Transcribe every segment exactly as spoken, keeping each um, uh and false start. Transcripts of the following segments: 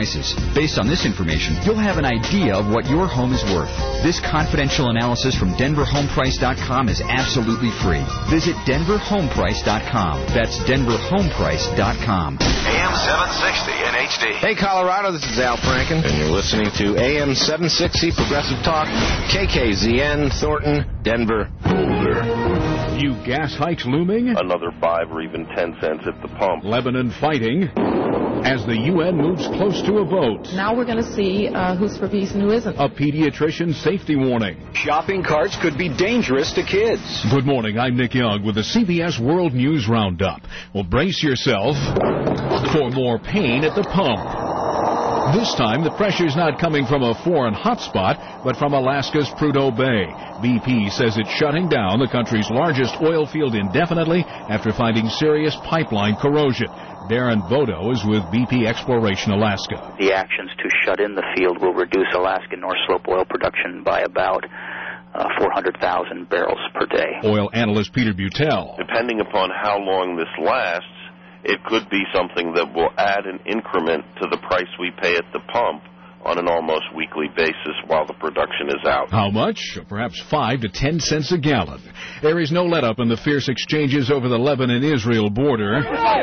Based on this information, you'll have an idea of what your home is worth. This confidential analysis from Denver Home Price dot com is absolutely free. Visit Denver Home Price dot com. That's Denver Home Price dot com. A M seven sixty in H D. Hey, Colorado, this is Al Franken, and you're listening to A M seven sixty Progressive Talk, K K Z N, Thornton, Denver, Boulder. New gas hikes looming? Another five or even ten cents at the pump. Lebanon fighting as the U N moves close to a vote. Now we're going to see uh, who's for peace and who isn't. A pediatrician safety warning. Shopping carts could be dangerous to kids. Good morning, I'm Nick Young with the C B S World News Roundup. Well, brace yourself for more pain at the pump. This time, the pressure's not coming from a foreign hotspot, but from Alaska's Prudhoe Bay. B P says it's shutting down the country's largest oil field indefinitely after finding serious pipeline corrosion. Darren Bodo is with B P Exploration Alaska. The actions to shut in the field will reduce Alaska North Slope oil production by about uh, four hundred thousand barrels per day. Oil analyst Peter Butel. Depending upon how long this lasts, it could be something that will add an increment to the price we pay at the pump on an almost weekly basis while the production is out. How much? Perhaps five to ten cents a gallon. There is no let-up in the fierce exchanges over the Lebanon-Israel border.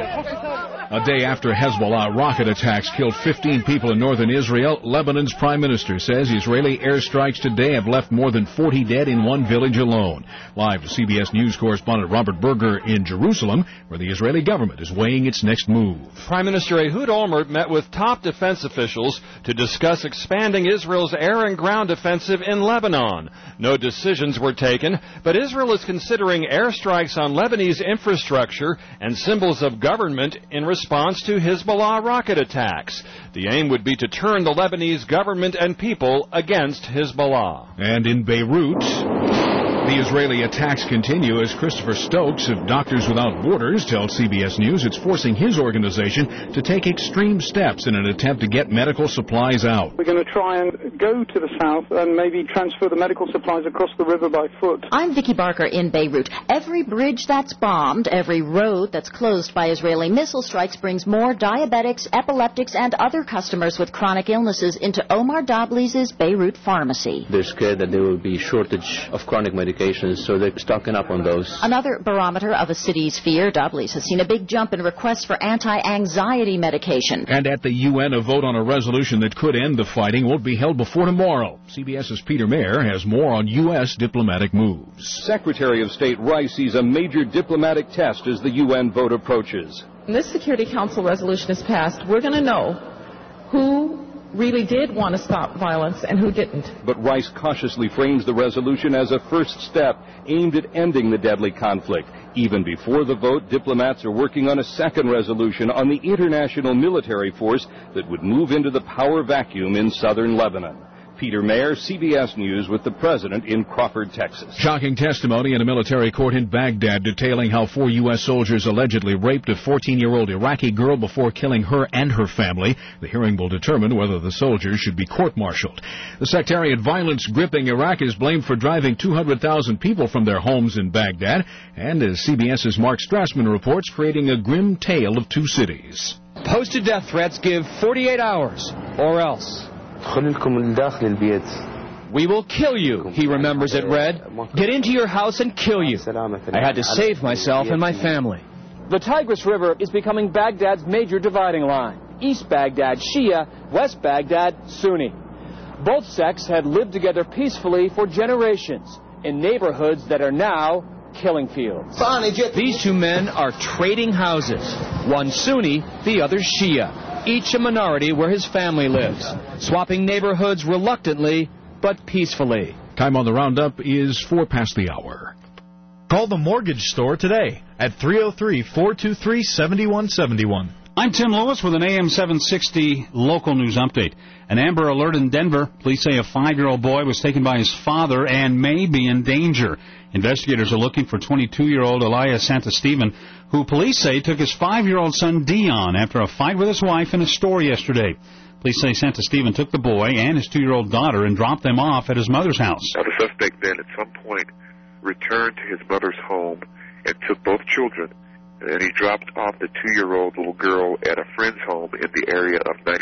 A day after Hezbollah rocket attacks killed fifteen people in northern Israel, Lebanon's prime minister says Israeli airstrikes today have left more than forty dead in one village alone. Live to C B S News correspondent Robert Berger in Jerusalem, where the Israeli government is weighing its next move. Prime Minister Ehud Olmert met with top defense officials to discuss expanding Israel's air and ground offensive in Lebanon. No decisions were taken, but Israel is considering airstrikes on Lebanese infrastructure and symbols of government in response to Hezbollah rocket attacks. The aim would be to turn the Lebanese government and people against Hezbollah. And in Beirut, the Israeli attacks continue as Christopher Stokes of Doctors Without Borders tells C B S News it's forcing his organization to take extreme steps in an attempt to get medical supplies out. We're going to try and go to the south and maybe transfer the medical supplies across the river by foot. I'm Vicki Barker in Beirut. Every bridge that's bombed, every road that's closed by Israeli missile strikes brings more diabetics, epileptics, and other customers with chronic illnesses into Omar Dabliz's Beirut pharmacy. They're scared that there will be shortage of chronic medication, so they're stocking up on those. Another barometer of a city's fear, Dabliz has seen a big jump in requests for anti-anxiety medication. And at the U N, a vote on a resolution that could end the fighting won't be held before tomorrow. CBS's Peter Mayer has more on U S diplomatic moves. Secretary of State Rice sees a major diplomatic test as the U N vote approaches. When this Security Council resolution is passed, we're going to know who really did want to stop violence and who didn't. But Rice cautiously frames the resolution as a first step aimed at ending the deadly conflict. Even before the vote, diplomats are working on a second resolution on the international military force that would move into the power vacuum in southern Lebanon. Peter Mayer, C B S News, with the president in Crawford, Texas. Shocking testimony in a military court in Baghdad detailing how four U S soldiers allegedly raped a fourteen-year-old Iraqi girl before killing her and her family. The hearing will determine whether the soldiers should be court-martialed. The sectarian violence gripping Iraq is blamed for driving two hundred thousand people from their homes in Baghdad, and as CBS's Mark Strassman reports, creating a grim tale of two cities. Posted death threats give forty-eight hours, or else. We will kill you, he remembers it read. Get into your house and kill you. I had to save myself and my family. The Tigris River is becoming Baghdad's major dividing line. East Baghdad, Shia, West Baghdad, Sunni. Both sects had lived together peacefully for generations in neighborhoods that are now killing fields. These two men are trading houses. One Sunni, the other Shia. Each a minority where his family lives, swapping neighborhoods reluctantly but peacefully. Time on the roundup is four past the hour. Call the mortgage store today at three oh three, four two three, seven one seven one. I'm Tim Lewis with an A M seven sixty local news update. An Amber Alert in Denver. Police say a five-year-old boy was taken by his father and may be in danger. Investigators are looking for twenty-two-year-old Elias Santasteven, who police say took his five-year-old son Dion after a fight with his wife in a store yesterday. Police say Santasteven took the boy and his two-year-old daughter and dropped them off at his mother's house. Now, the suspect then at some point returned to his mother's home and took both children, and he dropped off the two-year-old little girl at a friend's home in the area of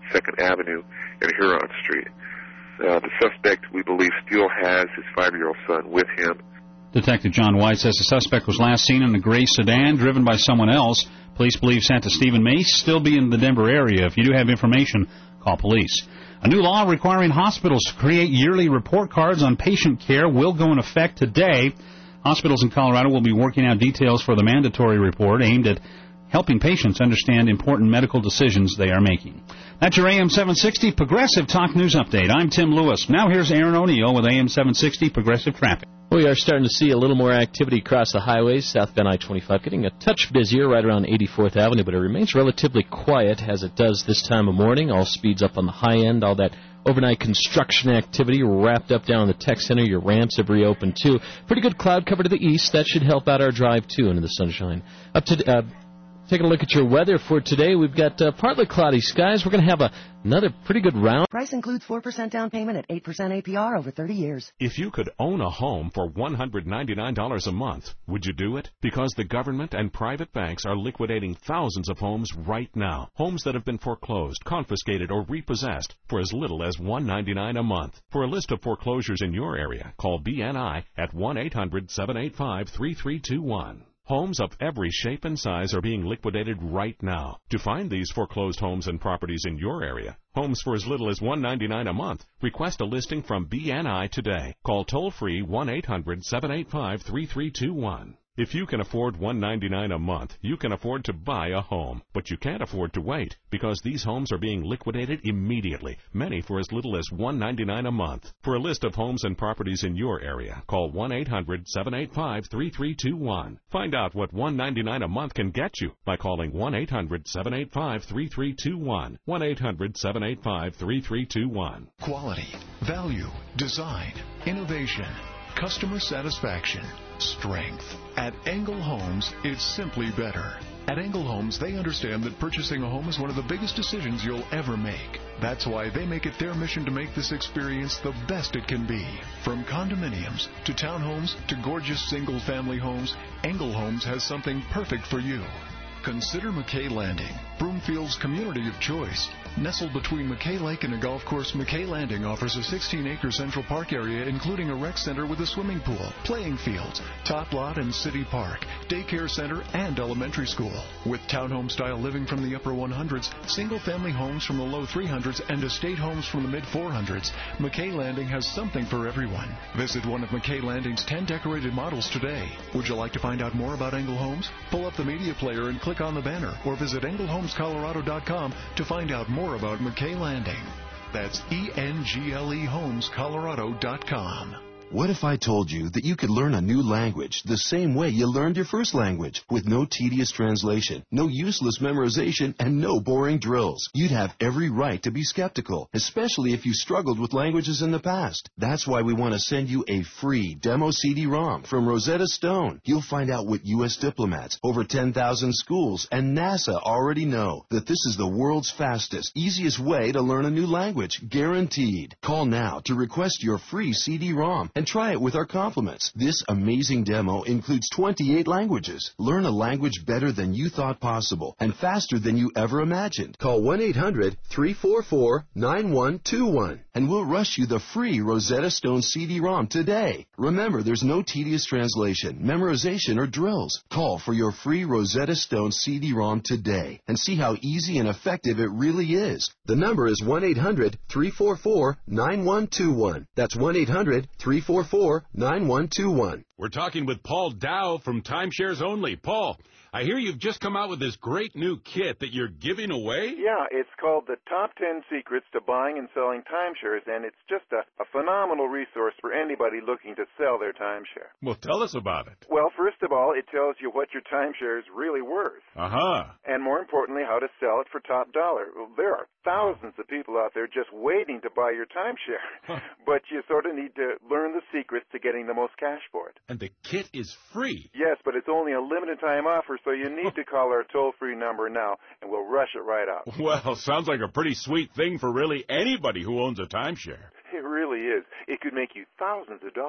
second Avenue and Huron Street. Uh, the suspect, we believe, still has his five-year-old son with him. Detective John White says the suspect was last seen in a gray sedan driven by someone else. Police believe Santa Stephen may still be in the Denver area. If you do have information, call police. A new law requiring hospitals to create yearly report cards on patient care will go into effect today. Hospitals in Colorado will be working out details for the mandatory report aimed at helping patients understand important medical decisions they are making. That's your A M seven sixty Progressive Talk News Update. I'm Tim Lewis. Now here's Aaron O'Neill with A M seven sixty Progressive Traffic. We are starting to see a little more activity across the highways. Southbound I twenty-five getting a touch busier right around eighty-fourth Avenue, but it remains relatively quiet as it does this time of morning. All speeds up on the high end. All that overnight construction activity wrapped up down in the tech center. Your ramps have reopened, too. Pretty good cloud cover to the east. That should help out our drive, too, into the sunshine. Up to... Uh, Taking a look at your weather for today, we've got uh, partly cloudy skies. We're going to have a, another pretty good round. Price includes four percent down payment at eight percent A P R over thirty years. If you could own a home for one hundred ninety-nine dollars a month, would you do it? Because the government and private banks are liquidating thousands of homes right now. Homes that have been foreclosed, confiscated, or repossessed for as little as one hundred ninety-nine dollars a month. For a list of foreclosures in your area, call B N I at one eight hundred seven eight five three three two one. Homes of every shape and size are being liquidated right now. To find these foreclosed homes and properties in your area, homes for as little as one hundred ninety-nine dollars a month, request a listing from B N I today. Call toll-free one eight hundred seven eight five three three two one. If you can afford one hundred ninety-nine dollars a month, you can afford to buy a home. But you can't afford to wait, because these homes are being liquidated immediately, many for as little as one hundred ninety-nine dollars a month. For a list of homes and properties in your area, call one eight hundred seven eight five three three two one. Find out what one hundred ninety-nine dollars a month can get you by calling one eight hundred seven eight five three three two one. one eight hundred seven eight five three three two one. Quality, value, design, innovation, customer satisfaction, strength. At Engel Homes, it's simply better. At Engel Homes, they understand that purchasing a home is one of the biggest decisions you'll ever make. That's why they make it their mission to make this experience the best it can be. From condominiums to townhomes to gorgeous single-family homes, Engel Homes has something perfect for you. Consider McKay Landing, Broomfield's community of choice. Nestled between McKay Lake and a golf course, McKay Landing offers a sixteen-acre Central Park area, including a rec center with a swimming pool, playing fields, tot lot and city park, daycare center, and elementary school. With townhome-style living from the upper hundreds, single-family homes from the low three hundreds, and estate homes from the mid four hundreds, McKay Landing has something for everyone. Visit one of McKay Landing's ten decorated models today. Would you like to find out more about Engel Homes? Pull up the media player and click on the banner, or visit engel homes colorado dot com to find out more about McKay Landing. That's E N G L E homes colorado dot com. What if I told you that you could learn a new language the same way you learned your first language, with no tedious translation, no useless memorization, and no boring drills? You'd have every right to be skeptical, especially if you struggled with languages in the past. That's why we want to send you a free demo C D ROM from Rosetta Stone. You'll find out what U S diplomats, over ten thousand schools, and NASA already know, that this is the world's fastest, easiest way to learn a new language, guaranteed. Call now to request your free C D ROM and try it with our compliments. This amazing demo includes twenty-eight languages. Learn a language better than you thought possible and faster than you ever imagined. Call one eight hundred three four four nine one two one and we'll rush you the free Rosetta Stone C D ROM today. Remember, there's no tedious translation, memorization, or drills. Call for your free Rosetta Stone C D ROM today and see how easy and effective it really is. The number is one eight hundred three four four nine one two one. That's one eight hundred three four four nine one two one. We're talking with Paul Dow from Timeshares Only. Paul, I hear you've just come out with this great new kit that you're giving away? Yeah, it's called the Top ten Secrets to Buying and Selling Timeshares, and it's just a, a phenomenal resource for anybody looking to sell their timeshare. Well, tell us about it. Well, first of all, it tells you what your timeshare is really worth. Uh-huh. And more importantly, how to sell it for top dollar. Well, there are thousands of people out there just waiting to buy your timeshare, but you sort of need to learn the secrets to getting the most cash for it. And the kit is free. Yes, but it's only a limited time offer, so you need to call our toll-free number now, and we'll rush it right out. Well, sounds like a pretty sweet thing for really anybody who owns a timeshare. It really is. It could make you thousands of dollars.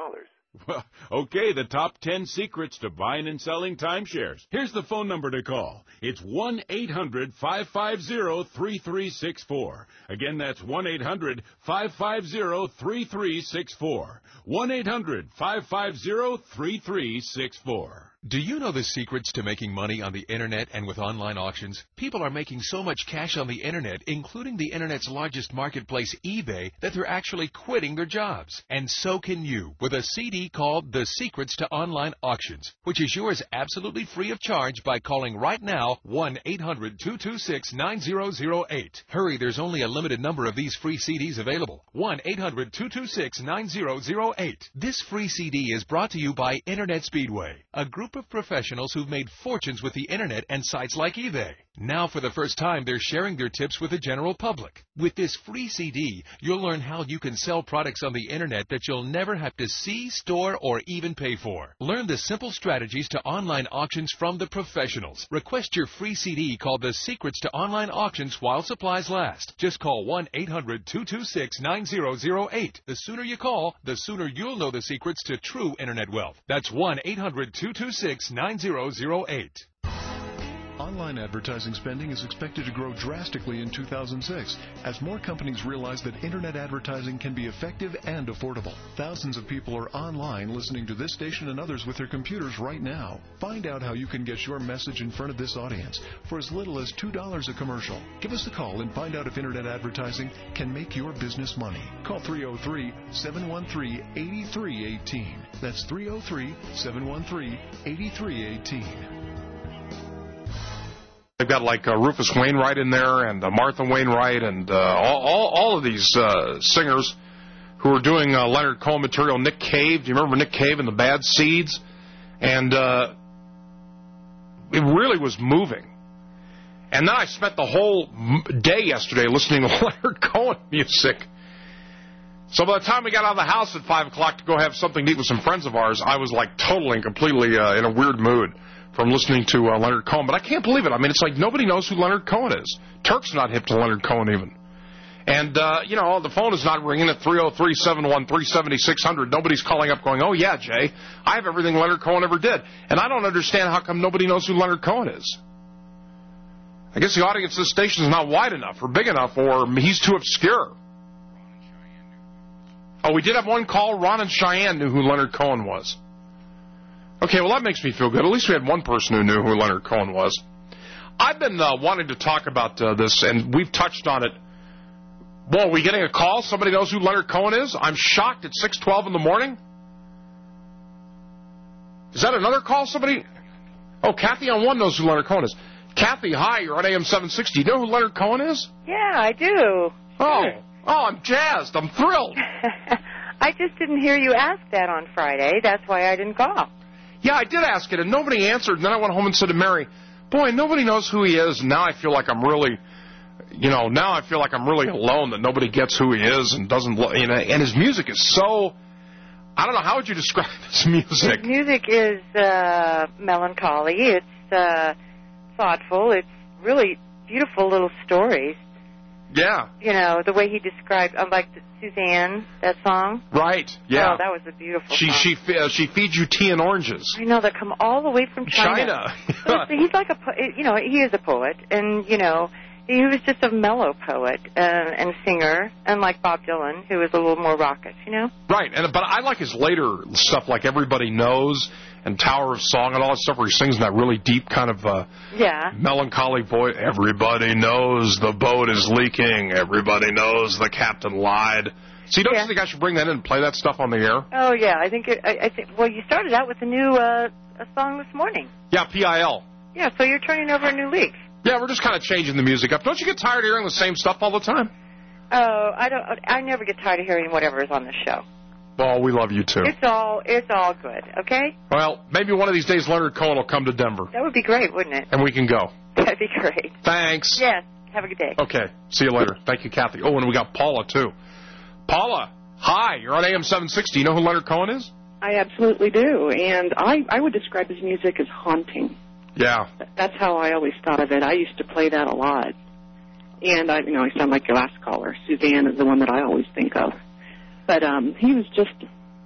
Well, okay, the top ten secrets to buying and selling timeshares. Here's the phone number to call. It's one eight hundred five five zero three three six four. Again, that's one eight hundred five five zero three three six four. one eight hundred five five zero three three six four. Do you know the secrets to making money on the Internet and with online auctions? People are making so much cash on the Internet, including the Internet's largest marketplace, eBay, that they're actually quitting their jobs. And so can you with a C D called The Secrets to Online Auctions, which is yours absolutely free of charge by calling right now one eight hundred two two six nine zero zero eight. Hurry, there's only a limited number of these free C Ds available. one eight hundred two two six nine zero zero eight. This free C D is brought to you by Internet Speedway, a group of professionals who've made fortunes with the Internet and sites like eBay. Now, for the first time, they're sharing their tips with the general public. With this free C D, you'll learn how you can sell products on the Internet that you'll never have to see, store, or even pay for. Learn the simple strategies to online auctions from the professionals. Request your free C D called The Secrets to Online Auctions while supplies last. Just call one eight hundred two two six nine zero zero eight. The sooner you call, the sooner you'll know the secrets to true Internet wealth. That's one eight hundred two two six nine zero zero eight. Online advertising spending is expected to grow drastically in two thousand six as more companies realize that Internet advertising can be effective and affordable. Thousands of people are online listening to this station and others with their computers right now. Find out how you can get your message in front of this audience for as little as two dollars a commercial. Give us a call and find out if Internet advertising can make your business money. Call three oh three, seven one three, eight three one eight. That's three oh three, seven one three, eight three one eight. They've got like uh, Rufus Wainwright in there and uh, Martha Wainwright and uh, all, all, all of these uh, singers who are doing uh, Leonard Cohen material. Nick Cave, do you remember Nick Cave and the Bad Seeds? And uh, it really was moving. And then I spent the whole day yesterday listening to Leonard Cohen music. So by the time we got out of the house at five o'clock to go have something to eat with some friends of ours, I was like totally and completely uh, in a weird mood from listening to uh, Leonard Cohen. But I can't believe it. I mean, it's like nobody knows who Leonard Cohen is. Turk's not hip to Leonard Cohen even. And, uh, you know, the phone is not ringing at three oh three, seven one three, seven six zero zero. Nobody's calling up going, oh, yeah, Jay, I have everything Leonard Cohen ever did. And I don't understand how come nobody knows who Leonard Cohen is. I guess the audience of this station is not wide enough or big enough, or he's too obscure. Oh, we did have one call. Ron and Cheyenne knew who Leonard Cohen was. Okay, well, that makes me feel good. At least we had one person who knew who Leonard Cohen was. I've been uh, wanting to talk about uh, this, and we've touched on it. Well, are we getting a call? Somebody knows who Leonard Cohen is? I'm shocked at six twelve in the morning. Is that another call? Somebody? Oh, Kathy on one knows who Leonard Cohen is. Kathy, hi, you're on A M seven sixty. Do you know who Leonard Cohen is? Yeah, I do. Oh, oh, I'm jazzed. I'm thrilled. I just didn't hear you ask that on Friday. That's why I didn't call. Yeah, I did ask it, and nobody answered. And then I went home and said to Mary, boy, nobody knows who he is. And now I feel like I'm really, you know, now I feel like I'm really alone, that nobody gets who he is and doesn't, you know, and his music is so, I don't know, how would you describe his music? His music is uh, melancholy. It's uh, thoughtful. It's really beautiful little stories. Yeah. You know, the way he described, uh, like the Suzanne, that song. Right, yeah. Oh, that was a beautiful she, song. She uh, she feeds you tea and oranges. I know, they come all the way from China. China. He's like a, po- you know, he is a poet, and, you know, he was just a mellow poet uh, and singer, unlike Bob Dylan, who was a little more raucous, you know? Right, and but I like his later stuff, like Everybody Knows and Tower of Song and all that stuff where he sings in that really deep kind of uh, yeah. melancholy voice. Everybody knows the boat is leaking. Everybody knows the captain lied. See, don't yeah. you think I should bring that in and play that stuff on the air? Oh, yeah, I think, it, I, I think, well, you started out with a new uh, a song this morning. Yeah, P I L. Yeah, so you're turning over a new leaf. Yeah, we're just kind of changing the music up. Don't you get tired of hearing the same stuff all the time? Oh, I don't. I never get tired of hearing whatever is on the show. Well, we love you, too. It's all it's all good, okay? Well, maybe one of these days Leonard Cohen will come to Denver. That would be great, wouldn't it? And we can go. That'd be great. Thanks. Yes. Have a good day. Okay. See you later. Thank you, Kathy. Oh, and we got Paula, too. Paula, hi. You're on A M seven sixty. You know who Leonard Cohen is? I absolutely do. And I, I would describe his music as haunting. Yeah. That's how I always thought of it. I used to play that a lot. And, I, you know, I sound like your last caller. Suzanne is the one that I always think of. But um, he was just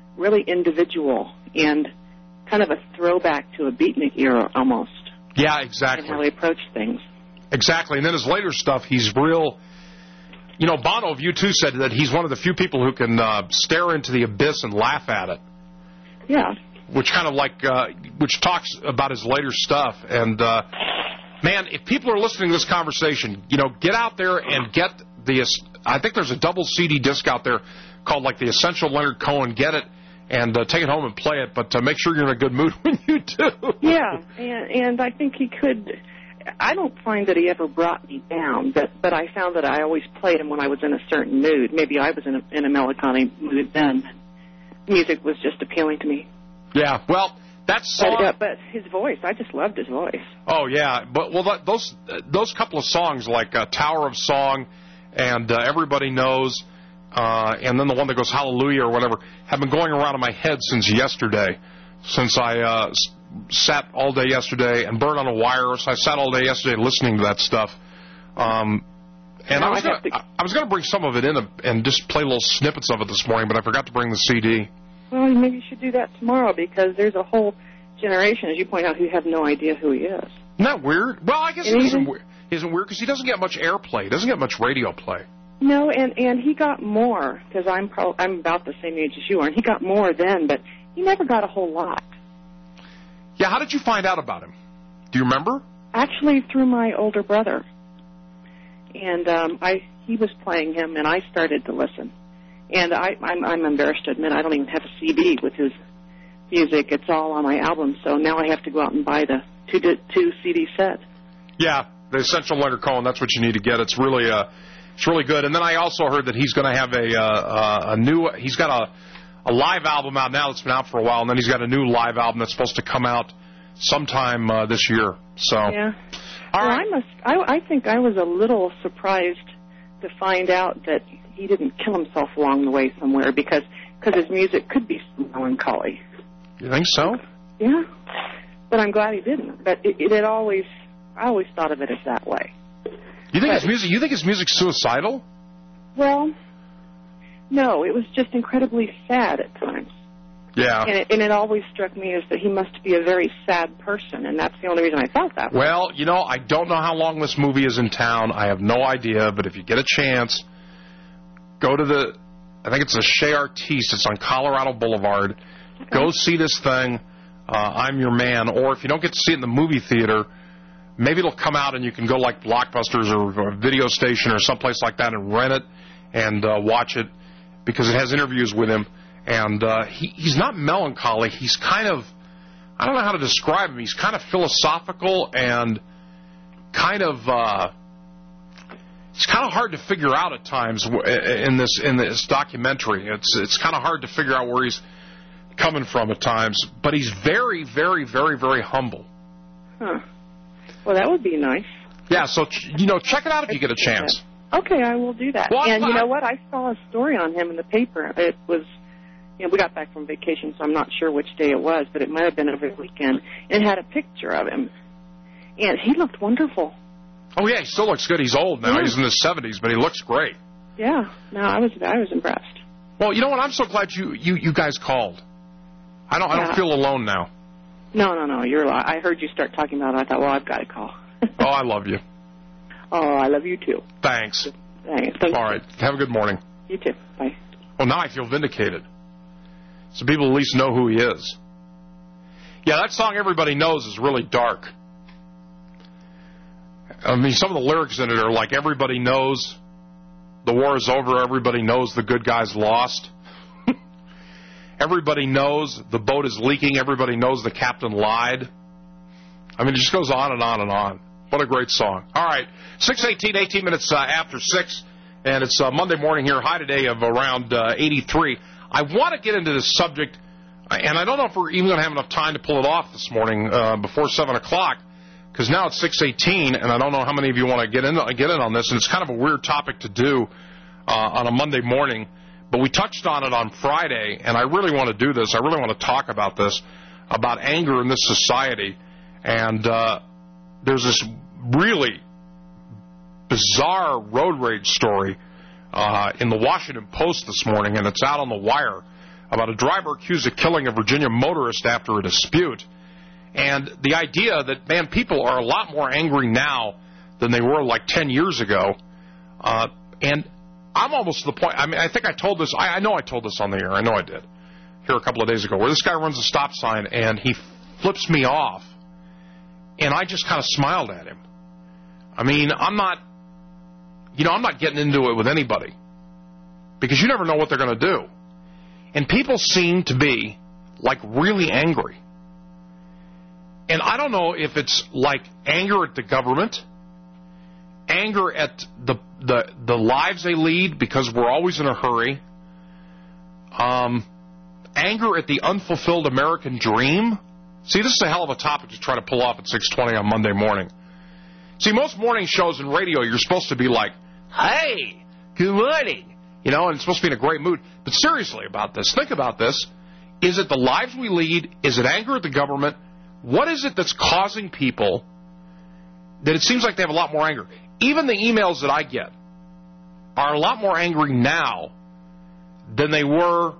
really individual and kind of a throwback to a beatnik era almost. Yeah, exactly. And how he approached things. Exactly. And then his later stuff, he's real. You know, Bono of U two said that he's one of the few people who can uh, stare into the abyss and laugh at it. Yeah. Which kind of like, uh, which talks about his later stuff. And, uh, man, if people are listening to this conversation, you know, get out there and get the, I think there's a double C D disc out there called like the Essential Leonard Cohen. Get it and uh, take it home and play it, but uh, make sure you're in a good mood when you do. Yeah, and, and I think he could. I don't find that he ever brought me down, but but I found that I always played him when I was in a certain mood. Maybe I was in a, in a melancholy mood then. Music was just appealing to me. Yeah, well, that's song. But, uh, but his voice, I just loved his voice. Oh yeah, but well, that, those those couple of songs like uh, Tower of Song and uh, Everybody Knows. Uh, and then the one that goes Hallelujah or whatever, have been going around in my head since yesterday, since I uh, s- sat all day yesterday and burned on a wire. So I sat all day yesterday listening to that stuff. Um, and I was gonna, to... I was going to bring some of it in and just play little snippets of it this morning, but I forgot to bring the C D. Well, maybe you should do that tomorrow because there's a whole generation, as you point out, who have no idea who he is. Isn't that weird? Well, I guess it isn't weird. Isn't weird because he doesn't get much airplay. He doesn't get much radio play. No, and, and he got more, because I'm, pro- I'm about the same age as you are, and he got more then, but he never got a whole lot. Yeah, how did you find out about him? Do you remember? Actually, through my older brother. And um, I he was playing him, and I started to listen. And I, I'm, I'm embarrassed to admit I don't even have a C D with his music. It's all on my album, so now I have to go out and buy the two, two C D set. Yeah, the Essential Leonard Cohen, that's what you need to get. It's really a... It's really good. And then I also heard that he's going to have a uh, a new. He's got a a live album out now that's been out for a while, and then he's got a new live album that's supposed to come out sometime uh, this year. So yeah. All well, right. I must. I, I think I was a little surprised to find out that he didn't kill himself along the way somewhere because cause his music could be melancholy. You think so? Yeah. But I'm glad he didn't. But it, it had always. I always thought of it as that way. You think but, his music? You think his music's suicidal? Well, no. It was just incredibly sad at times. Yeah. And it, and it always struck me as that he must be a very sad person, and that's the only reason I thought that. Well, you know, I don't know how long this movie is in town. I have no idea, but if you get a chance, go to the. I think it's the Chez Artistes. It's on Colorado Boulevard. Okay. Go see this thing. Uh, I'm Your Man. Or if you don't get to see it in the movie theater, maybe it'll come out and you can go like Blockbusters or, or a video station or someplace like that and rent it and uh, watch it because it has interviews with him. And uh, he, he's not melancholy. He's kind of, I don't know how to describe him. He's kind of philosophical and kind of, uh, it's kind of hard to figure out at times in this in this documentary. It's it's kind of hard to figure out where he's coming from at times. But he's very, very, very, very humble. Huh. Well, that would be nice. Yeah, so, you know, check it out if you get a chance. Okay, I will do that. Well, and I, you know what? I saw a story on him in the paper. It was, you know, we got back from vacation, so I'm not sure which day it was, but it might have been over the weekend. It had a picture of him. And he looked wonderful. Oh, yeah, he still looks good. He's old now. Yeah. He's in his seventies, but he looks great. Yeah. No, I was I was impressed. Well, you know what? I'm so glad you, you, you guys called. I don't yeah. I don't feel alone now. No, no, no. You're. I heard you start talking about it. I thought, well, I've got to call. Oh, I love you. Oh, I love you, too. Thanks. Thanks. Thanks. All right. Have a good morning. You too. Bye. Well, now I feel vindicated. So people at least know who he is. Yeah, that song Everybody Knows is really dark. I mean, some of the lyrics in it are like, everybody knows the war is over, everybody knows the good guys lost. Everybody knows the boat is leaking, everybody knows the captain lied. I mean, it just goes on and on and on. What a great song. All right, six eighteen, eighteen minutes uh, after six, and it's uh, Monday morning here, high today of around uh, eighty-three. I want to get into this subject, and I don't know if we're even going to have enough time to pull it off this morning uh, before seven o'clock, because now it's six eighteen, and I don't know how many of you want to get in, get in on this, and it's kind of a weird topic to do uh, on a Monday morning, but we touched on it on Friday, and I really want to do this. I really want to talk about this, about anger in this society. And uh, there's this really bizarre road rage story uh, in the Washington Post this morning, and it's out on the wire. about a driver accused of killing a Virginia motorist after a dispute. And the idea that, man, people are a lot more angry now than they were like ten years ago. Uh, and I'm almost to the point, I mean, I think I told this, I, I know I told this on the air, I know I did, here a couple of days ago, where this guy runs a stop sign and he flips me off. And I just kind of smiled at him. I mean, I'm not, you know, I'm not getting into it with anybody. Because you never know what they're going to do. And people seem to be, like, really angry. And I don't know if it's, like, anger at the government, anger at the the, the lives they lead because we're always in a hurry, um, anger at the unfulfilled American dream. See, this is a hell of a topic to try to pull off at six twenty on Monday morning. See, most morning shows in radio, you're supposed to be like, hey, good morning, you know, and it's supposed to be in a great mood. But seriously about this, think about this. Is it the lives we lead? Is it anger at the government? What is it that's causing people that it seems like they have a lot more anger? Even the emails that I get are a lot more angry now than they were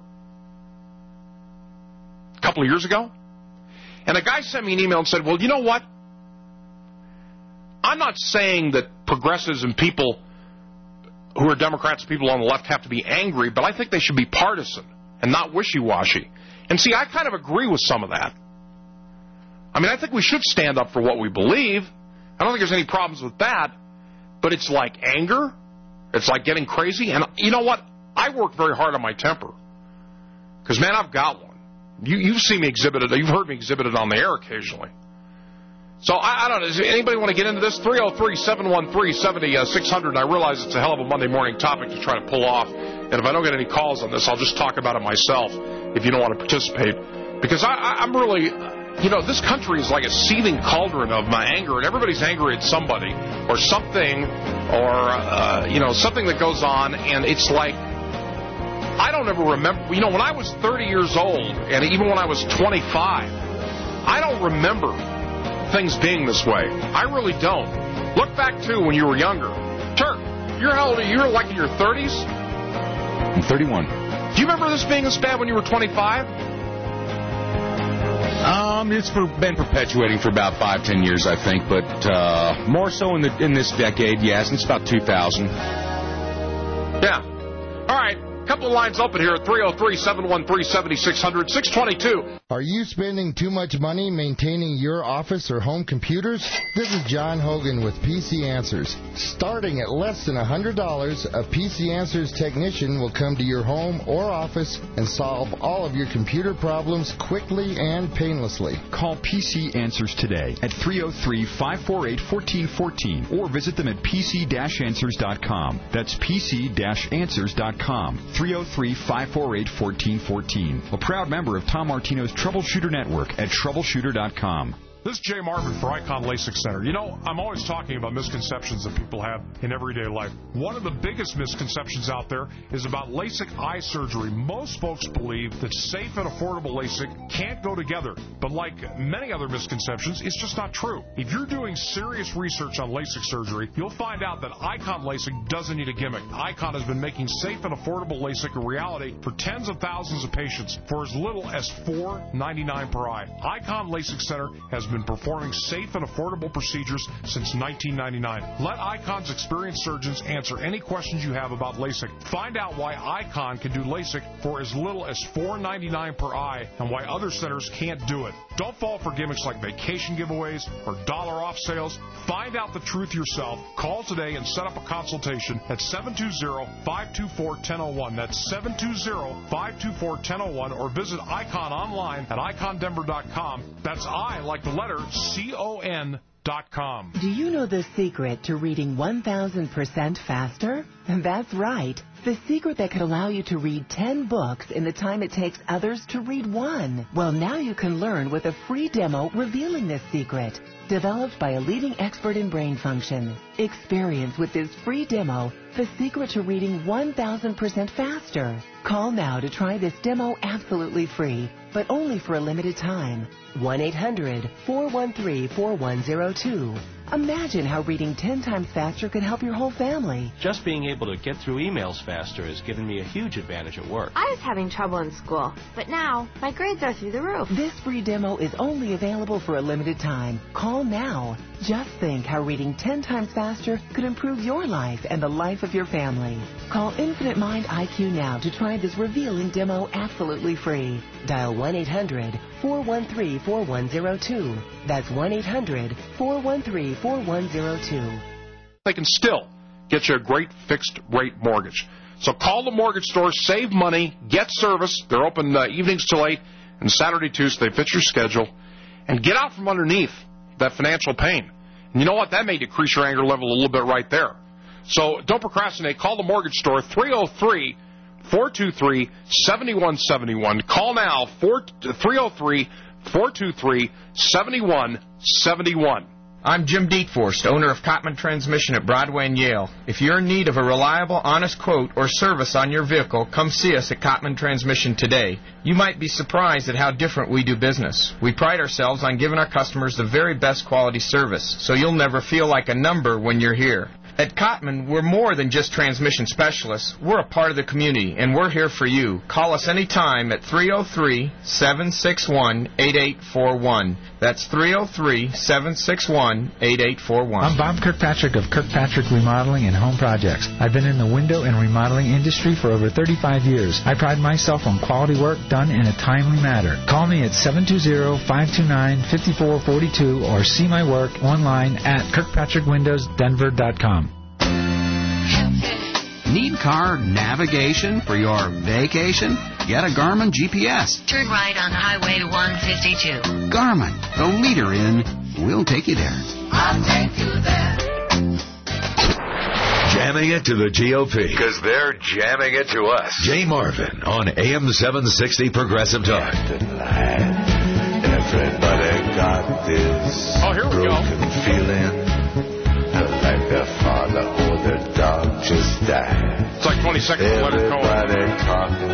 a couple of years ago. And a guy sent me an email and said, well, you know what? I'm not saying that progressives and people who are Democrats, people on the left, have to be angry, but I think they should be partisan and not wishy-washy. And see, I kind of agree with some of that. I mean, I think we should stand up for what we believe. I don't think there's any problems with that. But it's like anger. It's like getting crazy. And you know what? I work very hard on my temper. Because, man, I've got one. You, you've seen me exhibit it. You've heard me exhibit it on the air occasionally. So, I, I don't know. Does anybody want to get into this? three oh three, seven one three, seven oh six hundred. I realize it's a hell of a Monday morning topic to try to pull off. And if I don't get any calls on this, I'll just talk about it myself if you don't want to participate. Because I, I, I'm really, you know, this country is like a seething cauldron of my anger, and everybody's angry at somebody or something or, uh, you know, something that goes on, and it's like, I don't ever remember, you know, when I was thirty years old, and even when I was twenty-five, I don't remember things being this way. I really don't. Look back, too, when you were younger. Turk, you're how old are you? You're like in your thirties? I'm thirty-one. Do you remember this being this bad when you were twenty-five? Um, it's for, been perpetuating for about five, ten years, I think, but uh, more so in the in this decade, yes, and it's about two thousand. Yeah. All right. Couple of lines open here at three oh three, seven one three, seven six hundred, six twenty-two. Are you spending too much money maintaining your office or home computers? This is John Hogan with P C Answers. Starting at less than one hundred dollars, a P C Answers technician will come to your home or office and solve all of your computer problems quickly and painlessly. Call P C Answers today at three oh three, five four eight, one four one four or visit them at p c dash answers dot com. That's p c dash answers dot com. three oh three, five four eight, one four one four. A proud member of Tom Martino's Troubleshooter Network at troubleshooter dot com. This is Jay Marvin for Icon LASIK Center. You know, I'm always talking about misconceptions that people have in everyday life. One of the biggest misconceptions out there is about LASIK eye surgery. Most folks believe that safe and affordable LASIK can't go together. But like many other misconceptions, it's just not true. If you're doing serious research on LASIK surgery, you'll find out that Icon LASIK doesn't need a gimmick. Icon has been making safe and affordable LASIK a reality for tens of thousands of patients for as little as four dollars and ninety-nine cents per eye. Icon LASIK Center has been performing safe and affordable procedures since nineteen ninety-nine. Let Icon's experienced surgeons answer any questions you have about LASIK. Find out why Icon can do LASIK for as little as four dollars and ninety-nine cents per eye and why other centers can't do it. Don't fall for gimmicks like vacation giveaways or dollar off sales. Find out the truth yourself. Call today and set up a consultation at seven two zero, five two four, one zero zero one. That's seven two zero, five two four, one zero zero one or visit Icon online at icon denver dot com. That's I like the letter C O N dot com. Do you know the secret to reading one thousand percent faster? That's right. The secret that could allow you to read ten books in the time it takes others to read one. Well, now you can learn with a free demo revealing this secret. Developed by a leading expert in brain function. Experience with this free demo the secret to reading one thousand percent faster. Call now to try this demo absolutely free, but only for a limited time. one eight hundred, four one three, four one zero two. Imagine how reading ten times faster could help your whole family. Just being able to get through emails faster has given me a huge advantage at work. I was having trouble in school, but now my grades are through the roof. This free demo is only available for a limited time. Call now. Just think how reading ten times faster could improve your life and the life of your family. Call Infinite Mind I Q now to try this revealing demo absolutely free. Dial one eight hundred four one three four one zero two. That's one eight hundred four one three four one zero two. They can still get you a great fixed-rate mortgage. So call the mortgage store, save money, get service. They're open uh, evenings till eight and Saturday, Tuesday. Fit your schedule. And get out from underneath that financial pain. And you know what? That may decrease your anger level a little bit right there. So don't procrastinate. Call the mortgage store, three oh three, four two three, seven one seven one. Call now, three oh three, four two three, seven one seven one. I'm Jim Dietforst, owner of Cotman Transmission at Broadway and Yale. If you're in need of a reliable, honest quote or service on your vehicle, come see us at Cotman Transmission today. You might be surprised at how different we do business. We pride ourselves on giving our customers the very best quality service, so you'll never feel like a number when you're here. At Cotman, we're more than just transmission specialists. We're a part of the community, and we're here for you. Call us anytime at three oh three, seven six one, eight eight four one. That's three oh three, seven six one, eight eight four one. I'm Bob Kirkpatrick of Kirkpatrick Remodeling and Home Projects. I've been in the window and remodeling industry for over thirty-five years. I pride myself on quality work done in a timely manner. Call me at seven two zero, five two nine, five four four two or see my work online at kirkpatrick windows denver dot com. Need car navigation for your vacation? Get a Garmin G P S. Turn right on Highway one fifty-two. Garmin, the leader in we'll take you there. I'll take you there. Jamming it to the G O P. Because they're jamming it to us. Jay Marvin on A M seven sixty Progressive Talk. Everybody got this oh, here we broken go. feeling. Like their father or their dog just died. It's like twenty seconds to let it go. Everybody talking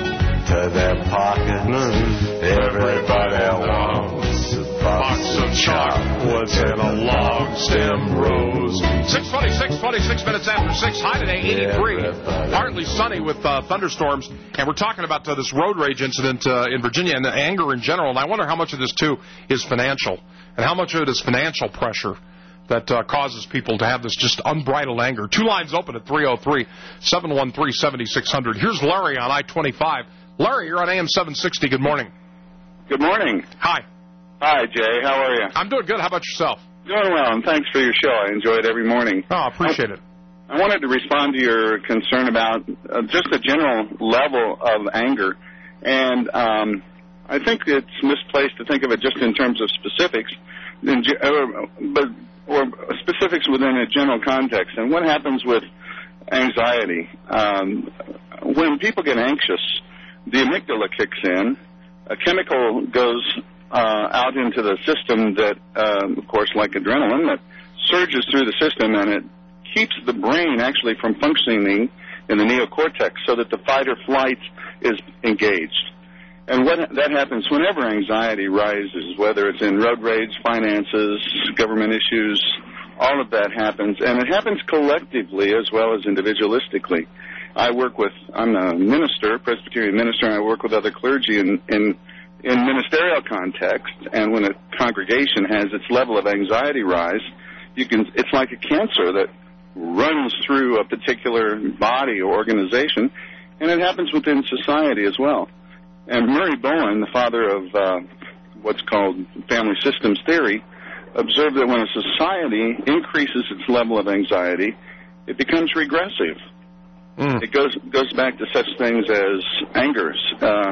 to their pockets. Everybody wants a box of chocolates and a long stem rose. six twenty-six, twenty-six minutes after six. High today, eighty-three. Partly sunny with uh, thunderstorms. And we're talking about uh, this road rage incident uh, in Virginia and the anger in general. And I wonder how much of this, too, is financial. And how much of it is financial pressure that uh, causes people to have this just unbridled anger. Two lines open at three oh three, seven one three, seven six zero zero. Here's Larry on I twenty-five. Larry, you're on A M seven sixty. Good morning. Good morning. Hi. Hi, Jay. How are you? I'm doing good. How about yourself? Doing well, and thanks for your show. I enjoy it every morning. Oh, appreciate I, it. I wanted to respond to your concern about uh, just a general level of anger. And um, I think it's misplaced to think of it just in terms of specifics, in, uh, but or specifics within a general context. And what happens with anxiety? Um, when people get anxious, the amygdala kicks in. A chemical goes uh, out into the system that, um, of course, like adrenaline, that surges through the system, and it keeps the brain actually from functioning in the neocortex so that the fight or flight is engaged. And what that happens whenever anxiety rises, whether it's in road rage, finances, government issues, all of that happens. And it happens collectively as well as individualistically. I work with, I'm a minister, Presbyterian minister, and I work with other clergy in, in, in ministerial context. And when a congregation has its level of anxiety rise, you can, it's like a cancer that runs through a particular body or organization, and it happens within society as well. And Murray Bowen, the father of uh, what's called family systems theory, observed that when a society increases its level of anxiety, it becomes regressive. Mm. It goes goes back to such things as angers. Uh,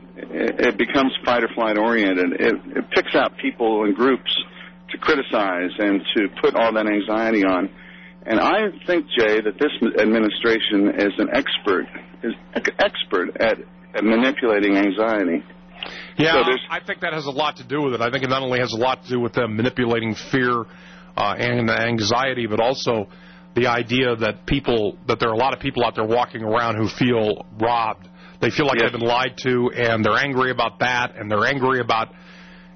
it, it becomes fight or flight oriented. It, it picks out people and groups to criticize and to put all that anxiety on. And I think, Jay, that this administration is an expert, is expert at and manipulating anxiety. Yeah, so I think that has a lot to do with it. I think it not only has a lot to do with them manipulating fear uh, and anxiety, but also the idea that people, that there are a lot of people out there walking around who feel robbed. They feel like yes. they've been lied to, and they're angry about that, and they're angry about,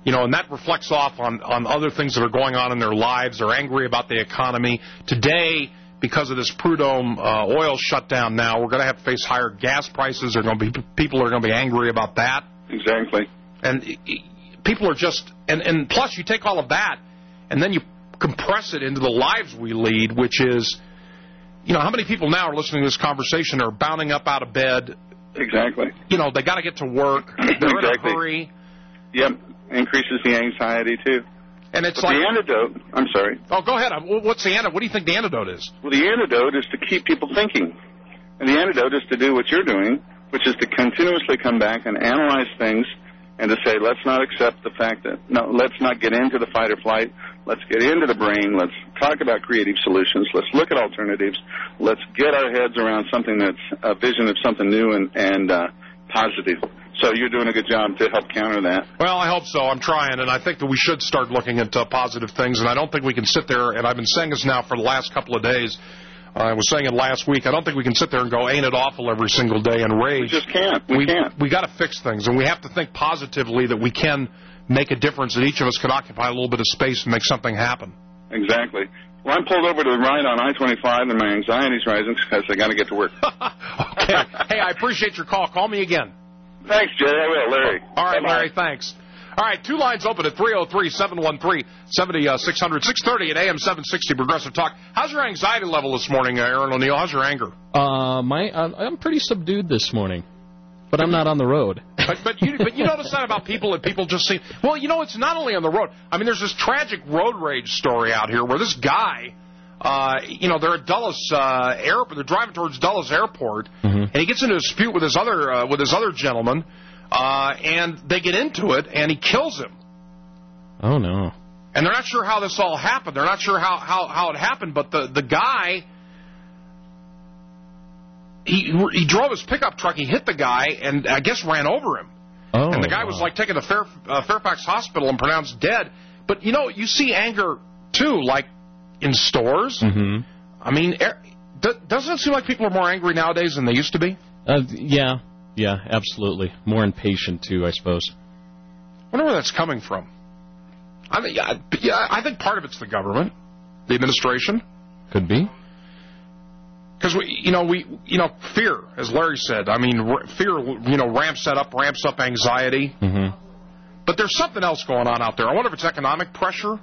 You know, and that reflects off on, on other things that are going on in their lives. They're angry about the economy. Today, because of this Prudhomme uh, oil shutdown now, we're going to have to face higher gas prices. There are going to be people are going to be angry about that. Exactly. And people are just, and, and plus you take all of that, and then you compress it into the lives we lead, which is, you know, how many people now are listening to this conversation are bounding up out of bed? Exactly. You know, they got to get to work. They're exactly. in a hurry. Yep. Increases the anxiety, too. And it's but like... the antidote... I'm sorry. Oh, go ahead. What's the antidote? What do you think the antidote is? Well, the antidote is to keep people thinking. And the antidote is to do what you're doing, which is to continuously come back and analyze things and to say, let's not accept the fact that... No, let's not get into the fight or flight. Let's get into the brain. Let's talk about creative solutions. Let's look at alternatives. Let's get our heads around something that's a vision of something new and, and uh, positive. So you're doing a good job to help counter that. Well, I hope so. I'm trying, and I think that we should start looking at uh, positive things, and I don't think we can sit there, and I've been saying this now for the last couple of days. Uh, I was saying it last week. I don't think we can sit there and go, ain't it awful every single day and rage. We just can't. We, we can't. We got to fix things, and we have to think positively that we can make a difference, that each of us can occupy a little bit of space and make something happen. Exactly. Well, I'm pulled over to the right on I twenty-five, and my anxiety's rising because I got to get to work. Okay. Hey, I appreciate your call. Call me again. Thanks, Jay. I will, Larry. All right, Bye-bye. Larry, thanks. All right, two lines open at three oh three, seven one three, seven six hundred, six thirty at A M seven sixty Progressive Talk. How's your anxiety level this morning, uh, Aaron O'Neill? How's your anger? Uh, my, uh, I'm pretty subdued this morning, but I'm not on the road. But but you but you notice that about people that people just see. Well, you know, it's not only on the road. I mean, there's this tragic road rage story out here where this guy, uh, you know, they're at Dulles uh, airport. They're driving towards Dulles Airport, mm-hmm. and he gets into a dispute with his other uh, with his other gentleman, uh, and they get into it, and he kills him. Oh no! And they're not sure how this all happened. They're not sure how how, how it happened, but the the guy. He he drove his pickup truck, he hit the guy, and I guess ran over him. Oh, and the guy was, like, taken to Fair, uh, Fairfax Hospital and pronounced dead. But, you know, you see anger, too, like in stores. Mm-hmm. I mean, er, doesn't it seem like people are more angry nowadays than they used to be? Uh, yeah, yeah, absolutely. More impatient, too, I suppose. I wonder where that's coming from. I, mean, yeah, yeah, I think part of it's the government, the administration. Could be. Because we, you know, we, you know, fear, as Larry said. I mean, fear, you know, ramps that up, ramps up anxiety. Mm-hmm. But there's something else going on out there. I wonder if it's economic pressure.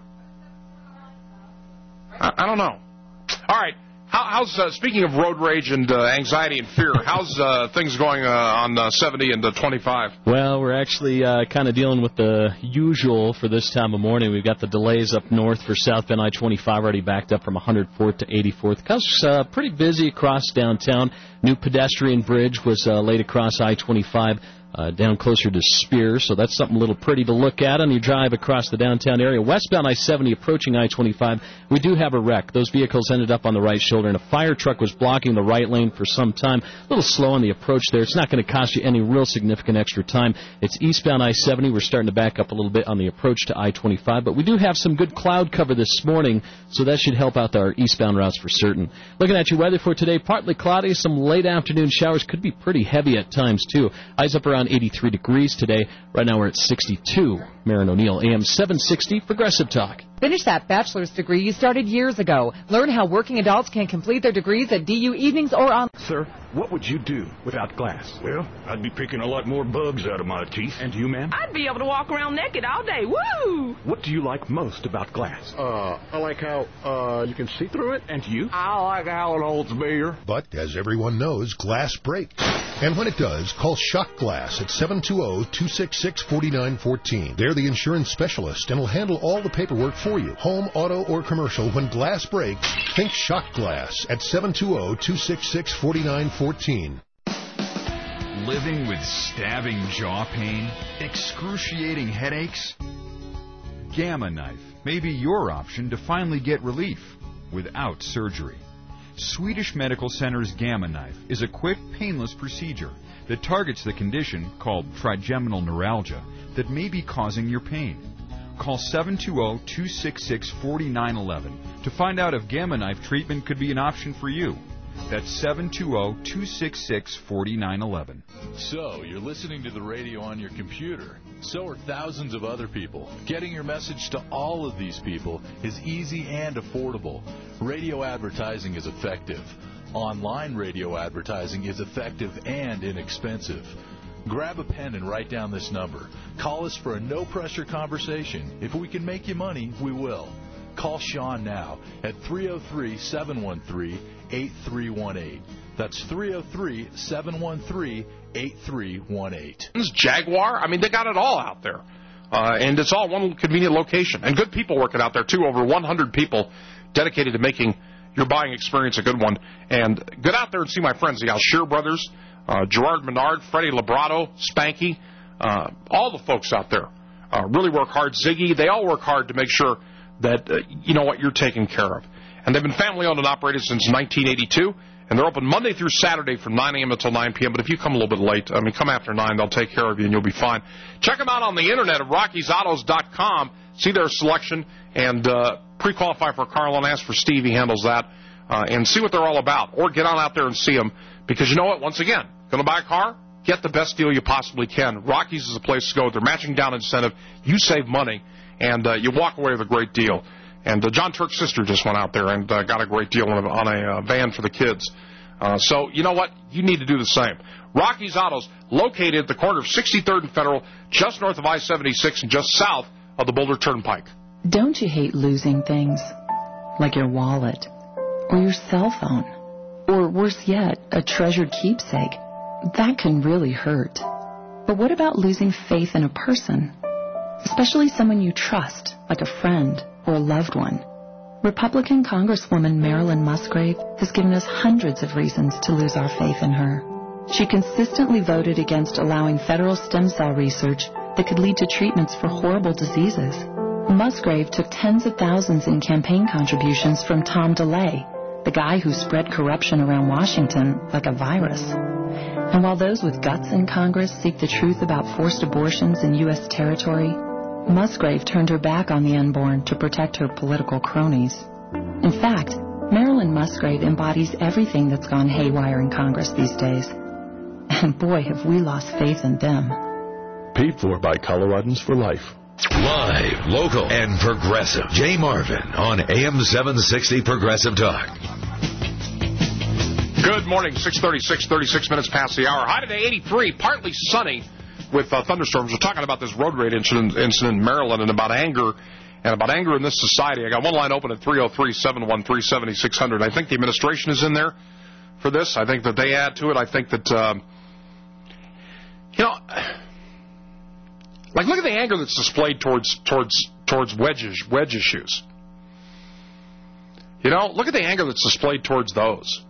I, I don't know. All right. How, how's uh, speaking of road rage and uh, anxiety and fear? How's uh, things going uh, on uh, seventy and uh, twenty-five? Well, we're actually uh, kind of dealing with the usual for this time of morning. We've got the delays up north for southbound I twenty-five already backed up from one hundred fourth to eighty-fourth. Cause uh, pretty busy across downtown. New pedestrian bridge was uh, laid across I twenty-five. Uh, down closer to Spear, so that's something a little pretty to look at on your drive across the downtown area. Westbound I seventy approaching I twenty-five, we do have a wreck. Those vehicles ended up on the right shoulder, and a fire truck was blocking the right lane for some time. A little slow on the approach there. It's not going to cost you any real significant extra time. It's eastbound I seventy. We're starting to back up a little bit on the approach to I twenty-five, but we do have some good cloud cover this morning, so that should help out our eastbound routes for certain. Looking at your weather for today, partly cloudy, some late afternoon showers. Could be pretty heavy at times, too. Eyes up around eighty-three degrees today. Right now we're at sixty-two. Marin O'Neill, A M seven sixty, Progressive Talk. Finish that bachelor's degree you started years ago. Learn how working adults can complete their degrees at D U evenings or on... Sir, what would you do without glass? Well, I'd be picking a lot more bugs out of my teeth. And you, ma'am? I'd be able to walk around naked all day. Woo! What do you like most about glass? Uh, I like how, uh, you can see through it. And you? I like how it holds beer. But, as everyone knows, glass breaks. And when it does, call Shock Glass at seven two zero, two six six, four nine one four. They're the insurance specialist and will handle all the paperwork for you. Home, auto, or commercial, when glass breaks, think Shock Glass at seven two zero, two six six, four nine one four. Living with stabbing jaw pain? Excruciating headaches? Gamma Knife may be your option to finally get relief without surgery. Swedish Medical Center's Gamma Knife is a quick, painless procedure that targets the condition called trigeminal neuralgia that may be causing your pain. Call seven two zero, two six six, four nine one one to find out if Gamma Knife treatment could be an option for you. That's seven two zero, two six six, four nine one one. So, you're listening to the radio on your computer. So are thousands of other people. Getting your message to all of these people is easy and affordable. Radio advertising is effective. Online radio advertising is effective and inexpensive. Grab a pen and write down this number. Call us for a no-pressure conversation. If we can make you money, we will. Call Sean now at three oh three, seven one three, eight three one eight. That's three oh three, seven one three, eight three one eight. Jaguar, I mean, they got it all out there. Uh, and it's all one convenient location. And good people working out there, too. Over one hundred people dedicated to making your buying experience a good one. And get out there and see my friends, the Alshear brothers, uh, Gerard Menard, Freddie Labrato, Spanky, uh, all the folks out there uh, really work hard. Ziggy, they all work hard to make sure that, uh, you know what, you're taken care of. And they've been family-owned and operated since nineteen eighty-two. And they're open Monday through Saturday from nine a.m. until nine p.m. But if you come a little bit late, I mean, come after nine, they'll take care of you and you'll be fine. Check them out on the internet at Rockies Autos dot com. See their selection and uh, pre-qualify for a car loan. Ask for Steve. He handles that. Uh, and see what they're all about. Or get on out there and see them. Because you know what? Once again, going to buy a car? Get the best deal you possibly can. Rockies is a place to go. They're matching down incentive. You save money, and uh, you walk away with a great deal. And uh, John Turk's sister just went out there and uh, got a great deal on a, on a uh, van for the kids. Uh, so, you know what? You need to do the same. Rockies Autos, located at the corner of sixty-third and Federal, just north of I seventy-six and just south of the Boulder Turnpike. Don't you hate losing things? Like your wallet, or your cell phone, or worse yet, a treasured keepsake. That can really hurt. But what about losing faith in a person? Especially someone you trust, like a friend or a loved one. Republican Congresswoman Marilyn Musgrave has given us hundreds of reasons to lose our faith in her. She consistently voted against allowing federal stem cell research that could lead to treatments for horrible diseases. Musgrave took tens of thousands in campaign contributions from Tom DeLay, the guy who spread corruption around Washington like a virus. And while those with guts in Congress seek the truth about forced abortions in U S territory, Musgrave turned her back on the unborn to protect her political cronies. In fact, Marilyn Musgrave embodies everything that's gone haywire in Congress these days. And boy, have we lost faith in them. Paid for by Coloradans for Life. Live, local, and progressive. Jay Marvin on A M seven sixty Progressive Talk. Good morning, six thirty-six, thirty-six minutes past the hour. High today, eighty-three, partly sunny with uh, thunderstorms. We're talking about this road rage incident, incident in Maryland and about anger and about anger in this society. I got one line open at three oh three, seven one three, seven six zero zero. I think the administration is in there for this. I think that they add to it. I think that, um, you know, like look at the anger that's displayed towards towards towards wedge, wedge issues. You know, look at the anger that's displayed towards those.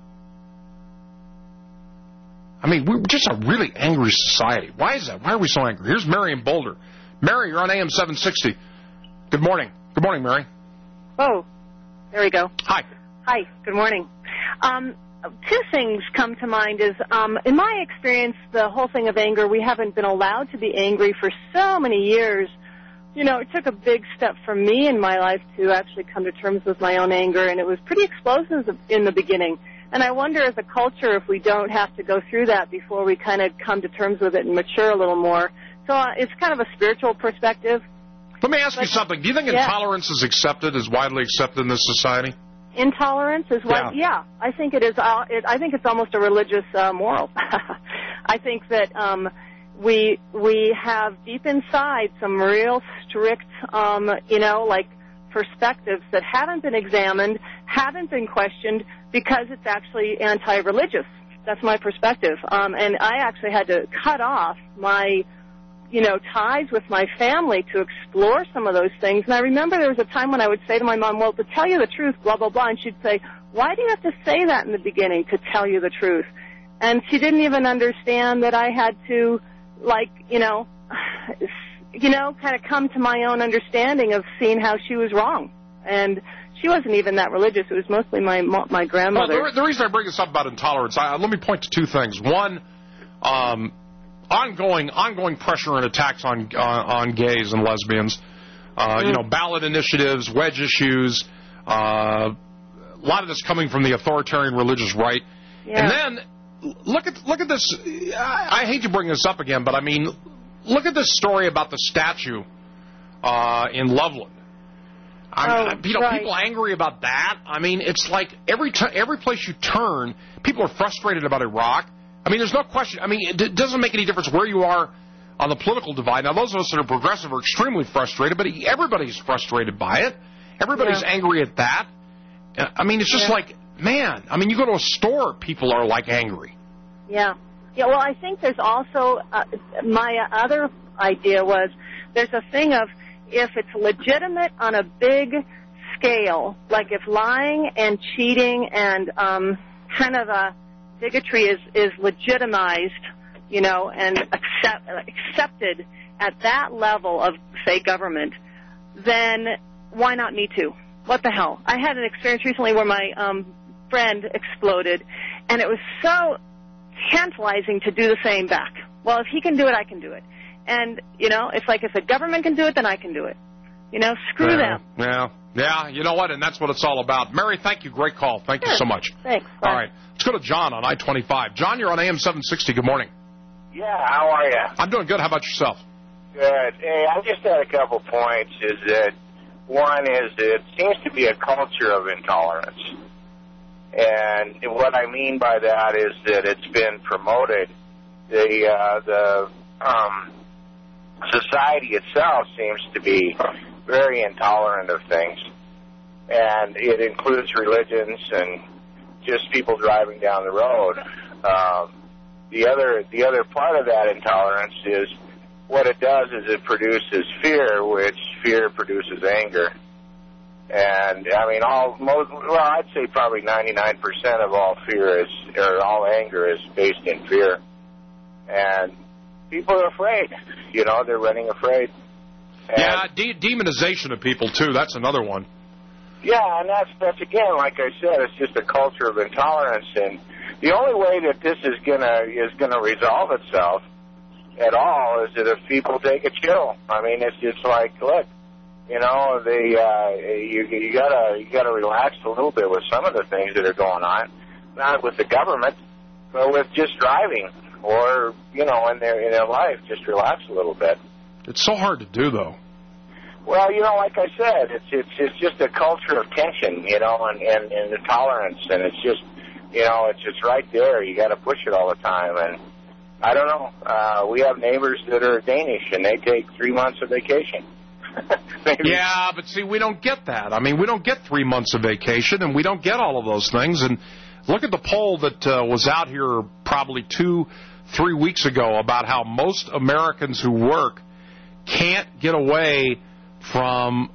I mean, we're just a really angry society. Why is that? Why are we so angry? Here's Mary in Boulder. Mary, you're on A M seven sixty. Good morning. Good morning, Mary. Oh, there we go. Hi. Hi. Good morning. Um, two things come to mind is, um, in my experience, the whole thing of anger, we haven't been allowed to be angry for so many years. You know, it took a big step for me in my life to actually come to terms with my own anger, and it was pretty explosive in the beginning. And I wonder as a culture if we don't have to go through that before we kind of come to terms with it and mature a little more. So uh, it's kind of a spiritual perspective. Let me ask but, you something. Do you think yeah. intolerance is accepted, is widely accepted in this society? Intolerance is what? Yeah, yeah I think it is. Uh, it, I think it's almost a religious uh, moral. I think that um, we we have deep inside some real strict, um, you know, like perspectives that haven't been examined, haven't been questioned, because it's actually anti-religious. That's my perspective. Um, and I actually had to cut off my, you know, ties with my family to explore some of those things. And I remember there was a time when I would say to my mom, well, to tell you the truth, blah, blah, blah. And she'd say, why do you have to say that in the beginning, to tell you the truth? And she didn't even understand that I had to, like, you know, you know, kind of come to my own understanding of seeing how she was wrong. And she wasn't even that religious. It was mostly my my grandmother. Well, the, the reason I bring this up about intolerance, I, let me point to two things. One, um, ongoing ongoing pressure and attacks on on, on gays and lesbians. Uh, mm. You know, ballot initiatives, wedge issues. Uh, a lot of this coming from the authoritarian religious right. Yeah. And then look at look at this. I, I hate to bring this up again, but I mean, look at this story about the statue uh, in Loveland. I mean, oh, you know, right. people angry about that. I mean, it's like every t- every place you turn, people are frustrated about Iraq. I mean, there's no question. I mean, it d- doesn't make any difference where you are on the political divide. Now, those of us that are progressive are extremely frustrated, but everybody's frustrated by it. Everybody's yeah. angry at that. I mean, it's just yeah. like, man, I mean, you go to a store, people are, like, angry. Yeah. Yeah, well, I think there's also, uh, my other idea was there's a thing of, if it's legitimate on a big scale, like if lying and cheating and um, kind of a bigotry is, is legitimized, you know, and accept, accepted at that level of, say, government, then why not me too? What the hell? I had an experience recently where my um, friend exploded, and it was so tantalizing to do the same back. Well, if he can do it, I can do it. And, you know, it's like if the government can do it, then I can do it. You know, screw yeah, them. Yeah, yeah, you know what, and that's what it's all about. Mary, thank you. Great call. Thank sure. you so much. Thanks. Bye. All right, let's go to John on I twenty-five. John, you're on A M seven sixty. Good morning. Yeah, how are you? I'm doing good. How about yourself? Good. Hey, I just had a couple points. Is that one is that it seems to be a culture of intolerance. And what I mean by that is that it's been promoted. The, uh, the, um... society itself seems to be very intolerant of things, and it includes religions and just people driving down the road. Um, the other the other part of that intolerance is what it does is it produces fear, which fear produces anger. And I mean, all most well, I'd say probably ninety-nine percent of all fear is or all anger is based in fear, and people are afraid. You know, they're running afraid. And yeah, de- demonization of people, too. That's another one. Yeah, and that's, that's again, like I said, it's just a culture of intolerance. And the only way that this is going to is gonna resolve itself at all is that if people take a chill. I mean, it's just like, look, you know, the, uh, you, you gotta you gotta relax a little bit with some of the things that are going on. Not with the government, but with just driving. Or, you know, in their in their life, just relax a little bit. It's so hard to do, though. Well, you know, like I said, it's it's it's just a culture of tension, you know, and, and, and intolerance, and it's just, you know, it's it's right there. You got to push it all the time, and I don't know. Uh, we have neighbors that are Danish, and they take three months of vacation. Yeah, but see, we don't get that. I mean, we don't get three months of vacation, and we don't get all of those things. And look at the poll that uh, was out here probably two. three weeks ago about how most Americans who work can't get away from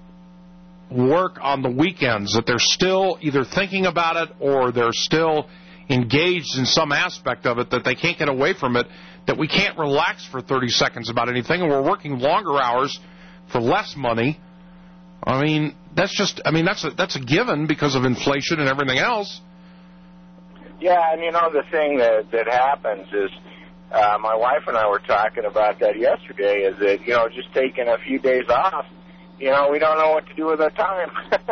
work on the weekends, that they're still either thinking about it or they're still engaged in some aspect of it, that they can't get away from it, that we can't relax for thirty seconds about anything, and we're working longer hours for less money. I mean, that's just, I mean, that's a, that's a given because of inflation and everything else. Yeah, and you know, the thing that, that happens is, Uh, my wife and I were talking about that yesterday, is that, you know, just taking a few days off, you know, we don't know what to do with our time.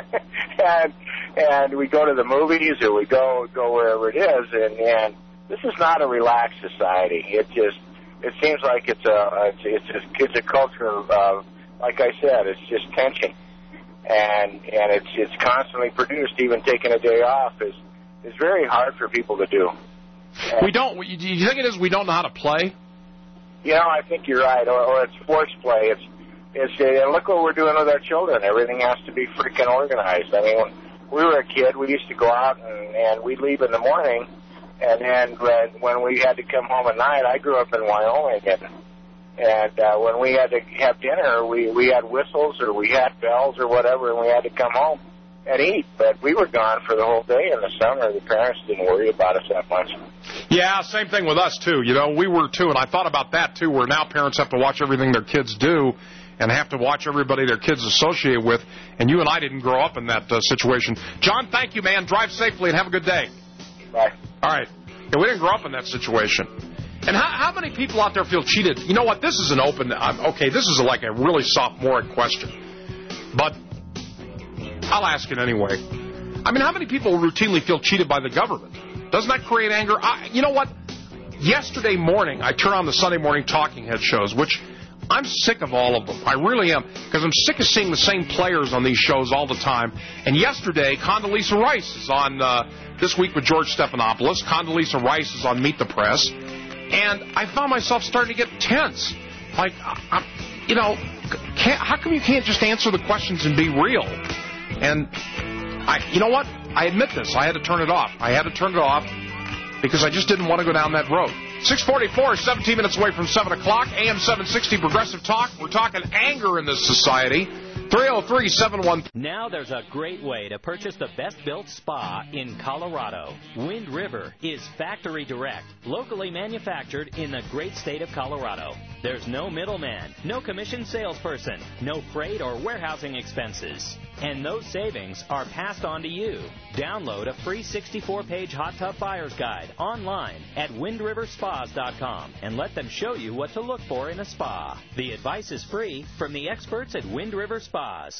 and and we go to the movies or we go go wherever it is, and, and this is not a relaxed society. It just, it seems like it's a, it's, it's, a, it's a culture of, uh, like I said, it's just tension. And and it's it's constantly produced. Even taking a day off is, is very hard for people to do. We don't. Do you think it is we don't know how to play? You know, I think you're right. Or, or it's forced play. It's it's. Uh, look what we're doing with our children. Everything has to be freaking organized. I mean, when we were a kid, we used to go out and, and we'd leave in the morning, and then when, when we had to come home at night, I grew up in Wyoming, and and uh, when we had to have dinner, we we had whistles or we had bells or whatever, and we had to come home and eat. But we were gone for the whole day in the summer. The parents didn't worry about us that much. Yeah, same thing with us, too. You know, we were, too, and I thought about that, too, where now parents have to watch everything their kids do and have to watch everybody their kids associate with, and you and I didn't grow up in that uh, situation. John, thank you, man. Drive safely and have a good day. Bye. All right. Yeah, we didn't grow up in that situation. And how, how many people out there feel cheated? You know what? This is an open, um, okay, this is like a really sophomoric question, but I'll ask it anyway. I mean, how many people routinely feel cheated by the government? Doesn't that create anger? I, you know what? Yesterday morning, I turned on the Sunday morning talking head shows, which I'm sick of all of them. I really am, because I'm sick of seeing the same players on these shows all the time. And yesterday, Condoleezza Rice is on uh, This Week with George Stephanopoulos. Condoleezza Rice is on Meet the Press. And I found myself starting to get tense. Like, I, I, you know, can't, how come you can't just answer the questions and be real? And, I, you know what? I admit this. I had to turn it off. I had to turn it off because I just didn't want to go down that road. six forty-four, seventeen minutes away from seven o'clock, A M seven sixty Progressive Talk. We're talking anger in this society. three oh three, seven one three. Now there's a great way to purchase the best-built spa in Colorado. Wind River is factory direct, locally manufactured in the great state of Colorado. There's no middleman, no commission salesperson, no freight or warehousing expenses. And those savings are passed on to you. Download a free sixty-four page hot tub buyer's guide online at wind river spas dot com and let them show you what to look for in a spa. The advice is free from the experts at Wind River Spas.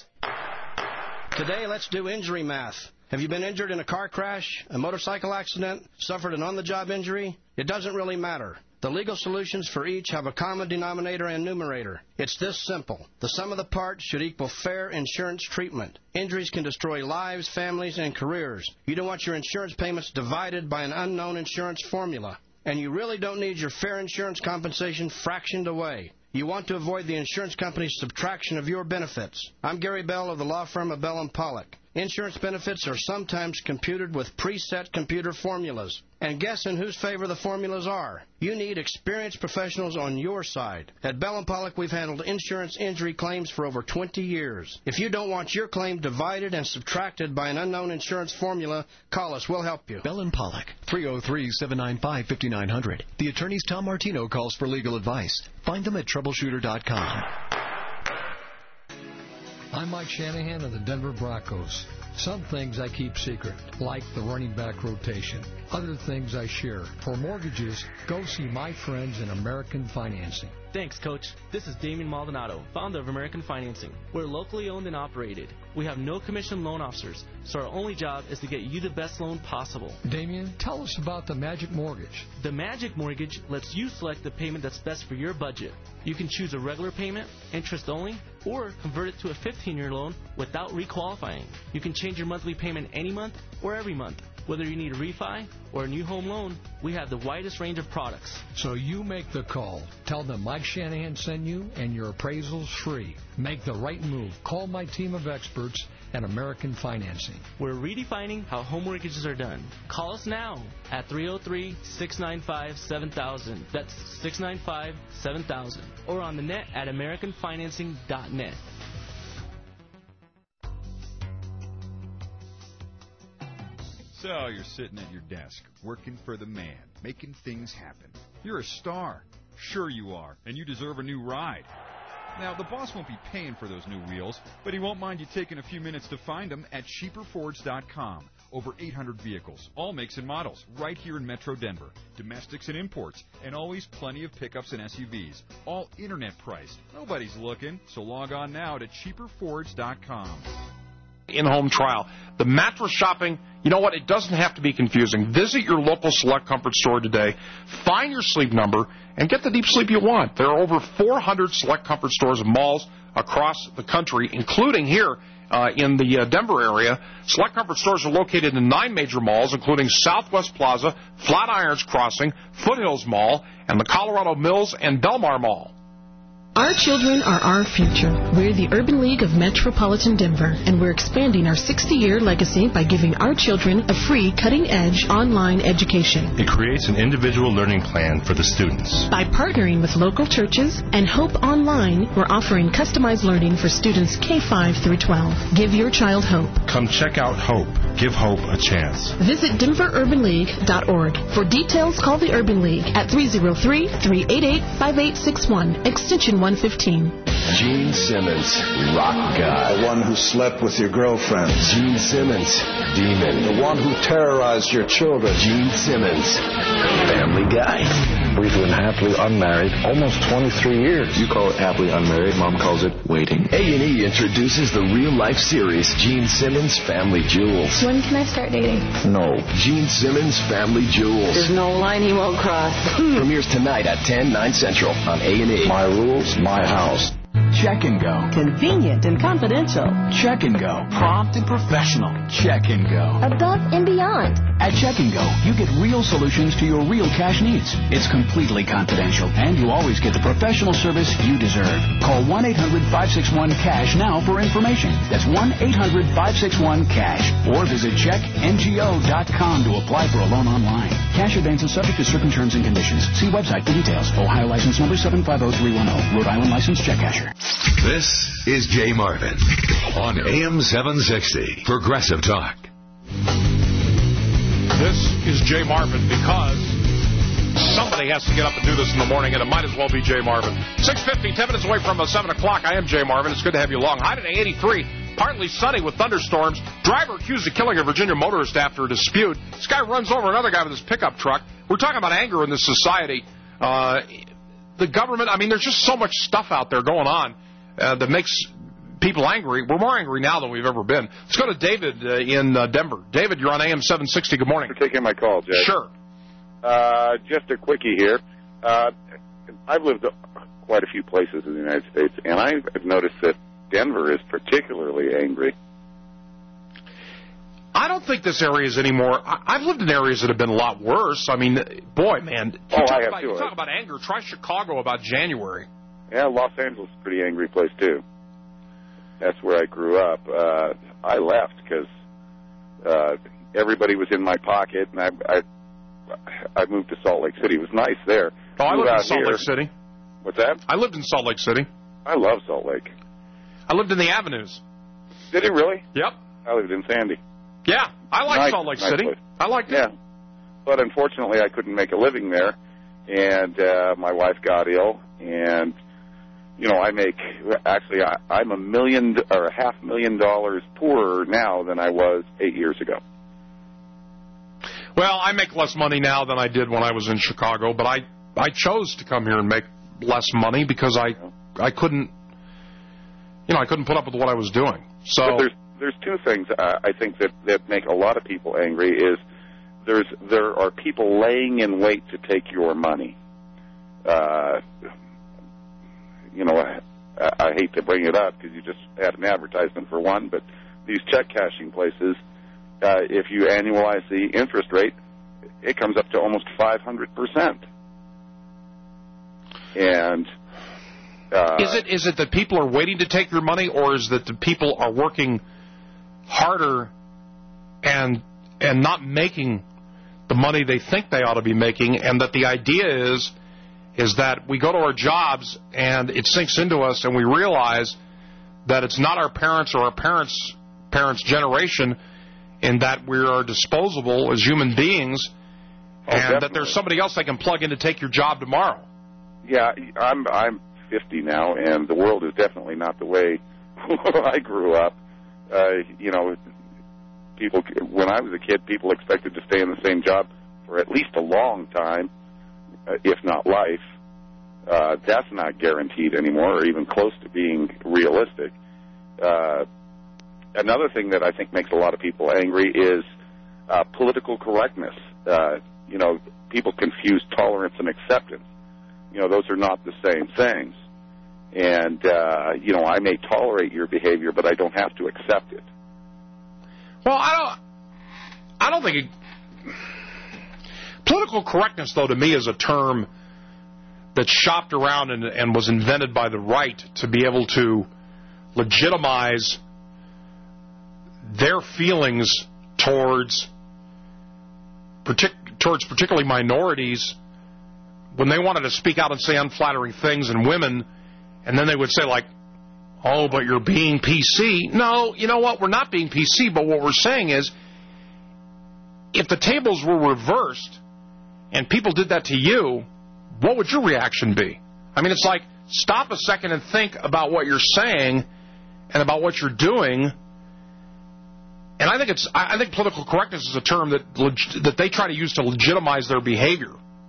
Today, let's do injury math. Have you been injured in a car crash, a motorcycle accident, suffered an on-the-job injury? It doesn't really matter. The legal solutions for each have a common denominator and numerator. It's this simple. The sum of the parts should equal fair insurance treatment. Injuries can destroy lives, families, and careers. You don't want your insurance payments divided by an unknown insurance formula. And you really don't need your fair insurance compensation fractioned away. You want to avoid the insurance company's subtraction of your benefits. I'm Gary Bell of the law firm of Bell and Pollock. Insurance benefits are sometimes computed with preset computer formulas. And guess in whose favor the formulas are. You need experienced professionals on your side. At Bell and Pollock, we've handled insurance injury claims for over twenty years. If you don't want your claim divided and subtracted by an unknown insurance formula, call us. We'll help you. Bell and Pollock, three oh three, seven nine five, five nine zero zero. The attorneys Tom Martino calls for legal advice. Find them at troubleshooter dot com. I'm Mike Shanahan of the Denver Broncos. Some things I keep secret, like the running back rotation. Other things I share. For mortgages, go see my friends in American Financing. Thanks, Coach. This is Damien Maldonado, founder of American Financing. We're locally owned and operated. We have no commission loan officers, so our only job is to get you the best loan possible. Damien, tell us about the Magic Mortgage. The Magic Mortgage lets you select the payment that's best for your budget. You can choose a regular payment, interest only, or convert it to a fifteen-year loan without requalifying. You can change your monthly payment any month or every month. Whether you need a refi or a new home loan, we have the widest range of products. So you make the call. Tell them Mike Shanahan sent you, and your appraisal's free. Make the right move. Call my team of experts at American Financing. We're redefining how home mortgages are done. Call us now at three oh three, six nine five, seven thousand. That's six nine five, seven thousand. Or on the net at american financing dot net. So you're sitting at your desk, working for the man, making things happen. You're a star. Sure you are, and you deserve a new ride. Now, the boss won't be paying for those new wheels, but he won't mind you taking a few minutes to find them at cheaper fords dot com. Over eight hundred vehicles, all makes and models, right here in Metro Denver. Domestics and imports, and always plenty of pickups and S U Vs. All internet priced. Nobody's looking, so log on now to cheaper fords dot com. In-home trial. The mattress shopping, you know what? It doesn't have to be confusing. Visit your local Select Comfort store today, find your sleep number, and get the deep sleep you want. There are over four hundred Select Comfort stores and malls across the country, including here uh, in the uh, Denver area. Select Comfort stores are located in nine major malls, including Southwest Plaza, Flatirons Crossing, Foothills Mall, and the Colorado Mills and Delmar Mall. Our children are our future. We're the Urban League of Metropolitan Denver, and we're expanding our sixty-year legacy by giving our children a free, cutting-edge online education. It creates an individual learning plan for the students. By partnering with local churches and Hope Online, we're offering customized learning for students K five through twelve. Give your child hope. Come check out Hope. Give hope a chance. Visit denver urban league dot org. For details, call the Urban League at three oh three, three eight eight, five eight six one, extension one fifteen. Gene Simmons, rock guy. The one who slept with your girlfriend. Gene Simmons, demon. The one who terrorized your children. Gene Simmons, family guy. We've been happily unmarried almost twenty-three years. You call it happily unmarried. Mom calls it waiting. A and E introduces the real-life series, Gene Simmons Family Jewels. When can I start dating? No. Gene Simmons Family Jewels. There's no line he won't cross. Premieres tonight at ten, nine Central on A and E. My rules, my house. Check and Go. Convenient and confidential. Check and Go. Prompt and professional. Check and Go. Above and beyond. At Check and Go, you get real solutions to your real cash needs. It's completely confidential, and you always get the professional service you deserve. Call one eight hundred, five six one, cash now for information. That's one eight hundred, five six one, cash. Or visit check n g o dot com to apply for a loan online. Cash advances subject to certain terms and conditions. See website for details. Ohio license number seven five zero three one zero. Rhode Island license check casher. This is Jay Marvin on A M seven sixty, Progressive Talk. This is Jay Marvin because somebody has to get up and do this in the morning, and it might as well be Jay Marvin. six fifty, ten minutes away from seven o'clock. I am Jay Marvin. It's good to have you along. High today, eighty-three. Partly sunny with thunderstorms. Driver accused of killing a Virginia motorist after a dispute. This guy runs over another guy with his pickup truck. We're talking about anger in this society. Uh, the government, I mean, there's just so much stuff out there going on uh, that makes people angry. We're more angry now than we've ever been. Let's go to David uh, in uh, Denver. David, you're on A M seven sixty. Good morning. Thanks for taking my call, Jay. Sure. Uh, just a quickie here. Uh, I've lived quite a few places in the United States, and I've noticed that Denver is particularly angry. I don't think this area is anymore. I've lived in areas that have been a lot worse. I mean, boy, man. You oh, talk I have about, too. You talk about anger. Try Chicago about January. Yeah, Los Angeles is a pretty angry place, too. That's where I grew up. Uh, I left because uh, everybody was in my pocket, and I, I I moved to Salt Lake City. It was nice there. Oh, I lived in Salt here. Lake City. What's that? I lived in Salt Lake City. I love Salt Lake. I lived in the Avenues. Did you really? Yep. I lived in Sandy. Yeah, I like nice, Salt Lake nice City. Place. I liked it. Yeah. But unfortunately, I couldn't make a living there, and uh, my wife got ill, and, you know, I make, actually, I, I'm a million or a half million dollars poorer now than I was eight years ago. Well, I make less money now than I did when I was in Chicago, but I, I chose to come here and make less money because I I couldn't, you know, I couldn't put up with what I was doing. So but there's there's two things uh, I think that, that make a lot of people angry is there's there are people laying in wait to take your money. Uh, you know, I, I hate to bring it up because you just had an advertisement for one, but these check cashing places, uh, if you annualize the interest rate, it comes up to almost five hundred percent. And uh, is it is it that people are waiting to take your money, or is that the people are working harder and and not making the money they think they ought to be making, and that the idea is is that we go to our jobs and it sinks into us and we realize that it's not our parents or our parents' parents' generation, and that we are disposable as human beings, oh, and definitely. that there's somebody else they can plug in to take your job tomorrow. Yeah, I'm I'm fifty now, and the world is definitely not the way I grew up. Uh, you know, people when I was a kid, people expected to stay in the same job for at least a long time, uh, if not life. Uh, that's not guaranteed anymore, or even close to being realistic. Uh, another thing that I think makes a lot of people angry is uh, political correctness. Uh, you know, people confuse tolerance and acceptance. You know, those are not the same things. And, uh, you know, I may tolerate your behavior, but I don't have to accept it. Well, I don't, I don't think it, political correctness, though, to me is a term that's shopped around and, and was invented by the right to be able to legitimize their feelings towards, partic- towards particularly minorities when they wanted to speak out and say unflattering things, and women, and then they would say, like, oh, but you're being P C. No, you know what? We're not being P C, but what we're saying is if the tables were reversed and people did that to you, what would your reaction be? I mean, it's like, stop a second and think about what you're saying and about what you're doing. And I think it's I think political correctness is a term that leg- that they try to use to legitimize their behavior.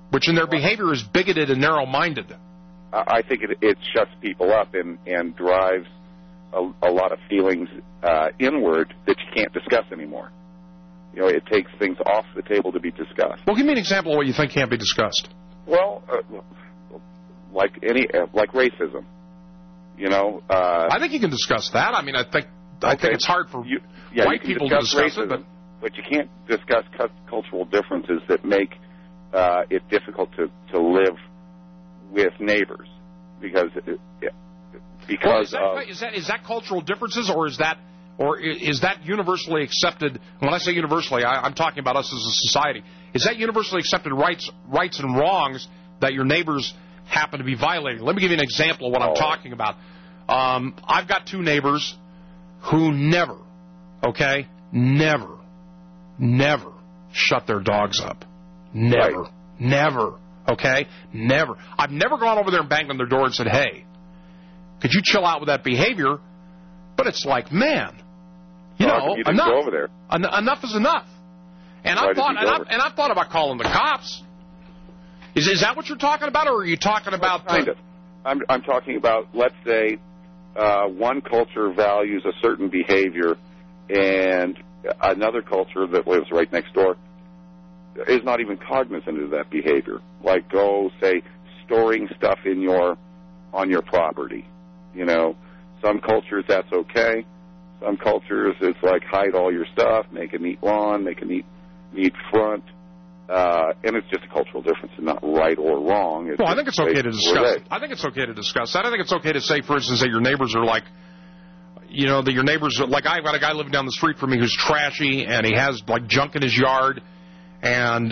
which in their behavior is bigoted and narrow-minded. I think it, it shuts people up and, and drives a, a lot of feelings uh, inward that you can't discuss anymore. You know, it takes things off the table to be discussed. Well, give me an example of what you think can't be discussed. Well, uh, like any, uh, like racism. You know, uh, I think you can discuss that. I mean, I think I okay. think it's hard for you, yeah, white you people to discuss racism, it, but but you can't discuss cultural differences that make uh, it difficult to, to live with neighbors because it, because well, is, that, of, is that is that cultural differences, or is that or is that universally accepted? When I say universally, I, I'm talking about us as a society. Is that universally accepted rights rights and wrongs that your neighbors happen to be violating? Let me give you an example of what oh. I'm talking about. Um, I've got two neighbors who never, okay, never, never shut their dogs up. Never, right. never, okay, never. I've never gone over there and banged on their door and said, hey, could you chill out with that behavior? But it's like, man, you oh, know, you didn't enough, go over there. En- enough is enough. And Why I've thought, and I've, over? and I've thought about calling the cops. Is is that what you're talking about, or are you talking about? Well, kind uh, of. I'm I'm talking about. Let's say uh, one culture values a certain behavior, and another culture that lives right next door is not even cognizant of that behavior. Like, go say storing stuff in your on your property. You know, some cultures that's okay. Some cultures it's like hide all your stuff, make a neat lawn, make a neat neat front. Uh, and it's just a cultural difference and not right or wrong. It's well, I think it's okay to discuss. It. I think it's okay to discuss that. I think it's okay to say, for instance, that your neighbors are like, you know, that your neighbors are like. I've got a guy living down the street from me who's trashy and he has like junk in his yard, and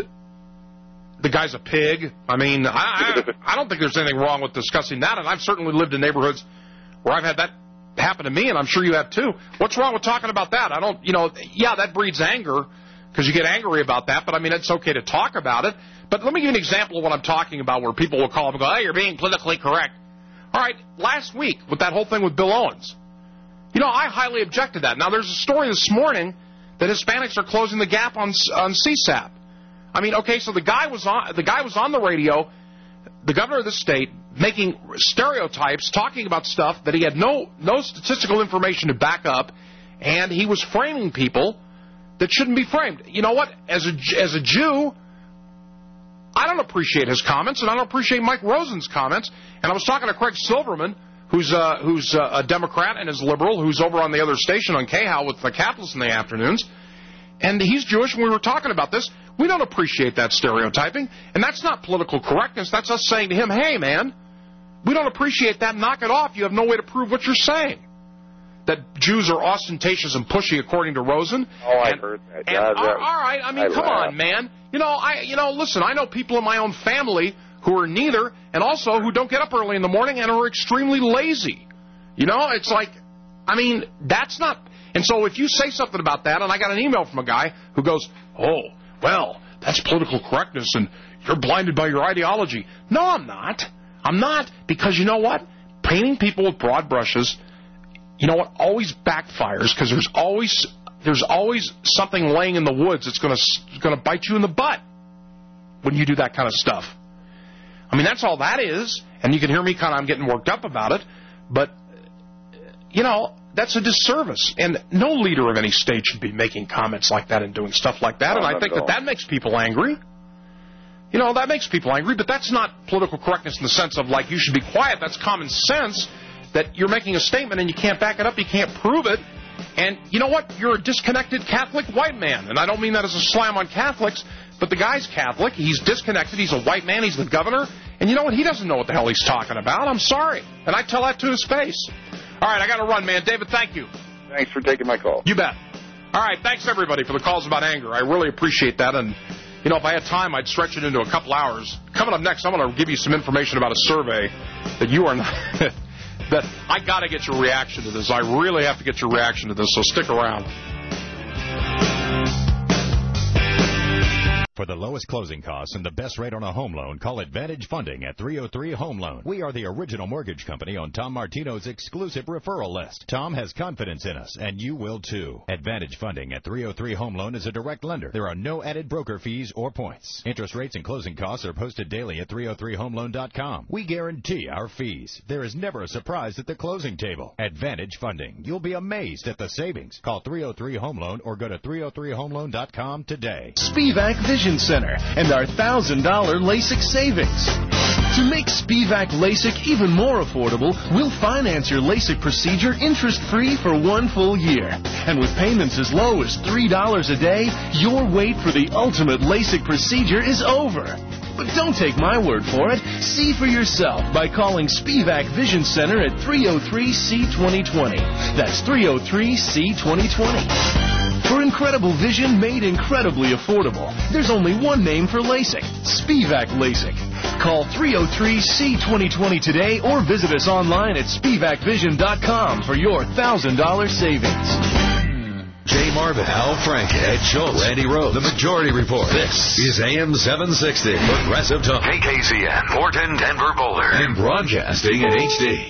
the guy's a pig. I mean, I, I, I don't think there's anything wrong with discussing that. And I've certainly lived in neighborhoods where I've had that happen to me, and I'm sure you have too. What's wrong with talking about that? I don't, you know, yeah, that breeds anger. Because you get angry about that, but I mean, it's okay to talk about it. But let me give you an example of what I'm talking about where people will call up and go, hey, you're being politically correct. All right, last week with that whole thing with Bill Owens, you know, I highly object to that. Now, there's a story this morning that Hispanics are closing the gap on on C SAP. I mean, okay, so the guy was on the guy was on the radio, the governor of the state, making stereotypes, talking about stuff that he had no no statistical information to back up, and he was framing people that shouldn't be framed. You know what? As a, as a Jew, I don't appreciate his comments, and I don't appreciate Mike Rosen's comments. And I was talking to Craig Silverman, who's, uh, who's uh, a Democrat and is liberal, who's over on the other station on K H A L with the capitalists in the afternoons. And he's Jewish, and we were talking about this. We don't appreciate that stereotyping. And that's not political correctness. That's us saying to him, hey, man, we don't appreciate that. Knock it off. You have no way to prove what you're saying. That Jews are ostentatious and pushy, according to Rosen. Oh, I and, heard that. And, yeah, all, all right, I mean, I come laugh. on, man. You know, I, you know, listen. I know people in my own family who are neither, and also who don't get up early in the morning and are extremely lazy. You know, it's like, I mean, that's not. And so, if you say something about that, and I got an email from a guy who goes, "Oh, well, that's political correctness, and you're blinded by your ideology." No, I'm not. I'm not, because you know what? Painting people with broad brushes, you know what, always backfires, because there's always there's always something laying in the woods that's going to going to bite you in the butt when you do that kind of stuff. I mean, that's all that is, and you can hear me kind of, I'm getting worked up about it, but, you know, that's a disservice, and no leader of any state should be making comments like that and doing stuff like that, no, and I think that that makes people angry. You know, that makes people angry, but that's not political correctness in the sense of, like, you should be quiet. That's common sense. That you're making a statement and you can't back it up, you can't prove it, and you know what? You're a disconnected Catholic white man, and I don't mean that as a slam on Catholics, but the guy's Catholic, he's disconnected, he's a white man, he's the governor, and you know what? He doesn't know what the hell he's talking about. I'm sorry, and I tell that to his face. All right, I got to run, man. David, thank you. Thanks for taking my call. You bet. All right, thanks everybody for the calls about anger. I really appreciate that, and you know, if I had time, I'd stretch it into a couple hours. Coming up next, I'm going to give you some information about a survey that you are not... that I got to get your reaction to this. I really have to get your reaction to this, so stick around. For the lowest closing costs and the best rate on a home loan, call Advantage Funding at three oh three Home Loan. We are the original mortgage company on Tom Martino's exclusive referral list. Tom has confidence in us, and you will too. Advantage Funding at three oh three Home Loan is a direct lender. There are no added broker fees or points. Interest rates and closing costs are posted daily at three oh three home loan dot com. We guarantee our fees. There is never a surprise at the closing table. Advantage Funding. You'll be amazed at the savings. Call three oh three Home Loan or go to three oh three home loan dot com today. Spivak Vision Center and our one thousand dollars LASIK savings. To make Spivak LASIK even more affordable, we'll finance your LASIK procedure interest-free for one full year. And with payments as low as three dollars a day, your wait for the ultimate LASIK procedure is over. But don't take my word for it. See for yourself by calling Spivak Vision Center at three oh three C twenty twenty. That's three oh three C twenty twenty. For incredible vision made incredibly affordable, there's only one name for LASIK, Spivak LASIK. Call three oh three C twenty twenty today or visit us online at spivak vision dot com for your one thousand dollars savings. Jay Marvin, Al Frank, Ed Schultz, Randy Rhodes, The Majority Report. This is A M seven sixty, Progressive Talk. K K Z N, Morton, Denver, Boulder, and broadcasting in H D.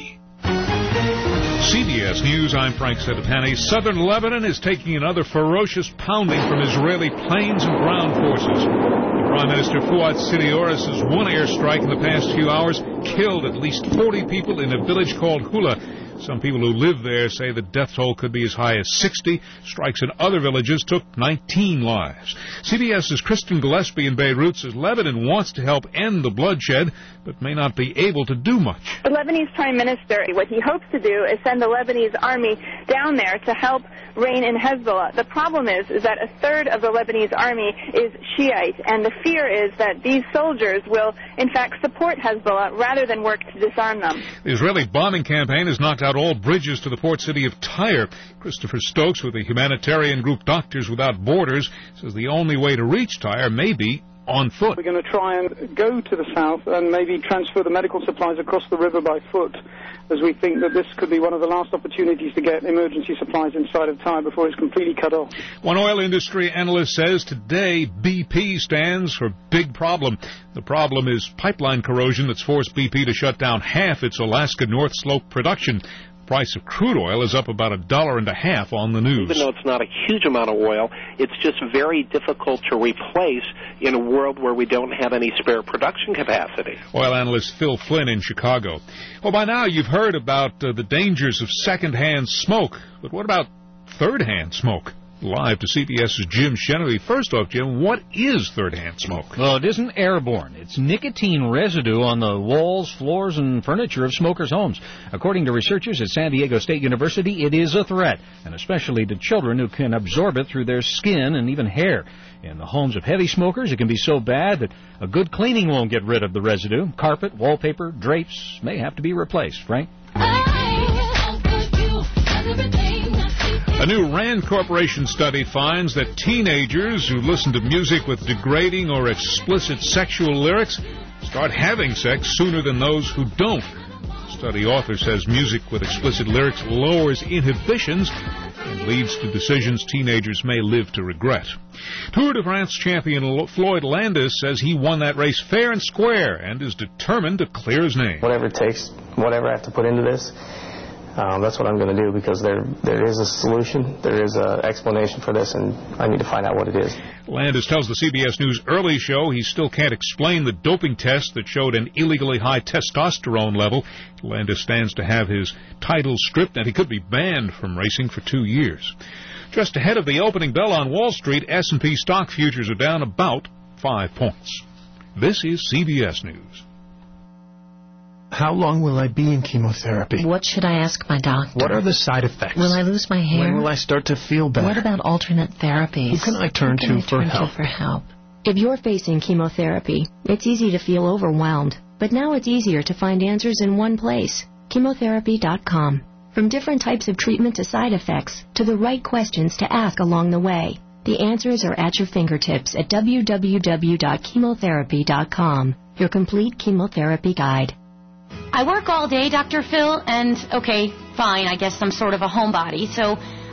C B S News, I'm Frank Sedapani. Southern Lebanon is taking another ferocious pounding from Israeli planes and ground forces. Prime Minister Fuad Sidioris's one airstrike in the past few hours killed at least forty people in a village called Hula. Some people who live there say the death toll could be as high as sixty. Strikes in other villages took nineteen lives. CBS's Kristen Gillespie in Beirut says Lebanon wants to help end the bloodshed, but may not be able to do much. The Lebanese Prime Minister, what he hopes to do is send the Lebanese army down there to help rein in Hezbollah. The problem is, is that a third of the Lebanese army is Shiite, and the fear is that these soldiers will, in fact, support Hezbollah rather than work to disarm them. The Israeli bombing campaign has knocked out all bridges to the port city of Tyre. Christopher Stokes with the humanitarian group Doctors Without Borders says the only way to reach Tyre may be on foot. We're going to try and go to the south and maybe transfer the medical supplies across the river by foot, as we think that this could be one of the last opportunities to get emergency supplies inside of Tyre before it's completely cut off. One oil industry analyst says today B P stands for big problem. The problem is pipeline corrosion that's forced B P to shut down half its Alaska North Slope production. The price of crude oil is up about a dollar and a half on the news. Even though it's not a huge amount of oil, it's just very difficult to replace in a world where we don't have any spare production capacity. Oil analyst Phil Flynn in Chicago. Well, by now you've heard about uh, the dangers of second-hand smoke, but what about third-hand smoke? Live to CBS's Jim Shenley. First off, Jim, what is third-hand smoke? Well, it isn't airborne. It's nicotine residue on the walls, floors, and furniture of smokers' homes. According to researchers at San Diego State University, it is a threat, and especially to children who can absorb it through their skin and even hair. In the homes of heavy smokers, it can be so bad that a good cleaning won't get rid of the residue. Carpet, wallpaper, drapes may have to be replaced. Frank? A new RAND Corporation study finds that teenagers who listen to music with degrading or explicit sexual lyrics start having sex sooner than those who don't. The study author says music with explicit lyrics lowers inhibitions and leads to decisions teenagers may live to regret. Tour de France champion Floyd Landis says he won that race fair and square and is determined to clear his name. Whatever it takes, whatever I have to put into this, Um, that's what I'm going to do, because there there is a solution, there is an explanation for this, and I need to find out what it is. Landis tells the C B S News Early Show he still can't explain the doping test that showed an illegally high testosterone level. Landis stands to have his title stripped, and he could be banned from racing for two years. Just ahead of the opening bell on Wall Street, S and P stock futures are down about five points. This is C B S News. How long will I be in chemotherapy? What should I ask my doctor? What are the side effects? Will I lose my hair? When will I start to feel better? What about alternate therapies? Who can I turn Who can to I for turn help? To for help? If you're facing chemotherapy, it's easy to feel overwhelmed. But now it's easier to find answers in one place, chemotherapy dot com. From different types of treatment to side effects, to the right questions to ask along the way, the answers are at your fingertips at w w w dot chemotherapy dot com, your complete chemotherapy guide. I work all day, Doctor Phil, and, okay, fine, I guess I'm sort of a homebody, so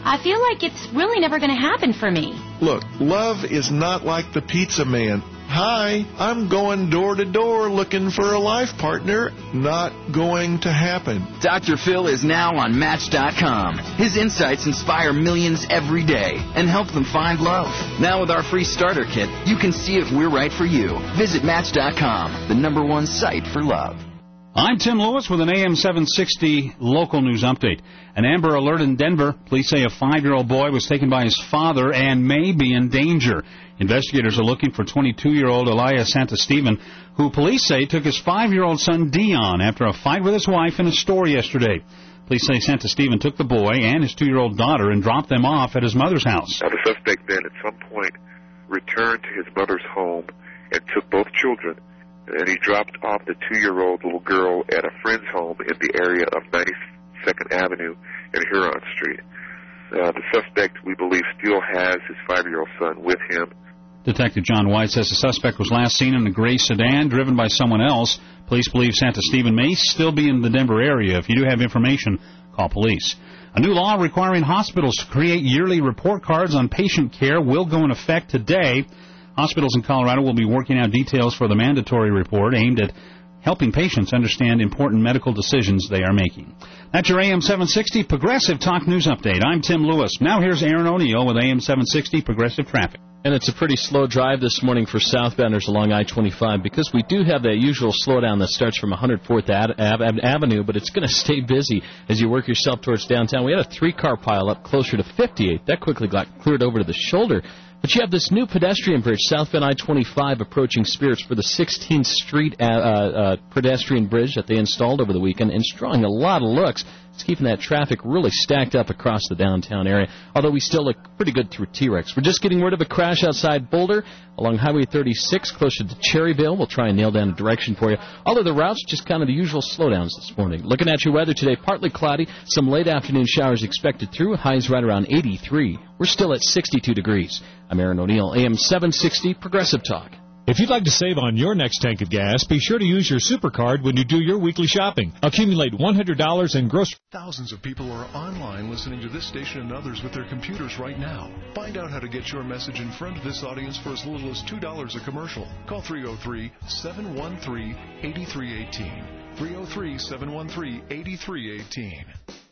I feel like it's really never going to happen for me. Look, love is not like the pizza man. Hi, I'm going door to door looking for a life partner. Not going to happen. Doctor Phil is now on Match dot com. His insights inspire millions every day and help them find love. Now with our free starter kit, you can see if we're right for you. Visit Match dot com, the number one site for love. I'm Tim Lewis with an A M seven sixty local news update. An Amber Alert in Denver. Police say a five-year-old boy was taken by his father and may be in danger. Investigators are looking for twenty-two-year-old Elias Santasteven, who police say took his five-year-old son Dion after a fight with his wife in a store yesterday. Police say Santasteven took the boy and his two-year-old daughter and dropped them off at his mother's house. Now, the suspect then at some point returned to his mother's home and took both children, and he dropped off the two-year-old little girl at a friend's home in the area of ninety-second Avenue and Huron Street. Uh, the suspect, we believe, still has his five-year-old son with him. Detective John White says the suspect was last seen in a gray sedan driven by someone else. Police believe Santasteven may still be in the Denver area. If you do have information, call police. A new law requiring hospitals to create yearly report cards on patient care will go in effect today. Hospitals in Colorado will be working out details for the mandatory report aimed at helping patients understand important medical decisions they are making. That's your A M seven sixty Progressive Talk News Update. I'm Tim Lewis. Now here's Aaron O'Neill with A M seven sixty Progressive Traffic. And it's a pretty slow drive this morning for southbounders along I twenty-five because we do have that usual slowdown that starts from one hundred fourth Avenue, but it's going to stay busy as you work yourself towards downtown. We had a three-car pile up closer to fifty-eight. That quickly got cleared over to the shoulder. But you have this new pedestrian bridge, southbound I twenty-five, approaching Spirits for the sixteenth Street uh, uh, pedestrian bridge that they installed over the weekend, and it's drawing a lot of looks. It's keeping that traffic really stacked up across the downtown area, although we still look pretty good through T-Rex. We're just getting rid of a crash outside Boulder along Highway thirty-six, closer to Cherryville. We'll try and nail down a direction for you. Although the route's just kind of the usual slowdowns this morning. Looking at your weather today, partly cloudy, some late afternoon showers expected through, highs right around eighty-three. We're still at sixty-two degrees. I'm Aaron O'Neill, A M seven sixty Progressive Talk. If you'd like to save on your next tank of gas, be sure to use your SuperCard when you do your weekly shopping. Accumulate one hundred dollars in gross... Thousands of people are online listening to this station and others with their computers right now. Find out how to get your message in front of this audience for as little as two dollars a commercial. Call three oh three, seven one three, eight three one eight. three oh three, seven one three, eight three one eight.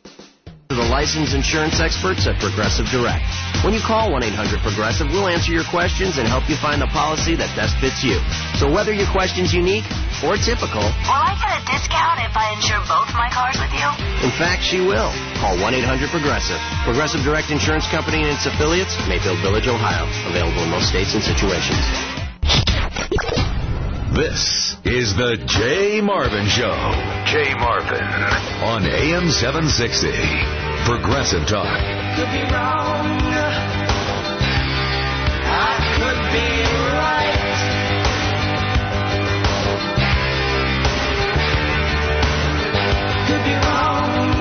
The licensed insurance experts at Progressive Direct. When you call one eight hundred Progressive, we'll answer your questions and help you find the policy that best fits you. So whether your question's unique or typical... Will I get a discount if I insure both my cars with you? In fact, she will. Call one eight hundred Progressive. Progressive Direct Insurance Company and its affiliates, Mayfield Village, Ohio. Available in most states and situations. This is the Jay Marvin Show. Jay Marvin on A M seven sixty. Progressive Talk. Could be wrong. I could be right. Could be wrong.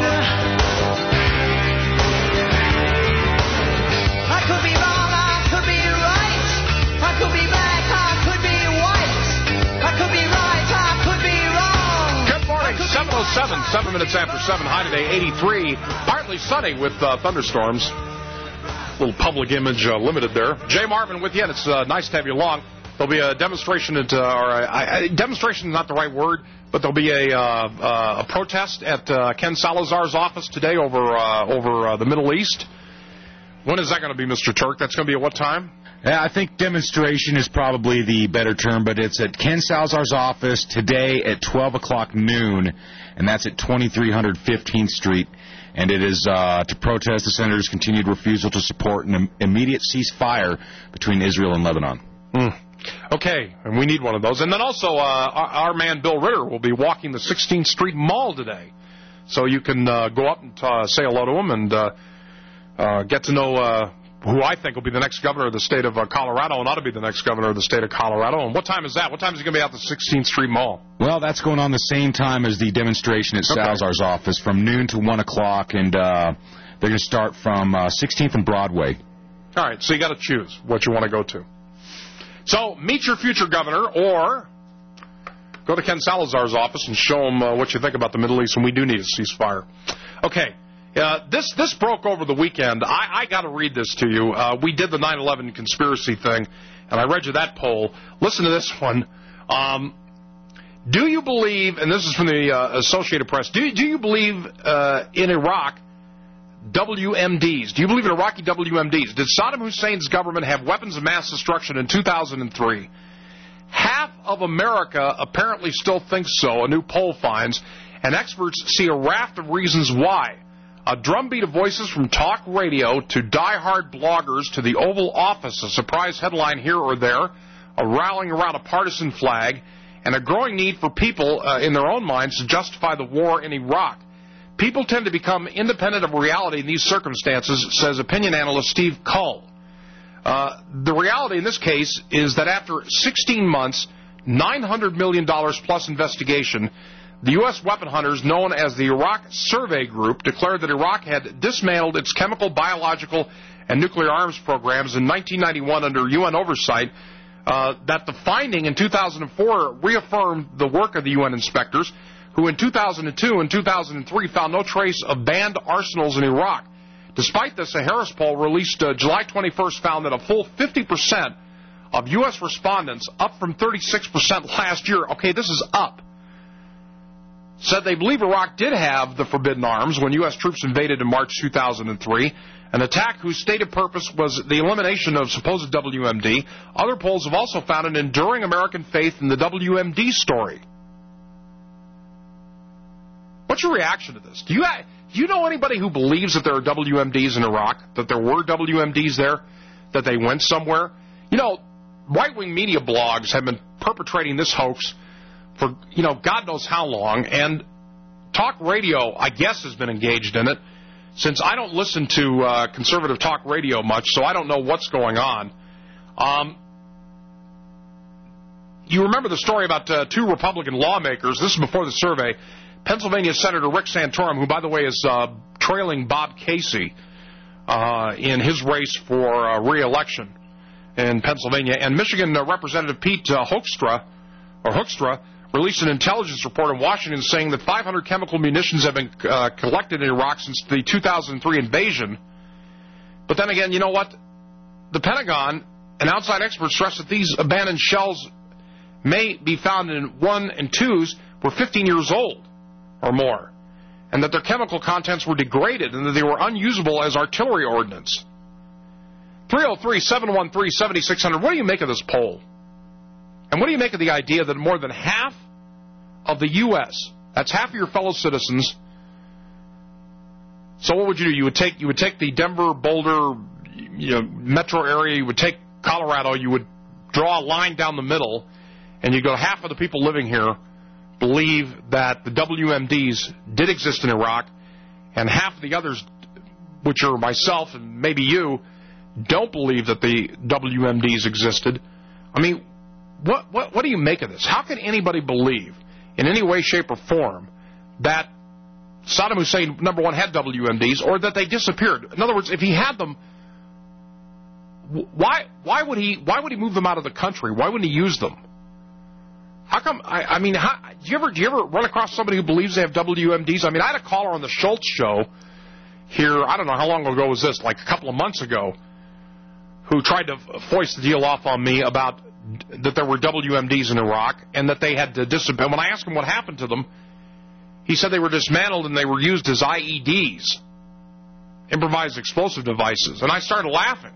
I could be wrong. I could be right. I could be black. I could be white. I could be right. I could be wrong. Good morning. seven oh seven, seven minutes after seven. High today, eighty-three. Partly sunny with uh, thunderstorms. Little public image uh, limited there. Jay Marvin with you, and it's uh, nice to have you along. There'll be a demonstration at, uh, or a, a demonstration is not the right word, but there'll be a, uh, uh, a protest at uh, Ken Salazar's office today over uh, over uh, the Middle East. When is that going to be, Mister Turk? That's going to be at what time? Yeah, I think demonstration is probably the better term, but it's at Ken Salazar's office today at twelve o'clock noon, and that's at twenty-three hundred fifteenth Street. And it is uh, to protest the senator's continued refusal to support an im- immediate ceasefire between Israel and Lebanon. Mm. Okay, and we need one of those. And then also, uh, our, our man Bill Ritter will be walking the sixteenth Street Mall today. So you can uh, go up and uh, say hello to him and uh, uh, get to know uh, who I think will be the next governor of the state of uh, Colorado and ought to be the next governor of the state of Colorado. And what time is that? What time is he going to be out the sixteenth Street Mall? Well, that's going on the same time as the demonstration at okay. Salazar's office, from noon to one o'clock, and uh, they're going to start from uh, sixteenth and Broadway. All right, so you got to choose what you want to go to. So meet your future governor, or go to Ken Salazar's office and show him uh, what you think about the Middle East, and we do need a ceasefire. Okay, Uh, this this broke over the weekend. I, I got to read this to you. Uh, we did the nine eleven conspiracy thing, and I read you that poll. Listen to this one. Um, do you believe, and this is from the uh, Associated Press, do, do you believe uh, in Iraq W M Ds? Do you believe in Iraqi W M Ds? Did Saddam Hussein's government have weapons of mass destruction in two thousand three? Half of America apparently still thinks so, a new poll finds, and experts see a raft of reasons why. A drumbeat of voices from talk radio to die-hard bloggers to the Oval Office, a surprise headline here or there, a rallying around a partisan flag, and a growing need for people uh, in their own minds to justify the war in Iraq. People tend to become independent of reality in these circumstances, says opinion analyst Steve Cull. Uh, the reality in this case is that after sixteen months, nine hundred million dollars plus investigation, the U S weapon hunters known as the Iraq Survey Group declared that Iraq had dismantled its chemical, biological, and nuclear arms programs in nineteen ninety-one under U N oversight, uh, that the finding in two thousand four reaffirmed the work of the U N inspectors, who in two thousand two and two thousand three found no trace of banned arsenals in Iraq. Despite this, a Harris poll released uh, July twenty-first found that a full fifty percent of U S respondents, up from thirty-six percent last year, okay, this is up, said they believe Iraq did have the forbidden arms when U S troops invaded in March two thousand three, an attack whose stated purpose was the elimination of supposed W M D. Other polls have also found an enduring American faith in the W M D story. What's your reaction to this? Do you do you know anybody who believes that there are W M Ds in Iraq, that there were W M Ds there, that they went somewhere? You know, right-wing media blogs have been perpetrating this hoax for, you know, God knows how long, and talk radio, I guess, has been engaged in it, since I don't listen to uh, conservative talk radio much, so I don't know what's going on. Um, you remember the story about uh, two Republican lawmakers, this is before the survey, Pennsylvania Senator Rick Santorum, who, by the way, is uh, trailing Bob Casey uh, in his race for uh, re-election in Pennsylvania, and Michigan uh, Representative Pete uh, Hoekstra, or Hoekstra, released an intelligence report in Washington saying that five hundred chemical munitions have been uh, collected in Iraq since the two thousand three invasion. But then again, you know what? The Pentagon and outside experts stress that these abandoned shells may be found in one and twos were fifteen years old or more, and that their chemical contents were degraded and that they were unusable as artillery ordnance. three oh three, seven one three, seven six zero zero. What do you make of this poll? And what do you make of the idea that more than half of the U S, that's half of your fellow citizens, so what would you do? You would take you would take the Denver, Boulder, you know, metro area, you would take Colorado, you would draw a line down the middle, and you go, half of the people living here believe that the W M Ds did exist in Iraq, and half of the others, which are myself and maybe you, don't believe that the W M Ds existed. I mean, what what what do you make of this? How can anybody believe in any way, shape, or form that Saddam Hussein, number one, had W M Ds, or that they disappeared? In other words, if he had them, why why would he why would he move them out of the country? Why wouldn't he use them? How come? I, I mean, how, do you ever do you ever run across somebody who believes they have W M Ds? I mean, I had a caller on the Schultz show here. I don't know how long ago was this, like a couple of months ago, who tried to foist the deal off on me about that there were W M Ds in Iraq and that they had to disappear. When I asked him what happened to them, he said they were dismantled and they were used as I E Ds, improvised explosive devices. And I started laughing,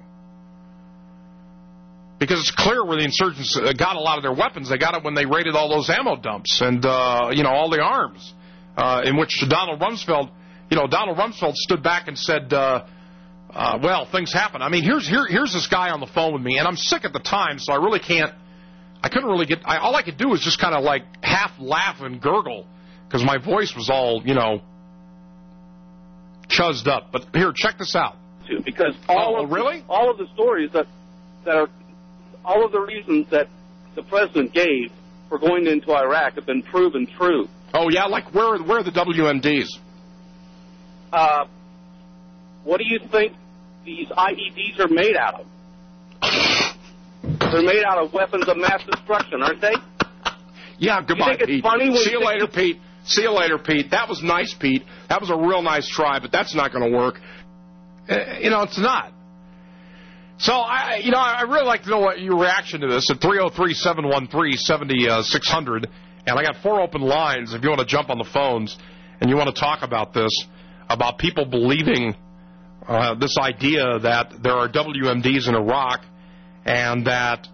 because it's clear where the insurgents got a lot of their weapons. They got it when they raided all those ammo dumps and, uh, you know, all the arms, uh, in which Donald Rumsfeld, you know, Donald Rumsfeld stood back and said, uh, uh, well, things happen. I mean, here's here, here's this guy on the phone with me, and I'm sick at the time, so I really can't, I couldn't really get, I, all I could do was just kind of like half laugh and gurgle, because my voice was all, you know, chuzzed up. But here, check this out. Because all oh, of really? the, all of the stories that that are all of the reasons that the president gave for going into Iraq have been proven true. Oh yeah, like where where are the W M Ds? Uh, what do you think these I E Ds are made out of? They're made out of weapons of mass destruction, aren't they? Yeah, goodbye, you think it's Pete. funny when See you you later, Pete. See you later, Pete. That was nice, Pete. That was a real nice try, but that's not going to work. Uh, you know, it's not. So, I, you know, I really like to know what your reaction to this at three oh three, seven one three, seven six zero zero. And I got four open lines if you want to jump on the phones and you want to talk about this, about people believing uh, this idea that there are W M Ds in Iraq and that,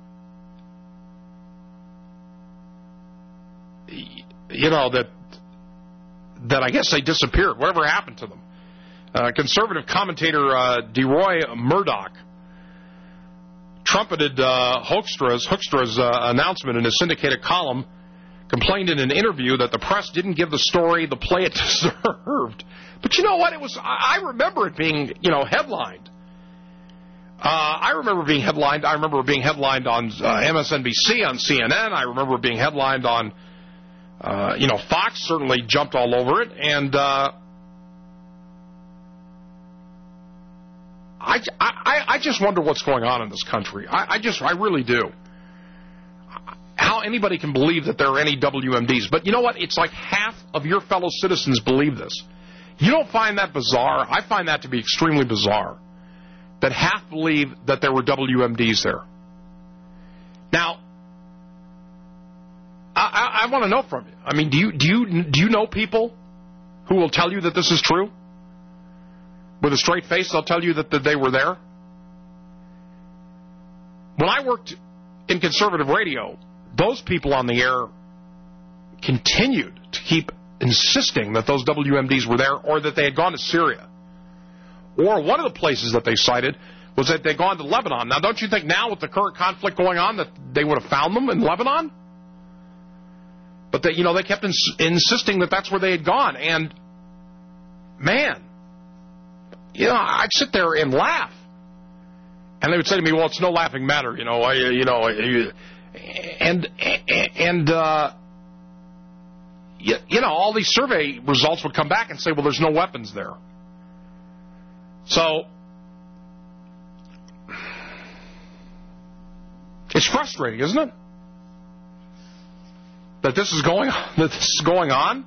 you know, that that I guess they disappeared. Whatever happened to them? Uh, conservative commentator uh, DeRoy Murdoch trumpeted uh, Hoekstra's, Hoekstra's uh, announcement in a syndicated column, complained in an interview that the press didn't give the story the play it deserved. But you know what? It was. I remember it being, you know, headlined. Uh, I remember being headlined. I remember it being headlined on uh, M S N B C, on C N N. I remember it being headlined on, uh, you know, Fox certainly jumped all over it. And uh, I, I, I just wonder what's going on in this country. I, I just, I really do. How anybody can believe that there are any W M Ds. But you know what? It's like half of your fellow citizens believe this. You don't find that bizarre? I find that to be extremely bizarre, that half believe that there were W M Ds there. Now, I, I, I want to know from you. I mean, do you do you do you know people who will tell you that this is true? With a straight face, they'll tell you that, that they were there. When I worked in conservative radio, those people on the air continued to keep insisting that those W M Ds were there, or that they had gone to Syria. Or one of the places that they cited was that they'd gone to Lebanon. Now, don't you think now with the current conflict going on that they would have found them in Lebanon? But they, you know, they kept ins- insisting that that's where they had gone. And, man, you know, I'd sit there and laugh. And they would say to me, well, it's no laughing matter, you know, I, you know, I, and, and, uh, you, you know, all these survey results would come back and say, well, there's no weapons there. So, it's frustrating, isn't it? That this is going on, that this is going on?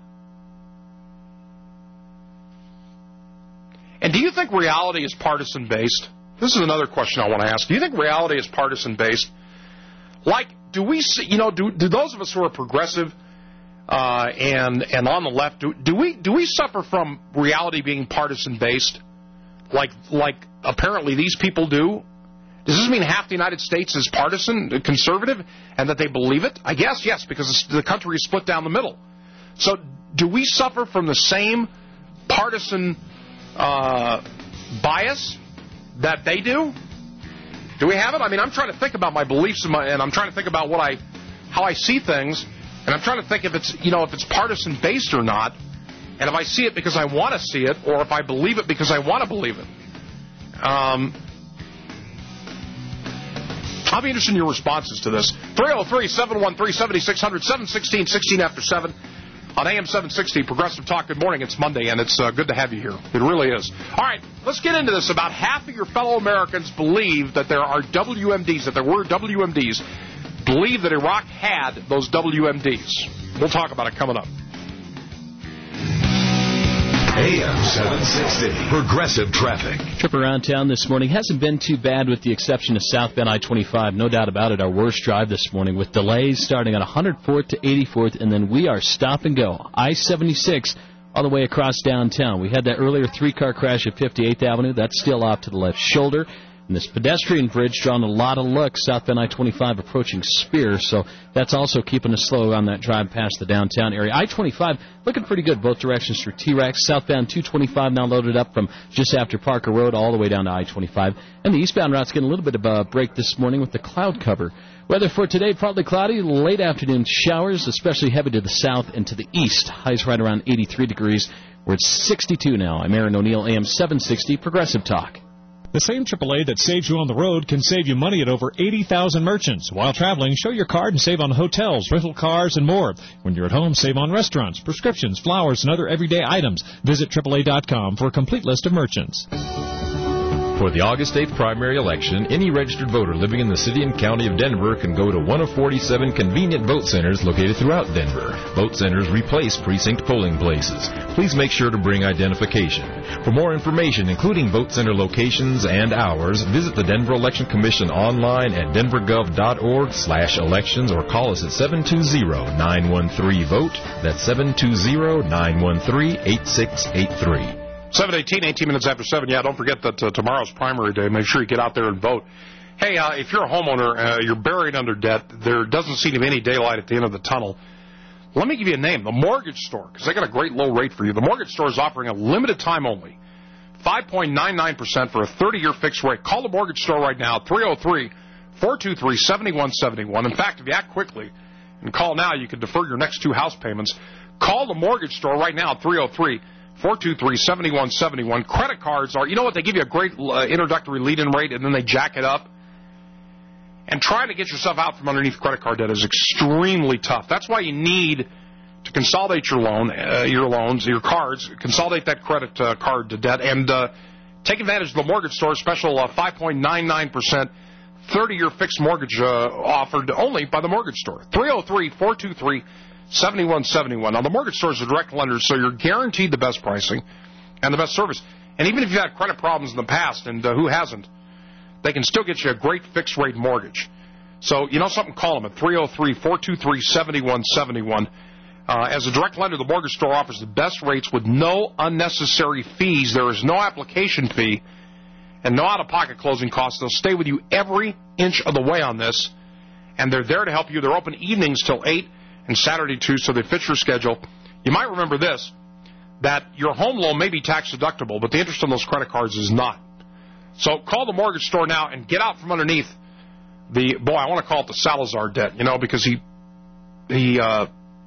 And do you think reality is partisan based? This is another question I want to ask. Do you think reality is partisan based? Like, do we see, you know, do do those of us who are progressive uh, and and on the left, do, do we do we suffer from reality being partisan based? Like like apparently these people do? Does this mean half the United States is partisan, conservative, and that they believe it? I guess yes, because the country is split down the middle. So do we suffer from the same partisan uh, bias that they do? Do we have it? I mean, I'm trying to think about my beliefs and, my, and I'm trying to think about what I, how I see things, and I'm trying to think if it's, you know, if it's partisan based or not, and if I see it because I want to see it, or if I believe it because I want to believe it. Um, I'll be interested in your responses to this. three oh three, seven one three, seven six zero zero, seven sixteen, sixteen after seven. On A M seven sixty, Progressive Talk. Good morning. It's Monday, and it's uh, good to have you here. It really is. All right, let's get into this. About half of your fellow Americans believe that there are W M Ds, that there were W M Ds, believe that Iraq had those W M Ds. We'll talk about it coming up. A M seven sixty, Progressive Traffic. Trip around town this morning hasn't been too bad with the exception of southbound I twenty-five. No doubt about it, our worst drive this morning with delays starting on one hundred fourth to eighty-fourth, and then we are stop and go. I seventy-six all the way across downtown. We had that earlier three-car crash at fifty-eighth Avenue. That's still off to the left shoulder. And this pedestrian bridge drawing a lot of looks southbound I twenty-five approaching Spear, so that's also keeping us slow on that drive past the downtown area. I twenty-five looking pretty good both directions through T-Rex. Southbound two twenty-five now loaded up from just after Parker Road all the way down to I twenty-five. And the eastbound route's getting a little bit of a break this morning with the cloud cover. Weather for today, partly cloudy, late afternoon showers, especially heavy to the south and to the east. Highs right around eighty-three degrees. We're at sixty-two now. I'm Aaron O'Neill, A M seven sixty, Progressive Talk. The same triple A that saves you on the road can save you money at over eighty thousand merchants. While traveling, show your card and save on hotels, rental cars, and more. When you're at home, save on restaurants, prescriptions, flowers, and other everyday items. Visit triple A dot com for a complete list of merchants. For the August eighth primary election, any registered voter living in the city and county of Denver can go to one of forty-seven convenient vote centers located throughout Denver. Vote centers replace precinct polling places. Please make sure to bring identification. For more information, including vote center locations and hours, visit the Denver Election Commission online at denvergov.org slash elections or call us at seven two zero, nine one three, vote. That's seven two zero, nine one three, eight six eight three. seven eighteen, eighteen minutes after seven. Yeah, don't forget that uh, tomorrow's primary day. Make sure you get out there and vote. Hey, uh, if you're a homeowner, uh, you're buried under debt, there doesn't seem to be any daylight at the end of the tunnel, let me give you a name, the Mortgage Store, because they got a great low rate for you. The Mortgage Store is offering a limited time only, five point nine nine percent for a thirty-year fixed rate. Call the Mortgage Store right now, three oh three, four two three, seven one seven one. In fact, if you act quickly and call now, you can defer your next two house payments. Call the Mortgage Store right now, three oh three, four two three, seven one seven one. Credit cards are, you know what, they give you a great uh, introductory lead-in rate, and then they jack it up. And trying to get yourself out from underneath credit card debt is extremely tough. That's why you need to consolidate your loan, uh, your loans, your cards, consolidate that credit uh, card to debt, and uh, take advantage of the Mortgage Store special uh, five point nine nine percent thirty-year fixed mortgage uh, offered only by the Mortgage Store. three oh three, four two three, seven one seven one. Now, the Mortgage Store is a direct lender, so you're guaranteed the best pricing and the best service. And even if you've had credit problems in the past, and uh, who hasn't, they can still get you a great fixed-rate mortgage. So, you know something, call them at three oh three, four two three, seven one seven one. Uh, as a direct lender, the Mortgage Store offers the best rates with no unnecessary fees. There is no application fee and no out-of-pocket closing costs. They'll stay with you every inch of the way on this, and they're there to help you. They're open evenings till eight and Saturday, too, so they fit your schedule. You might remember this, that your home loan may be tax-deductible, but the interest on those credit cards is not. So call the Mortgage Store now and get out from underneath the, boy, I want to call it the Salazar debt, you know, because he he uh,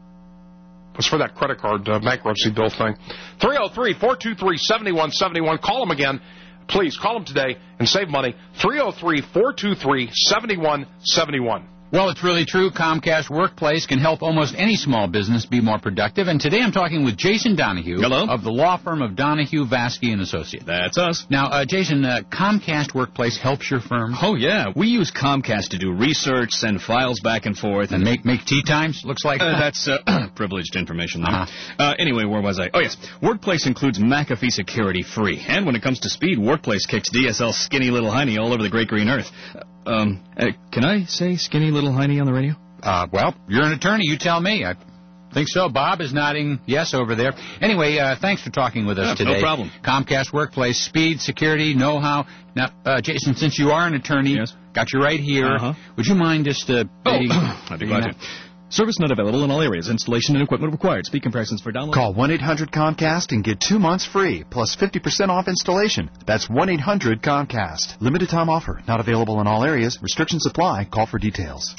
was for that credit card uh, bankruptcy bill thing. three oh three, four two three, seven one seven one. Call them again. Please, call them today and save money. three oh three, four two three, seven one seven one. Well, it's really true. Comcast Workplace can help almost any small business be more productive. And today I'm talking with Jason Donahue. Hello. Of the law firm of Donahue, Vasky and Associates. That's us. Now, uh, Jason, uh, Comcast Workplace helps your firm? Oh, yeah. We use Comcast to do research, send files back and forth. And make make tea times, looks like? Uh, that's uh, privileged information there. Uh-huh. Uh, anyway, where was I? Oh, yes. Workplace includes McAfee security free. And when it comes to speed, Workplace kicks D S L skinny little hiney all over the great green earth. Um, uh, can I say skinny little hiney on the radio? Uh, well, you're an attorney. You tell me. I think so. Bob is nodding yes over there. Anyway, uh, thanks for talking with us yeah, today. No problem. Comcast Workplace, speed, security, know-how. Now, uh, Jason, since you are an attorney, yes. got you right here. Uh-huh. Would you mind just... Uh, oh, I'd be glad to. Service not available in all areas. Installation and equipment required. Speed comparisons for download. Call one eight hundred Comcast and get two months free, plus fifty percent off installation. That's one eight hundred Comcast. Limited time offer. Not available in all areas. Restrictions apply. Call for details.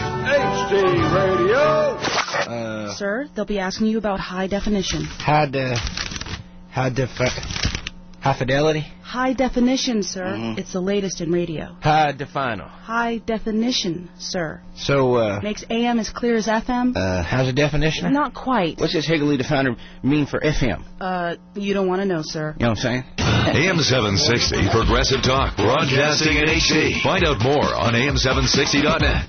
H D Radio. Uh, Sir, they'll be asking you about high definition. High de... High def... High fidelity? High definition, sir. Mm-hmm. It's the latest in radio. High definer. High definition, sir. So, uh... Makes A M as clear as F M? Uh, how's a definition? Not quite. What's this Higgly definer mean for F M? Uh, you don't want to know, sir. You know what I'm saying? A M seven sixty, Progressive Talk, broadcasting in H D. Find out more on A M seven sixty dot net.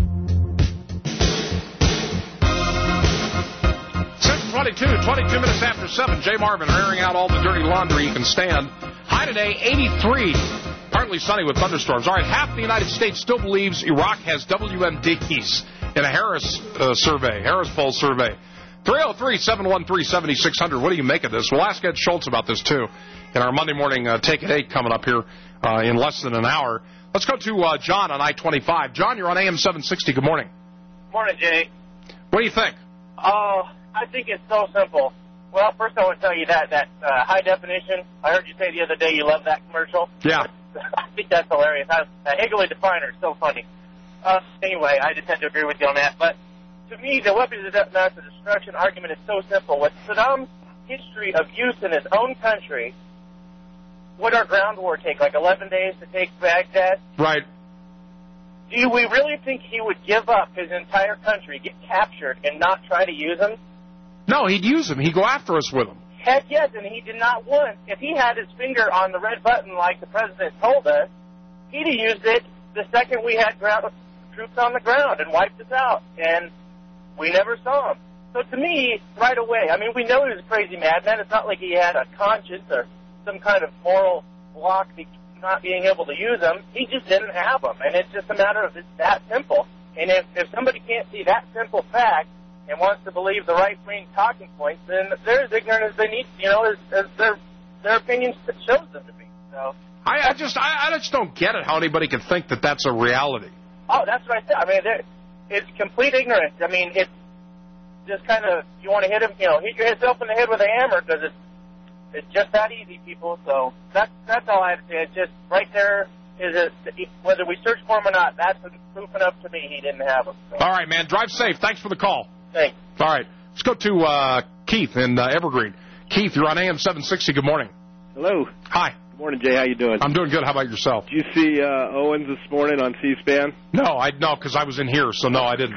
twenty-two, twenty-two minutes after seven. Jay Marvin airing out all the dirty laundry you can stand. High today, eighty-three. Partly sunny with thunderstorms. All right, half the United States still believes Iraq has W M Ds in a Harris uh, survey, Harris poll survey. three oh three, seven one three, seven six zero zero. What do you make of this? We'll ask Ed Schultz about this, too, in our Monday morning uh, Take at eight coming up here uh, in less than an hour. Let's go to uh, John on I twenty-five. John, you're on A M seven sixty. Good morning. Morning, Jay. What do you think? Oh, I think it's so simple. Well, first I want to tell you that, that uh, high definition, I heard you say the other day you love that commercial. Yeah. I think that's hilarious. I, uh, Higgly Definer is so funny. Uh, anyway, I just had to agree with you on that. But to me, the weapons of mass destruction argument is so simple. With Saddam's history of use in his own country, would our ground war take, like eleven days to take Baghdad? Right. Do we really think he would give up his entire country, get captured, and not try to use them? No, he'd use them. He'd go after us with them. Heck yes, and he did not once. If he had his finger on the red button like the president told us, he'd have used it the second we had ground, troops on the ground and wiped us out. And we never saw him. So to me, right away, I mean, we know he was a crazy madman. It's not like he had a conscience or some kind of moral block be not being able to use them. He just didn't have them. And it's just a matter of it's that simple. And if, if somebody can't see that simple fact and wants to believe the right-wing talking points, then they're as ignorant as they need, you know, as, as their their opinion shows them to be. So I, I just I, I just don't get it how anybody can think that that's a reality. Oh, that's what I said. I mean, it's complete ignorance. I mean, it's just kind of, you want to hit him, you know, hit yourself in the head with a hammer because it's it's just that easy, people. So that's that's all I have to say. It's just right there. Is it whether we search for him or not? That's proof enough to me he didn't have them. So. All right, man. Drive safe. Thanks for the call. Thanks. All right. Let's go to uh, Keith in uh, Evergreen. Keith, you're on A M seven sixty. Good morning. Hello. Hi. Good morning, Jay. How you doing? I'm doing good. How about yourself? Did you see uh, Owens this morning on C-SPAN? No, I no, because I was in here, so no, I didn't.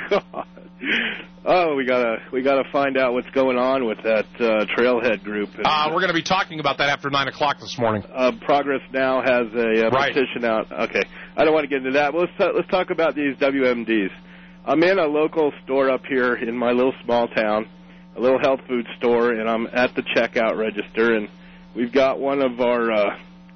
Oh, we gotta we gotta find out what's going on with that uh, trailhead group. And, uh, we're going to be talking about that after nine o'clock this morning. Uh, Progress Now has a, a right. petition out. Okay, I don't want to get into that. But let's uh, let's talk about these W M Ds. I'm in a local store up here in my little small town, a little health food store, and I'm at the checkout register, and we've got one of our uh,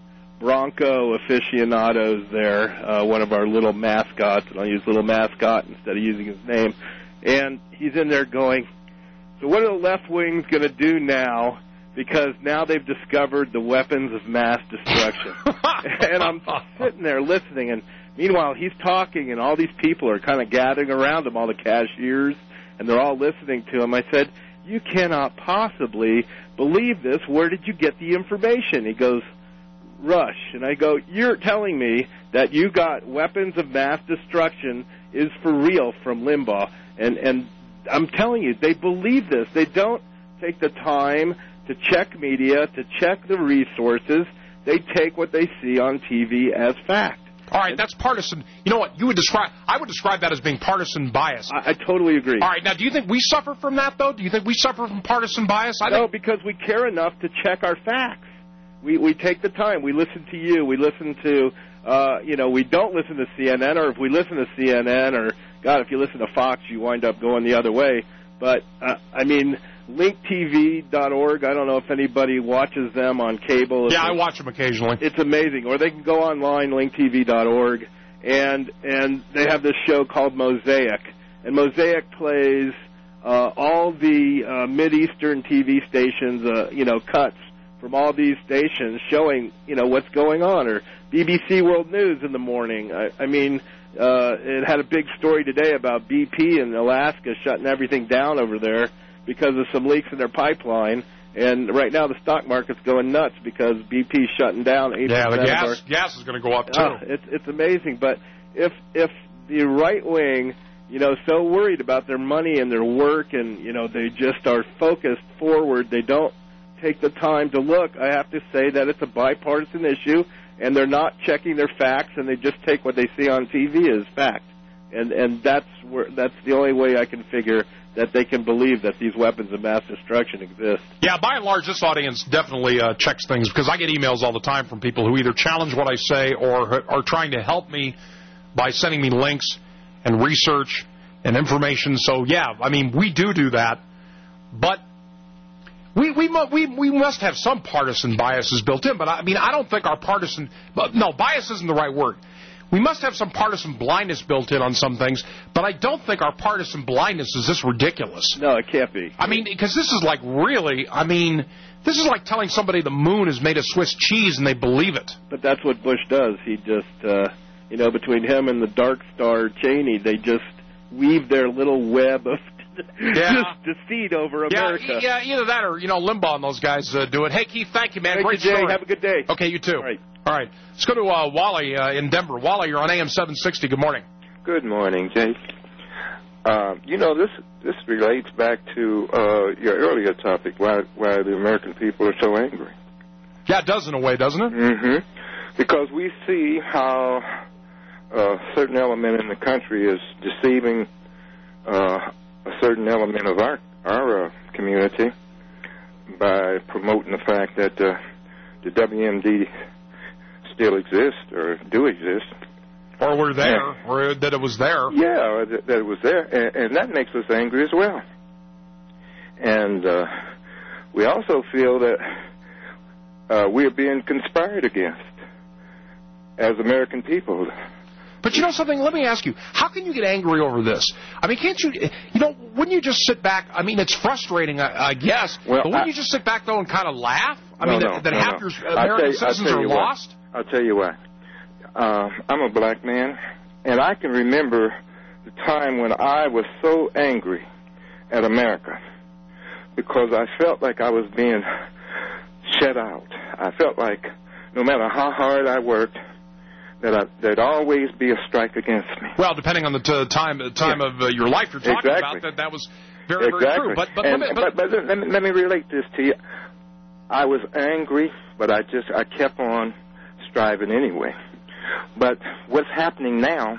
Bronco aficionados there, uh, one of our little mascots, and I'll use little mascot instead of using his name. And he's in there going, so what are the left wings going to do now? Because now they've discovered the weapons of mass destruction. And I'm sitting there listening, and meanwhile he's talking, and all these people are kind of gathering around him, all the cashiers, and they're all listening to him. I said, you cannot possibly believe this. Where did you get the information? He goes, Rush. And I go, you're telling me that you got weapons of mass destruction is for real from Limbaugh. And and I'm telling you, they believe this. They don't take the time to check media, to check the resources. They take what they see on T V as fact. All right, that's partisan. You know what? You would describe. I would describe that as being partisan bias. I, I totally agree. All right, now, do you think we suffer from that, though? Do you think we suffer from partisan bias? I no, think... because we care enough to check our facts. We we take the time. We listen to you. We listen to, uh, you know, we don't listen to C N N, or if we listen to C N N, or, God, if you listen to Fox, you wind up going the other way. But, uh, I mean, link T V dot org, I don't know if anybody watches them on cable. Yeah, I watch them occasionally. It's amazing. Or they can go online, link T V dot org, and and they have this show called Mosaic. And Mosaic plays uh, all the uh, Mideastern T V stations, uh, you know, cuts from all these stations showing, you know, what's going on. Or B B C World News in the morning. I, I mean, uh, it had a big story today about B P in Alaska shutting everything down over there because of some leaks in their pipeline. And right now the stock market's going nuts because B P's shutting down. eight percent Yeah, the gas, of our, gas is going to go up, too. Uh, it's, it's amazing. But if if the right wing, you know, so worried about their money and their work and, you know, they just are focused forward, they don't take the time to look, I have to say that it's a bipartisan issue, and they're not checking their facts, and they just take what they see on T V as fact. And and that's where that's the only way I can figure that they can believe that these weapons of mass destruction exist. Yeah, by and large, this audience definitely uh, checks things, because I get emails all the time from people who either challenge what I say or are trying to help me by sending me links and research and information. So, yeah, I mean, we do do that, but we we we we must have some partisan biases built in. But, I mean, I don't think our partisan – no, bias isn't the right word. We must have some partisan blindness built in on some things, but I don't think our partisan blindness is this ridiculous. No, it can't be. I mean, because this is like really, I mean, this is like telling somebody the moon is made of Swiss cheese and they believe it. But that's what Bush does. He just, uh, you know, between him and the Dark Star Cheney, they just weave their little web of yeah. just deceit over America. Yeah, yeah, either that or, you know, Limbaugh and those guys uh, do it. Hey, Keith, thank you, man. Thank Great you, Jay. story. Have a good day. Okay, you too. All right. All right. Let's go to uh, Wally uh, in Denver. Wally, you're on A M seven sixty. Good morning. Good morning, Jay. Uh, you know, this this relates back to uh, your earlier topic, why why the American people are so angry. Yeah, it does in a way, doesn't it? Mm-hmm. Because we see how a certain element in the country is deceiving uh, a certain element of our, our uh, community by promoting the fact that uh, the W M D still exists or do exist. Or we're there, Yeah. or that it was there. Yeah, or that, that it was there, and, and that makes us angry as well. And uh, we also feel that uh, we're being conspired against as American people. But you know something? Let me ask you: how can you get angry over this? I mean, can't you? You know, wouldn't you just sit back? I mean, it's frustrating, I, I guess. Well, but wouldn't I, you just sit back though and kind of laugh? I no, mean, no, that, that no, half no. your I'll American tell you- citizens I'll tell are you what. lost. I'll tell you why. Uh, I'm a black man, and I can remember the time when I was so angry at America because I felt like I was being shut out. I felt like no matter how hard I worked, that I, there'd always be a strike against me. Well, depending on the t- time time Yeah. of uh, your life you're talking Exactly. about, that that was very, exactly. very true. But but, And- let me, but, but, but let, me, let me relate this to you. I was angry, but I just I kept on striving anyway. But what's happening now,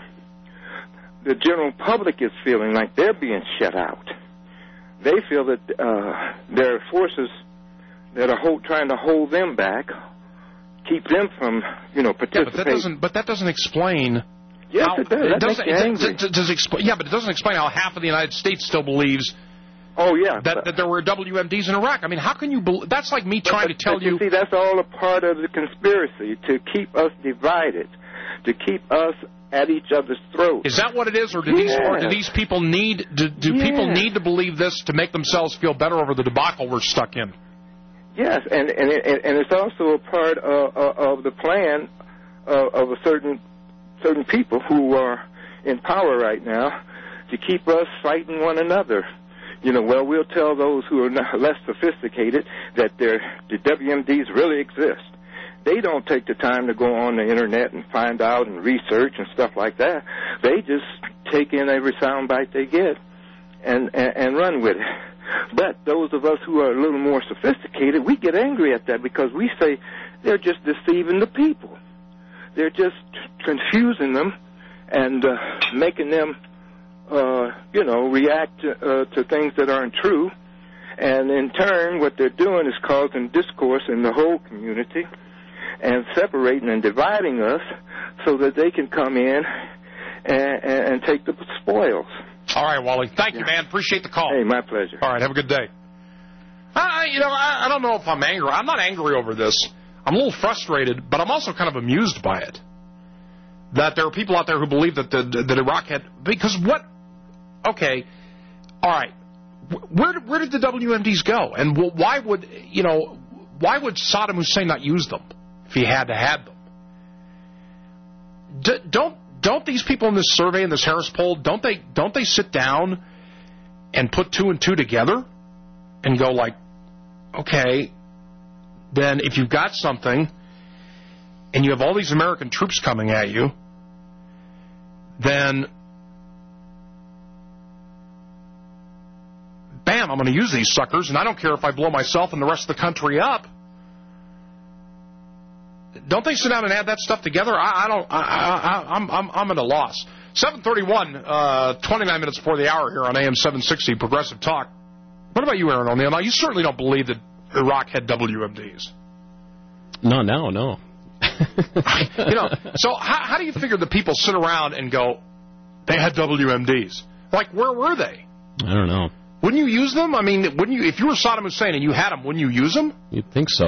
the general public is feeling like they're being shut out. They feel that uh, there are forces that are hold, trying to hold them back, keep them from, you know, yeah, but participating. that doesn't. But that doesn't explain. Yes, how, it does. That doesn't. makes you It, angry. does, does explain. Yeah, but it doesn't explain how half of the United States still believes. Oh yeah, that, that there were W M Ds in Iraq. I mean, how can you? Bel that's like me trying But- to tell but you see, that's all a part of the conspiracy to keep us divided, to keep us at each other's throats. Is that what it is, or do these or do Yes. these people need do, do people Yes. need to believe this to make themselves feel better over the debacle we're stuck in? Yes, and and it, and it's also a part of, of the plan of, of a certain certain people who are in power right now to keep us fighting one another. You know, well, we'll tell those who are not, less sophisticated that they're, the W M Ds really exist. They don't take the time to go on the internet and find out and research and stuff like that. They just take in every soundbite they get and, and, and run with it. But those of us who are a little more sophisticated, we get angry at that because we say they're just deceiving the people. They're just confusing them and uh, making them, uh, you know, react to, uh, to things that aren't true. And in turn, what they're doing is causing discourse in the whole community and separating and dividing us so that they can come in and, and, and take the spoils. All right, Wally. Thank you, man. Appreciate the call. Hey, my pleasure. All right, have a good day. I, you know, I, I don't know if I'm angry. I'm not angry over this. I'm a little frustrated, but I'm also kind of amused by it. That there are people out there who believe that the, that Iraq had, because what? Okay, all right. Where where did the W M Ds go? And why would you know? Why would Saddam Hussein not use them if he had to have them? D- don't don't these people in this survey, in this Harris poll, don't they don't they sit down and put two and two together and go like, okay, then if you've got something and you have all these American troops coming at you, then bam, I'm going to use these suckers, and I don't care if I blow myself and the rest of the country up. Don't they sit down and add that stuff together? I, I don't. I, I, I'm, I'm, I'm at a loss. seven thirty-one, uh, twenty-nine minutes before the hour here on A M seven sixty Progressive Talk. What about you, Aaron O'Neill? Now, you certainly don't believe that Iraq had W M Ds. No, no, no. You know, so how, how do you figure the people sit around and go, they had W M Ds? Like, where were they? I don't know. Wouldn't you use them? I mean, wouldn't you? If you were Saddam Hussein and you had them, wouldn't you use them? You'd think so.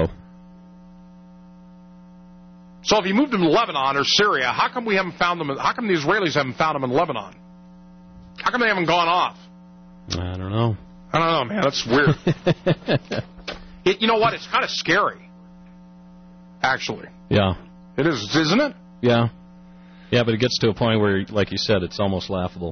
So if you moved them to Lebanon or Syria, how come we haven't found them? How come the Israelis haven't found them in Lebanon? How come they haven't gone off? I don't know. I don't know, man. That's weird. it, you know what? It's kind of scary, actually. Yeah. It is, isn't it? Yeah. Yeah, but it gets to a point where, like you said, it's almost laughable.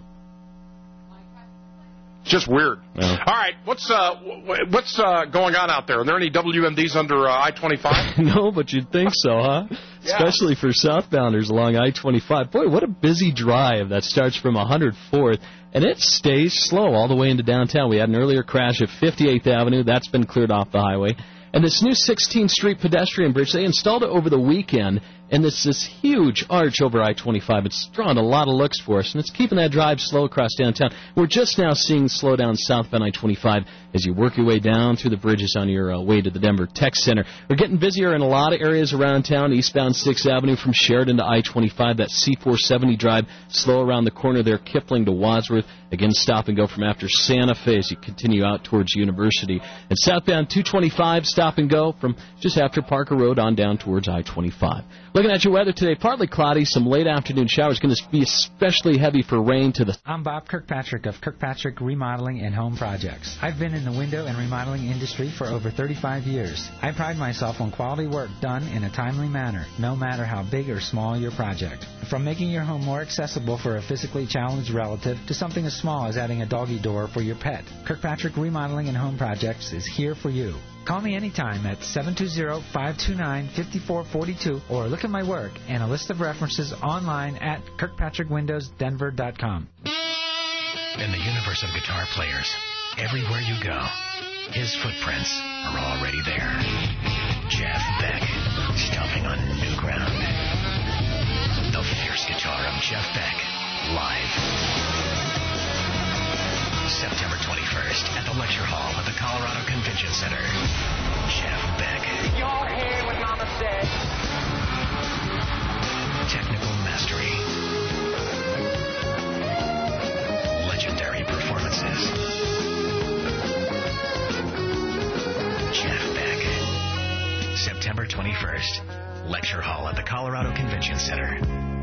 It's just weird. Yeah. All right, what's uh, what's uh, going on out there? Are there any W M Ds under uh, I twenty-five? No, but you'd think so, huh? Yeah. Especially for southbounders along I twenty-five. Boy, what a busy drive that starts from one hundred fourth, and it stays slow all the way into downtown. We had an earlier crash at fifty-eighth Avenue. That's been cleared off the highway. And this new sixteenth Street pedestrian bridge, they installed it over the weekend, And this this huge arch over I twenty-five, it's drawing a lot of looks for us, and it's keeping that drive slow across downtown. We're just now seeing slowdown southbound I twenty-five as you work your way down through the bridges on your uh, way to the Denver Tech Center. We're getting busier in a lot of areas around town, eastbound sixth Avenue from Sheridan to I twenty-five, that C four seventy drive, slow around the corner there, Kipling to Wadsworth. Again, stop and go from after Santa Fe as you continue out towards University. And southbound two twenty-five, stop and go from just after Parker Road on down towards I twenty-five. Looking at your weather today, partly cloudy, some late afternoon showers. Going to be especially heavy for rain to the... I'm Bob Kirkpatrick of Kirkpatrick Remodeling and Home Projects. I've been in the window and remodeling industry for over thirty-five years. I pride myself on quality work done in a timely manner, no matter how big or small your project. From making your home more accessible for a physically challenged relative to something as small as adding a doggy door for your pet, Kirkpatrick Remodeling and Home Projects is here for you. Call me anytime at seven two zero, five two nine, five four four two or look at my work and a list of references online at kirkpatrick windows denver dot com. In the universe of guitar players, everywhere you go, his footprints are already there. Jeff Beck, stomping on new ground. The fierce guitar of Jeff Beck, live. September twenty-first at the Lecture Hall at the Colorado Convention Center. Jeff Beck. You're here with Mama said. Technical mastery. Legendary performances. Jeff Beck. September twenty-first. Lecture Hall at the Colorado Convention Center.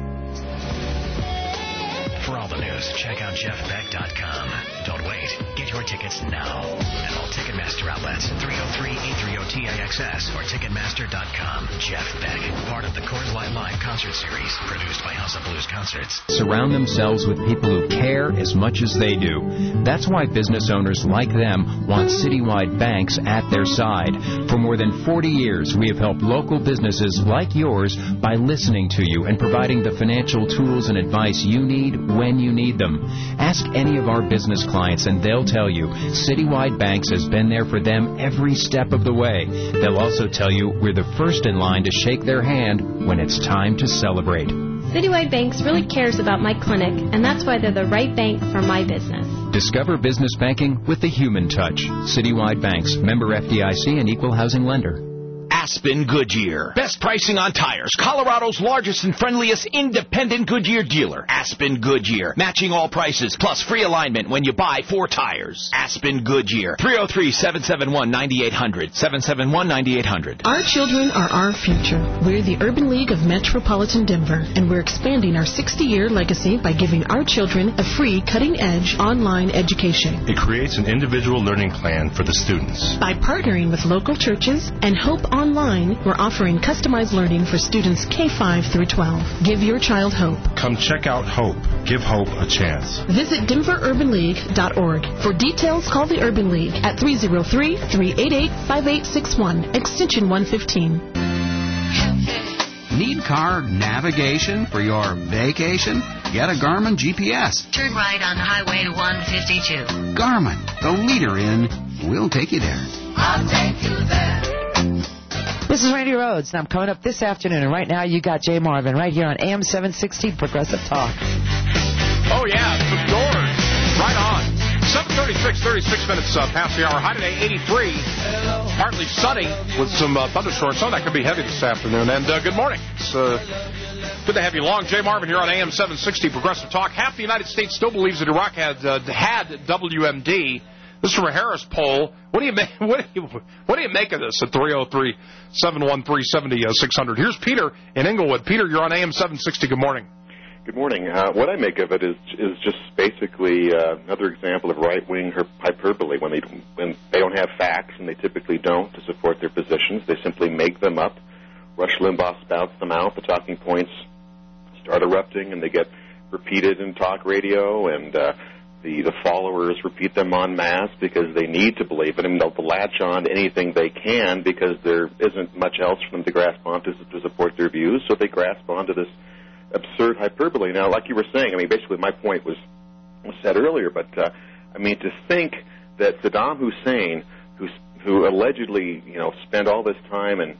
For all the news, check out jeff beck dot com. Don't wait. Get your tickets now at all Ticketmaster outlets, three oh three, eight three oh T I X S or ticketmaster dot com. Jeff Beck, part of the Coors Light Live concert series, produced by House of Blues Concerts. Surround themselves with people who care as much as they do. That's why business owners like them want Citywide banks at their side. For more than forty years, we have helped local businesses like yours by listening to you and providing the financial tools and advice you need when you need them. Ask any of our business clients and they'll tell you Citywide Banks has been there for them every step of the way. They'll also tell you we're the first in line to shake their hand when it's time to celebrate. Citywide Banks really cares about my clinic, and that's why they're the right bank for my business. Discover business banking with the human touch. Citywide Banks, member F D I C and equal housing lender. Aspen Goodyear. Best pricing on tires. Colorado's largest and friendliest independent Goodyear dealer. Aspen Goodyear. Matching all prices plus free alignment when you buy four tires. Aspen Goodyear. three oh three, seven seven one, nine eight hundred. seven seven one, nine eight hundred. Our children are our future. We're the Urban League of Metropolitan Denver, and we're expanding our sixty-year legacy by giving our children a free, cutting-edge online education. It creates an individual learning plan for the students. By partnering with local churches and Hope Online, we're offering customized learning for students K five through twelve. Give your child hope. Come check out Hope. Give Hope a chance. Visit denver urban league dot org. For details, call the Urban League at three oh three, three eight eight, five eight six one, extension one fifteen. Need car navigation for your vacation? Get a Garmin G P S. Turn right on Highway one fifty-two. Garmin, the leader in we'll take you there. I'll take you there. This is Randy Rhodes, and I'm coming up this afternoon, and right now you got Jay Marvin right here on A M seven sixty Progressive Talk. Oh, yeah, the doors. Right on. seven thirty-six, thirty-six minutes uh, past the hour. High today, eighty-three. Partly sunny with some uh, thunderstorms. Some of that could be heavy this afternoon. And uh, good morning. It's uh, good to have you along. Jay Marvin here on A M seven sixty Progressive Talk. Half the United States still believes that Iraq had, uh, had W M D. This is from a Harris poll. What do you make? What do you, what do you make of this? At three oh three, seven one three, seven oh six hundred. Here's Peter in Englewood. Peter, you're on A M seven sixty. Good morning. Good morning. Uh, what I make of it is is just basically uh, another example of right-wing hyperbole. When they when they don't have facts, and they typically don't, to support their positions, they simply make them up. Rush Limbaugh spouts them out. The talking points start erupting, and they get repeated in talk radio, and uh, The, the followers repeat them en masse because they need to believe it, and they'll latch on to anything they can because there isn't much else for them to grasp onto to support their views, so they grasp onto this absurd hyperbole. Now, like you were saying, I mean, basically my point was, was said earlier, but, uh, I mean, to think that Saddam Hussein, who, who allegedly, you know, spent all this time and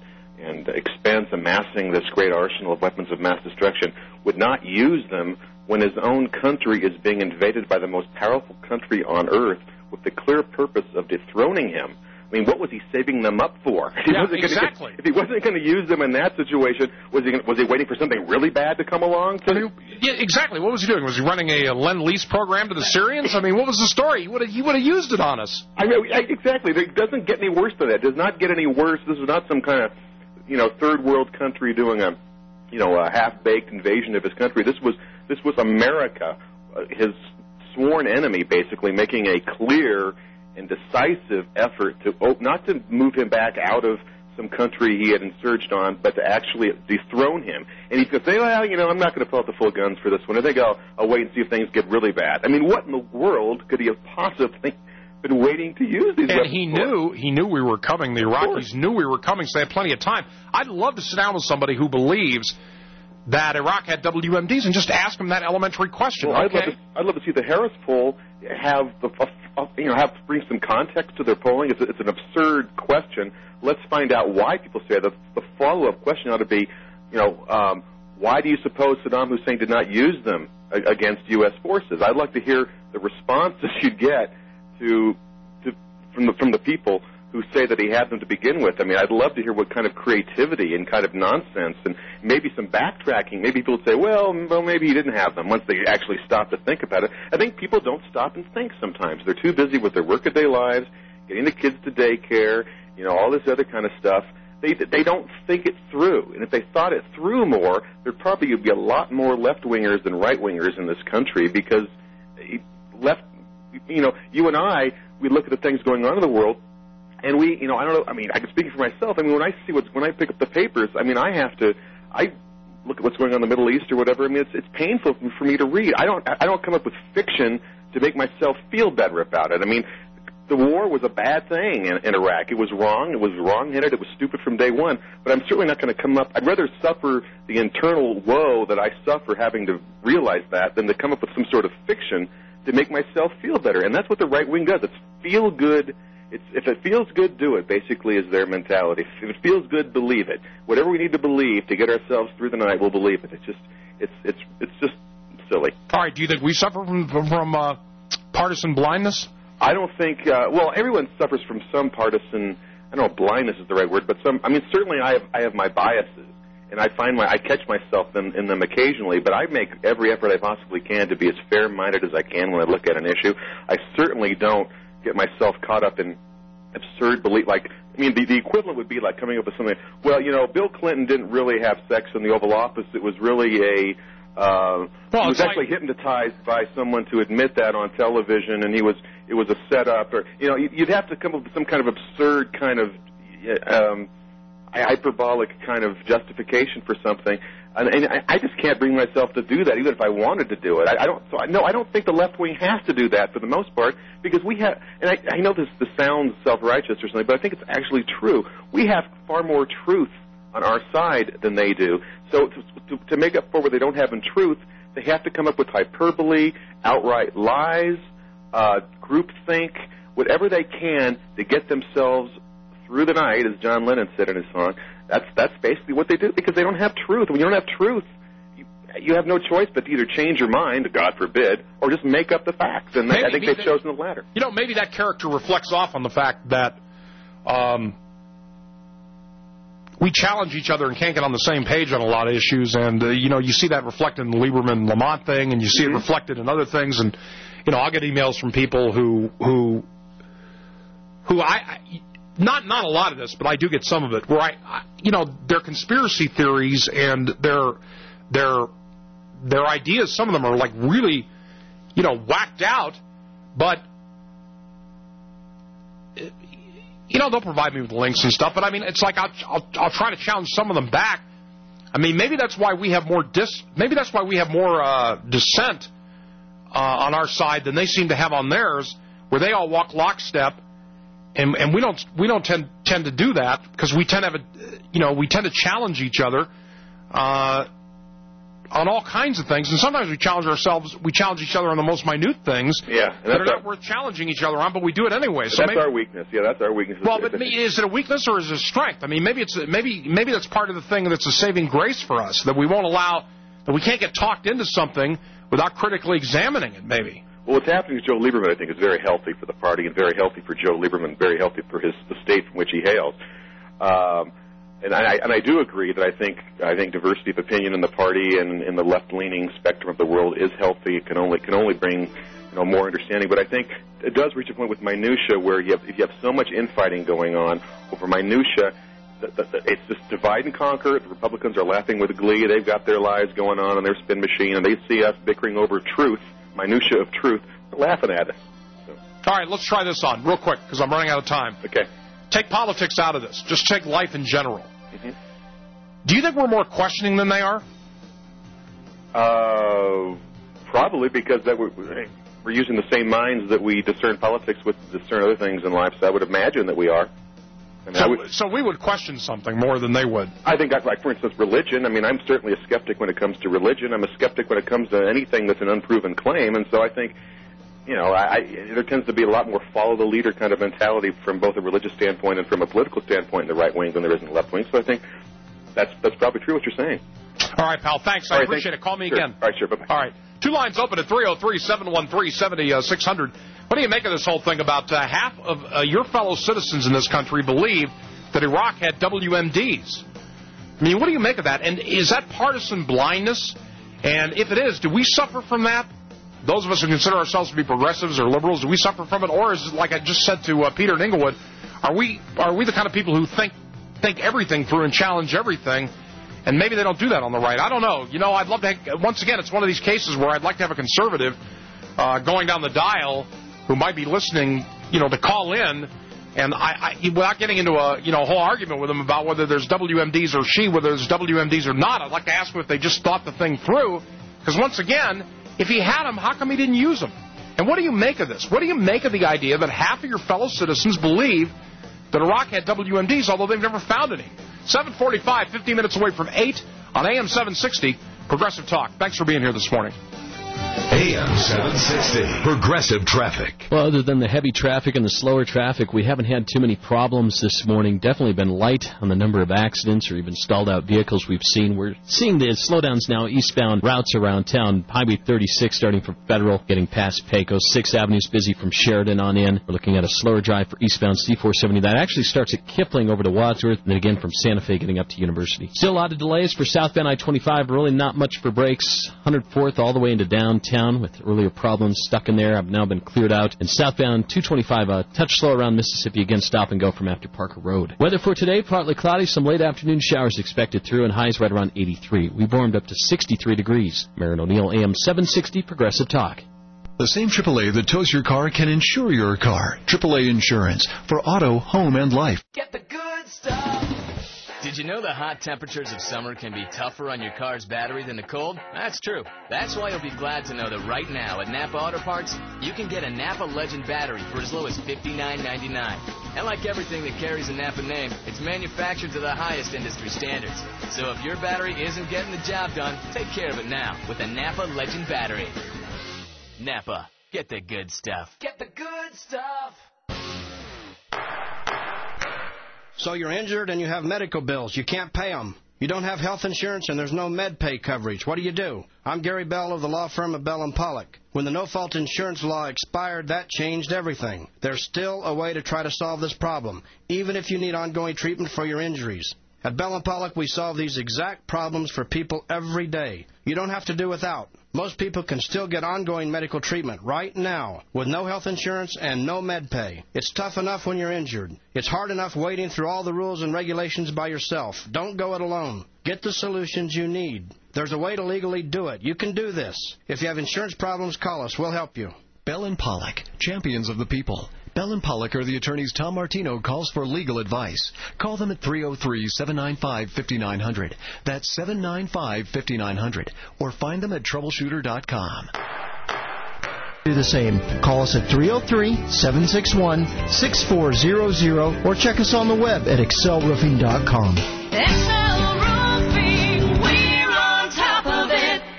and expense amassing this great arsenal of weapons of mass destruction would not use them when his own country is being invaded by the most powerful country on earth with the clear purpose of dethroning him. I mean, what was he saving them up for? If he yeah, wasn't exactly. Gonna, if he wasn't going to use them in that situation, was he gonna, was he waiting for something really bad to come along? To... I mean, yeah, exactly. What was he doing? Was he running a Lend-Lease program to the Syrians? I mean, what was the story? He would have, he would have used it on us. I mean, exactly. It doesn't get any worse than that. It does not get any worse. This is not some kind of, you know, third world country doing a, you know, a half-baked invasion of his country. This was this was America, uh, his sworn enemy, basically making a clear and decisive effort to oh, not to move him back out of some country he had insurged on, but to actually dethrone him. And he could say, well, you know, I'm not going to pull out the full guns for this one. I think I'll, I'll wait and see if things get really bad. I mean, what in the world could he have possibly been waiting to use these and weapons he for? knew he knew we were coming. The Iraqis knew we were coming, so they had plenty of time. I'd love to sit down with somebody who believes that Iraq had W M Ds and just ask them that elementary question. Well, okay. I'd, love to, I'd love to see the Harris poll have the uh, you know have bring some context to their polling. It's, it's an absurd question. Let's find out why people say that. The follow-up question ought to be, you know, um, why do you suppose Saddam Hussein did not use them against U S forces? I'd like to hear the responses you get to, to from the from the people who say that he had them to begin with. I mean, I'd love to hear what kind of creativity and kind of nonsense and maybe some backtracking. Maybe people would say, well, well, maybe he didn't have them once they actually stop to think about it. I think people don't stop and think sometimes. They're too busy with their workaday lives, getting the kids to daycare, you know, all this other kind of stuff. They they don't think it through. And if they thought it through more, there'd probably be a lot more left-wingers than right-wingers in this country because left, you know, you and I, we look at the things going on in the world, and we, you know, I don't know, I mean, I can speak for myself. I mean, when I see what's, when I pick up the papers, I mean, I have to, I look at what's going on in the Middle East or whatever. I mean, it's, it's painful for me to read. I don't, I don't come up with fiction to make myself feel better about it. I mean, the war was a bad thing in, in Iraq. It was wrong. It was wrong-headed. It was stupid from day one. But I'm certainly not going to come up, I'd rather suffer the internal woe that I suffer having to realize that than to come up with some sort of fiction to make myself feel better. And that's what the right wing does. It's feel good. It's, if it feels good, do it, basically, is their mentality. If it feels good, believe it. Whatever we need to believe to get ourselves through the night, we'll believe it. It's just, it's, it's, it's just silly. All right, do you think we suffer from, from uh, partisan blindness? I don't think, uh, well, everyone suffers from some partisan, I don't know if blindness is the right word, but some, I mean, certainly I have, I have my biases, and I find my, I catch myself in, in them occasionally, but I make every effort I possibly can to be as fair-minded as I can when I look at an issue. I certainly don't get myself caught up in absurd belief. Like, I mean, the, the equivalent would be like coming up with something, well, you know, Bill Clinton didn't really have sex in the Oval Office. It was really a, uh, well, he was actually like hypnotized by someone to admit that on television, and he was, it was a setup, or, you know, you'd have to come up with some kind of absurd kind of, um, hyperbolic kind of justification for something. And, and I just can't bring myself to do that, even if I wanted to do it. I, I don't. So I, no, I don't think the left wing has to do that for the most part, because we have. And I, I know this, this sounds self-righteous or something, but I think it's actually true. We have far more truth on our side than they do. So to, to, to make up for what they don't have in truth, they have to come up with hyperbole, outright lies, uh, groupthink, whatever they can to get themselves through the night, as John Lennon said in his song. That's that's basically what they do, because they don't have truth. When you don't have truth, you, you have no choice but to either change your mind, God forbid, or just make up the facts. And they, I think they've they, chosen the latter. You know, maybe that character reflects off on the fact that um, we challenge each other and can't get on the same page on a lot of issues. And, uh, you know, you see that reflected in the Lieberman-Lamont thing, and you see mm-hmm. it reflected in other things. And, you know, I'll get emails from people who, who, who I... I Not not a lot of this, but I do get some of it, where I, I you know, their conspiracy theories and their their their ideas, some of them are like really, you know, whacked out, but, you know, they'll provide me with links and stuff, but I mean, it's like I'll, I'll, I'll try to challenge some of them back. I mean, maybe that's why we have more dis, maybe that's why we have more uh, dissent uh, on our side than they seem to have on theirs, where they all walk lockstep. And, and we don't we don't tend tend to do that, because we tend to have a, you know we tend to challenge each other uh, on all kinds of things, and sometimes we challenge ourselves, we challenge each other on the most minute things yeah, and that are our, not worth challenging each other on, but we do it anyway. So that's maybe, our weakness. Yeah, that's our weakness. Well, but is it a weakness or is it a strength? I mean, maybe it's maybe maybe that's part of the thing that's a saving grace for us, that we won't allow, that we can't get talked into something without critically examining it, maybe. Well, what's happening with Joe Lieberman, I think, is very healthy for the party and very healthy for Joe Lieberman, very healthy for his the state from which he hails. Um, and I and I do agree that I think I think diversity of opinion in the party and in the left-leaning spectrum of the world is healthy. It can only can only bring you know more understanding. But I think it does reach a point with minutia where you have if you have so much infighting going on over minutia. The, the, the, it's just divide and conquer. The Republicans are laughing with glee. They've got their lives going on in their spin machine, and they see us bickering over truth. Minutia of truth, they're laughing at us. So. All right, let's try this on real quick because I'm running out of time. Okay. Take politics out of this. Just take life in general. Mm-hmm. Do you think we're more questioning than they are? Uh, probably because that we're, we're using the same minds that we discern politics with to discern other things in life. So I would imagine that we are. I mean, so, I would, so we would question something more than they would. I think, like, for instance, religion. I mean, I'm certainly a skeptic when it comes to religion. I'm a skeptic when it comes to anything that's an unproven claim. And so I think, you know, I, I, there tends to be a lot more follow-the-leader kind of mentality from both a religious standpoint and from a political standpoint in the right wing than there is in the left wing. So I think that's that's probably true what you're saying. All right, pal. Thanks. All I right, appreciate thanks. it. Call me sure. again. All right, sure. Bye-bye. All right. Two lines open at three oh three, seven one three, seven oh six hundred. What do you make of this whole thing about uh, half of uh, your fellow citizens in this country believe that Iraq had W M Ds? I mean, what do you make of that? And is that partisan blindness? And if it is, do we suffer from that? Those of us who consider ourselves to be progressives or liberals, do we suffer from it? Or is it like I just said to uh, Peter in Inglewood, are we are we the kind of people who think think everything through and challenge everything? And maybe they don't do that on the right. I don't know. You know, I'd love to, once again, it's one of these cases where I'd like to have a conservative uh, going down the dial who might be listening, you know, to call in. And I, I, without getting into a you know whole argument with them about whether there's W M Ds or she, whether there's W M Ds or not, I'd like to ask them if they just thought the thing through. Because once again, if he had them, how come he didn't use them? And what do you make of this? What do you make of the idea that half of your fellow citizens believe that Iraq had W M Ds, although they've never found any? seven forty-five, fifteen minutes away from eight on A M seven sixty, Progressive Talk. Thanks for being here this morning. A M seven sixty, Progressive Traffic. Well, other than the heavy traffic and the slower traffic, we haven't had too many problems this morning. Definitely been light on the number of accidents or even stalled out vehicles we've seen. We're seeing the slowdowns now eastbound routes around town. Highway thirty-six starting from Federal, getting past Pecos. sixth Avenue's busy from Sheridan on in. We're looking at a slower drive for eastbound C four seventy. That actually starts at Kipling over to Wadsworth, and then again from Santa Fe getting up to University. Still a lot of delays for southbound I twenty-five. Really not much for brakes. one hundred fourth all the way into downtown with earlier problems stuck in there have now been cleared out. And southbound two twenty-five, a touch slow around Mississippi, again stop and go from after Parker Road. Weather for today, partly cloudy, some late afternoon showers expected through, and highs right around eighty-three. We warmed up to sixty-three degrees. Marin O'Neill, A M seven sixty, Progressive Talk. The same triple A that tows your car can insure your car. triple A Insurance for auto, home, and life. Get the good stuff. Did you know the hot temperatures of summer can be tougher on your car's battery than the cold? That's true. That's why you'll be glad to know that right now at Napa Auto Parts, you can get a Napa Legend battery for as low as fifty-nine ninety-nine. And like everything that carries a Napa name, it's manufactured to the highest industry standards. So if your battery isn't getting the job done, take care of it now with a Napa Legend battery. Napa, get the good stuff. Get the good stuff. So you're injured and you have medical bills. You can't pay them. You don't have health insurance and there's no med pay coverage. What do you do? I'm Gary Bell of the law firm of Bell and Pollock. When the no-fault insurance law expired, that changed everything. There's still a way to try to solve this problem, even if you need ongoing treatment for your injuries. At Bell and Pollock, we solve these exact problems for people every day. You don't have to do without. Most people can still get ongoing medical treatment right now with no health insurance and no med pay. It's tough enough when you're injured. It's hard enough wading through all the rules and regulations by yourself. Don't go it alone. Get the solutions you need. There's a way to legally do it. You can do this. If you have insurance problems, call us. We'll help you. Bell and Pollock, champions of the people. Bell and Pollock are the attorneys Tom Martino calls for legal advice. Call them at three oh three, seven nine five, five nine zero zero. That's seven nine five, five nine zero zero. Or find them at troubleshooter dot com. Do the same. Call us at three oh three, seven six one, six four zero zero or check us on the web at excel roofing dot com. Excel Roofing, we're on top of it.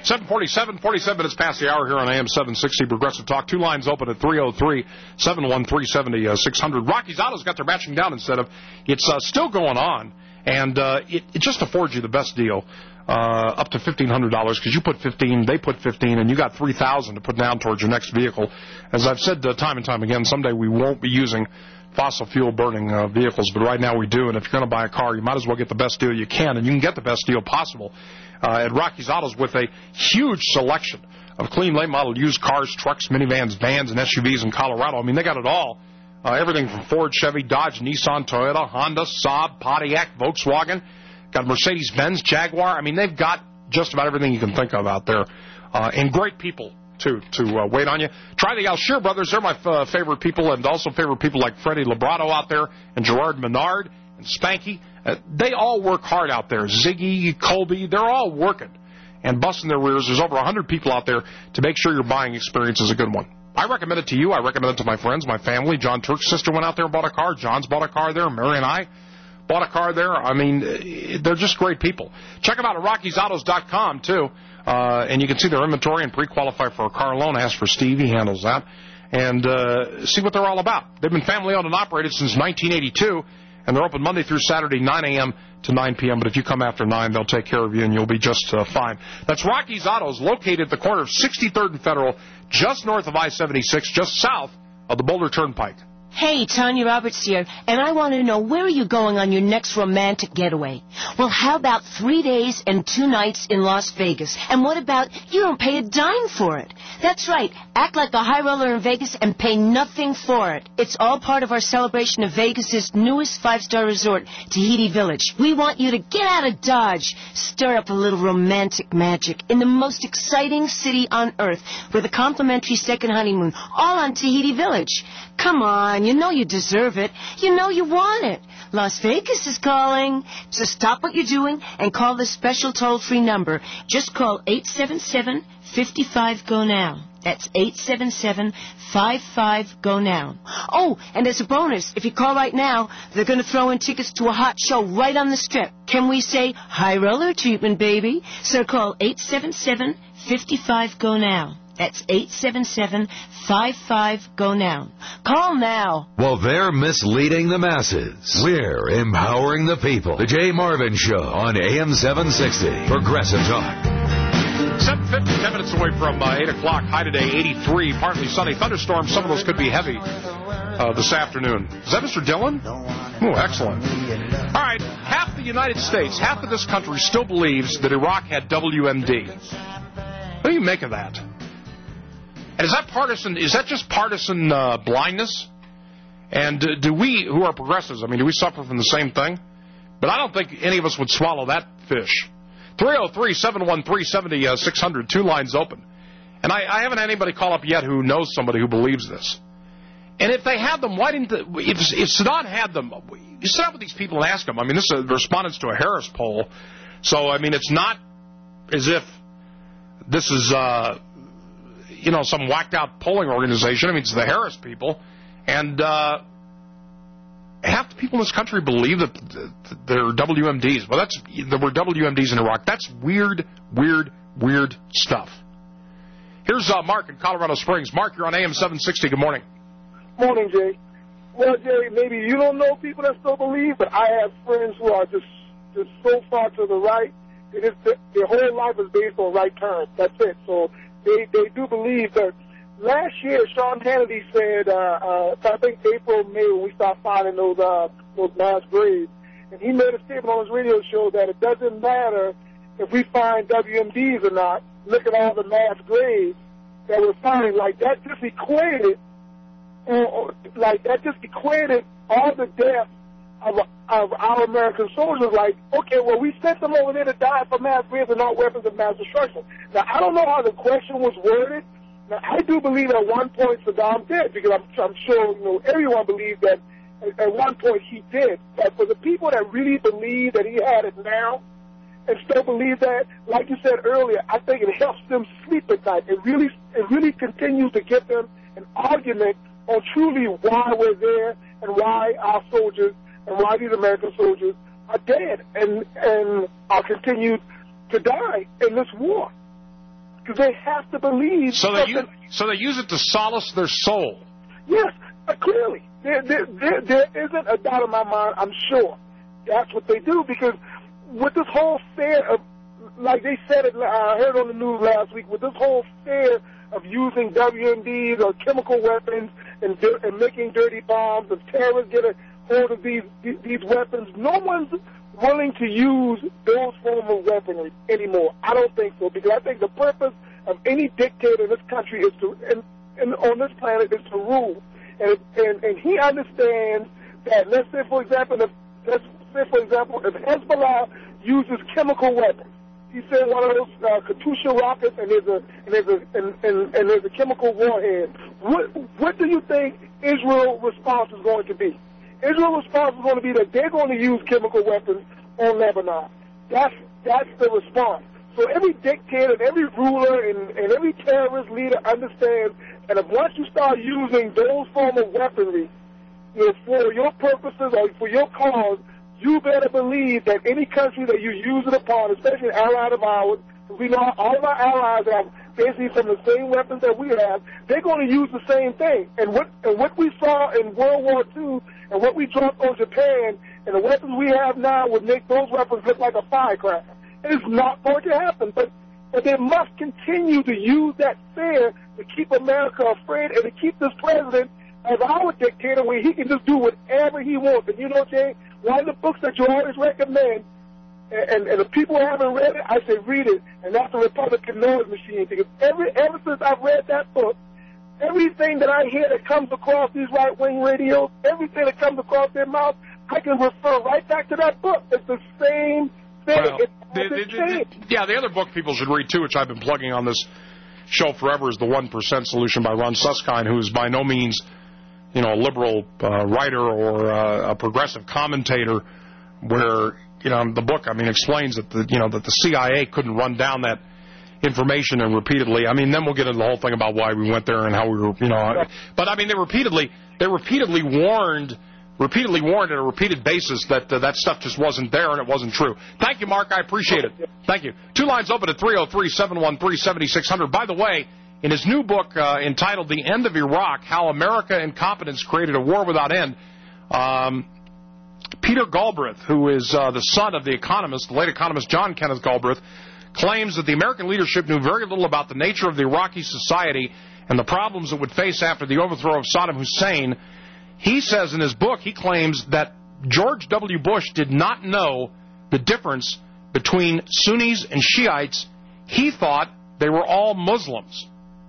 seven forty-seven, forty-seven minutes past the hour here on A M seven sixty Progressive Talk. Two lines open at three oh three, seven one three, seven oh six hundred. Rocky's Auto's got their matching down incentive. It's uh, still going on, and uh, it, it just affords you the best deal. Uh, up to fifteen hundred dollars because you put fifteen, they put fifteen, and you got three thousand dollars to put down towards your next vehicle. As I've said uh, time and time again, someday we won't be using fossil fuel burning uh, vehicles, but right now we do, and if you're going to buy a car, you might as well get the best deal you can, and you can get the best deal possible uh, at Rocky's Autos with a huge selection of clean late model used cars, trucks, minivans, vans, and S U Vs in Colorado. I mean, they got it all. Uh, everything from Ford, Chevy, Dodge, Nissan, Toyota, Honda, Saab, Pontiac, Volkswagen. Got Mercedes-Benz, Jaguar. I mean, they've got just about everything you can think of out there. Uh, and great people, too, to uh, wait on you. Try the Alshear brothers. They're my uh, favorite people, and also favorite people like Freddie Labrato out there and Gerard Menard and Spanky. Uh, they all work hard out there. Ziggy, Colby, they're all working and busting their rears. There's over one hundred people out there to make sure your buying experience is a good one. I recommend it to you. I recommend it to my friends, my family. John Turk's sister went out there and bought a car. John's bought a car there. Mary and I bought a car there. I mean, they're just great people. Check them out at Rockies Autos dot com, too, uh, and you can see their inventory and pre-qualify for a car loan. Ask for Steve. He handles that. And uh, see what they're all about. They've been family-owned and operated since nineteen eighty-two, and they're open Monday through Saturday, nine a.m. to nine p.m., but if you come after nine, they'll take care of you, and you'll be just uh, fine. That's Rockies Autos, located at the corner of sixty-third and Federal, just north of I seventy-six, just south of the Boulder Turnpike. Hey, Tanya Roberts here, and I want to know, where are you going on your next romantic getaway? Well, how about three days and two nights in Las Vegas? And what about you don't pay a dime for it? That's right. Act like a high roller in Vegas and pay nothing for it. It's all part of our celebration of Vegas's newest five-star resort, Tahiti Village. We want you to get out of Dodge, stir up a little romantic magic in the most exciting city on earth with a complimentary second honeymoon, all on Tahiti Village. Come on, you know you deserve it. You know you want it. Las Vegas is calling. So stop what you're doing and call this special toll-free number. Just call eight seven seven, five five, G O now. That's eight seven seven, five five, G O now. Oh, and as a bonus, if you call right now, they're going to throw in tickets to a hot show right on the Strip. Can we say high roller treatment, baby? So call eight seven seven, five five, G O now. That's eight seven seven, five five, G O now. Call now. Well, they're misleading the masses. We're empowering the people. The Jay Marvin Show on A M seven sixty. Progressive Talk. seven fifty, ten minutes away from uh, eight o'clock. High today, eighty-three, partly sunny. Thunderstorms, some of those could be heavy uh, this afternoon. Is that Mister Dillon? Oh, excellent. All right, half the United States, half of this country still believes that Iraq had W M D. What do you make of that? And is that partisan? Is that just partisan uh, blindness? And do, do we, who are progressives, I mean, do we suffer from the same thing? But I don't think any of us would swallow that fish. three oh three, seven one three, seven oh six hundred, two lines open. And I, I haven't had anybody call up yet who knows somebody who believes this. And if they had them, why didn't the, if, if Saddam had them, you sit down with these people and ask them. I mean, this is respondents to a Harris poll. So, I mean, it's not as if this is... Uh, you know, some whacked-out polling organization. I mean, it's the Harris people. And uh, half the people in this country believe that they're W M Ds. Well, that's there were W M Ds in Iraq. That's weird, weird, weird stuff. Here's uh, Mark in Colorado Springs. Mark, you're on A M seven sixty. Good morning. Morning, Jay. Well, Jay, maybe you don't know people that still believe, but I have friends who are just, just so far to the right. It is, their whole life is based on right turn. That's it. So... They they do believe that. Last year, Sean Hannity said, uh, uh, I think April, May, when we start finding those uh, those mass graves, and he made a statement on his radio show that it doesn't matter if we find W M Ds or not. Look at all the mass graves that we're finding. Like that just equated, uh, like that just equated all the deaths of, of our American soldiers. Like, okay, well, we sent them over there to die for mass graves and not weapons of mass destruction. Now, I don't know how the question was worded. Now, I do believe at one point Saddam did, because I'm, I'm sure, you know, everyone believes that at, at one point he did. But for the people that really believe that he had it now and still believe that, like you said earlier, I think it helps them sleep at night. It really, it really continues to give them an argument on truly why we're there and why our soldiers and why these American soldiers are dead and, and are continued to die in this war. because they have to believe. So they, use, so they use it to solace their soul. Yes, uh, clearly. There, there, there, there isn't a doubt in my mind, I'm sure. That's what they do, because with this whole fear of, like they said it, I heard on the news last week, with this whole fear of using W M Ds or chemical weapons and, and making dirty bombs, if terrorists get a hold of these, these weapons, no one's willing to use those forms of weaponry anymore. I don't think so, because I think the purpose of any dictator in this country is to, and, and on this planet, is to rule. And, and and he understands that, let's say, for example, if, let's say, for example, if Hezbollah uses chemical weapons, he said one of those uh, Katyusha rockets, and there's a and there's a and, and, and there's a chemical warhead. What what do you think Israel's response is going to be? Israel's response is going to be that they're going to use chemical weapons on Lebanon. That's that's the response. So every dictator, and every ruler, and, and every terrorist leader understands that if once you start using those form of weaponry, you know, for your purposes or for your cause, you better believe that any country that you use it upon, especially an ally of ours, we know all of our allies have basically some of the same weapons that we have, they're going to use the same thing. And what and what we saw in World War Two and what we dropped on Japan and the weapons we have now would make those weapons look like a firecracker. It's not going to happen, but, but they must continue to use that fear to keep America afraid and to keep this president as our dictator where he can just do whatever he wants. And you know, Jay, one of the books that you always recommend, and, and, and the people who haven't read it, I say read it, and that's The Republican Noise Machine. Because every, ever since I've read that book, everything that I hear that comes across these right-wing radios, everything that comes across their mouth, I can refer right back to that book. It's the same thing. Well, it's the, the, the, yeah, the other book people should read, too, which I've been plugging on this show forever, is The one percent Solution by Ron Suskind, who is by no means, you know, a liberal uh, writer or uh, a progressive commentator, where, you know, the book, I mean, explains that the, you know, that the C I A couldn't run down that information and repeatedly. I mean, then we'll get into the whole thing about why we went there and how we were, you know. But, I mean, they repeatedly, they repeatedly warned, repeatedly warned on a repeated basis that uh, that stuff just wasn't there and it wasn't true. Thank you, Mark. I appreciate it. Thank you. Two lines open at three oh three, seven one three, seven six zero zero. By the way, in his new book uh, entitled The End of Iraq, How America Incompetence Created a War Without End, um, Peter Galbraith, who is uh, the son of the economist, the late economist John Kenneth Galbraith, claims that the American leadership knew very little about the nature of the Iraqi society and the problems it would face after the overthrow of Saddam Hussein. He says in his book, he claims that George W. Bush did not know the difference between Sunnis and Shiites. He thought they were all Muslims.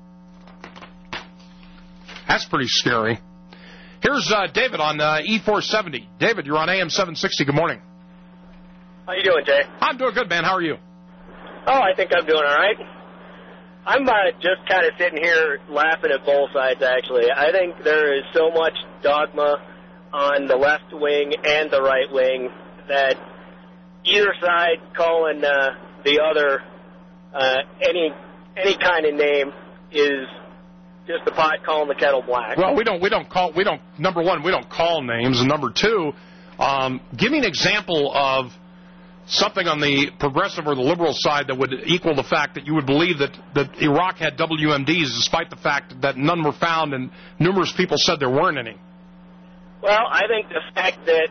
That's pretty scary. Here's uh, David on uh, E four seventy. David, you're on A M seven sixty. Good morning. How you doing, Jay? I'm doing good, man. How are you? Oh, I think I'm doing all right. I'm uh, just kind of sitting here laughing at both sides, actually. I think there is so much dogma on the left wing and the right wing that either side calling uh, the other uh, any any kind of name is just the pot calling the kettle black. Well, we don't we don't call we don't number one we don't call names, and number two, um, give me an example of something on the progressive or the liberal side that would equal the fact that you would believe that, that Iraq had W M Ds despite the fact that none were found and numerous people said there weren't any. Well, I think the fact that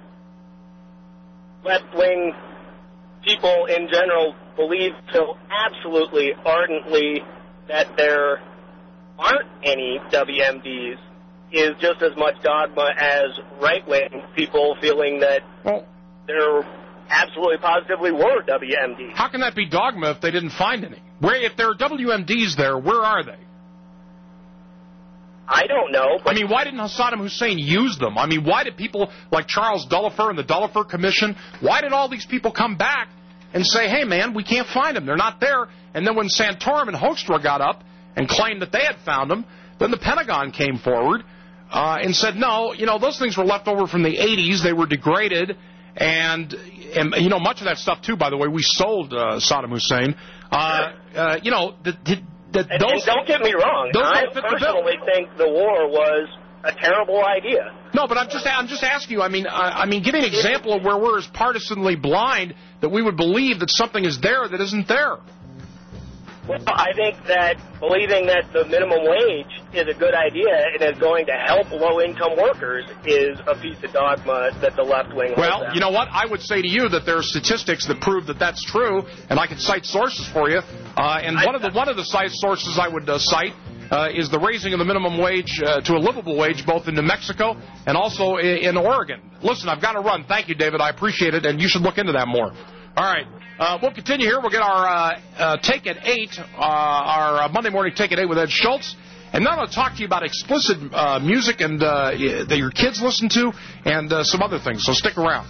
left-wing people in general believe so absolutely ardently that there aren't any W M Ds is just as much dogma as right-wing people feeling that well, there absolutely positively were W M Ds. How can that be dogma if they didn't find any? Where, if there are W M Ds there, where are they? I don't know. I mean, why didn't Saddam Hussein use them? I mean, why did people like Charles Dullifer and the Dullifer Commission, why did all these people come back and say, hey, man, we can't find them, they're not there? And then when Santorum and Hoekstra got up and claimed that they had found them, then the Pentagon came forward uh, and said, no, you know, those things were left over from the eighties, they were degraded, and, and you know, much of that stuff, too, by the way, we sold uh, Saddam Hussein. Uh, uh, you know, the, the, the, and, those, and don't get me wrong, I personally think the war was a terrible idea. No, but I'm just I'm just asking you, I mean, I, I mean, give me an example of where we're as partisanly blind that we would believe that something is there that isn't there. Well, I think that believing that the minimum wage is a good idea and is going to help low-income workers is a piece of dogma that the left wing. Well, you know what? I would say to you that there are statistics that prove that that's true, and I can cite sources for you. Uh, and one of the one of the site sources I would uh, cite uh, is the raising of the minimum wage uh, to a livable wage, both in New Mexico and also in, in Oregon. Listen, I've got to run. Thank you, David. I appreciate it, and you should look into that more. All right. Uh, we'll continue here. We'll get our uh, uh, take at eight, uh, our uh, Monday morning take at eight with Ed Schultz. And then I'll talk to you about explicit uh, music and uh, that your kids listen to and uh, some other things. So stick around.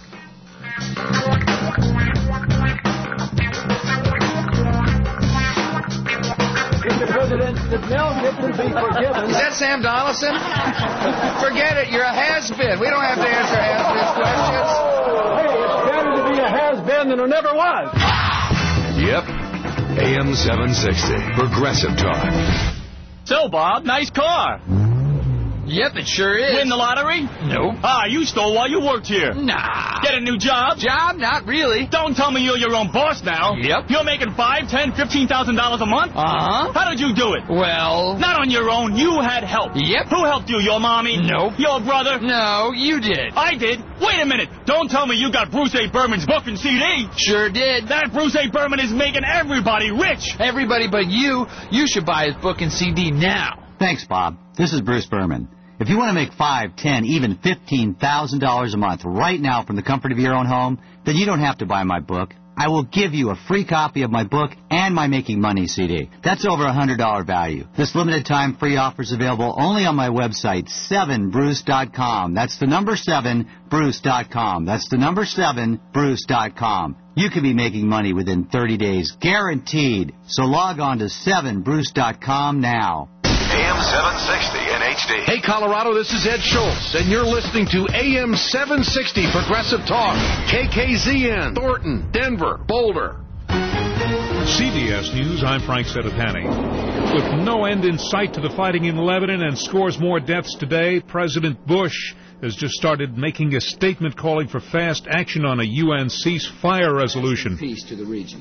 Mister President, did Mel Gibson be forgiven? Is that Sam Donaldson? Forget it. You're a has-been. We don't have to answer has-been questions. Hey, it's better to be a has-been than there never was. Yep. A M seven sixty. Progressive Talk. So, Bob, nice car. Yep, it sure is. Win the lottery? Nope. Ah, you stole while you worked here. Nah. Get a new job? Job? Not really. Don't tell me you're your own boss now. Yep. You're making five, ten, fifteen thousand dollars a month? Uh-huh. How did you do it? Well... Not on your own. You had help. Yep. Who helped you? Your mommy? Nope. Your brother? No, you did. I did? Wait a minute. Don't tell me you got Bruce A. Berman's book and C D. Sure did. That Bruce A. Berman is making everybody rich. Everybody but you. You should buy his book and C D now. Thanks, Bob. This is Bruce Berman. If you want to make five, ten, even fifteen thousand dollars a month right now from the comfort of your own home, then you don't have to buy my book. I will give you a free copy of my book and my Making Money C D. That's over a one hundred dollars value. This limited time free offer is available only on my website, seven bruce dot com. That's the number seven bruce dot com. That's the number seven bruce dot com. You can be making money within thirty days, guaranteed. So log on to seven bruce dot com now. A M seven sixty in H D. Hey, Colorado, this is Ed Schultz, and you're listening to A M seven sixty Progressive Talk. K K Z N, Thornton, Denver, Boulder. C B S News, I'm Frank Sedapani. With no end in sight to the fighting in Lebanon and scores more deaths today, President Bush has just started making a statement calling for fast action on a U N ceasefire resolution. Peace to the region.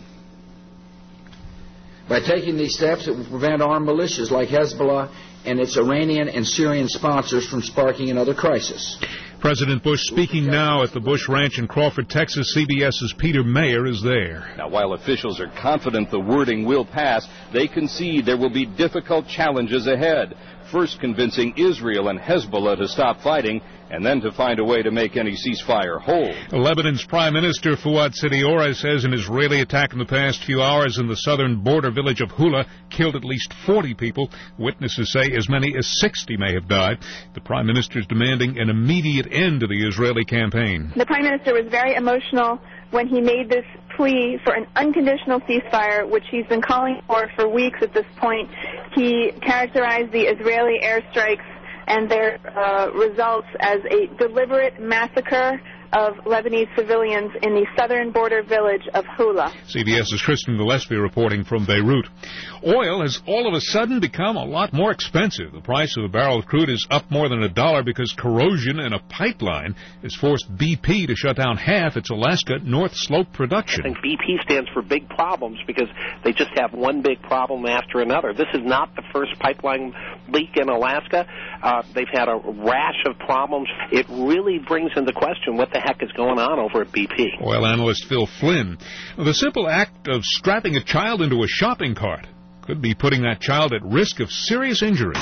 By taking these steps, it will prevent armed militias like Hezbollah and its Iranian and Syrian sponsors from sparking another crisis. President Bush speaking now at the Bush Ranch in Crawford, Texas. CBS's Peter Mayer is there. Now, while officials are confident the wording will pass, they concede there will be difficult challenges ahead. First, convincing Israel and Hezbollah to stop fighting, and then to find a way to make any ceasefire hold. Lebanon's Prime Minister Fuad Sidi-Ora says an Israeli attack in the past few hours in the southern border village of Hula killed at least forty people. Witnesses say as many as sixty may have died. The Prime Minister is demanding an immediate end to the Israeli campaign. The Prime Minister was very emotional when he made this plea for an unconditional ceasefire, which he's been calling for for weeks at this point. He characterized the Israeli airstrikes and their uh, results as a deliberate massacre of Lebanese civilians in the southern border village of Hula. CBS's Kristen Gillespie reporting from Beirut. Oil has all of a sudden become a lot more expensive. The price of a barrel of crude is up more than a dollar because corrosion in a pipeline has forced B P to shut down half its Alaska North Slope production. I think B P stands for big problems because they just have one big problem after another. This is not the first pipeline leak in Alaska. Uh, they've had a rash of problems. It really brings into question what the heck is going on over at B P. Oil analyst Phil Flynn. The simple act of strapping a child into a shopping cart could be putting that child at risk of serious injury.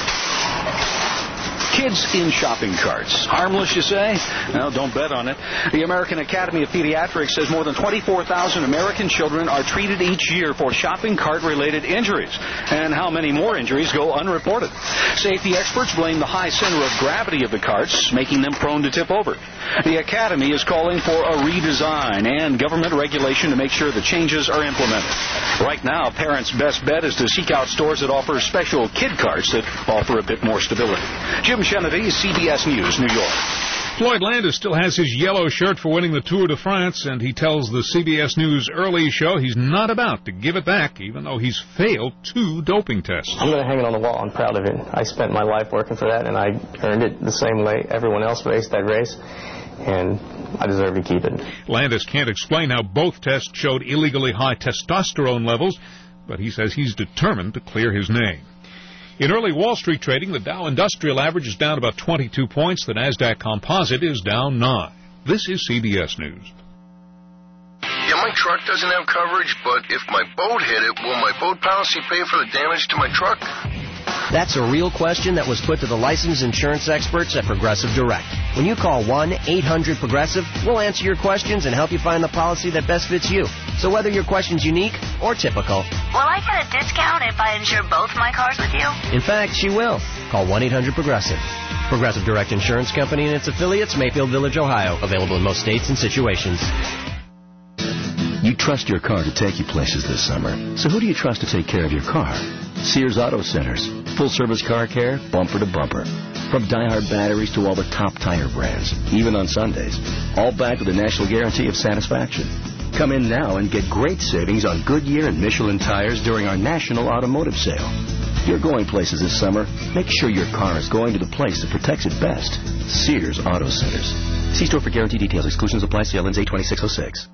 Kids in shopping carts. Harmless, you say? Well, don't bet on it. The American Academy of Pediatrics says more than twenty-four thousand American children are treated each year for shopping cart-related injuries. And how many more injuries go unreported? Safety experts blame the high center of gravity of the carts, making them prone to tip over. The Academy is calling for a redesign and government regulation to make sure the changes are implemented. Right now, parents' best bet is to seek out stores that offer special kid carts that offer a bit more stability. Jim Kennedy, C B S News, New York. Floyd Landis still has his yellow shirt for winning the Tour de France, and he tells the C B S News early show he's not about to give it back, even though he's failed two doping tests. I'm going to hang it on the wall. I'm proud of it. I spent my life working for that, and I earned it the same way everyone else raced that race, and I deserve to keep it. Landis can't explain how both tests showed illegally high testosterone levels, but he says he's determined to clear his name. In early Wall Street trading, the Dow Industrial Average is down about twenty-two points. The NASDAQ Composite is down nine. This is C B S News. Yeah, my truck doesn't have coverage, but if my boat hit it, will my boat policy pay for the damage to my truck? That's a real question that was put to the licensed insurance experts at Progressive Direct. When you call one eight hundred progressive, we'll answer your questions and help you find the policy that best fits you. So whether your question's unique or typical, will I get a discount if I insure both my cars with you? In fact, she will. Call one eight hundred progressive. Progressive Direct Insurance Company and its affiliates, Mayfield Village, Ohio. Available in most states and situations. You trust your car to take you places this summer. So who do you trust to take care of your car? Sears Auto Centers. Full-service car care, bumper to bumper. From Die-Hard batteries to all the top tire brands, even on Sundays. All backed with a national guarantee of satisfaction. Come in now and get great savings on Goodyear and Michelin tires during our national automotive sale. You're going places this summer. Make sure your car is going to the place that protects it best. Sears Auto Centers. See store for guarantee details. Exclusions apply. Sale ends eight twenty-six oh six.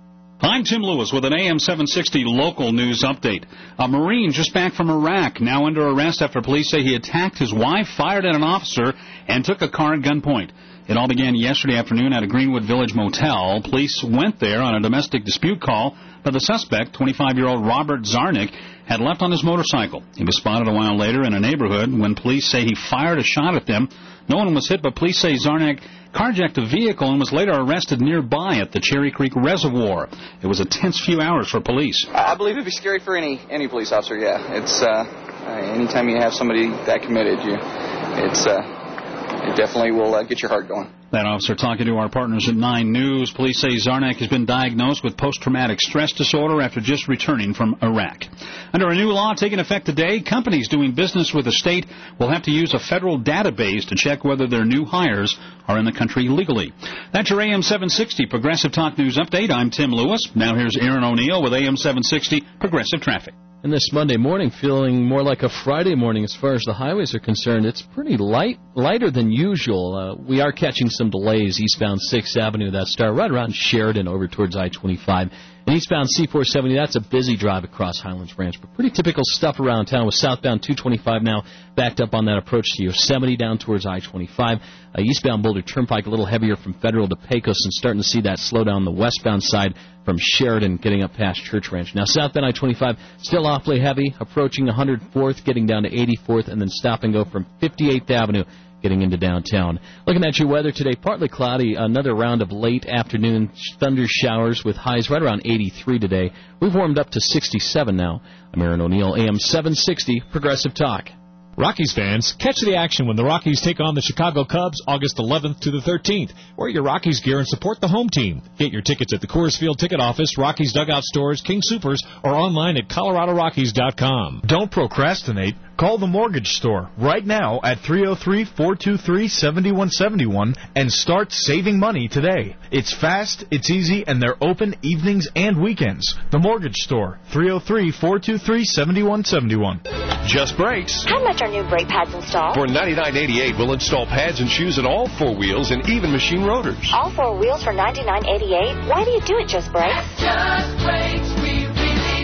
I'm Tim Lewis with an A M seven sixty local news update. A Marine just back from Iraq, now under arrest after police say he attacked his wife, fired at an officer, and took a car at gunpoint. It all began yesterday afternoon at a Greenwood Village motel. Police went there on a domestic dispute call, but the suspect, twenty-five-year-old Robert Zarnik, had left on his motorcycle. He was spotted a while later in a neighborhood when police say he fired a shot at them. No one was hit, but police say Zarnik carjacked a vehicle and was later arrested nearby at the Cherry Creek Reservoir. It was a tense few hours for police. I believe it'd be scary for any any police officer, yeah. It's, uh, anytime you have somebody that committed, you, it's, uh, it definitely will uh, get your heart going. That officer talking to our partners at nine News. Police say Zarnik has been diagnosed with post-traumatic stress disorder after just returning from Iraq. Under a new law taking effect today, companies doing business with the state will have to use a federal database to check whether their new hires are in the country legally. That's your A M seven sixty Progressive Talk News Update. I'm Tim Lewis. Now here's Aaron O'Neill with A M seven sixty Progressive Traffic. And this Monday morning, feeling more like a Friday morning as far as the highways are concerned. It's pretty light, lighter than usual. Uh, we are catching some delays eastbound sixth Avenue that start right around Sheridan over towards I twenty-five. And eastbound C four seventy, that's a busy drive across Highlands Ranch. But pretty typical stuff around town with southbound two twenty-five now backed up on that approach to Yosemite down towards I twenty-five. Uh, eastbound Boulder Turnpike a little heavier from Federal to Pecos, and starting to see that slow down the westbound side from Sheridan getting up past Church Ranch. Now southbound I twenty-five still awfully heavy, approaching one hundred fourth, getting down to eighty-fourth, and then stop and go from fifty-eighth Avenue getting into downtown. Looking at your weather today, partly cloudy, another round of late afternoon thunder showers with highs right around eighty-three today. We've warmed up to sixty-seven now. I'm Aaron O'Neill, A M seven sixty Progressive Talk. Rockies fans, catch the action when the Rockies take on the Chicago Cubs August eleventh to the thirteenth. Wear your Rockies gear and support the home team. Get your tickets at the Coors Field Ticket Office, Rockies Dugout Stores, King Soopers, or online at colorado rockies dot com. Don't procrastinate. Call the Mortgage Store right now at three oh three, four two three, seven one seven one and start saving money today. It's fast, it's easy, and they're open evenings and weekends. The Mortgage Store, three oh three, four two three, seven one seven one. Just Brakes. How much are new brake pads installed? For ninety-nine eighty-eight, we'll install pads and shoes in all four wheels and even machine rotors. All four wheels for ninety-nine eighty-eight? Why do you do it, Just Brakes? Just Brakes, we really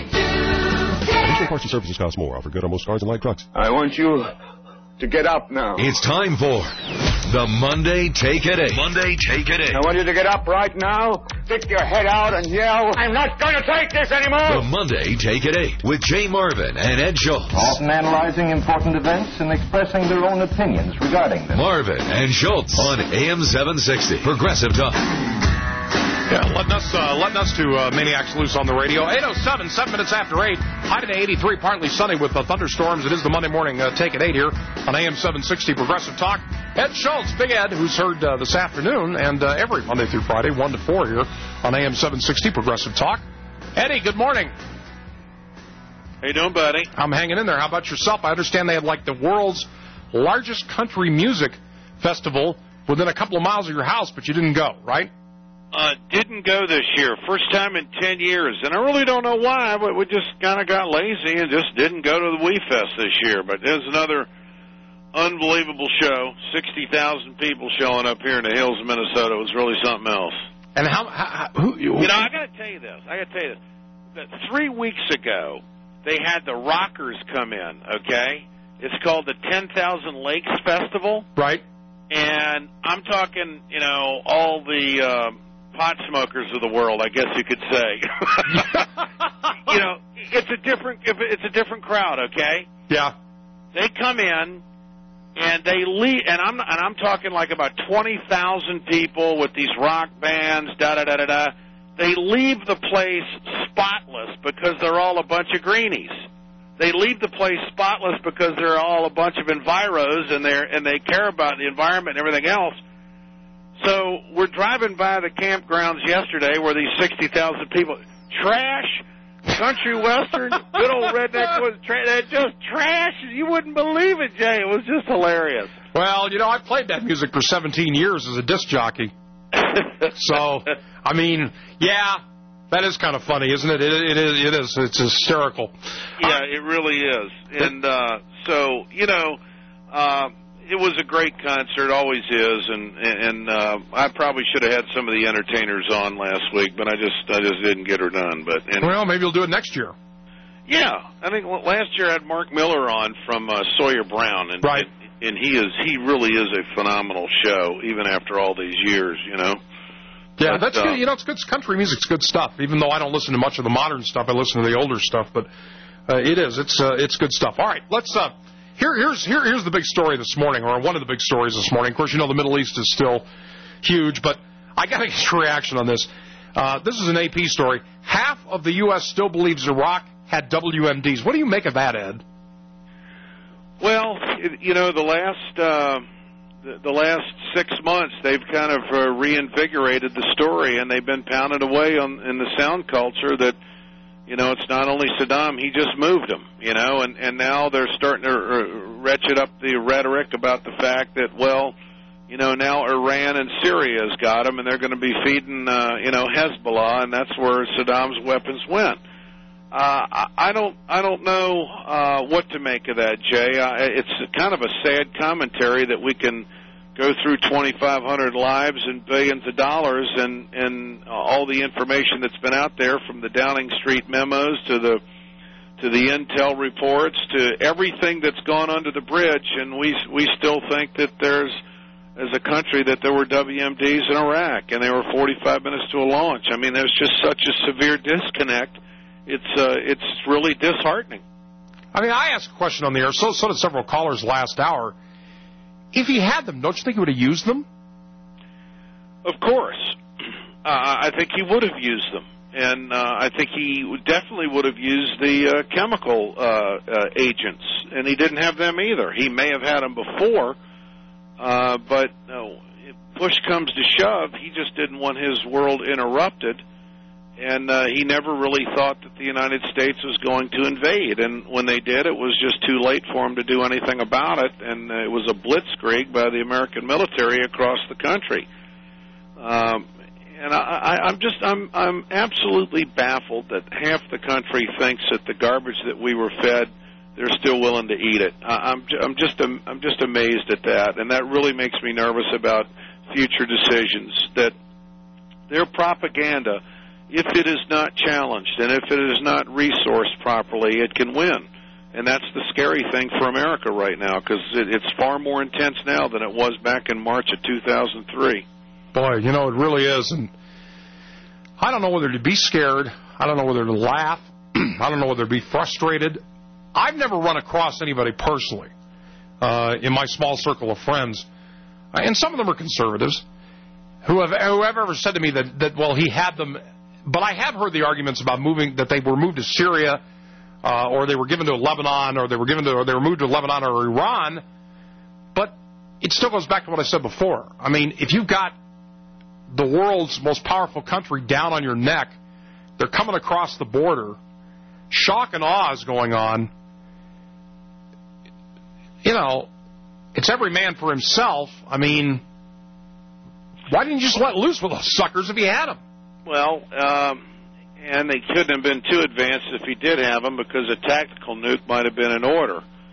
do. Additional parts and services cost more. Offer good on most cars and light trucks. I want you to get up now. It's time for the Monday Take It Eight. Monday Take It Eight. I want you to get up right now, stick your head out, and yell, I'm not going to take this anymore. The Monday Take It Eight with Jay Marvin and Ed Schultz. Often analyzing important events and expressing their own opinions regarding them. Marvin and Schultz on A M seven sixty Progressive Talk. Yeah, letting us, uh, letting us to uh, Maniacs Loose on the radio. eight oh seven, seven minutes after eight. High today, eighty-three, partly sunny with the thunderstorms. It is the Monday morning uh, Take It eight here on A M seven sixty Progressive Talk. Ed Schultz, Big Ed, who's heard uh, this afternoon and uh, every Monday through Friday, one to four here on A M seven sixty Progressive Talk. Eddie, good morning. How you doing, buddy? I'm hanging in there. How about yourself? I understand they had like the world's largest country music festival within a couple of miles of your house, but you didn't go, right? Uh, didn't go this year. First time in ten years. And I really don't know why, but we just kind of got lazy and just didn't go to the Wii Fest this year. But there's another unbelievable show. sixty thousand people showing up here in the hills of Minnesota. It was really something else. And how, how who, you know, I got to tell you this. I got to tell you this. That three weeks ago, they had the rockers come in, okay? It's called the ten thousand Lakes Festival. Right. And I'm talking, you know, all the uh, pot smokers of the world, I guess you could say. You know, it's a different it's a different crowd, okay? Yeah. They come in and they leave, and I'm and I'm talking like about twenty thousand people with these rock bands, da da da da da. They leave the place spotless because they're all a bunch of greenies. They leave the place spotless because they're all a bunch of enviros and they and they care about the environment and everything else. So we're driving by the campgrounds yesterday where these sixty thousand people, trash, country western, good old redneck was tra- they're just trash. You wouldn't believe it, Jay. It was just hilarious. Well, you know, I played that music for seventeen years as a disc jockey. So, I mean, yeah, that is kind of funny, isn't it? It, it is. It is. It's hysterical. Yeah, it really is. And uh, so, you know, uh, it was a great concert, always is. And and uh, I probably should have had some of the entertainers on last week, but I just I just didn't get her done. But and, well, maybe you'll do it next year. Yeah, I think last year I had Mark Miller on from uh, Sawyer Brown, and right. and, and he is he really is a phenomenal show, even after all these years, you know. Yeah, but, that's uh, good. You know, it's good. Country music's good stuff. Even though I don't listen to much of the modern stuff, I listen to the older stuff. But uh, it is. It's uh, it's good stuff. All right, let's. Uh, here, here's here, here's the big story this morning, or one of the big stories this morning. Of course, you know the Middle East is still huge, but I got to get your reaction on this. Uh, this is an A P story. Half of the U S still believes Iraq had W M Ds. What do you make of that, Ed? Well, you know, the last uh, the, the last six months, they've kind of uh, reinvigorated the story, and they've been pounded away on in the sound culture that, you know, it's not only Saddam, he just moved them, you know, and, and now they're starting to uh, ratchet up the rhetoric about the fact that, well, you know, now Iran and Syria has got them, and they're going to be feeding, uh, you know, Hezbollah, and that's where Saddam's weapons went. Uh, I don't, I don't know uh, what to make of that, Jay. Uh, it's kind of a sad commentary that we can go through twenty-five hundred lives and billions of dollars, and and all the information that's been out there, from the Downing Street memos to the to the intel reports to everything that's gone under the bridge, and we we still think that there's, as a country, that there were W M Ds in Iraq, and they were forty-five minutes to a launch. I mean, there's just such a severe disconnect. It's uh, it's really disheartening. I mean, I asked a question on the air, so, so did several callers last hour. If he had them, don't you think he would have used them? Of course. Uh, I think he would have used them. And uh, I think he definitely would have used the uh, chemical uh, uh, agents. And he didn't have them either. He may have had them before, uh, but uh, if push comes to shove, he just didn't want his world interrupted. And uh, he never really thought that the United States was going to invade. And when they did, it was just too late for him to do anything about it. And uh, it was a blitzkrieg by the American military across the country. Um, and I, I, I'm just, I'm, I'm absolutely baffled that half the country thinks that the garbage that we were fed, they're still willing to eat it. I, I'm, I'm just, I'm just amazed at that. And that really makes me nervous about future decisions. That their propaganda, if it is not challenged and if it is not resourced properly, it can win. And that's the scary thing for America right now, because it, it's far more intense now than it was back in March of two thousand three. Boy, you know, it really is. And I don't know whether to be scared. I don't know whether to laugh. I don't know whether to be frustrated. I've never run across anybody personally uh, in my small circle of friends, and some of them are conservatives, who have, who have ever said to me that, that, well, he had them. But I have heard the arguments about moving, that they were moved to Syria, uh, or they were given to Lebanon, or they were given to, or they were moved to Lebanon or Iran. But it still goes back to what I said before. I mean, if you've got the world's most powerful country down on your neck, they're coming across the border, shock and awe is going on. You know, it's every man for himself. I mean, why didn't you just let loose with those suckers if you had them? Well, um, and they couldn't have been too advanced if he did have them, because a tactical nuke might have been in order.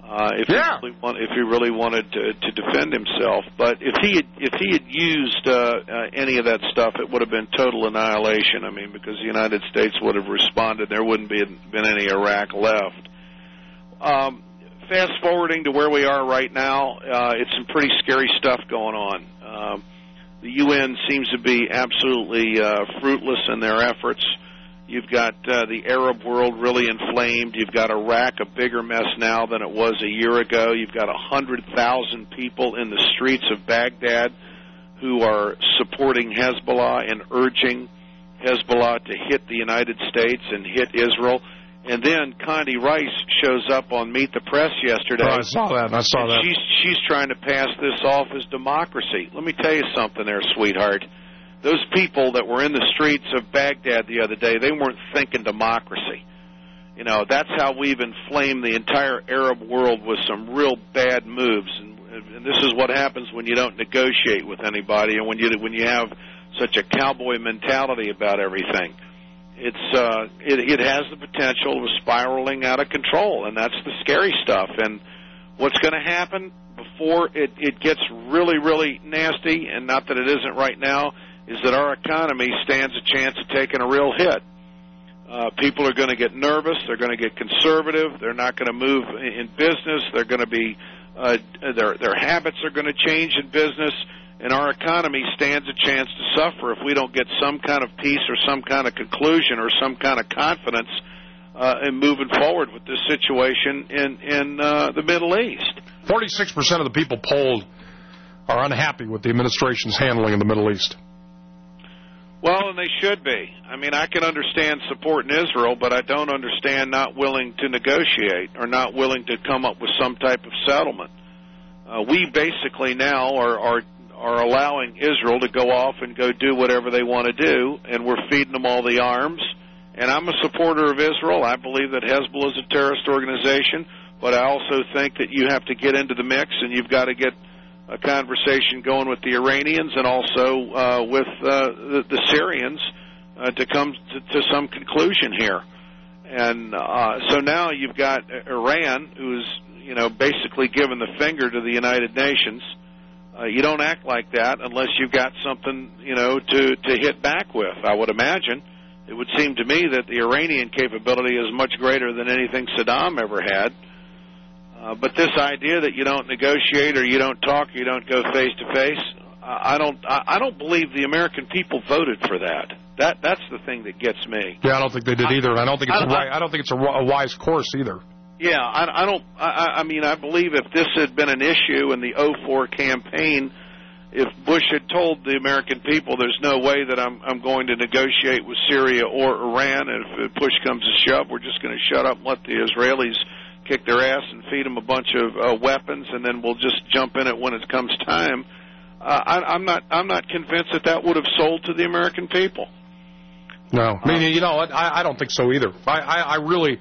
Uh, if yeah. he really want, if he really wanted to, to defend himself, but if he had, if he had used uh, uh, any of that stuff, it would have been total annihilation. I mean, because the United States would have responded, there wouldn't be been any Iraq left. Um, fast forwarding to where we are right now, uh, it's some pretty scary stuff going on. Um, the U N seems to be absolutely uh, fruitless in their efforts. You've got uh, the Arab world really inflamed. You've got Iraq, a bigger mess now than it was a year ago. You've got one hundred thousand people in the streets of Baghdad who are supporting Hezbollah and urging Hezbollah to hit the United States and hit Israel. And then Condi Rice shows up on Meet the Press yesterday. Oh, I saw that. I saw that. She's, she's trying to pass this off as democracy. Let me tell you something there, sweetheart. Those people that were in the streets of Baghdad the other day, they weren't thinking democracy. You know, that's how we've inflamed the entire Arab world with some real bad moves. And, and this is what happens when you don't negotiate with anybody and when you when you have such a cowboy mentality about everything. It's uh, it, it has the potential of spiraling out of control, and that's the scary stuff. And what's going to happen before it, it gets really, really nasty, and not that it isn't right now, is that our economy stands a chance of taking a real hit. Uh, people are going to get nervous. They're going to get conservative. They're not going to move in business. They're going to be uh, their their habits are going to change in business, and our economy stands a chance to suffer if we don't get some kind of peace or some kind of conclusion or some kind of confidence uh, in moving forward with this situation in in uh, the Middle East. Forty-six percent of the people polled are unhappy with the administration's handling in the Middle East. Well, and they should be. I mean, I can understand supporting Israel, but I don't understand not willing to negotiate or not willing to come up with some type of settlement. Uh, we basically now are, are are allowing Israel to go off and go do whatever they want to do, and we're feeding them all the arms. And I'm a supporter of Israel. I believe that Hezbollah is a terrorist organization, but I also think that you have to get into the mix, and you've got to get a conversation going with the Iranians and also uh, with uh, the, the Syrians uh, to come to, to some conclusion here. And uh, so now you've got Iran, who's you know basically given the finger to the United Nations. Uh, you don't act like that unless you've got something you know to to hit back with. I would imagine it would seem to me that the Iranian capability is much greater than anything Saddam ever had. Uh, but this idea that you don't negotiate or you don't talk, or you don't go face to face, I don't. I don't believe the American people voted for that. That that's the thing that gets me. Yeah, I don't think they did either. I don't think it's I, a right. I don't think it's a, a wise course either. Yeah, I, I don't. I, I mean, I believe if this had been an issue in the oh four campaign, if Bush had told the American people, "There's no way that I'm I'm going to negotiate with Syria or Iran, and if push comes to shove, we're just going to shut up and let the Israelis kick their ass and feed them a bunch of uh, weapons, and then we'll just jump in it when it comes time." Uh, I, I'm not. I'm not convinced that that would have sold to the American people. No, I mean, you know, I, I don't think so either. I, I, I really.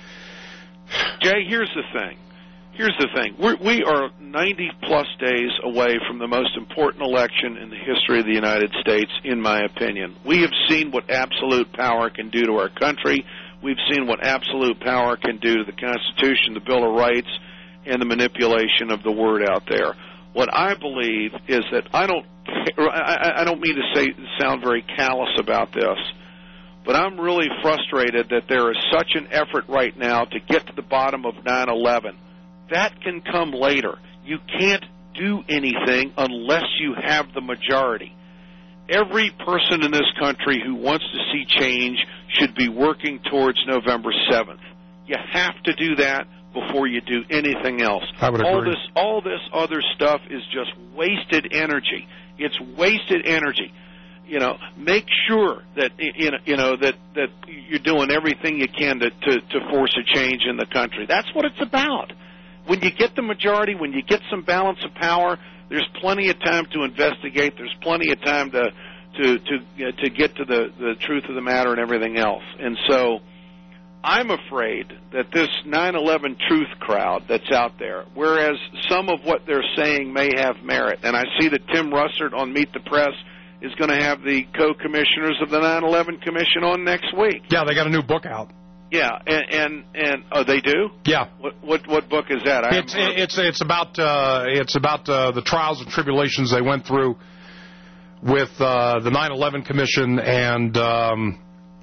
Jay, here's the thing. Here's the thing. We're, we are ninety plus days away from the most important election in the history of the United States, in my opinion. We have seen what absolute power can do to our country. We've seen what absolute power can do to the Constitution, the Bill of Rights, and the manipulation of the word out there. What I believe is that I don't I, I don't mean to say sound very callous about this, but I'm really frustrated that there is such an effort right now to get to the bottom of nine eleven. That can come later. You can't do anything unless you have the majority. Every person in this country who wants to see change should be working towards November seventh. You have to do that before you do anything else. I would agree. All this, all this other stuff is just wasted energy. It's wasted energy. You know, make sure that you know, you know that that you're doing everything you can to, to to force a change in the country. That's what it's about. When you get the majority, when you get some balance of power, there's plenty of time to investigate. There's plenty of time to to to to get to the the truth of the matter and everything else. And so, I'm afraid that this nine eleven truth crowd that's out there, whereas some of what they're saying may have merit, and I see that Tim Russert on Meet the Press is going to have the co-commissioners of the nine eleven Commission on next week. Yeah, they got a new book out. Yeah, and and, and oh, they do. Yeah. What what what book is that? I It's it's it's about uh, it's about uh, the trials and tribulations they went through with uh, the nine eleven Commission and um,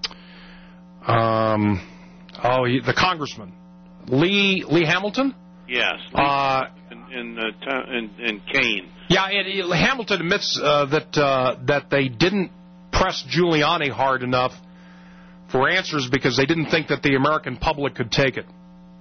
um, oh he, the Congressman Lee Lee Hamilton. Yes. Uh, in in, uh, in in Kane. Yeah, it, it, Hamilton admits uh, that uh, that they didn't press Giuliani hard enough for answers because they didn't think that the American public could take it.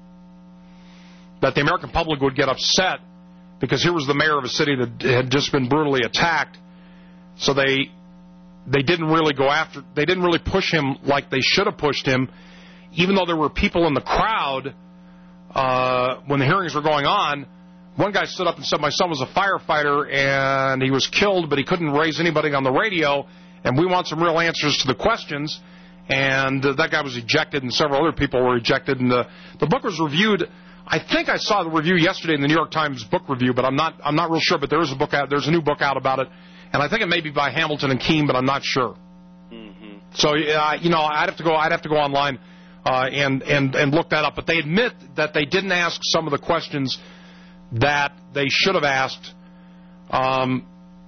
That the American public would get upset because here was the mayor of a city that had just been brutally attacked. So they they didn't really go after, they didn't really push him like they should have pushed him, even though there were people in the crowd uh, when the hearings were going on. One guy stood up and said, my son was a firefighter and he was killed, but he couldn't raise anybody on the radio, and we want some real answers to the questions. And uh, that guy was ejected, and several other people were ejected. And the, the book was reviewed. I think I saw the review yesterday in the New York Times book review, but I'm not I'm not real sure. But there is a book out. There's a new book out about it, and I think it may be by Hamilton and Keene, but I'm not sure. Mm-hmm. So uh, you know, I'd have to go. I'd have to go online uh, and and and look that up. But they admit that they didn't ask some of the questions that they should have asked. Um,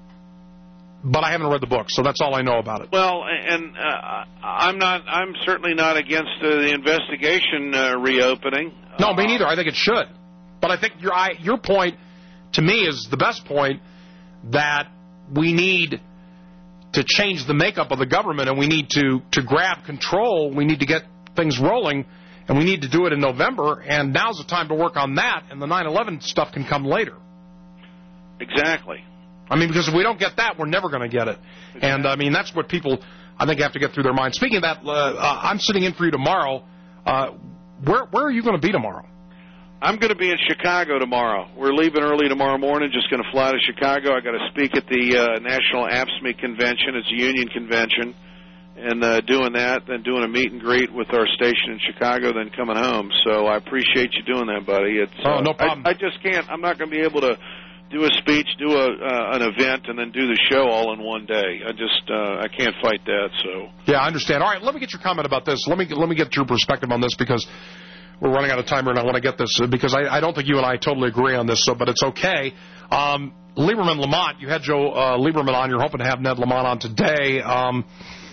But I haven't read the book, so that's all I know about it. Well, and uh, I'm not. I'm certainly not against uh, the investigation uh, reopening. No, me neither. I think it should. But I think your I, your point, to me, is the best point, that we need to change the makeup of the government, and we need to, to grab control. We need to get things rolling, and we need to do it in November. And now's the time to work on that, and the nine eleven stuff can come later. Exactly. I mean, because if we don't get that, we're never going to get it. And, I mean, that's what people, I think, have to get through their minds. Speaking of that, uh, uh, I'm sitting in for you tomorrow. Uh, where where are you going to be tomorrow? I'm going to be in Chicago tomorrow. We're leaving early tomorrow morning, just going to fly to Chicago. I got to speak at the uh, National A F S C M E convention. It's a union convention. And uh, doing that, then doing a meet and greet with our station in Chicago, then coming home. So I appreciate you doing that, buddy. It's, oh, uh, no problem. I, I just can't, I'm not going to be able to do a speech, do a uh, an event, and then do the show all in one day. I just uh, I can't fight that. So yeah, I understand. All right, let me get your comment about this. Let me let me get your perspective on this, because we're running out of time here, and I want to get this because I, I don't think you and I totally agree on this. So, but it's okay. Um, Lieberman Lamont, you had Joe uh, Lieberman on. You're hoping to have Ned Lamont on today. Um,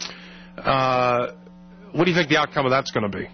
uh, what do you think the outcome of that's going to be?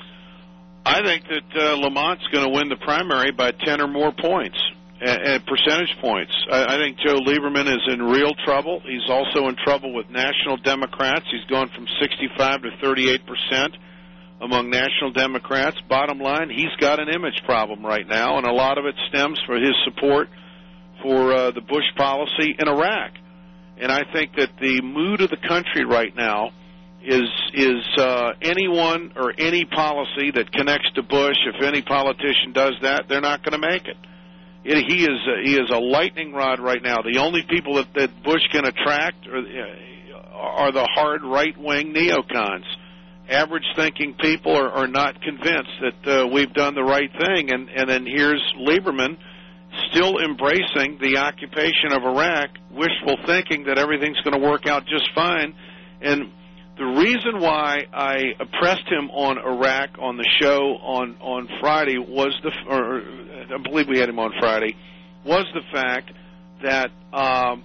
I think that uh, Lamont's going to win the primary by ten or more points. At percentage points. I think Joe Lieberman is in real trouble. He's also in trouble with national Democrats. He's gone from sixty-five to thirty-eight percent among national Democrats. Bottom line, he's got an image problem right now, and a lot of it stems from his support for uh, the Bush policy in Iraq. And I think that the mood of the country right now is is uh, anyone or any policy that connects to Bush. If any politician does that, they're not going to make it. It, he is a, he is a lightning rod right now. The only people that, that Bush can attract are, are the hard right-wing neocons. Average-thinking people are, are not convinced that uh, we've done the right thing. And, and then here's Lieberman still embracing the occupation of Iraq, wishful thinking that everything's going to work out just fine. And the reason why I pressed him on Iraq on the show on, on Friday was the, or I believe we had him on Friday, was the fact that um,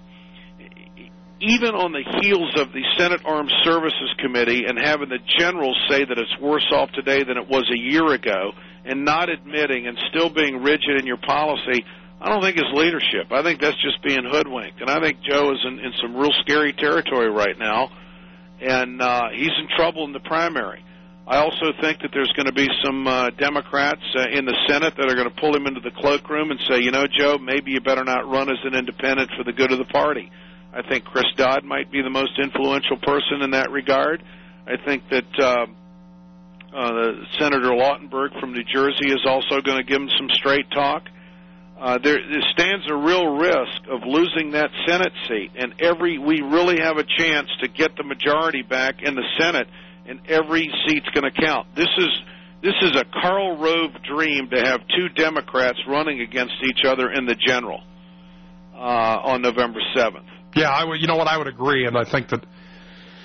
even on the heels of the Senate Armed Services Committee and having the generals say that it's worse off today than it was a year ago, and not admitting and still being rigid in your policy, I don't think it's leadership. I think that's just being hoodwinked. And I think Joe is in, in some real scary territory right now. And uh, he's in trouble in the primary. I also think that there's going to be some uh, Democrats uh, in the Senate that are going to pull him into the cloakroom and say, you know, Joe, maybe you better not run as an independent for the good of the party. I think Chris Dodd might be the most influential person in that regard. I think that uh, uh, Senator Lautenberg from New Jersey is also going to give him some straight talk. Uh, there, there stands a real risk of losing that Senate seat, and every we really have a chance to get the majority back in the Senate, and every seat's going to count. This is this is a Karl Rove dream to have two Democrats running against each other in the general uh, on November seventh. Yeah, I would, you know what, I would agree, and I think that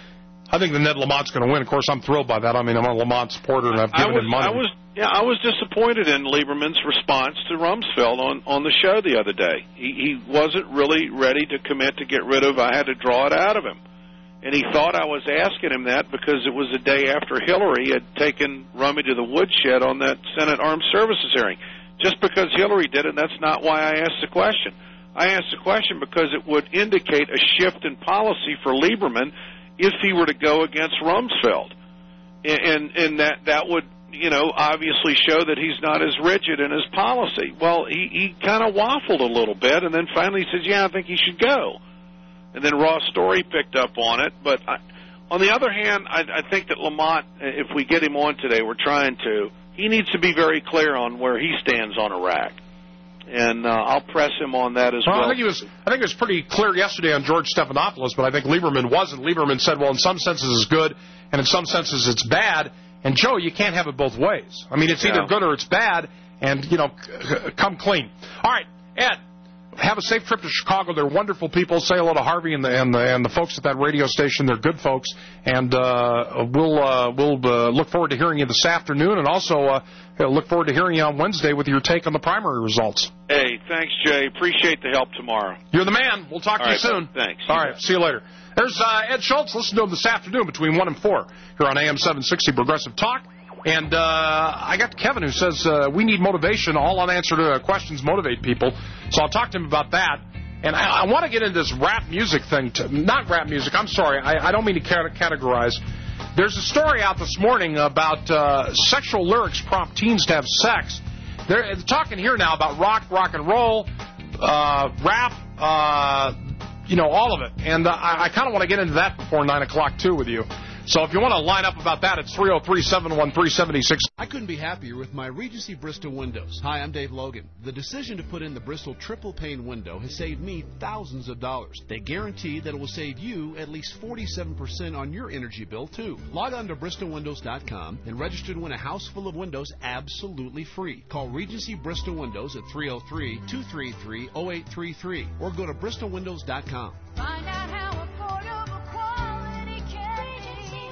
I think that Ned Lamont's going to win. Of course, I'm thrilled by that. I mean, I'm a Lamont supporter, and I've given I was, him money. I was, yeah, I was disappointed in Lieberman's response to Rumsfeld on, on the show the other day. He, he wasn't really ready to commit to get rid of. I had to draw it out of him. And he thought I was asking him that because it was the day after Hillary had taken Rummy to the woodshed on that Senate Armed Services hearing. Just because Hillary did it, that's not why I asked the question. I asked the question because it would indicate a shift in policy for Lieberman if he were to go against Rumsfeld. And, and that, that would, you know, obviously show that he's not as rigid in his policy. Well, he, he kind of waffled a little bit, and then finally says, yeah, I think he should go. And then Ross Story picked up on it. But I, on the other hand, I, I think that Lamont, if we get him on today, we're trying to, he needs to be very clear on where he stands on Iraq. And uh, I'll press him on that as well. well. I think he was. I think it was pretty clear yesterday on George Stephanopoulos, but I think Lieberman wasn't. Lieberman said, "Well, in some senses it's good, and in some senses it's bad." And Joe, you can't have it both ways. I mean, it's Yeah. either good or it's bad, and you know, c- come clean. All right, Ed. Have a safe trip to Chicago. They're wonderful people. Say hello to Harvey and the and the, and the folks at that radio station. They're good folks, and uh, we'll uh, we'll uh, look forward to hearing you this afternoon, and also uh, look forward to hearing you on Wednesday with your take on the primary results. Hey, thanks, Jay. Appreciate the help tomorrow. You're the man. We'll talk All to right, you soon. bud. Thanks. All You right. bet. See you later. There's uh, Ed Schultz. Listen to him this afternoon between one and four here on A M seven sixty Progressive Talk. And uh, I got Kevin who says uh, we need motivation. All unanswered uh, questions motivate people. So I'll talk to him about that. And I, I want to get into this rap music thing. To, not rap music. I'm sorry. I, I don't mean to cat- categorize. There's a story out this morning about uh, sexual lyrics prompt teens to have sex. They're talking here now about rock, rock and roll, uh, rap, uh, you know, all of it. And uh, I, I kind of want to get into that before nine o'clock, too, with you. So if you want to line up about that, it's three oh three, seven one three, seven six. I couldn't be happier with my Regency Bristol windows. Hi, I'm Dave Logan. The decision to put in the Bristol triple pane window has saved me thousands of dollars. They guarantee that it will save you at least forty-seven percent on your energy bill, too. Log on to Bristol Windows dot com and register to win a house full of windows absolutely free. Call Regency Bristol Windows at three oh three, two three three, oh eight three three or go to Bristol Windows dot com. Find out how affordable quality can be.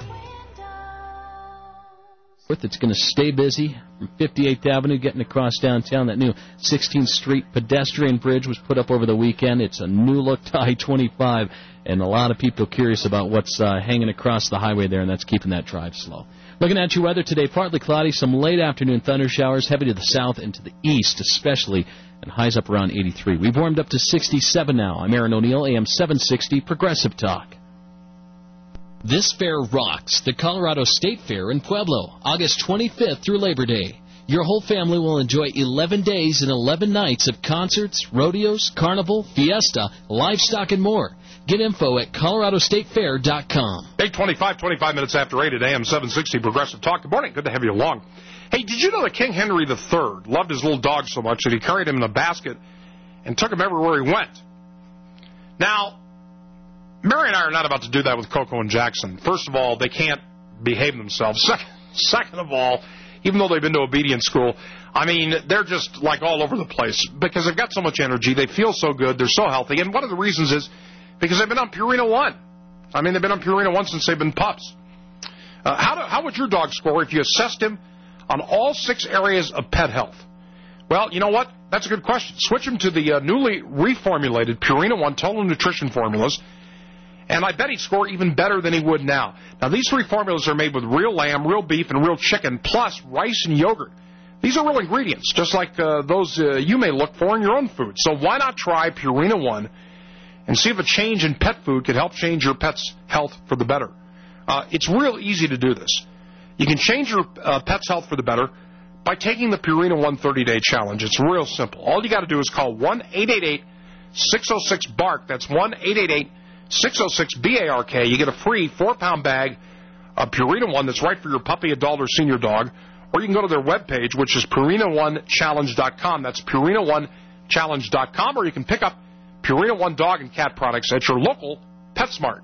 It's going to stay busy from fifty-eighth Avenue getting across downtown. That new sixteenth Street pedestrian bridge was put up over the weekend. It's a new look to I twenty-five, and a lot of people curious about what's uh, hanging across the highway there, and that's keeping that drive slow. Looking at your weather today, partly cloudy, some late afternoon thunder showers, heavy to the south and to the east especially, and highs up around eighty-three. We've warmed up to sixty-seven now. I'm Aaron O'Neill, A M seven sixty Progressive Talk. This fair rocks, the Colorado State Fair in Pueblo, August twenty-fifth through Labor Day. Your whole family will enjoy eleven days and eleven nights of concerts, rodeos, carnival, fiesta, livestock, and more. Get info at colorado state fair dot com. eight twenty-five, twenty-five minutes after eight at A M seven sixty Progressive Talk. Good morning. Good to have you along. Hey, did you know that King Henry the Third loved his little dog so much that he carried him in a basket and took him everywhere he went? Now, Mary and I are not about to do that with Coco and Jackson. First of all, they can't behave themselves. Second, second of all, even though they've been to obedience school, I mean, they're just like all over the place because they've got so much energy. They feel so good. They're so healthy. And one of the reasons is because they've been on Purina One. I mean, they've been on Purina One since they've been pups. Uh, how, do, how would your dog score if you assessed him on all six areas of pet health? Well, you know what? That's a good question. Switch him to the uh, newly reformulated Purina One Total Nutrition formulas, and I bet he'd score even better than he would now. Now, these three formulas are made with real lamb, real beef, and real chicken, plus rice and yogurt. These are real ingredients, just like uh, those uh, you may look for in your own food. So why not try Purina One and see if a change in pet food could help change your pet's health for the better? Uh, it's real easy to do this. You can change your uh, pet's health for the better by taking the Purina One thirty-day challenge. It's real simple. All you got to do is call one eight eight eight, six oh six, B A R K. That's one eight eight eight, six oh six, B A R K. You get a free four-pound bag of Purina One that's right for your puppy, adult, or senior dog. Or you can go to their webpage, which is Purina One Challenge dot com. That's Purina One Challenge dot com. Or you can pick up Purina One dog and cat products at your local PetSmart.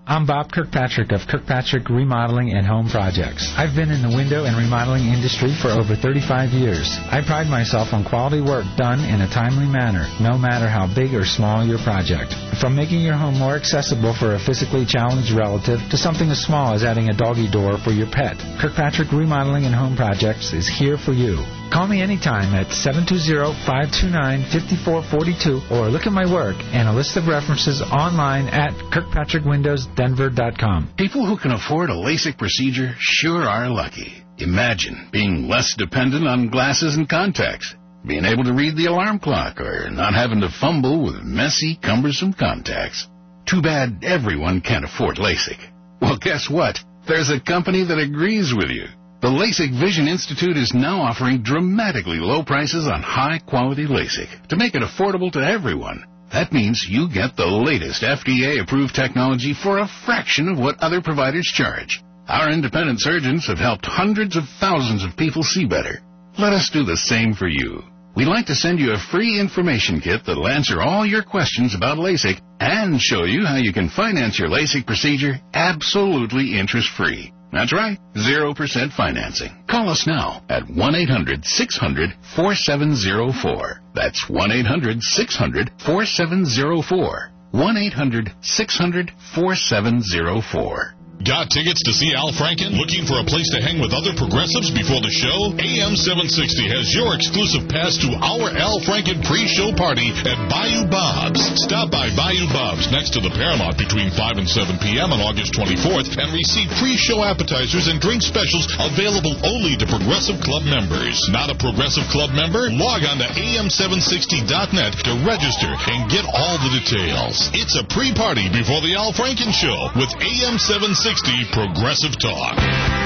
I'm Bob Kirkpatrick of Kirkpatrick Remodeling and Home Projects. I've been in the window and remodeling industry for over thirty-five years. I pride myself on quality work done in a timely manner, no matter how big or small your project. From making your home more accessible for a physically challenged relative to something as small as adding a doggy door for your pet, Kirkpatrick Remodeling and Home Projects is here for you. Call me anytime at seven two zero, five two nine, five four four two or look at my work and a list of references online at kirkpatrick windows denver dot com. People who can afford a LASIK procedure sure are lucky. Imagine being less dependent on glasses and contacts, being able to read the alarm clock, or not having to fumble with messy, cumbersome contacts. Too bad everyone can't afford LASIK. Well, guess what? There's a company that agrees with you. The LASIK Vision Institute is now offering dramatically low prices on high-quality LASIK to make it affordable to everyone. That means you get the latest F D A-approved technology for a fraction of what other providers charge. Our independent surgeons have helped hundreds of thousands of people see better. Let us do the same for you. We'd like to send you a free information kit that'll answer all your questions about LASIK and show you how you can finance your LASIK procedure absolutely interest-free. That's right, zero percent financing. Call us now at one eight hundred, six hundred, four seven zero four. That's one eight hundred, six hundred, four seven zero four. one eight hundred, six hundred, four seven zero four. Got tickets to see Al Franken? Looking for a place to hang with other progressives before the show? A M seven sixty has your exclusive pass to our Al Franken pre-show party at Bayou Bob's. Stop by Bayou Bob's next to the Paramount between five and seven p.m. on August twenty-fourth and receive pre-show appetizers and drink specials available only to Progressive Club members. Not a Progressive Club member? Log on to A M seven sixty dot net to register and get all the details. It's a pre-party before the Al Franken Show with A M seven sixty Progressive Talk.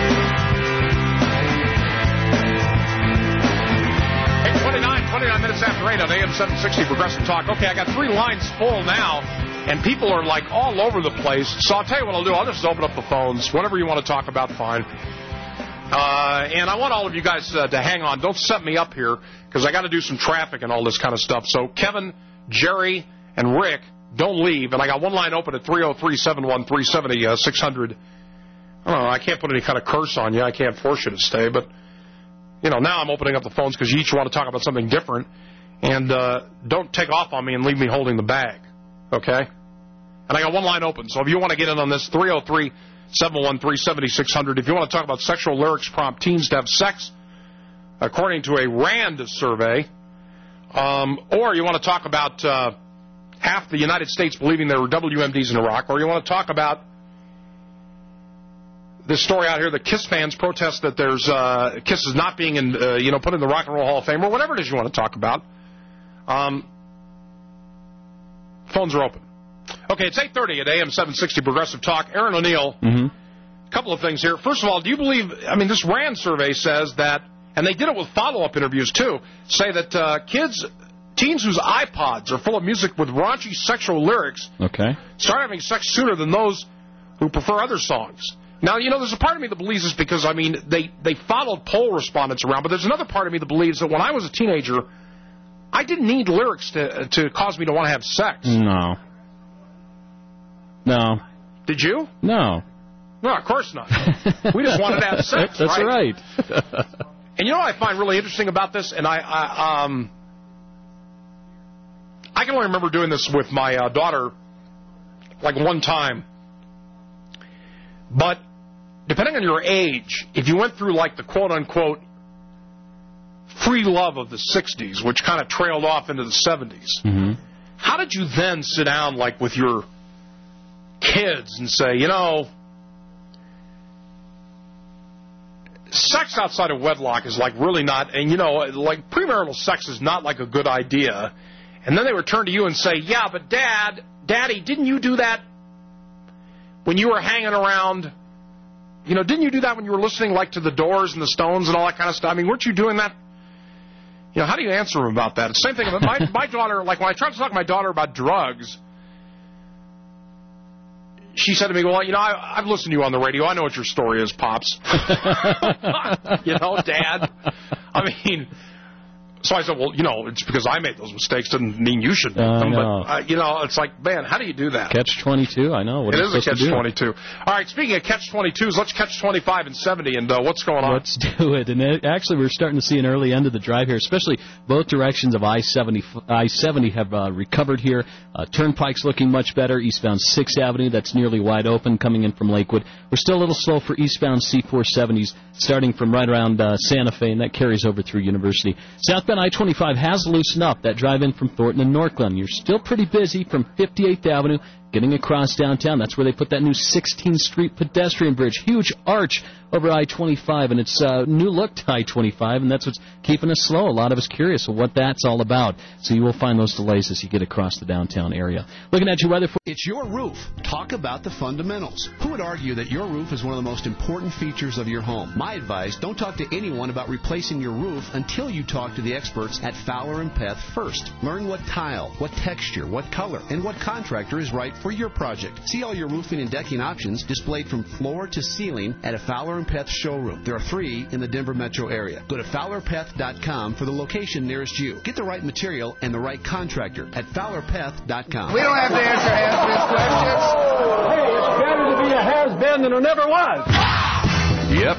Hey, twenty-nine, twenty-nine minutes after eight on A M seven sixty Progressive Talk. Okay, I got three lines full now, and people are like all over the place. So I'll tell you what I'll do. I'll just open up the phones. Whatever you want to talk about, fine. Uh, and I want all of you guys uh, to hang on. Don't set me up here, because I got to do some traffic and all this kind of stuff. So Kevin, Jerry, and Rick, don't leave. And I got one line open at three oh three, seven one three, seven oh six hundred. I don't know. I can't put any kind of curse on you. I can't force you to stay. But, you know, now I'm opening up the phones because you each want to talk about something different. And uh, don't take off on me and leave me holding the bag. Okay? And I got one line open. So if you want to get in on this, three oh three, seven one three, seven six hundred. If you want to talk about sexual lyrics prompt teens to have sex, according to a RAND survey, um, or you want to talk about uh, half the United States believing there were W M Ds in Iraq, or you want to talk about this story out here, the KISS fans protest that there's uh, KISS is not being in, uh, you know, put in the Rock and Roll Hall of Fame, or whatever it is you want to talk about. Um, phones are open. Okay, it's eight thirty at A M seven sixty Progressive Talk. Aaron O'Neill, mm-hmm. A couple of things here. First of all, do you believe, I mean, this RAND survey says that, and they did it with follow-up interviews too, say that uh, kids... teens whose iPods are full of music with raunchy sexual lyrics okay. start having sex sooner than those who prefer other songs. Now, you know, there's a part of me that believes this because, I mean, they, they followed poll respondents around, but there's another part of me that believes that when I was a teenager, I didn't need lyrics to to cause me to want to have sex. No. No. Did you? No. No, of course not. We just wanted to have sex, That's right. right. And you know what I find really interesting about this? And I... I um. I can only remember doing this with my uh, daughter, like one time. But depending on your age, if you went through like the quote-unquote free love of the sixties, which kind of trailed off into the seventies, mm-hmm. how did you then sit down like with your kids and say, you know, sex outside of wedlock is like really not, and you know, like premarital sex is not like a good idea. And then they would turn to you and say, yeah, but Dad, Daddy, didn't you do that when you were hanging around? You know, didn't you do that when you were listening, like, to the Doors and the Stones and all that kind of stuff? I mean, weren't you doing that? You know, how do you answer them about that? It's the same thing. My, my daughter, like, when I tried to talk to my daughter about drugs, she said to me, well, you know, I, I've listened to you on the radio. I know what your story is, Pops. You know, Dad. I mean... So I said, well, you know, it's because I made those mistakes doesn't mean you should make Uh, them. no. But, uh, you know, it's like, man, how do you do that? Catch twenty-two, I know. What It are you is a supposed to catch do? twenty-two. All right, speaking of catch twenty-twos, let's catch twenty-five and seventy, and uh, what's going on? Let's do it. And it, actually, we're starting to see an early end of the drive here, especially both directions of I seventy. I seventy have uh, recovered here. Uh, Turnpike's looking much better. Eastbound sixth Avenue, that's nearly wide open coming in from Lakewood. We're still a little slow for eastbound C four seventies, starting from right around uh, Santa Fe, and that carries over through University. Southbound I twenty-five has loosened up. That drive in from Thornton and Northglenn. You're still pretty busy from fifty-eighth Avenue getting across downtown. That's where they put that new sixteenth Street pedestrian bridge. Huge arch over I twenty-five, and it's a uh, new look to I twenty-five, and that's what's keeping us slow. A lot of us curious of what that's all about. So you will find those delays as you get across the downtown area. Looking at your weather for... It's your roof. Talk about the fundamentals. Who would argue that your roof is one of the most important features of your home? My advice, don't talk to anyone about replacing your roof until you talk to the experts at Fowler and Peth first. Learn what tile, what texture, what color, and what contractor is right for your project. See all your roofing and decking options displayed from floor to ceiling at a Fowler and Peth showroom. There are three in the Denver metro area. Go to Fowler Peth dot com for the location nearest you. Get the right material and the right contractor at Fowler Peth dot com. We don't have to answer has-been questions. Hey, it's better to be a has-been than there never was. Yep.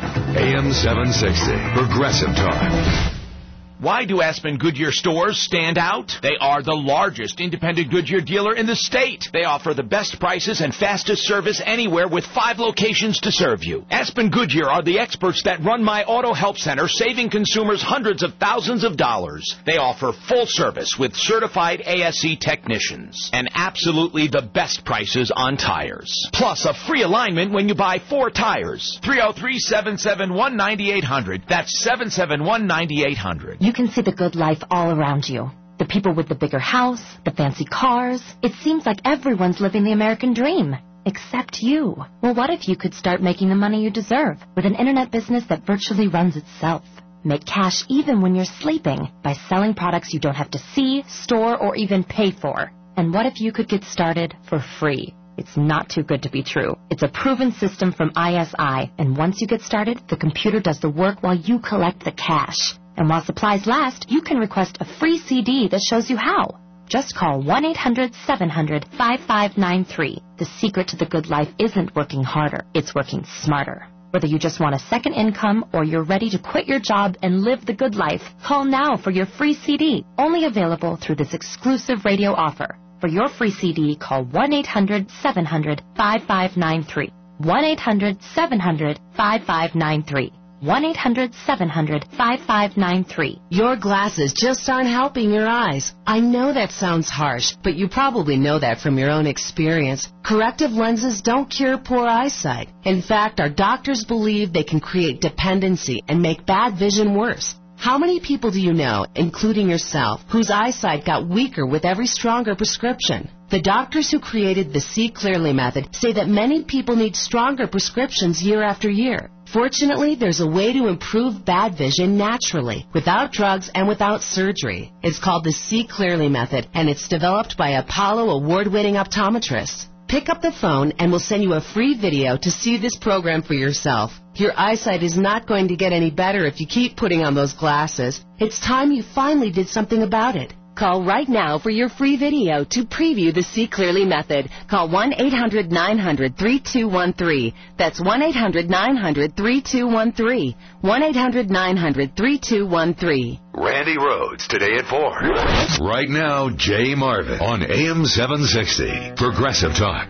A M seven sixty, Progressive Talk. Why do Aspen Goodyear stores stand out? They are the largest independent Goodyear dealer in the state. They offer the best prices and fastest service anywhere with five locations to serve you. Aspen Goodyear are the experts that run my Auto Help Center, saving consumers hundreds of thousands of dollars. They offer full service with certified A S E technicians and absolutely the best prices on tires. Plus a free alignment when you buy four tires. three oh three, seven seven one, nine eight hundred. That's seven seven one, nine eight hundred. You can see the good life all around you. The people with the bigger house, the fancy cars. It seems like everyone's living the American dream. Except you. Well, what if you could start making the money you deserve with an internet business that virtually runs itself? Make cash even when you're sleeping by selling products you don't have to see, store, or even pay for. And what if you could get started for free? It's not too good to be true. It's a proven system from I S I, and once you get started, the computer does the work while you collect the cash. And while supplies last, you can request a free C D that shows you how. Just call one eight hundred, seven hundred, five five nine three. The secret to the good life isn't working harder, it's working smarter. Whether you just want a second income or you're ready to quit your job and live the good life, call now for your free C D, only available through this exclusive radio offer. For your free C D, call one eight hundred, seven hundred, five five nine three. one eight hundred, seven hundred, five five nine three. one eight hundred, seven hundred, five five nine three. Your glasses just aren't helping your eyes. I know that sounds harsh, but you probably know that from your own experience. Corrective lenses don't cure poor eyesight. In fact, our doctors believe they can create dependency and make bad vision worse. How many people do you know, including yourself, whose eyesight got weaker with every stronger prescription? The doctors who created the See Clearly method say that many people need stronger prescriptions year after year. Fortunately, there's a way to improve bad vision naturally, without drugs and without surgery. It's called the See Clearly method, and it's developed by Apollo award-winning optometrists. Pick up the phone and we'll send you a free video to see this program for yourself. Your eyesight is not going to get any better if you keep putting on those glasses. It's time you finally did something about it. Call right now for your free video to preview the See Clearly method. Call one eight hundred, nine hundred, three two one three. That's one eight hundred, nine hundred, three two one three. one eight hundred, nine hundred, three two one three. Randy Rhodes, today at four. Right now, Jay Marvin on A M seven sixty, Progressive Talk.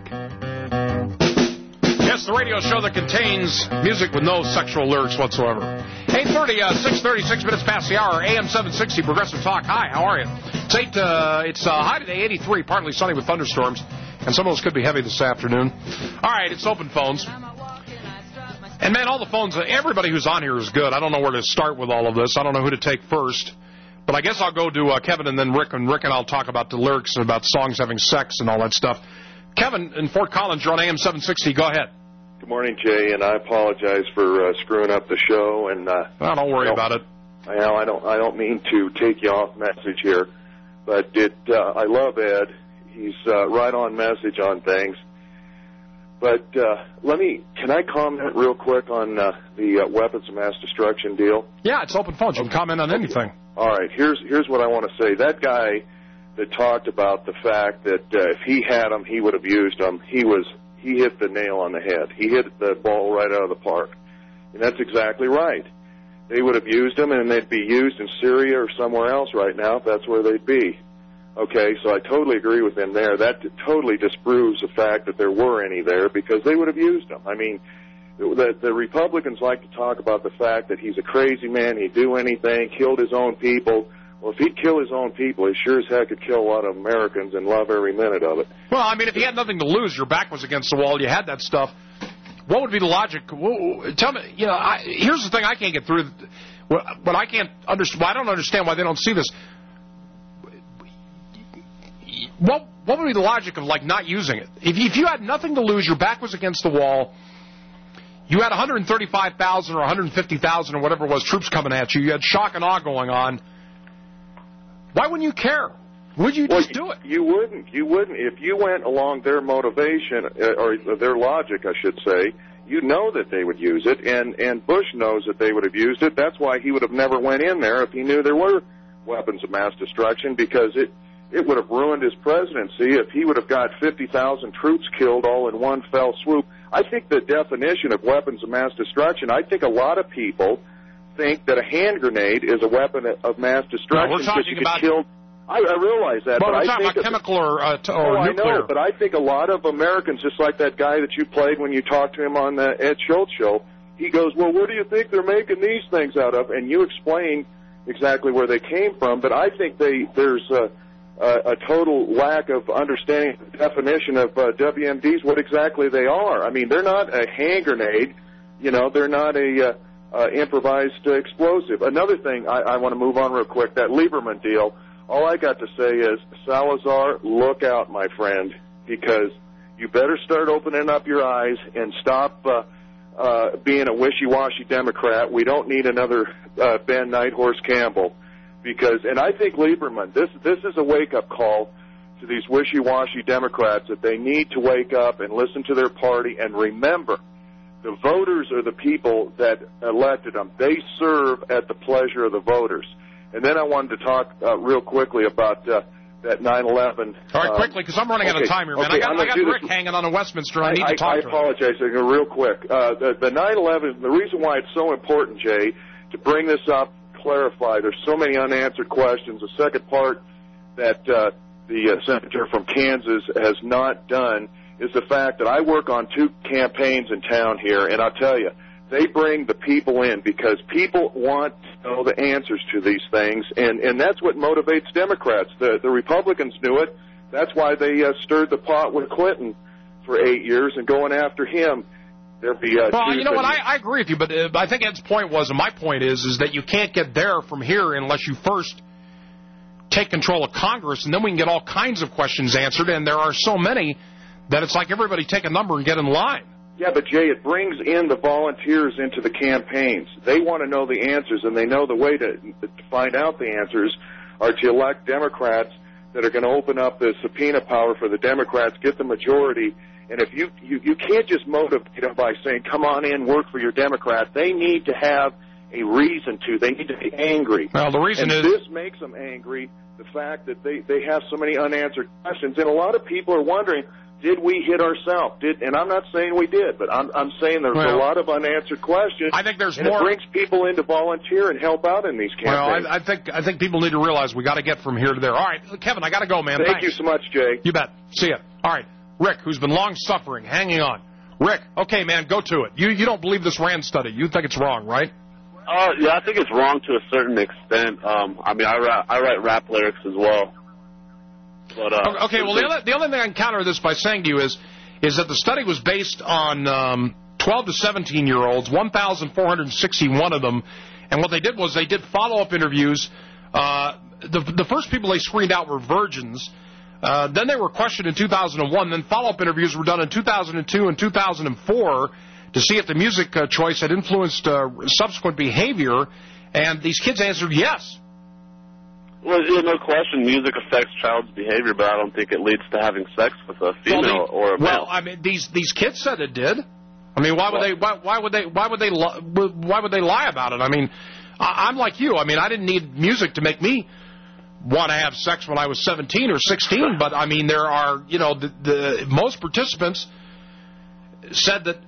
Yes, the radio show that contains music with no sexual lyrics whatsoever. eight thirty, uh, six thirty-six minutes past the hour, A M seven sixty, Progressive Talk. Hi, how are you? It's eight, uh, it's uh, high today, eighty-three, partly sunny with thunderstorms, and some of those could be heavy this afternoon. All right, it's open phones. And, man, all the phones, everybody who's on here is good. I don't know where to start with all of this. I don't know who to take first. But I guess I'll go to uh, Kevin and then Rick, and Rick and I'll talk about the lyrics and about songs having sex and all that stuff. Kevin in Fort Collins, you're on A M seven sixty. Go ahead. Good morning, Jay, and I apologize for uh, screwing up the show. And uh, oh, don't worry about it. I know I don't. I don't mean to take you off message here, but it. Uh, I love Ed. He's uh, right on message on things. But uh, let me, can I comment real quick on uh, the uh, weapons of mass destruction deal? Yeah, it's open phones. You can comment on anything. All right, here's here's what I want to say. That guy that talked about the fact that uh, if he had them, he would have used them, he was he hit the nail on the head. He hit the ball right out of the park. And that's exactly right. They would have used them, and they'd be used in Syria or somewhere else right now if that's where they'd be. Okay, so I totally agree with him there. That totally disproves the fact that there were any there because they would have used them. I mean, the, the Republicans like to talk about the fact that he's a crazy man, he'd do anything, killed his own people. Well, if he'd kill his own people, he sure as heck could kill a lot of Americans and love every minute of it. Well, I mean, if he had nothing to lose, your back was against the wall, you had that stuff, what would be the logic? Tell me, you know, I, here's the thing I can't get through. What, what I can't understand, well, I don't understand why they don't see this. What what would be the logic of, like, not using it? If you, if you had nothing to lose, your back was against the wall, you had one hundred thirty-five thousand or one hundred fifty thousand or whatever it was troops coming at you, you had shock and awe going on, why wouldn't you care? Would you just well, do it? You wouldn't. You wouldn't. If you went along their motivation, or their logic, I should say, you know that they would use it, and, and Bush knows that they would have used it. That's why he would have never went in there if he knew there were weapons of mass destruction, because it It would have ruined his presidency if he would have got fifty thousand troops killed all in one fell swoop. I think the definition of weapons of mass destruction, I think a lot of people think that a hand grenade is a weapon of mass destruction. No, we're talking you about... Kill, I, I realize that. Well, but we're I talking think about chemical or, uh, t- or oh, nuclear. I know, but I think a lot of Americans, just like that guy that you played when you talked to him on the Ed Schultz show, he goes, well, where do you think they're making these things out of? And you explain exactly where they came from, but I think they there's... Uh, Uh, a total lack of understanding the definition of uh, W M Ds, what exactly they are. I mean, they're not a hand grenade. You know, they're not a uh, uh, improvised uh, explosive. Another thing, I, I want to move on real quick, that Lieberman deal, all I got to say is, Salazar, look out, my friend, because you better start opening up your eyes and stop uh, uh, being a wishy-washy Democrat. We don't need another uh, Ben Nighthorse Campbell. Because, and I think Lieberman, this this is a wake-up call to these wishy-washy Democrats that they need to wake up and listen to their party and remember, the voters are the people that elected them. They serve at the pleasure of the voters. And then I wanted to talk uh, real quickly about uh, that nine eleven. All right, um, quickly, because I'm running okay, out of time here, man. Okay, I got, I got Rick this. hanging on in Westminster. I, I need I, to talk I to him. I apologize. I go real quick. Uh, the, the nine eleven, the reason why it's so important, Jay, to bring this up, clarify, there's so many unanswered questions. The second part that uh, the uh, senator from Kansas has not done is the fact that I work on two campaigns in town here, and I'll tell you, they bring the people in because people want to know the answers to these things, and, and that's what motivates Democrats. The, the Republicans knew it. That's why they uh, stirred the pot with Clinton for eight years and going after him. There'd be, uh, well, you know what, I, I agree with you, but uh, I think Ed's point was, and my point is, is that you can't get there from here unless you first take control of Congress, and then we can get all kinds of questions answered, and there are so many that it's like everybody take a number and get in line. Yeah, but, Jay, it brings in the volunteers into the campaigns. They want to know the answers, and they know the way to, to find out the answers are to elect Democrats that are going to open up the subpoena power for the Democrats, get the majority. And if you, you, you can't just motivate them by saying, come on in, work for your Democrat. They need to have a reason to. They need to be angry. Well, the reason and is... this makes them angry, the fact that they, they have so many unanswered questions. And a lot of people are wondering, did we hit ourselves? Did, and I'm not saying we did, but I'm, I'm saying there's well, a lot of unanswered questions. I think there's and more... it brings people in to volunteer and help out in these campaigns. Well, I, I think I think people need to realize we got to get from here to there. All right, Kevin, I got to go, man. Thank Thanks. you so much, Jay. You bet. See ya. All right. Rick, who's been long-suffering, hanging on. Rick, okay, man, go to it. You you don't believe this RAND study. You think it's wrong, right? Uh, yeah, I think it's wrong to a certain extent. Um, I mean, I, ra- I write rap lyrics as well. But, uh, okay, well, the only, the only thing I can counter this by saying to you is, is that the study was based on um, twelve to seventeen-year-olds, one thousand four hundred sixty-one of them, and what they did was they did follow-up interviews. Uh, the, the first people they screened out were virgins. Uh, then they were questioned in two thousand one. Then follow-up interviews were done in two thousand two and two thousand four to see if the music uh, choice had influenced uh, subsequent behavior. And these kids answered yes. Well, yeah, no question, music affects child's behavior, but I don't think it leads to having sex with a female well, they, or a male. Well, I mean, these these kids said it did. I mean, why would they? Why, why would they? Why would they? Li- why would they lie about it? I mean, I, I'm like you. I mean, I didn't need music to make me want to have sex when I was seventeen or sixteen. But I mean, there are, you know, the, the most participants said that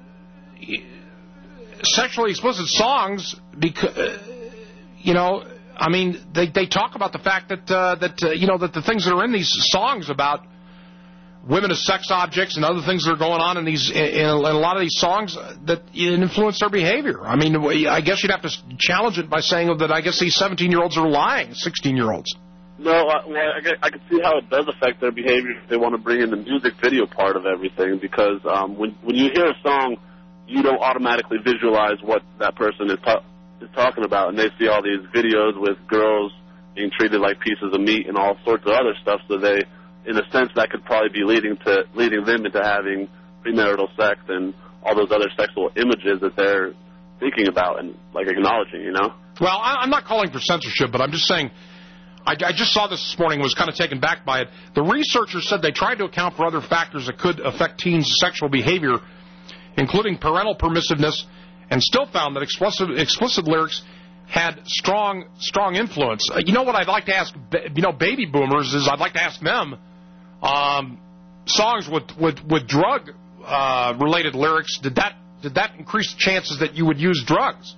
sexually explicit songs, because, you know, I mean, they they talk about the fact that uh, that uh, you know that the things that are in these songs about women as sex objects and other things that are going on in these in, in a lot of these songs that influence their behavior. I mean, I guess you'd have to challenge it by saying that I guess these seventeen-year-olds are lying, sixteen-year-olds. No, I, well, I, I can see how it does affect their behavior if they want to bring in the music video part of everything, because um, when when you hear a song, you don't automatically visualize what that person is, ta- is talking about, and they see all these videos with girls being treated like pieces of meat and all sorts of other stuff, so they, in a sense, that could probably be leading to leading them into having premarital sex and all those other sexual images that they're thinking about and, like, acknowledging, you know? Well, I, I'm not calling for censorship, but I'm just saying, I, I just saw this this morning, was kind of taken back by it. The researchers said they tried to account for other factors that could affect teens' sexual behavior, including parental permissiveness, and still found that explicit, explicit lyrics had strong, strong influence. Uh, you know what I'd like to ask, you know, baby boomers is I'd like to ask them, um, songs with with, with drug uh, related lyrics, did that did that increase the chances that you would use drugs?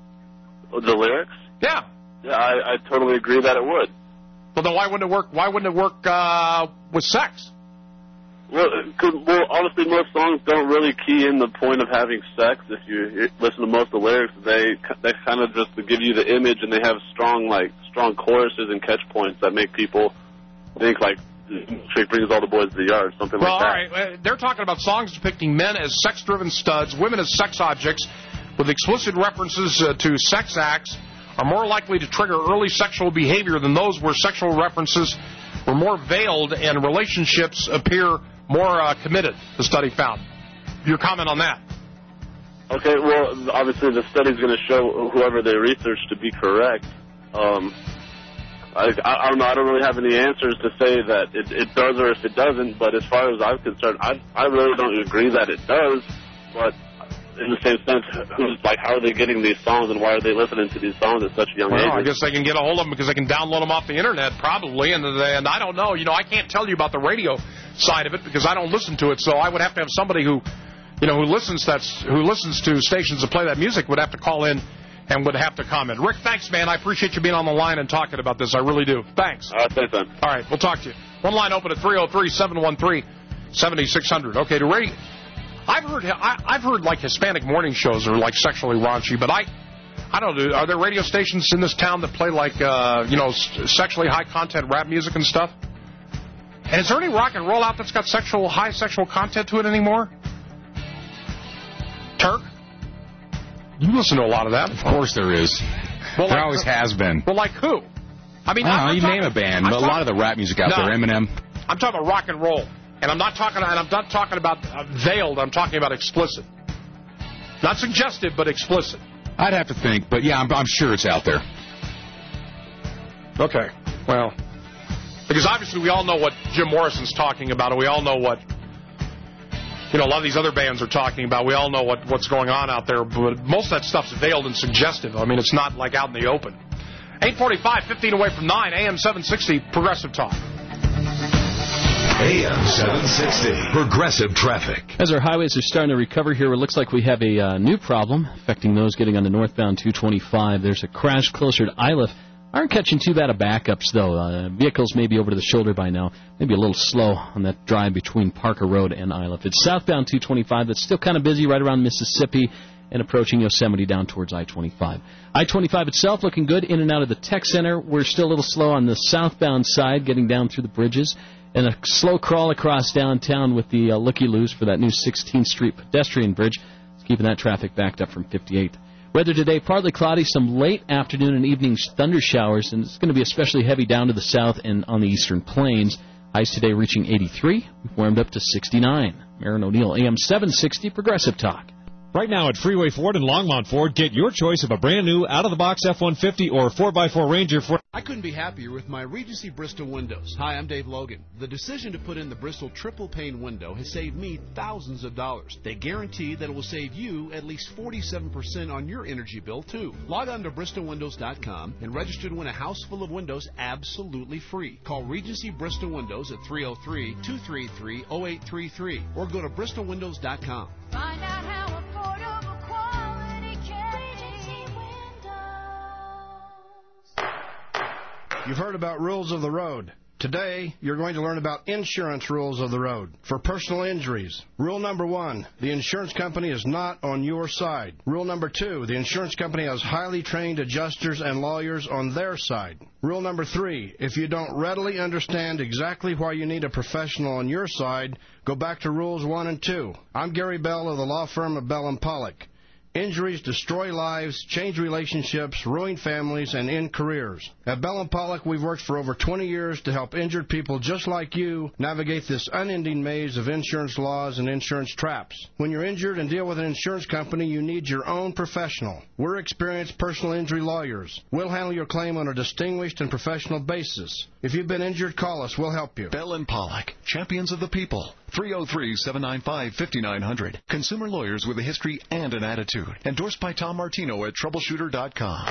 The lyrics? Yeah. Yeah, I, I totally agree that it would. Well, then why wouldn't it work? Why wouldn't it work uh, with sex? Well, cause, well, honestly, most songs don't really key in the point of having sex. If you listen to most of the lyrics, they they kind of just give you the image, and they have strong like strong choruses and catch points that make people think like Trick brings all the boys to the yard, something well, like that. Well, all right, they're talking about songs depicting men as sex-driven studs, women as sex objects, with explicit references uh, to sex acts, are more likely to trigger early sexual behavior than those where sexual references were more veiled and relationships appear more uh, committed, the study found. Your comment on that? Okay, well, obviously the study's going to show whoever they research to be correct. Um, I, I don't know, I don't really have any answers to say that it, it does or if it doesn't, but as far as I'm concerned, I, I really don't agree that it does, but in the same sense, who's, like, how are they getting these songs and why are they listening to these songs at such a young well, age? I guess they can get a hold of them because they can download them off the internet, probably, and, they, and I don't know. You know, I can't tell you about the radio side of it because I don't listen to it, so I would have to have somebody who, you know, who listens that's who listens to stations that play that music would have to call in and would have to comment. Rick, thanks, man. I appreciate you being on the line and talking about this. I really do. Thanks. All right, thanks, man. All right, we'll talk to you. One line open at three oh three, seven one three, seven six zero zero. Okay, to radio. I've heard I, I've heard like Hispanic morning shows are like sexually raunchy, but I I don't know. Are there radio stations in this town that play like uh, you know sexually high content rap music and stuff? And is there any rock and roll out that's got sexual high sexual content to it anymore? Turk, you listen to a lot of that. Of course there is. Well, there like, always has been. Well, like who? I mean, I don't I'm know, you talking, name a band, I'm but talking, a lot of the rap music out no, there, Eminem. I'm talking about rock and roll. And I'm not talking. And I'm not talking about uh, veiled. I'm talking about explicit, not suggestive, but explicit. I'd have to think, but yeah, I'm, I'm sure it's out there. Okay, well, because obviously we all know what Jim Morrison's talking about, and we all know what you know a lot of these other bands are talking about. We all know what what's going on out there, but most of that stuff's veiled and suggestive. I mean, it's not like out in the open. eight forty-five, fifteen away from nine, A M seven sixty, Progressive Talk. A M seven sixty, Progressive Traffic. As our highways are starting to recover here, it looks like we have a uh, new problem affecting those getting on the northbound two twenty-five. There's a crash closer to Iliff. Aren't catching too bad of backups, though. Uh, vehicles may be over to the shoulder by now. Maybe a little slow on that drive between Parker Road and Iliff. It's southbound two twenty-five that's still kind of busy right around Mississippi and approaching Yosemite down towards I twenty-five. I twenty-five itself looking good in and out of the Tech Center. We're still a little slow on the southbound side getting down through the bridges. And a slow crawl across downtown with the uh, looky-loos for that new sixteenth Street pedestrian bridge. It's keeping that traffic backed up from fifty-eighth. Weather today, partly cloudy, some late afternoon and evening thunder showers, and it's going to be especially heavy down to the south and on the eastern plains. Highs today reaching eighty-three, warmed up to sixty-nine. Aaron O'Neill, A M seven sixty, Progressive Talk. Right now at Freeway Ford and Longmont Ford, get your choice of a brand new out-of-the-box F one fifty or four by four Ranger for... I couldn't be happier with my Regency Bristol windows. Hi, I'm Dave Logan. The decision to put in the Bristol triple pane window has saved me thousands of dollars. They guarantee that it will save you at least forty-seven percent on your energy bill, too. Log on to Bristol Windows dot com and register to win a house full of windows absolutely free. Call Regency Bristol Windows at three oh three, two three three, oh eight three three or go to Bristol Windows dot com. Find out how affordable quality K G Windows. You've heard about rules of the road. Today, you're going to learn about insurance rules of the road for personal injuries. Rule number one, the insurance company is not on your side. Rule number two, the insurance company has highly trained adjusters and lawyers on their side. Rule number three, if you don't readily understand exactly why you need a professional on your side, go back to rules one and two. I'm Gary Bell of the law firm of Bell and Pollock. Injuries destroy lives, change relationships, ruin families, and end careers. At Bell and Pollock, we've worked for over twenty years to help injured people just like you navigate this unending maze of insurance laws and insurance traps. When you're injured and deal with an insurance company, you need your own professional. We're experienced personal injury lawyers. We'll handle your claim on a distinguished and professional basis. If you've been injured, call us. We'll help you. Bell and Pollock, champions of the people. three oh three, seven nine five, five nine zero zero. Consumer lawyers with a history and an attitude. Endorsed by Tom Martino at troubleshooter dot com.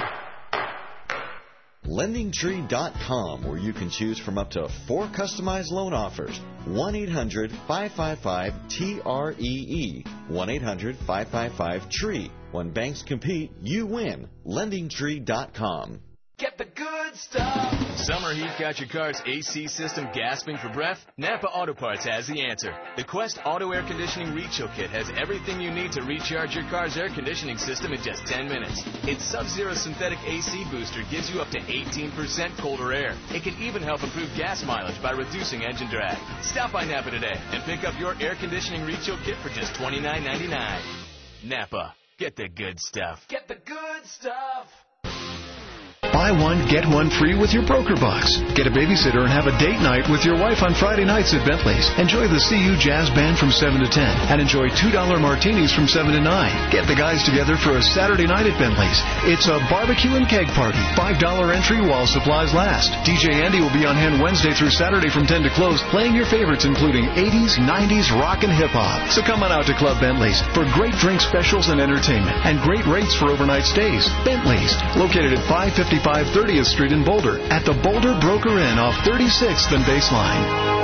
lending tree dot com, where you can choose from up to four customized loan offers. one eight hundred, five five five, T R E E. one eight hundred, five five five, T R E E. When banks compete, you win. lending tree dot com. Get the good stuff. Summer heat got your car's A C system gasping for breath? Napa Auto Parts has the answer. The Quest Auto Air Conditioning Rechill Kit has everything you need to recharge your car's air conditioning system in just ten minutes. Its Sub-Zero synthetic A C booster gives you up to eighteen percent colder air. It can even help improve gas mileage by reducing engine drag. Stop by Napa today and pick up your air conditioning rechill kit for just twenty-nine ninety-nine. Napa, get the good stuff. Get the good stuff. Buy one, get one free with your Broker Box. Get a babysitter and have a date night with your wife on Friday nights at Bentley's. Enjoy the C U Jazz Band from seven to ten and enjoy two dollar martinis from seven to nine. Get the guys together for a Saturday night at Bentley's. It's a barbecue and keg party. five dollar entry while supplies last. D J Andy will be on hand Wednesday through Saturday from ten to close, playing your favorites including eighties, nineties, rock, and hip-hop. So come on out to Club Bentley's for great drink specials and entertainment and great rates for overnight stays. Bentley's, located at five fifty-five thirtieth Street in Boulder, at the Boulder Broker Inn off thirty-sixth and Baseline.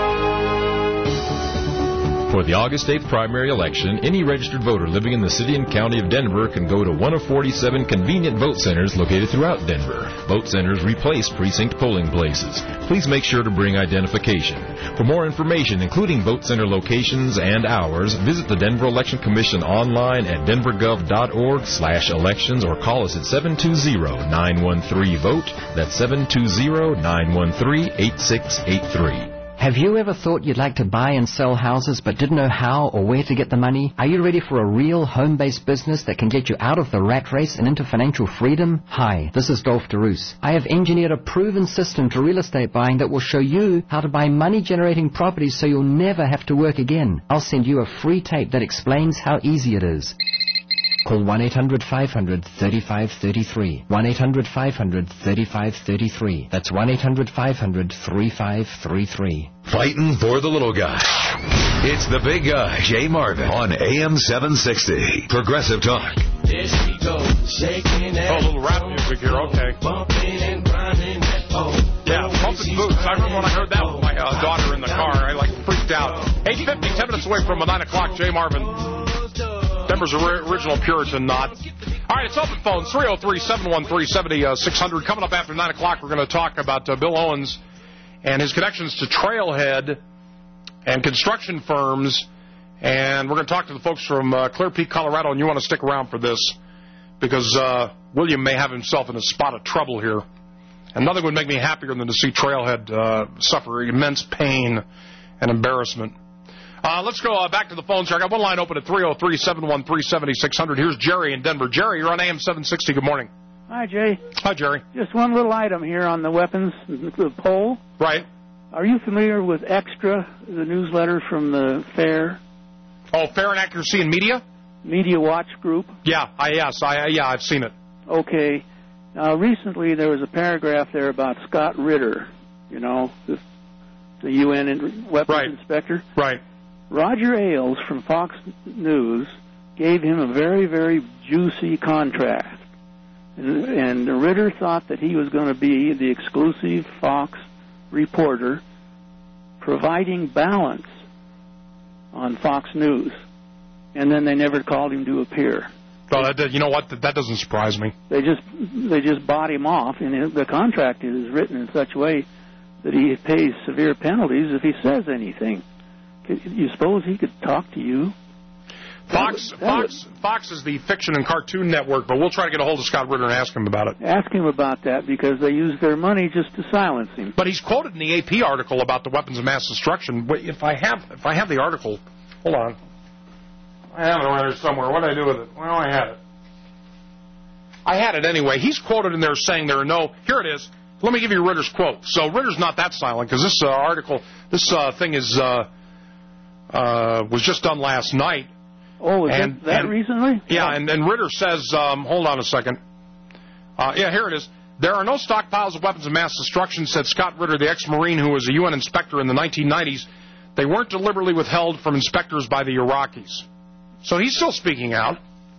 For the August eighth primary election, any registered voter living in the city and county of Denver can go to one of forty-seven convenient vote centers located throughout Denver. Vote centers replace precinct polling places. Please make sure to bring identification. For more information, including vote center locations and hours, visit the Denver Election Commission online at denver gov dot org slash elections or call us at seven two zero, nine one three, vote. That's seven two zero, nine one three, eight six eight three. Have you ever thought you'd like to buy and sell houses but didn't know how or where to get the money? Are you ready for a real home-based business that can get you out of the rat race and into financial freedom? Hi, this is Dolph DeRoos. I have engineered a proven system to real estate buying that will show you how to buy money-generating properties so you'll never have to work again. I'll send you a free tape that explains how easy it is. Call one eight hundred, five hundred, thirty-five thirty-three. one eight hundred, five hundred, thirty-five thirty-three. That's one eight hundred, five hundred, thirty-five thirty-three. Fighting for the little guy. It's the big guy, Jay Marvin, on A M seven sixty. Progressive Talk. There she goes, shaking that. Oh, a little rap music here, okay. Bumping and grinding that pole. Yeah, Bumping Boots. I remember when I heard that with my uh, daughter in the car. I, like, freaked out. eight fifty, ten minutes away from a nine o'clock, Jay Marvin. Denver's original Puritan knot. All right, it's open phones, three oh three, seven one three, seven oh six hundred. Coming up after nine o'clock, we're going to talk about uh, Bill Owens and his connections to Trailhead and construction firms. And we're going to talk to the folks from uh, Clear Peak, Colorado, and you want to stick around for this because uh, William may have himself in a spot of trouble here. And nothing would make me happier than to see Trailhead uh, suffer immense pain and embarrassment. Uh, let's go uh, back to the phones here. I got one line open at three oh three, seven one three, seven six hundred. Here's Jerry in Denver. Jerry, you're on A M seven sixty. Good morning. Hi, Jay. Hi, Jerry. Just one little item here on the weapons, the poll. Right. Are you familiar with Extra, the newsletter from the Fair? Oh, Fair and Accuracy in Media? Media Watch Group? Yeah, I yes, I yeah, I've seen it. Okay. Now, recently there was a paragraph there about Scott Ritter, you know, this, the U N in, weapons right. inspector. Right. Roger Ailes from Fox News gave him a very, very juicy contract. And, and Ritter thought that he was going to be the exclusive Fox reporter providing balance on Fox News. And then they never called him to appear. Oh, that does, you know what? That doesn't surprise me. They just they just bought him off, and the contract is written in such a way that he pays severe penalties if he says anything. You suppose he could talk to you? Fox, that, that Fox, Fox is the fiction and cartoon network, but we'll try to get a hold of Scott Ritter and ask him about it. Ask him about that because they use their money just to silence him. But he's quoted in the A P article about the weapons of mass destruction. If I have, if I have the article, hold on. I have it around here somewhere. What did I do with it? Well, I had it. I had it anyway. He's quoted in there saying there are no... Here it is. Let me give you Ritter's quote. So Ritter's not that silent because this uh, article, this uh, thing is uh, uh, was just done last night. Oh, was and, that, that and, recently? Yeah, and, and Ritter says, um, hold on a second. Uh, yeah, here it is. There are no stockpiles of weapons of mass destruction, said Scott Ritter, the ex-Marine who was a U N inspector in the nineteen nineties. They weren't deliberately withheld from inspectors by the Iraqis. So he's still speaking out.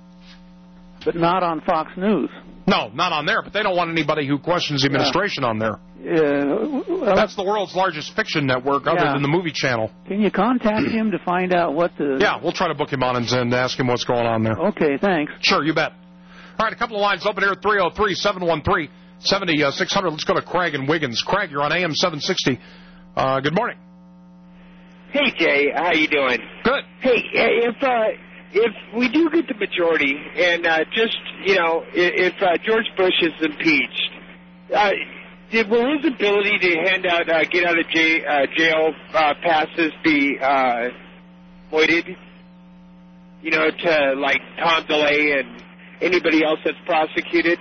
But not on Fox News. No, not on there, but they don't want anybody who questions the administration yeah. on there. Uh, well, That's the world's largest fiction network other yeah. than the movie channel. Can you contact him to find out what the... Yeah, we'll try to book him on and, and ask him what's going on there. Okay, thanks. Sure, you bet. All right, a couple of lines open here at three oh three, seven one three, seven six hundred. Let's go to Craig and Wiggins. Craig, you're on A M seven sixty. Uh, good morning. Hey, Jay. How you doing? Good. Hey, if... Uh, If we do get the majority, and uh, just, you know, if, if uh, George Bush is impeached, uh, will his ability to hand out, uh, get out of jail, uh, jail uh, passes be uh, voided? You know, to, like, Tom DeLay and anybody else that's prosecuted?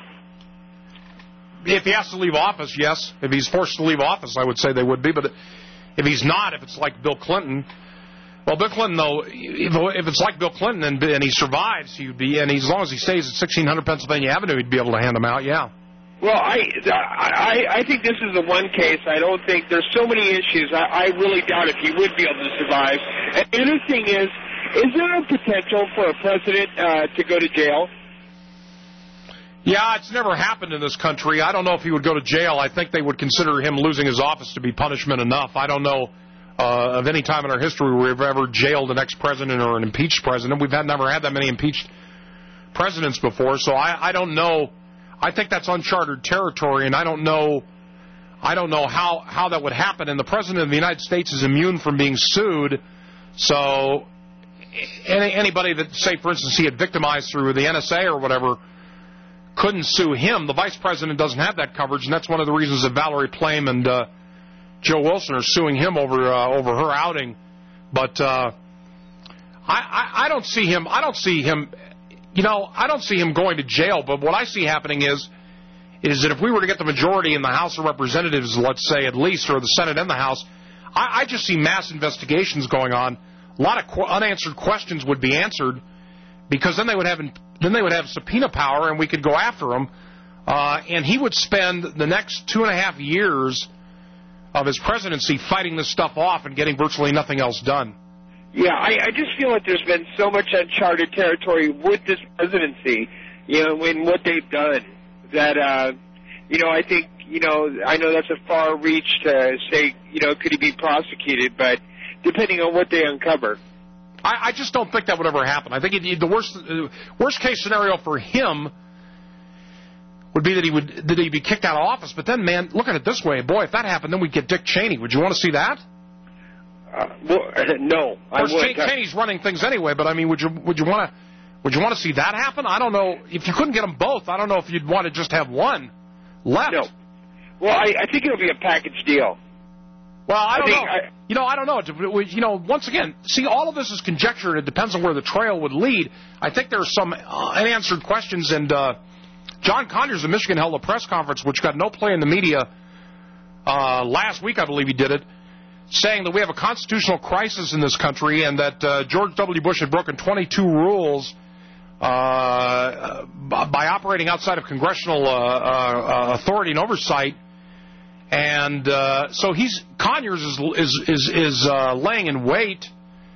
If he has to leave office, yes. If he's forced to leave office, I would say they would be. But if he's not, if it's like Bill Clinton... Well, Bill Clinton, though, if it's like Bill Clinton and, and he survives, he'd be, and he, as long as he stays at sixteen hundred Pennsylvania Avenue, he'd be able to hand them out, yeah. Well, I, I, I think this is the one case. I don't think there's so many issues. I, I really doubt if he would be able to survive. And the other thing is, is there a potential for a president uh, to go to jail? Yeah, it's never happened in this country. I don't know if he would go to jail. I think they would consider him losing his office to be punishment enough. I don't know. Uh, of any time in our history where we've ever jailed an ex-president or an impeached president. We've had, never had that many impeached presidents before, so I, I don't know. I think that's uncharted territory, and I don't know I don't know how, how that would happen. And the President of the United States is immune from being sued, so any, anybody that, say, for instance, he had victimized through the N S A or whatever couldn't sue him. The Vice President doesn't have that coverage, and that's one of the reasons that Valerie Plame and... Uh, Joe Wilson are suing him over uh, over her outing, but uh, I, I I don't see him. I don't see him. You know, I don't see him going to jail. But what I see happening is, is that if we were to get the majority in the House of Representatives, let's say at least, or the Senate and the House, I, I just see mass investigations going on. A lot of qu- unanswered questions would be answered because then they would have then they would have subpoena power, and we could go after him. Uh, and he would spend the next two and a half years of his presidency fighting this stuff off and getting virtually nothing else done. Yeah, I, I just feel like there's been so much uncharted territory with this presidency, you know, in what they've done, that, uh, you know, I think, you know, I know that's a far reach to say, you know, could he be prosecuted, but depending on what they uncover. I, I just don't think that would ever happen. I think it, the worst, uh, worst case scenario for him would be that he would that he'd be kicked out of office. But then, man, look at it this way. Boy, if that happened, then we'd get Dick Cheney. Would you want to see that? Uh, well, no, I would. Of course, Cheney's running things anyway, but I mean, would you would you want to would you want to see that happen? I don't know. If you couldn't get them both, I don't know if you'd want to just have one left. No. Well, I, I think it'll be a package deal. Well, I don't I know. I, you know, I don't know. You know, once again, see, all of this is conjecture. It depends on where the trail would lead. I think there are some uh, unanswered questions, and uh, John Conyers of Michigan held a press conference, which got no play in the media uh, last week, I believe he did it, saying that we have a constitutional crisis in this country and that uh, George W. Bush had broken twenty-two rules uh, by operating outside of congressional uh, uh, authority and oversight. And uh, so he's Conyers is is is, is uh, laying in wait.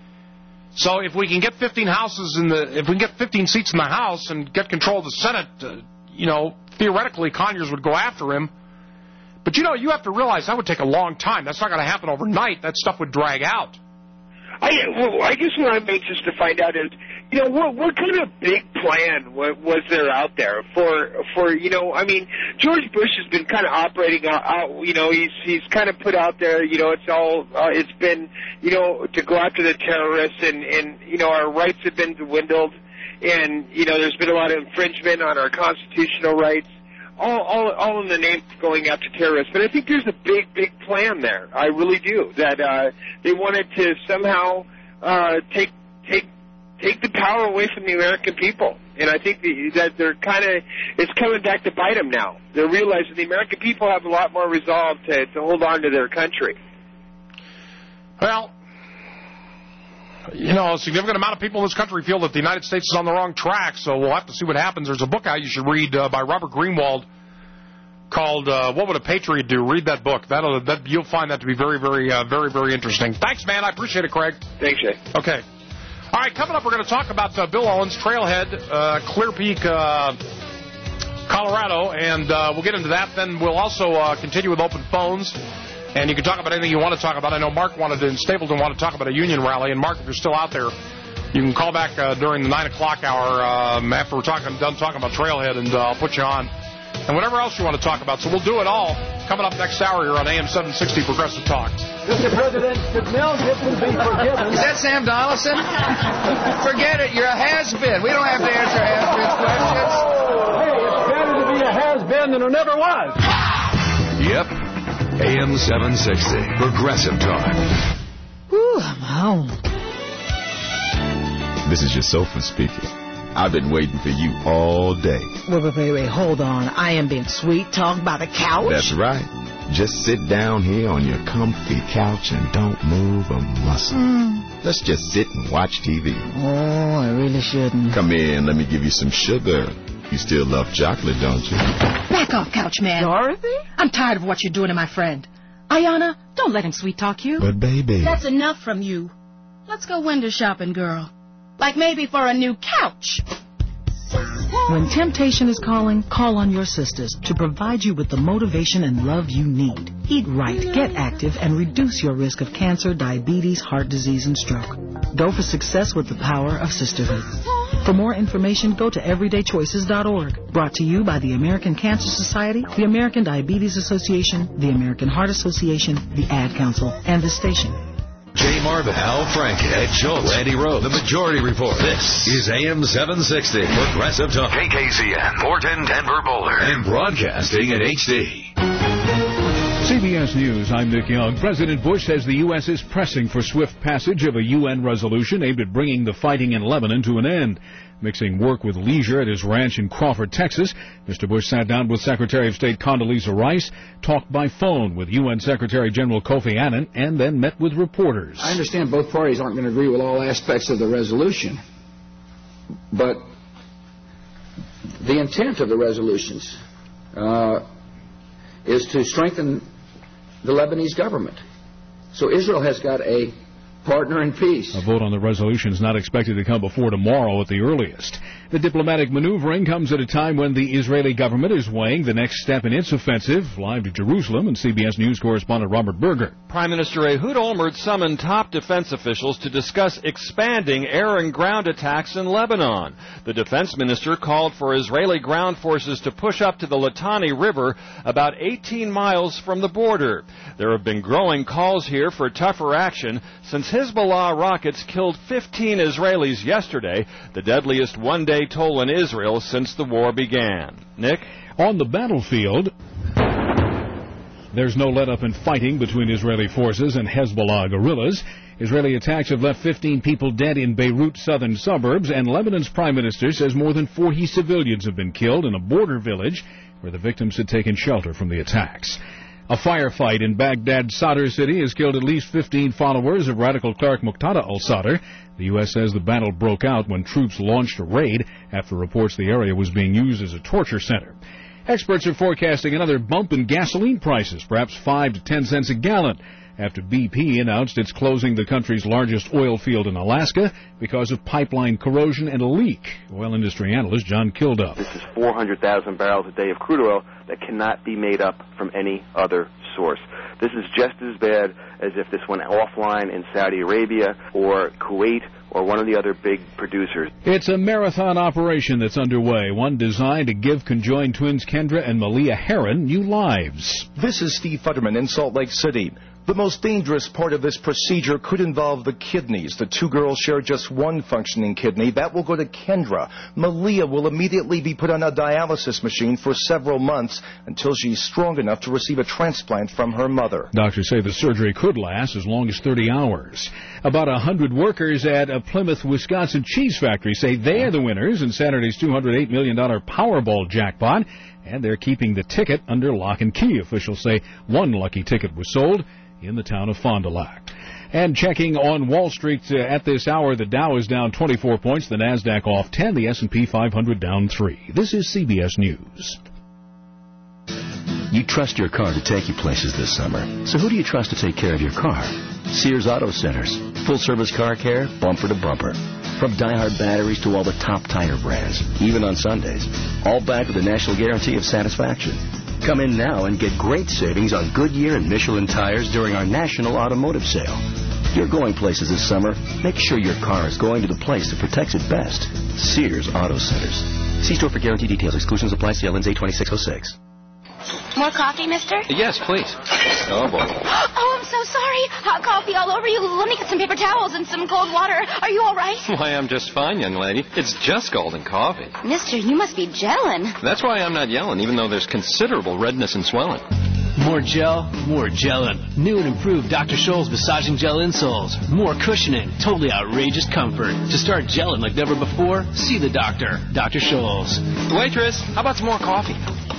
So if we can get fifteen houses in the, if we can get fifteen seats in the House and get control of the Senate, uh, you know, theoretically Conyers would go after him. But you know, you have to realize that would take a long time. That's not going to happen overnight. That stuff would drag out. I well, I guess what I'm anxious to find out is, you know, what what kind of big plan was, was there out there for for you know, I mean, George Bush has been kind of operating out, out you know, he's he's kind of put out there, you know, it's all uh, it's been, you know, to go after the terrorists, and and you know, our rights have been dwindled, and you know, there's been a lot of infringement on our constitutional rights. All, all, all in the name of going after terrorists. But I think there's a big, big plan there. I really do. That uh, they wanted to somehow uh, take, take, take the power away from the American people. And I think the, that they're kind of, it's coming back to bite them now. They're realizing the American people have a lot more resolve to, to hold on to their country. Well, you know, a significant amount of people in this country feel that the United States is on the wrong track, so we'll have to see what happens. There's a book out you should read uh, by Robert Greenwald called uh, What Would a Patriot Do? Read that book. That'll, that, you'll find that to be very, very, uh, very, very interesting. Thanks, man. I appreciate it, Craig. Thanks, Jay. Okay. All right, coming up, we're going to talk about uh, Bill Owens, Trailhead, uh, Clear Peak, uh, Colorado, and uh, we'll get into that. Then we'll also uh, continue with open phones. And you can talk about anything you want to talk about. I know Mark wanted to, in Stapleton, want to talk about a union rally. And, Mark, if you're still out there, you can call back uh, during the nine o'clock hour um, after we're talking, done talking about Trailhead, and uh, I'll put you on. And whatever else you want to talk about. So we'll do it all coming up next hour here on A M seven sixty Progressive Talk. Mister President, should Mel Gibson be forgiven? Is that Sam Donaldson? Forget it. You're a has-been. We don't have to answer has-been questions. Hey, it's better to be a has-been than there never was. Yep. A M seven sixty, Progressive Talk. Whew, I'm home. This is your sofa speaking. I've been waiting for you all day. Wait, wait, wait, wait, hold on. I am being sweet talked by the couch? That's right. Just sit down here on your comfy couch and don't move a muscle. Mm. Let's just sit and watch T V. Oh, I really shouldn't. Come in, let me give you some sugar. You still love chocolate, don't you? Back off, couch man. Dorothy? I'm tired of what you're doing to my friend. Ayana, don't let him sweet talk you. But, baby... That's enough from you. Let's go window shopping, girl. Like maybe for a new couch. When temptation is calling, call on your sisters to provide you with the motivation and love you need. Eat right, get active, and reduce your risk of cancer, diabetes, heart disease, and stroke. Go for success with the power of sisterhood. For more information, go to everyday choices dot org. Brought to you by the American Cancer Society, the American Diabetes Association, the American Heart Association, the Ad Council, and this station. Jay Marvin, Al Frank, Ed Schultz, Randy Rhodes, The Majority Report. This is A M seven sixty, Progressive Talk. K K Z N, Morton, Denver, Boulder. And broadcasting in H D. C B S News, I'm Nick Young. President Bush says the U S is pressing for swift passage of a U N resolution aimed at bringing the fighting in Lebanon to an end. Mixing work with leisure at his ranch in Crawford, Texas, Mister Bush sat down with Secretary of State Condoleezza Rice, talked by phone with U N Secretary General Kofi Annan, and then met with reporters. I understand both parties aren't going to agree with all aspects of the resolution, but the intent of the resolutions uh, is to strengthen the Lebanese government. So Israel has got a partner in peace. A vote on the resolution is not expected to come before tomorrow at the earliest. The diplomatic maneuvering comes at a time when the Israeli government is weighing the next step in its offensive. Live to Jerusalem, and C B S News correspondent Robert Berger. Prime Minister Ehud Olmert summoned top defense officials to discuss expanding air and ground attacks in Lebanon. The defense minister called for Israeli ground forces to push up to the Litani River, about eighteen miles from the border. There have been growing calls here for tougher action since Hezbollah rockets killed fifteen Israelis yesterday, the deadliest one-day toll in Israel since the war began. Nick? On the battlefield, there's no let-up in fighting between Israeli forces and Hezbollah guerrillas. Israeli attacks have left fifteen people dead in Beirut's southern suburbs, and Lebanon's prime minister says more than forty civilians have been killed in a border village where the victims had taken shelter from the attacks. A firefight in Baghdad Sadr city has killed at least fifteen followers of radical cleric Muqtada al-Sadr. The U S says the battle broke out when troops launched a raid after reports the area was being used as a torture center. Experts are forecasting another bump in gasoline prices, perhaps five to ten cents a gallon, after B P announced it's closing the country's largest oil field in Alaska because of pipeline corrosion and a leak. Oil industry analyst John Kilduff. This is four hundred thousand barrels a day of crude oil that cannot be made up from any other source. This is just as bad as if this went offline in Saudi Arabia or Kuwait or one of the other big producers. It's a marathon operation that's underway, one designed to give conjoined twins Kendra and Malia Heron new lives. This is Steve Futterman in Salt Lake City. The most dangerous part of this procedure could involve the kidneys. The two girls share just one functioning kidney. That will go to Kendra. Malia will immediately be put on a dialysis machine for several months until she's strong enough to receive a transplant from her mother. Doctors say the surgery could last as long as thirty hours. About one hundred workers at a Plymouth, Wisconsin cheese factory say they're the winners in Saturday's two hundred eight million dollars Powerball jackpot, and they're keeping the ticket under lock and key. Officials say one lucky ticket was sold in the town of Fond du Lac. And checking on Wall Street uh, at this hour, the Dow is down twenty-four points, the NASDAQ off ten, the S and P five hundred down three. This is C B S News. You trust your car to take you places this summer. So who do you trust to take care of your car? Sears Auto Centers. Full-service car care, bumper to bumper. From Die-Hard batteries to all the top tire brands, even on Sundays. All backed with a national guarantee of satisfaction. Come in now and get great savings on Goodyear and Michelin tires during our national automotive sale. You're going places this summer. Make sure your car is going to the place that protects it best. Sears Auto Centers. See store for guarantee details. Exclusions apply. C L N Z twenty-six oh six. More coffee, mister? Yes, please. Oh, boy. Oh, I'm so sorry. Hot coffee all over you. Let me get some paper towels and some cold water. Are you all right? Why, I'm just fine, young lady. It's just golden coffee. Mister, you must be gelling. That's why I'm not yelling, even though there's considerable redness and swelling. More gel, more gelling. New and improved Doctor Scholl's Massaging Gel Insoles. More cushioning, totally outrageous comfort. To start gelling like never before, see the doctor. Doctor Scholl's. Waitress, how about some more coffee?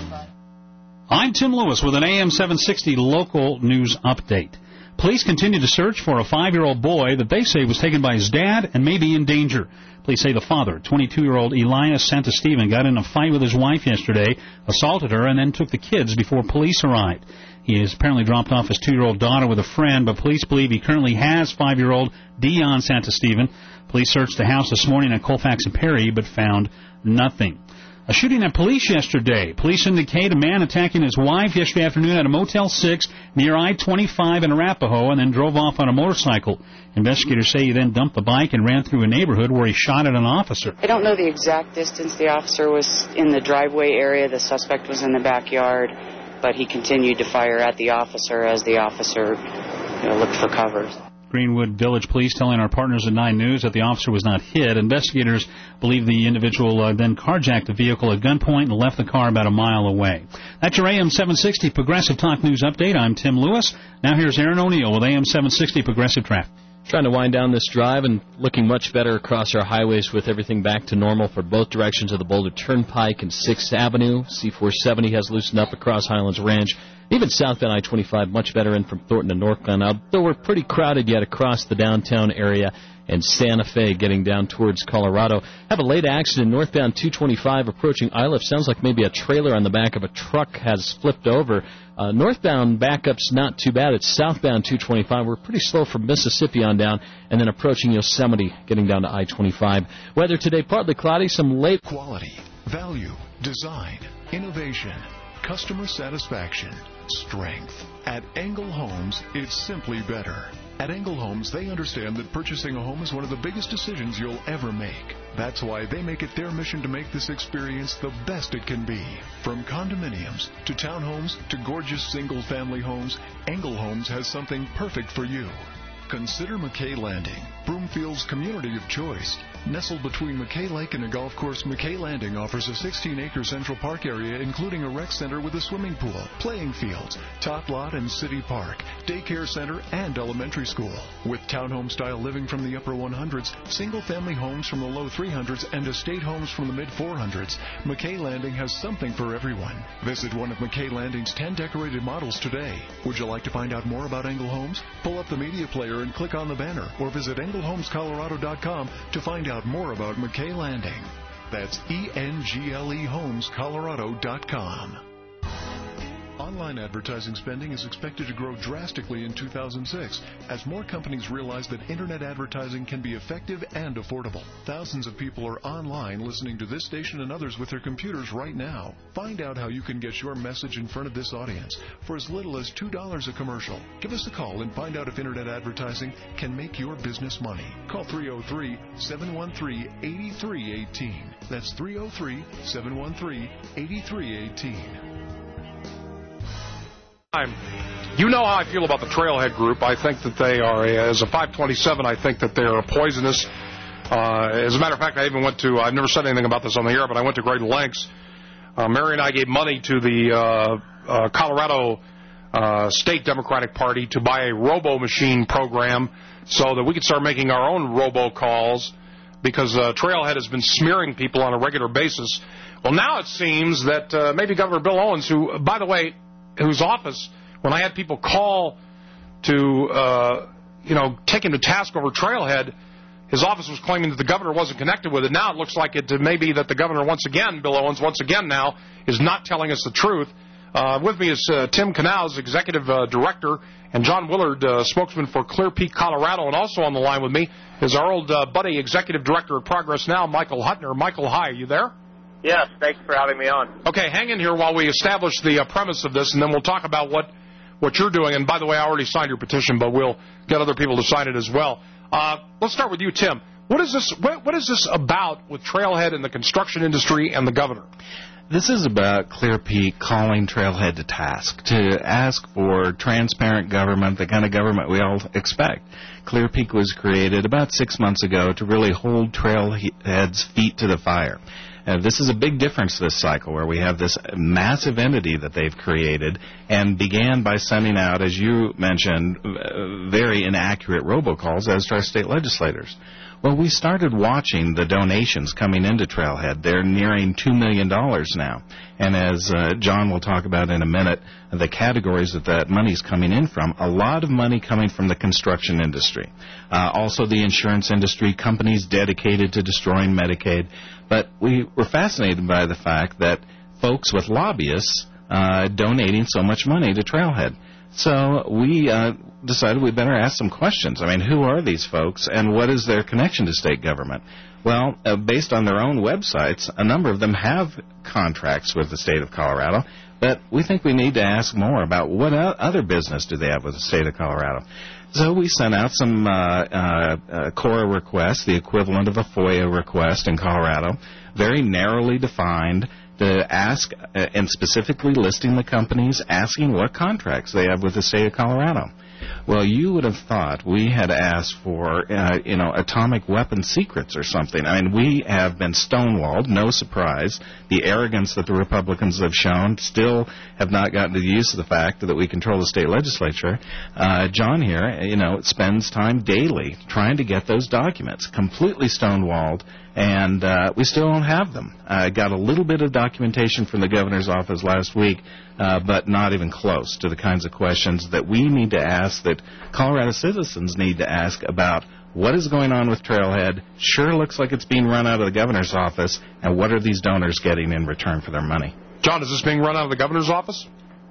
I'm Tim Lewis with an A M seven sixty local news update. Police continue to search for a five-year-old boy that they say was taken by his dad and may be in danger. Police say the father, twenty-two-year-old Elias Santasteven, got in a fight with his wife yesterday, assaulted her, and then took the kids before police arrived. He has apparently dropped off his two-year-old daughter with a friend, but police believe he currently has five-year-old Dion Santasteven. Police searched the house this morning at Colfax and Perry, but found nothing. A shooting at police yesterday. Police indicate a man attacking his wife yesterday afternoon at a Motel six near I twenty-five in Arapahoe and then drove off on a motorcycle. Investigators say he then dumped the bike and ran through a neighborhood where he shot at an officer. I don't know the exact distance. The officer was in the driveway area. The suspect was in the backyard, but he continued to fire at the officer as the officer you know, looked for cover. Greenwood Village Police telling our partners at nine News that the officer was not hit. Investigators believe the individual uh, then carjacked the vehicle at gunpoint and left the car about a mile away. That's your A M seven sixty Progressive Talk News Update. I'm Tim Lewis. Now here's Aaron O'Neill with A M seven sixty Progressive Traffic. Trying to wind down this drive and looking much better across our highways with everything back to normal for both directions of the Boulder Turnpike and sixth Avenue. C four seventy has loosened up across Highlands Ranch. Even southbound I twenty-five much better in from Thornton to Northglenn, although we're pretty crowded yet across the downtown area and Santa Fe getting down towards Colorado. Have a late accident northbound two twenty-five approaching Iliff. Sounds like maybe a trailer on the back of a truck has flipped over. Uh, northbound backup's not too bad. It's southbound two twenty-five. We're pretty slow from Mississippi on down, and then approaching Yosemite, getting down to I twenty-five. Weather today, partly cloudy, some late... Quality, value, design, innovation, customer satisfaction, strength. At Engel Homes, it's simply better. At Engel Homes, they understand that purchasing a home is one of the biggest decisions you'll ever make. That's why they make it their mission to make this experience the best it can be. From condominiums to townhomes to gorgeous single-family homes, Engel Homes has something perfect for you. Consider McKay Landing, Broomfield's community of choice. Nestled between McKay Lake and a golf course, McKay Landing offers a sixteen-acre Central Park area, including a rec center with a swimming pool, playing fields, top lot and city park, daycare center, and elementary school. With townhome-style living from the upper one hundreds, single-family homes from the low three hundreds, and estate homes from the mid four hundreds, McKay Landing has something for everyone. Visit one of McKay Landing's ten decorated models today. Would you like to find out more about Engel Homes? Pull up the media player and click on the banner, or visit Engel Homes Colorado dot com to find out more about McKay Landing. That's E N G L E Homes Colorado dot com. Online advertising spending is expected to grow drastically in two thousand six as more companies realize that Internet advertising can be effective and affordable. Thousands of people are online listening to this station and others with their computers right now. Find out how you can get your message in front of this audience for as little as two dollars a commercial. Give us a call and find out if Internet advertising can make your business money. Call three oh three, seven one three, eight three one eight. That's three oh three, seven one three, eight three one eight. You know how I feel about the Trailhead Group. I think that they are, as a five twenty-seven, I think that they are poisonous. Uh, as a matter of fact, I even went to, I've never said anything about this on the air, but I went to great lengths. Uh, Mary and I gave money to the uh, uh, Colorado uh, State Democratic Party to buy a robo-machine program so that we could start making our own robo-calls because uh, Trailhead has been smearing people on a regular basis. Well, now it seems that uh, maybe Governor Bill Owens, who, by the way, whose office, when I had people call to, uh, you know, take him to task over Trailhead, his office was claiming that the governor wasn't connected with it. Now it looks like it may be that the governor, once again, Bill Owens, once again now, is not telling us the truth. Uh, with me is uh, Tim Canals, Executive uh, Director, and John Willard, uh, spokesman for Clear Peak, Colorado. And also on the line with me is our old uh, buddy, Executive Director of Progress Now, Michael Huttner. Michael, hi, are you there? Yes, thanks for having me on. Okay, hang in here while we establish the uh, premise of this, and then we'll talk about what, what you're doing. And by the way, I already signed your petition, but we'll get other people to sign it as well. Uh, let's start with you, Tim. What is this? What, what is this about with Trailhead and the construction industry and the governor? This is about Clear Peak calling Trailhead to task, to ask for transparent government, the kind of government we all expect. Clear Peak was created about six months ago to really hold Trailhead's feet to the fire. Uh, this is a big difference this cycle where we have this massive entity that they've created and began by sending out, as you mentioned, uh, very inaccurate robocalls as to our state legislators. Well, we started watching the donations coming into Trailhead. They're nearing two million dollars now. And as uh, John will talk about in a minute, the categories that that money's coming in from, a lot of money coming from the construction industry. Uh, also the insurance industry, companies dedicated to destroying Medicaid. But we were fascinated by the fact that folks with lobbyists uh, donating so much money to Trailhead. So we uh, decided we better ask some questions. I mean, who are these folks, and what is their connection to state government? Well, uh, based on their own websites, a number of them have contracts with the state of Colorado, but we think we need to ask more about what other business do they have with the state of Colorado. So we sent out some uh, uh, uh, CORA requests, the equivalent of a FOIA request in Colorado, very narrowly defined, to ask, uh, and specifically listing the companies, asking what contracts they have with the state of Colorado. Well, you would have thought we had asked for, uh, you know, atomic weapon secrets or something. I mean, we have been stonewalled, no surprise. The arrogance that the Republicans have shown still have not gotten to the use of the fact that we control the state legislature. Uh, John here, you know, spends time daily trying to get those documents, completely stonewalled, and uh, we still don't have them. I got a little bit of documentation from the governor's office last week, uh, but not even close to the kinds of questions that we need to ask, that Colorado citizens need to ask about what is going on with Trailhead. Sure looks like it's being run out of the governor's office, and what are these donors getting in return for their money? John, is this being run out of the governor's office?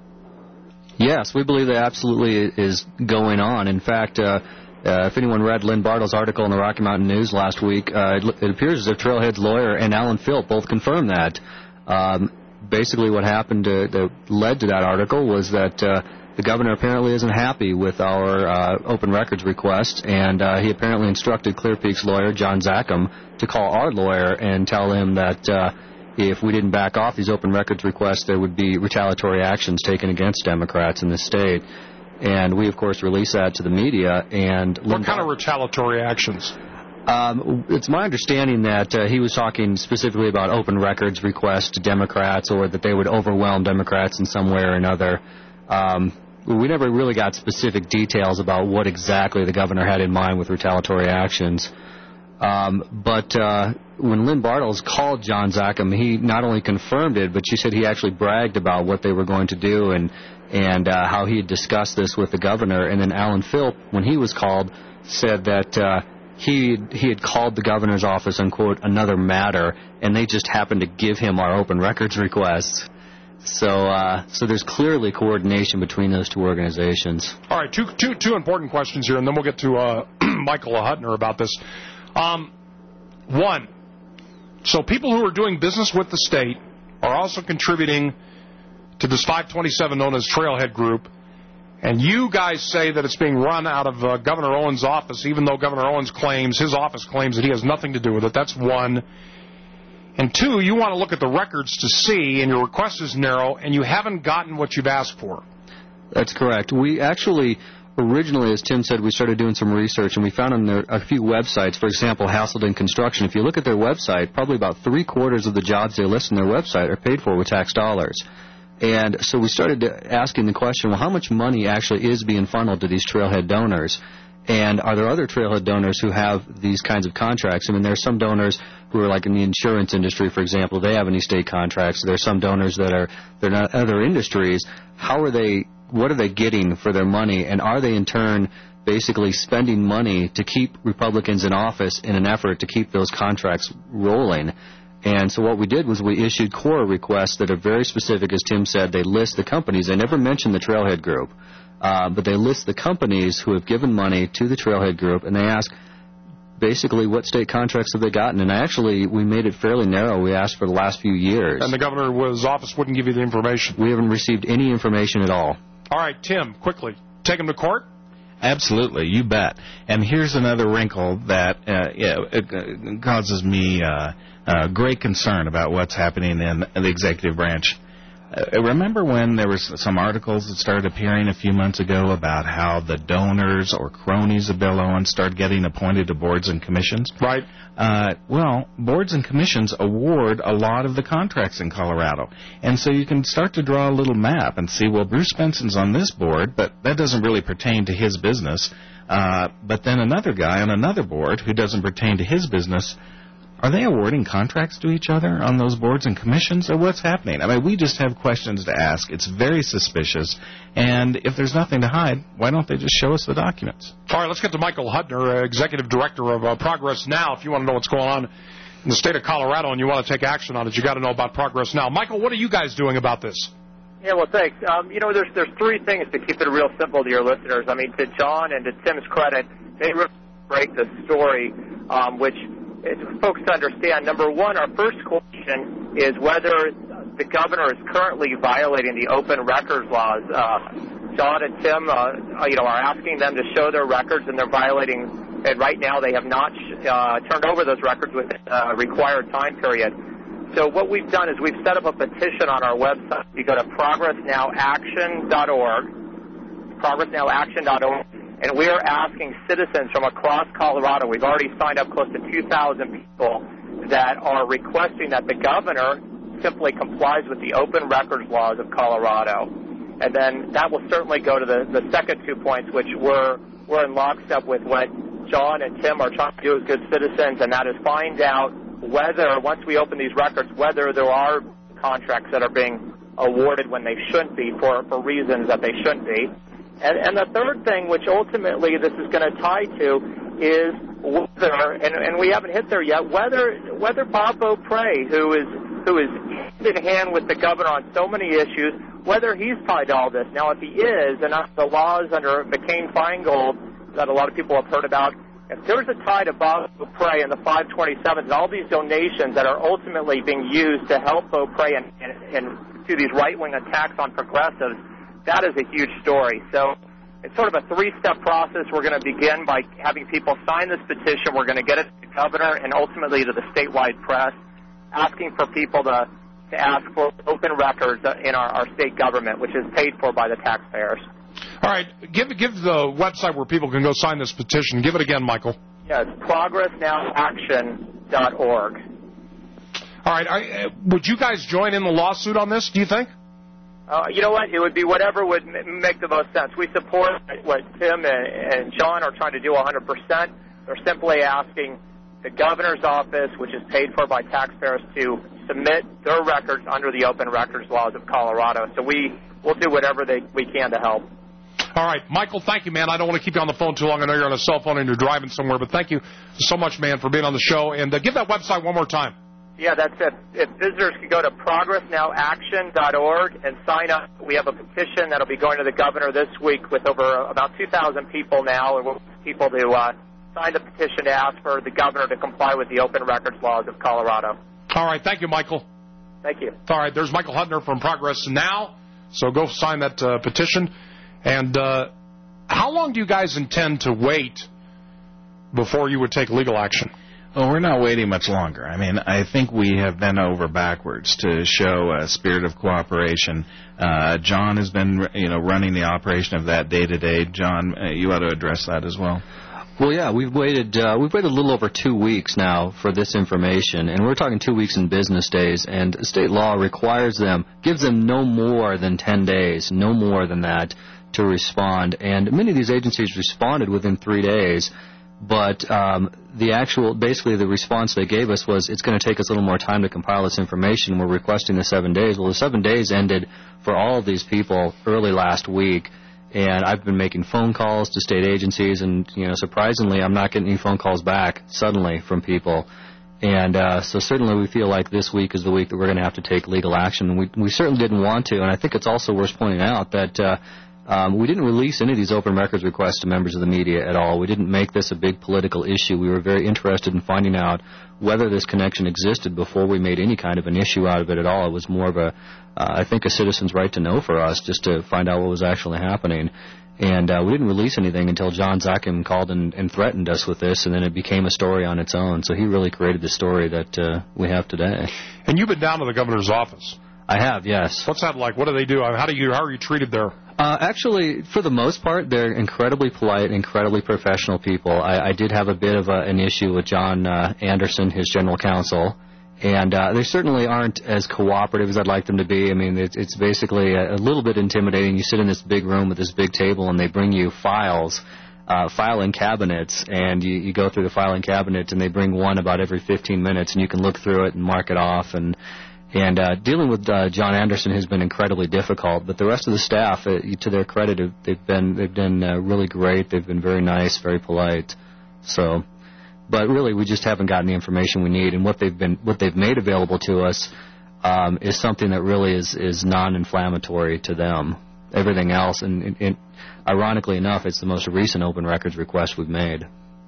Yes, we believe that absolutely is going on. In fact, uh, Uh, if anyone read Lynn Bartle's article in the Rocky Mountain News last week, uh, it, it appears as if Trailhead's lawyer and Alan Philp both confirmed that. Um, basically what happened to, that led to that article was that uh, the governor apparently isn't happy with our uh, open records request, and uh, he apparently instructed Clear Peak's lawyer, John Zackham, to call our lawyer and tell him that uh, if we didn't back off these open records requests, there would be retaliatory actions taken against Democrats in the state. And we, of course, released that to the media. And what kind of retaliatory actions? Um, it's my understanding that uh, he was talking specifically about open records requests to Democrats, or that they would overwhelm Democrats in some way or another. Um, we never really got specific details about what exactly the governor had in mind with retaliatory actions. Um, but uh, when Lynn Bartels called John Zachem, he not only confirmed it, but she said he actually bragged about what they were going to do and and uh, how he had discussed this with the governor. And then Alan Philp, when he was called, said that uh, he he had called the governor's office on, quote, another matter, and they just happened to give him our open records requests. So uh, so there's clearly coordination between those two organizations. All right, two, two, two important questions here, and then we'll get to uh, Michael Hutner about this. Um, one, so people who are doing business with the state are also contributing to this five twenty-seven known as Trailhead Group, and you guys say that it's being run out of uh, Governor Owens' office, even though Governor Owens claims, his office claims that he has nothing to do with it. That's one. And two, you want to look at the records to see, and your request is narrow, and you haven't gotten what you've asked for. That's correct. We actually... Originally, as Tim said, we started doing some research, and we found on there a few websites. For example, Hazelden Construction. If you look at their website, probably about three-quarters of the jobs they list on their website are paid for with tax dollars. And so we started asking the question, well, how much money actually is being funneled to these trailhead donors? And are there other trailhead donors who have these kinds of contracts? I mean, there are some donors who are like in the insurance industry, for example. They have any state contracts. There are some donors that are they're not other industries. How are they... What are they getting for their money, and are they in turn basically spending money to keep Republicans in office in an effort to keep those contracts rolling? And so what we did was we issued Cora requests that are very specific. As Tim said, they list the companies. They never mention the Trailhead Group, uh, but they list the companies who have given money to the Trailhead Group, and they ask basically what state contracts have they gotten. And actually, we made it fairly narrow. We asked for the last few years. And the governor's office wouldn't give you the information? We haven't received any information at all. All right, Tim, quickly, take him to court? Absolutely, you bet. And here's another wrinkle that uh, yeah, it causes me uh, uh, great concern about what's happening in the executive branch. Uh, remember when there was some articles that started appearing a few months ago about how the donors or cronies of Bill Owens started getting appointed to boards and commissions? Right. Uh, well, boards and commissions award a lot of the contracts in Colorado. And so you can start to draw a little map and see, well, Bruce Benson's on this board, but that doesn't really pertain to his business. Uh, but then another guy on another board who doesn't pertain to his business, are they awarding contracts to each other on those boards and commissions, or what's happening? I mean, we just have questions to ask. It's very suspicious. And if there's nothing to hide, why don't they just show us the documents? All right, let's get to Michael Hutner, uh, Executive Director of uh, Progress Now. If you want to know what's going on in the state of Colorado and you want to take action on it, you got to know about Progress Now. Michael, what are you guys doing about this? Yeah, well, thanks. Um, you know, there's there's three things to keep it real simple to your listeners. I mean, to John and to Tim's credit, they really break the story, um, which is folks to understand. Number one, our first question is whether the governor is currently violating the open records laws. Uh, John and Tim, uh, you know, are asking them to show their records, and they're violating. And right now, they have not uh, turned over those records within a required time period. So what we've done is we've set up a petition on our website. You go to progress now action dot org, progress now action dot org, and we are asking citizens from across Colorado. We've already signed up close to two thousand people that are requesting that the governor simply complies with the open records laws of Colorado. And then that will certainly go to the, the second two points, which we're, we're in lockstep with what John and Tim are trying to do as good citizens, and that is find out whether, once we open these records, whether there are contracts that are being awarded when they shouldn't be for, for reasons that they shouldn't be. And, and the third thing, which ultimately this is going to tie to, is whether, and, and we haven't hit there yet, whether whether Bob Beaupre, who is who is hand in hand with the governor on so many issues, whether he's tied to all this. Now, if he is, and the laws under McCain-Feingold that a lot of people have heard about, if there's a tie to Bob Beaupre and the five twenty-sevens and all these donations that are ultimately being used to help Beaupre and, and, and do these right-wing attacks on progressives, that is a huge story. So it's sort of a three-step process. We're going to begin by having people sign this petition. We're going to get it to the governor and ultimately to the statewide press, asking for people to, to ask for open records in our, our state government, which is paid for by the taxpayers. All right, give give the website where people can go sign this petition. Give it again, Michael. Yeah, it's progress now action dot org. All right. I, uh, would you guys join in the lawsuit on this, do you think? Uh, you know what? It would be whatever would m- make the most sense. We support what Tim and, and John are trying to do one hundred percent. They're simply asking the governor's office, which is paid for by taxpayers, to submit their records under the open records laws of Colorado. So we will do whatever they, we can to help. All right. Michael, thank you, man. I don't want to keep you on the phone too long. I know you're on a cell phone and you're driving somewhere, but thank you so much, man, for being on the show. And uh, give that website one more time. Yeah, that's it. If visitors can go to progress now action dot org and sign up, we have a petition that'll be going to the governor this week with over about two thousand people now, and we'll ask people to uh, sign the petition to ask for the governor to comply with the open records laws of Colorado. All right. Thank you, Michael. Thank you. All right. There's Michael Huttner from Progress Now. So go sign that uh, petition. And uh, how long do you guys intend to wait before you would take legal action? Well, we're not waiting much longer. I mean, I think we have been over backwards to show a spirit of cooperation. Uh, John has been, you know, running the operation of that day to day. John, uh, you ought to address that as well. Well, yeah, we've waited. Uh, we've waited a little over two weeks now for this information, and we're talking two weeks in business days. And state law requires them, gives them no more than ten days, no more than that, to respond. And many of these agencies responded within three days. But um, the actual, basically the response they gave us was, it's going to take us a little more time to compile this information. We're requesting the seven days. Well, the seven days ended for all of these people early last week. And I've been making phone calls to state agencies, and, you know, surprisingly, I'm not getting any phone calls back suddenly from people. And uh, so certainly we feel like this week is the week that we're going to have to take legal action. We, we certainly didn't want to, and I think it's also worth pointing out that uh, Um, we didn't release any of these open records requests to members of the media at all. We didn't make this a big political issue. We were very interested in finding out whether this connection existed before we made any kind of an issue out of it at all. It was more of a, uh, I think, a citizen's right to know for us, just to find out what was actually happening. And uh, we didn't release anything until John Zachem called and, and threatened us with this, and then it became a story on its own. So he really created the story that uh, we have today. And you've been down to the governor's office. I have, yes. What's that like? What do they do? How do you? How are you treated there? Uh, actually, for the most part, they're incredibly polite, incredibly professional people. I, I did have a bit of a, an issue with John uh, Anderson, his general counsel, and uh, they certainly aren't as cooperative as I'd like them to be. I mean, it's, it's basically a, a little bit intimidating. You sit in this big room with this big table, and they bring you files, uh, filing cabinets, and you, you go through the filing cabinet, and they bring one about every fifteen minutes, and you can look through it and mark it off. And And uh, dealing with uh, John Anderson has been incredibly difficult, but the rest of the staff, uh, to their credit, have, they've been they've been uh, really great. They've been very nice, very polite. So, but really, we just haven't gotten the information we need, and what they've been what they've made available to us um, is something that really is is non-inflammatory to them. Everything else, and, and, and ironically enough, it's the most recent open records request we've made.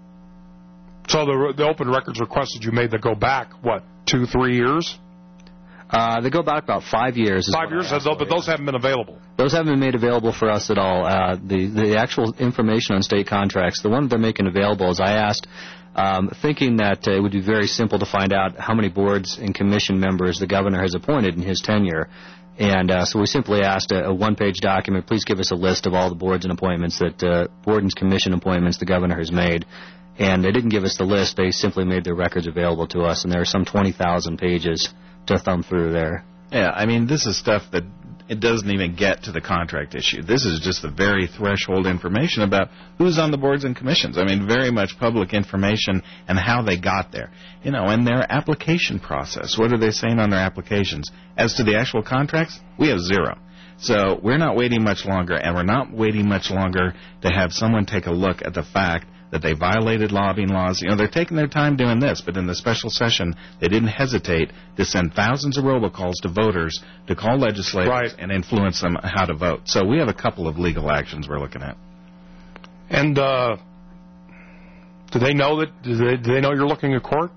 So the the open records requests that you made that go back what two, three years? Uh, they go back about five years. Five years, for, but those haven't been available. Those haven't been made available for us at all. Uh, the the actual information on state contracts, the one they're making available, is I asked, um, thinking that uh, it would be very simple to find out how many boards and commission members the governor has appointed in his tenure. And uh, so we simply asked a, a one-page document, please give us a list of all the boards and appointments that uh, board and commission appointments the governor has made. And they didn't give us the list. They simply made their records available to us, and there are some twenty thousand pages to thumb through there. Yeah, I mean, this is stuff that it doesn't even get to the contract issue. This is just the very threshold information about who's on the boards and commissions. I mean, very much public information and how they got there. You know, and their application process. What are they saying on their applications? As to the actual contracts, we have zero. So we're not waiting much longer, and we're not waiting much longer to have someone take a look at the fact that they violated lobbying laws. You know, they're taking their time doing this, but in the special session, they didn't hesitate to send thousands of robocalls to voters to call legislators right. and influence them how to vote. So we have a couple of legal actions we're looking at. And uh, do they know that? Do they, do they know you're looking at court?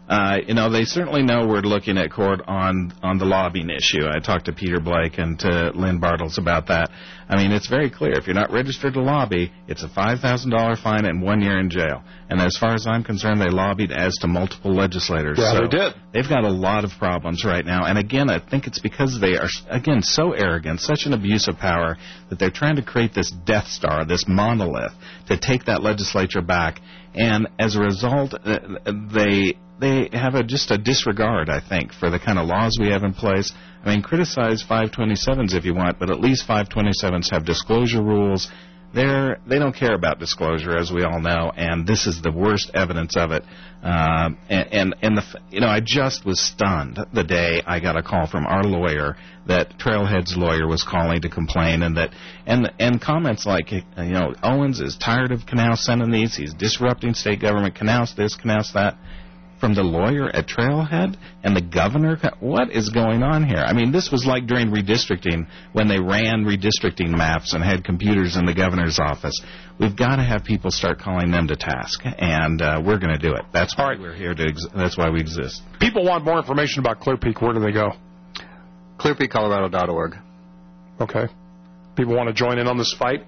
Uh, you know, they certainly know we're looking at court on, on the lobbying issue. I talked to Peter Blake and to Lynn Bartles about that. I mean, it's very clear. If you're not registered to lobby, it's a five thousand dollars fine and one year in jail. And as far as I'm concerned, they lobbied as to multiple legislators. Yeah, so they did. They've got a lot of problems right now. And again, I think it's because they are, again, so arrogant, such an abuse of power, that they're trying to create this Death Star, this monolith, to take that legislature back. And as a result, uh, they they have a, just a disregard, I think, for the kind of laws we have in place. I mean, criticize five twenty-sevens if you want, but at least five twenty-sevens have disclosure rules. They're, they don't care about disclosure, as we all know, and this is the worst evidence of it. Uh, and, and, and the, you know, I just was stunned the day I got a call from our lawyer that Trailhead's lawyer was calling to complain, and that, and and comments like, you know, Owens is tired of Knaus sending these, he's disrupting state government, Knaus this, Knaus that. From the lawyer at Trailhead and the governor? What is going on here? I mean, this was like during redistricting when they ran redistricting maps and had computers in the governor's office. We've got to have people start calling them to task, and uh, we're going to do it. That's why we're here to. Ex- that's why we exist. People want more information about Clear Peak. Where do they go? clear peak colorado dot org. Okay. People want to join in on this fight?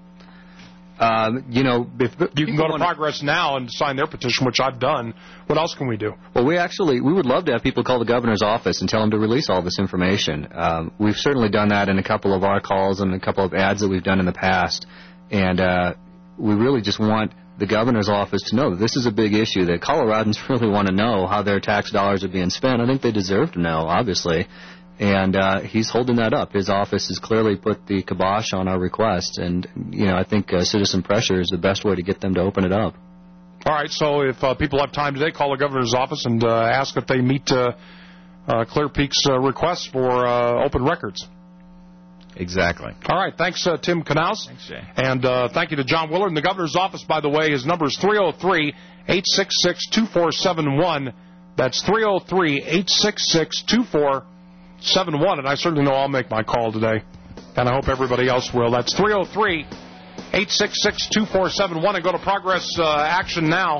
Um, you know, if you can go to Progress Now and sign their petition, which I've done. What else can we do? Well, we actually we would love to have people call the governor's office and tell him to release all this information. Um, we've certainly done that in a couple of our calls and a couple of ads that we've done in the past, and uh, we really just want the governor's office to know that this is a big issue, that Coloradans really want to know how their tax dollars are being spent. I think they deserve to know, obviously. And uh, he's holding that up. His office has clearly put the kibosh on our request, and you know I think uh, citizen pressure is the best way to get them to open it up. All right. So if uh, people have time today, call the governor's office and uh, ask if they meet uh, uh, Clear Peak's uh, request for uh, open records. Exactly. All right. Thanks, uh, Tim Knaus. Thanks, Jay. And uh, thank you to John Willard. And the governor's office, by the way, his number is three oh three, eight six six, two four seven one. That's three oh three, eight six six, two four seven one. And I certainly know I'll make my call today, and I hope everybody else will. That's three oh three, eight six six, two four seven one. And go to Progress uh, Action Now.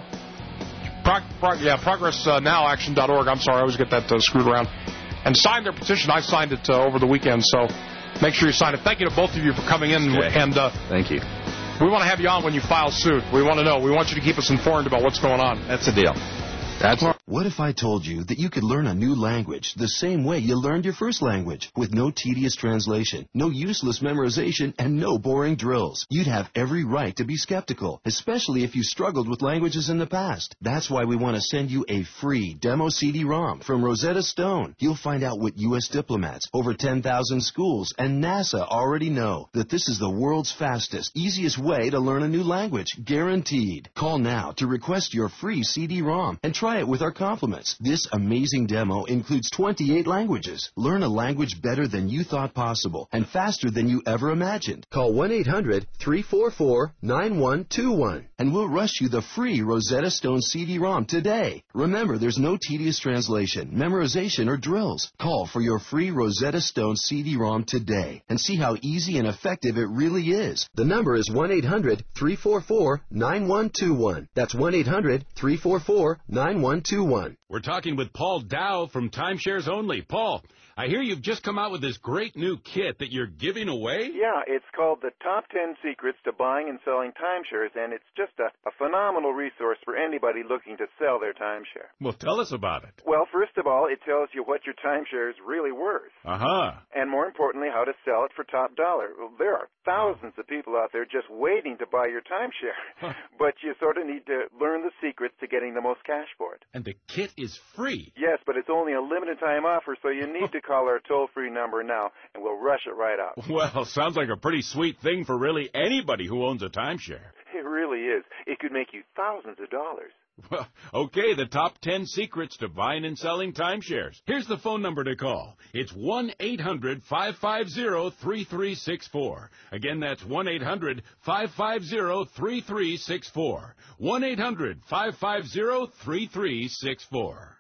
Pro, pro, yeah, progress now action dot org. I'm sorry, I always get that uh, screwed around. And sign their petition. I signed it uh, over the weekend, so make sure you sign it. Thank you to both of you for coming in. Okay. And uh, thank you. We want to have you on when you file suit. We want to know. We want you to keep us informed about what's going on. That's the deal. That's What if I told you that you could learn a new language the same way you learned your first language, with no tedious translation, no useless memorization, and no boring drills? You'd have every right to be skeptical, especially if you struggled with languages in the past. That's why we want to send you a free demo C D ROM from Rosetta Stone. You'll find out what U S diplomats, over ten thousand schools, and NASA already know, that this is the world's fastest, easiest way to learn a new language, guaranteed. Call now to request your free C D ROM and try it with our compliments. This amazing demo includes twenty-eight languages. Learn a language better than you thought possible and faster than you ever imagined. Call one eight hundred, three four four, nine one two one and we'll rush you the free Rosetta Stone C D ROM today. Remember, there's no tedious translation, memorization, or drills. Call for your free Rosetta Stone C D ROM today and see how easy and effective it really is. The number is one eight hundred, three four four, nine one two one. That's one eight hundred, three four four, nine one two one. We're talking with Paul Dow from Timeshares Only. Paul, I hear you've just come out with this great new kit that you're giving away? Yeah, it's called the Top ten Secrets to Buying and Selling Timeshares, and it's just a, a phenomenal resource for anybody looking to sell their timeshare. Well, tell us about it. Well, first of all, it tells you what your timeshare is really worth. Uh-huh. And more importantly, how to sell it for top dollar. Well, there are thousands of people out there just waiting to buy your timeshare, but you sort of need to learn the secrets to getting the most cash for it. And the kit is free. Yes, but it's only a limited time offer, so you need to call our toll-free number now, and we'll rush it right out. Well, sounds like a pretty sweet thing for really anybody who owns a timeshare. It really is. It could make you thousands of dollars. Well, okay, the top ten secrets to buying and selling timeshares. Here's the phone number to call. It's one eight hundred, five five zero, three three six four. Again, that's one eight hundred, five five zero, three three six four. one eight hundred, five five zero, three three six four.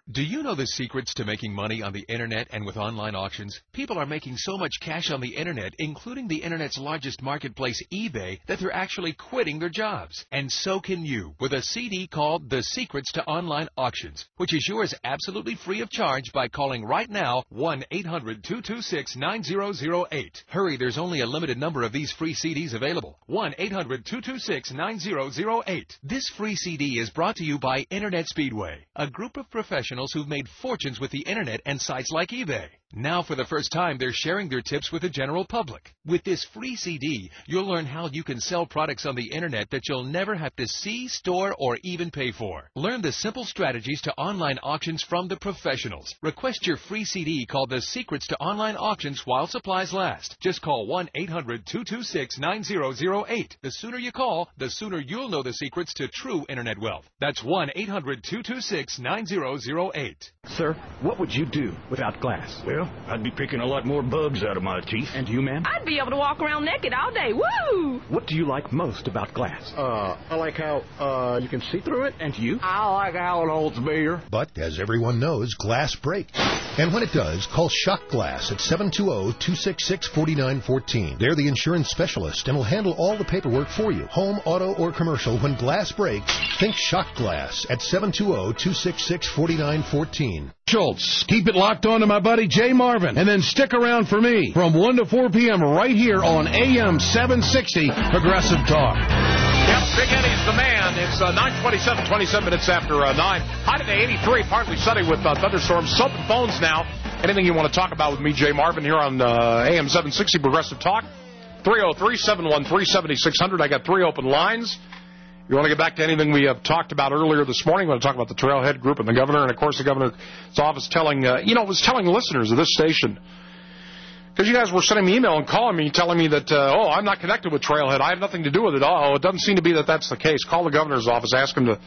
Do you know the secrets to making money on the Internet and with online auctions? People are making so much cash on the Internet, including the Internet's largest marketplace, eBay, that they're actually quitting their jobs. And so can you with a C D called The Secrets to Online Auctions, which is yours absolutely free of charge by calling right now one eight hundred two two six nine zero zero eight. Hurry, there's only a limited number of these free C Ds available. one eight hundred two two six nine zero zero eight. This free C D is brought to you by Internet Speedway, a group of professionals who've made fortunes with the Internet and sites like eBay. Now, for the first time, they're sharing their tips with the general public. With this free C D, you'll learn how you can sell products on the Internet that you'll never have to see, store, or even pay for. Learn the simple strategies to online auctions from the professionals. Request your free C D called The Secrets to Online Auctions while supplies last. Just call one eight hundred two two six nine zero zero eight. The sooner you call, the sooner you'll know the secrets to true Internet wealth. That's one eight hundred two two six nine zero zero eight. Sir, what would you do without glass? Well, I'd be picking a lot more bugs out of my teeth. And you, ma'am? I'd be able to walk around naked all day. Woo! What do you like most about glass? Uh, I like how, uh, you can see through it. And you? I like how it holds beer. But, as everyone knows, glass breaks. And when it does, call Shock Glass at seven two zero two six six four nine one four. They're the insurance specialist and will handle all the paperwork for you. Home, auto, or commercial, when glass breaks, think Shock Glass at seven two zero two six six four nine one four. Schultz, keep it locked on to my buddy Jay Marvin, and then stick around for me from one to four p.m. right here on A M seven sixty Progressive Talk. Yep, Big Eddie's the man. It's uh, nine twenty-seven, twenty-seven minutes after uh, nine. High today, eighty-three, partly sunny with uh, thunderstorms. Open phones now. Anything you want to talk about with me, Jay Marvin, here on uh, A M seven sixty Progressive Talk. three oh three, seven one three, seven six zero zero. I got three open lines. You want to get back to anything we have talked about earlier this morning? We want to talk about the Trailhead Group and the governor, and, of course, the governor's office telling, uh, you know, was telling listeners of this station, because you guys were sending me email and calling me, telling me that, uh, oh, I'm not connected with Trailhead. I have nothing to do with it. Oh, it doesn't seem to be that that's the case. Call the governor's office. Ask him to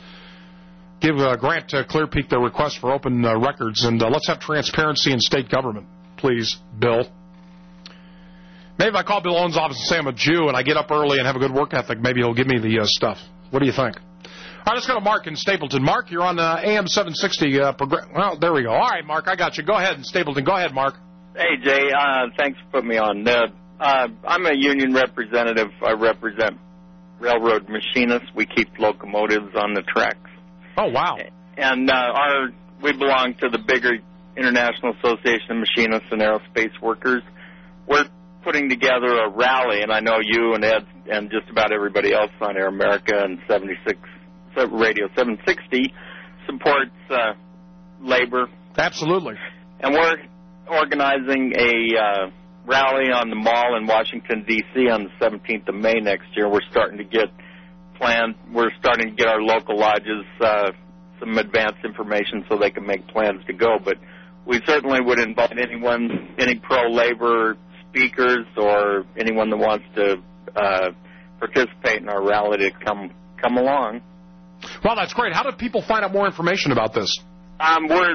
give uh, Grant uh, Clear Peak their request for open uh, records, and uh, let's have transparency in state government, please, Bill. Maybe if I call Bill Owen's office and say I'm a Jew and I get up early and have a good work ethic, maybe he'll give me the uh, stuff. What do you think? All right, let's go to Mark in Stapleton. Mark, you're on uh, A M seven sixty. Uh, progr- well, there we go. All right, Mark, I got you. Go ahead in Stapleton. Go ahead, Mark. Hey, Jay. Uh, thanks for putting me on. Uh, uh, I'm a union representative. I represent railroad machinists. We keep locomotives on the tracks. Oh, wow. And uh, our we belong to the bigger International Association of Machinists and Aerospace Workers. We're putting together a rally, and I know you and Ed and just about everybody else on Air America and seventy-six Radio seven sixty supports uh, labor. Absolutely. And we're organizing a uh, rally on the mall in Washington, D C on the seventeenth of May next year. We're starting to get planned. We're starting to get our local lodges uh, some advanced information so they can make plans to go. But we certainly would invite anyone, any pro-labor speakers or anyone that wants to uh, participate in our rally to come come along. Well, that's great. How do people find out more information about this? Um, we're,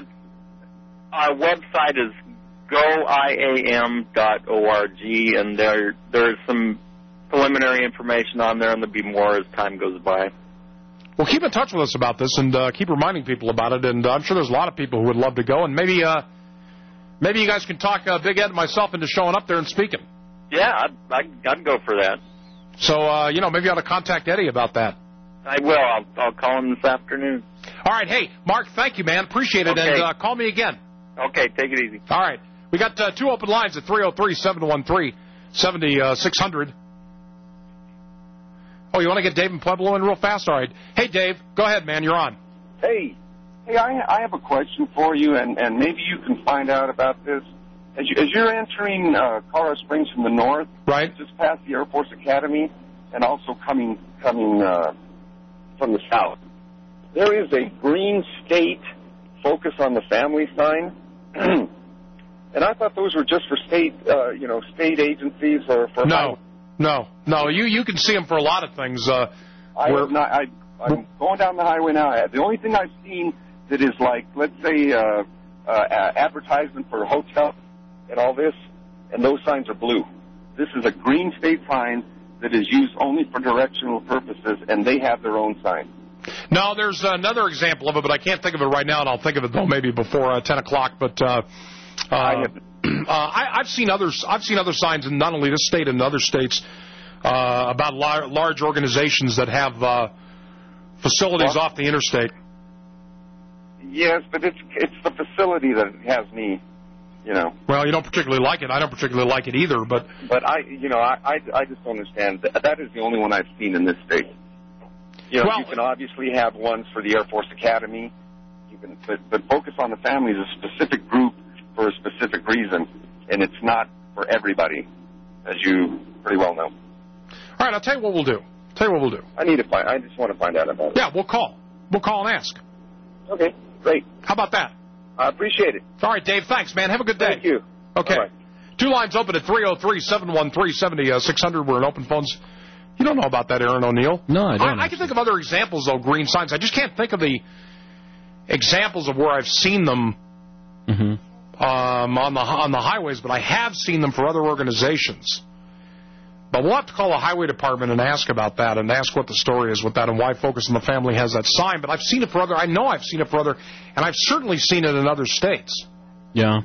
our website is go I A M dot org, and there there's some preliminary information on there, and there'll be more as time goes by. Well, keep in touch with us about this, and uh, keep reminding people about it, and uh, I'm sure there's a lot of people who would love to go, and maybe uh, maybe you guys can talk uh, Big Ed and myself into showing up there and speaking. Yeah, I'd, I'd, I'd go for that. So, uh, you know, maybe you ought to contact Eddie about that. I will. I'll, I'll call him this afternoon. All right. Hey, Mark, thank you, man. Appreciate it. Okay. And uh, call me again. Okay. Take it easy. All right. We got uh, two open lines at three oh three, seven one three, seven six zero zero. Oh, you want to get Dave and Pueblo in real fast? All right. Hey, Dave, go ahead, man. You're on. Hey. Hey, I, I have a question for you, and, and maybe you can find out about this. As, you, as you're entering uh, Colorado Springs from the north, right, just past the Air Force Academy, and also coming coming uh, from the south, there is a green state focus on the family sign, and I thought those were just for state, uh, you know, state agencies or for. No, highway. no, no. You you can see them for a lot of things. Uh, I have not. I, I'm going down the highway now. The only thing I've seen that is like, let's say, uh, uh, advertisement for a hotel and all this, and those signs are blue. This is a green state sign that is used only for directional purposes, and they have their own sign. No, there's another example of it, but I can't think of it right now, and I'll think of it, though, maybe before uh, ten o'clock. But uh, uh, uh, I, I've seen others. I've seen other signs in not only this state and other states uh, about lar- large organizations that have uh, facilities well, off the interstate. Yes, but it's it's the facility that has me, you know. Well, you don't particularly like it. I don't particularly like it either, but... But I, you know, I, I, I just don't understand. That, that is the only one I've seen in this state. You know, well, you can obviously have ones for the Air Force Academy, you can, but, but Focus on the Family is a specific group for a specific reason, and it's not for everybody, as you pretty well know. All right, I'll tell you what we'll do. Tell you what we'll do. I need to find. I just want to find out about it. Yeah, we'll call. We'll call and ask. Okay, great. How about that? I appreciate it. All right, Dave, thanks, man. Have a good day. Thank you. Okay. Right. Two lines open at three oh three, seven one three, seven oh six hundred. We're in open phones. You don't know about that, Aaron O'Neill? No, I don't. I, I can think of other examples, though, green signs. I just can't think of the examples of where I've seen them mm-hmm. um, on the on the highways, but I have seen them for other organizations. But we'll have to call the highway department and ask about that and ask what the story is with that and why Focus on the Family has that sign. But I've seen it for other, I know I've seen it for other, and I've certainly seen it in other states. Yeah.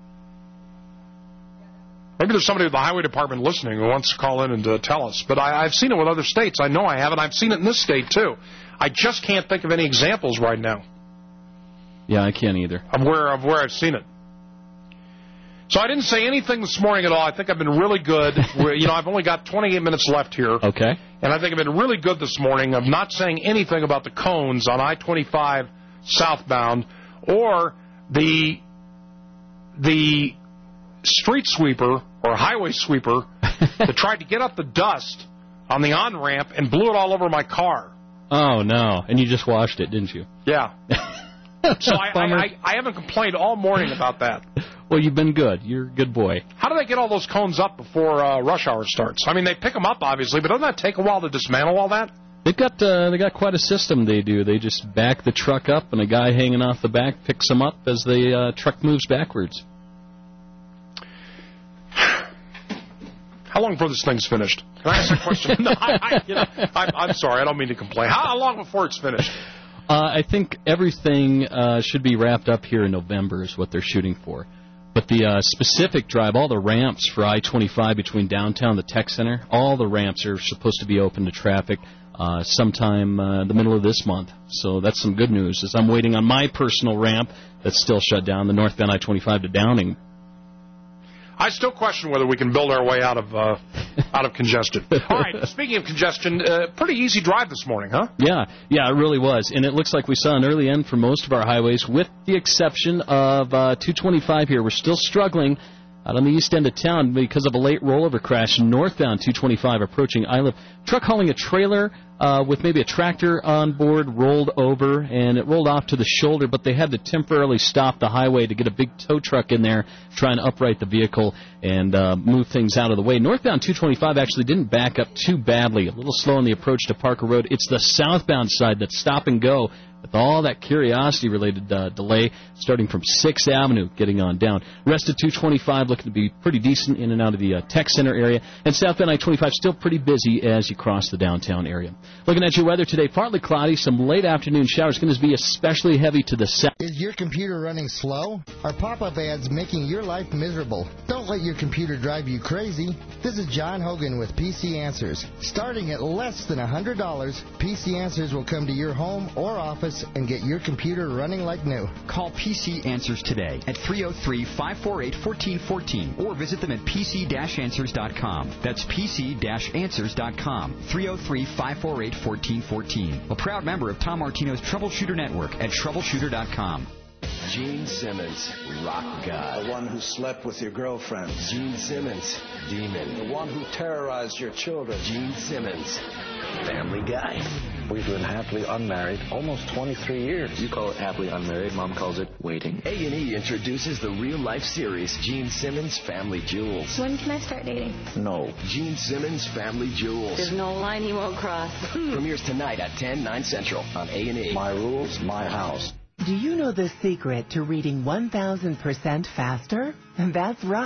Maybe there's somebody at the highway department listening who wants to call in and uh, tell us. But I, I've seen it with other states. I know I have, and I've seen it in this state, too. I just can't think of any examples right now. Yeah, I can't either. Of where, of where I've seen it. So I didn't say anything this morning at all. I think I've been really good. You know, I've only got twenty-eight minutes left here. Okay. And I think I've been really good this morning of not saying anything about the cones on I twenty-five southbound or the the street sweeper or highway sweeper that tried to get up the dust on the on-ramp and blew it all over my car. Oh, no. And you just washed it, didn't you? Yeah. So I, I, I, I haven't complained all morning about that. Well, you've been good. You're a good boy. How do they get all those cones up before uh, rush hour starts? I mean, they pick them up, obviously, but doesn't that take a while to dismantle all that? They've got uh, they got quite a system they do. They just back the truck up, and a guy hanging off the back picks them up as the uh, truck moves backwards. How long before this thing's finished? Can I ask a question? no, I, I, you know, I'm, I'm sorry. I don't mean to complain. How, how long before it's finished? Uh, I think everything uh, should be wrapped up here in November is what they're shooting for. But the uh, specific drive, all the ramps for I twenty-five between downtown and the tech center, all the ramps are supposed to be open to traffic uh, sometime uh, the middle of this month. So that's some good news, as I'm waiting on my personal ramp that's still shut down, the northbound I twenty-five to Downing. I still question whether we can build our way out of uh, out of congestion. All right, speaking of congestion, uh, pretty easy drive this morning, huh? Yeah, yeah, it really was. And it looks like we saw an early end for most of our highways, with the exception of uh, two twenty-five here. We're still struggling out on the east end of town because of a late rollover crash northbound two twenty-five approaching Isla. Truck hauling a trailer uh, with maybe a tractor on board rolled over, and it rolled off to the shoulder, but they had to temporarily stop the highway to get a big tow truck in there, try and upright the vehicle and uh, move things out of the way. Northbound two twenty-five actually didn't back up too badly, a little slow on the approach to Parker Road. It's the southbound side that's stop and go, with all that Curiosity-related uh, delay starting from sixth Avenue getting on down. Rest of two twenty-five looking to be pretty decent in and out of the uh, Tech Center area. And southbound I twenty-five still pretty busy as you cross the downtown area. Looking at your weather today, partly cloudy, some late afternoon showers. Going to be especially heavy to the south. Is your computer running slow? Are pop-up ads making your life miserable? Don't let your computer drive you crazy. This is John Hogan with P C Answers. Starting at less than one hundred dollars, P C Answers will come to your home or office and get your computer running like new. Call P C Answers today at three oh three, five four eight, one four one four or visit them at p c dash answers dot com. That's p c dash answers dot com. three oh three, five four eight, one four one four. A proud member of Tom Martino's Troubleshooter Network at troubleshooter dot com. Gene Simmons, rock god. The one who slept with your girlfriend. Gene Simmons, demon. The one who terrorized your children. Gene Simmons, family guy. We've been happily unmarried almost twenty-three years. You call it happily unmarried. Mom calls it waiting. A and E introduces the real-life series, Gene Simmons Family Jewels. When can I start dating? No. Gene Simmons Family Jewels. There's no line he won't cross. Premieres tonight at ten, nine Central on A and E. My rules, my house. Do you know the secret to reading one thousand percent faster? That's right.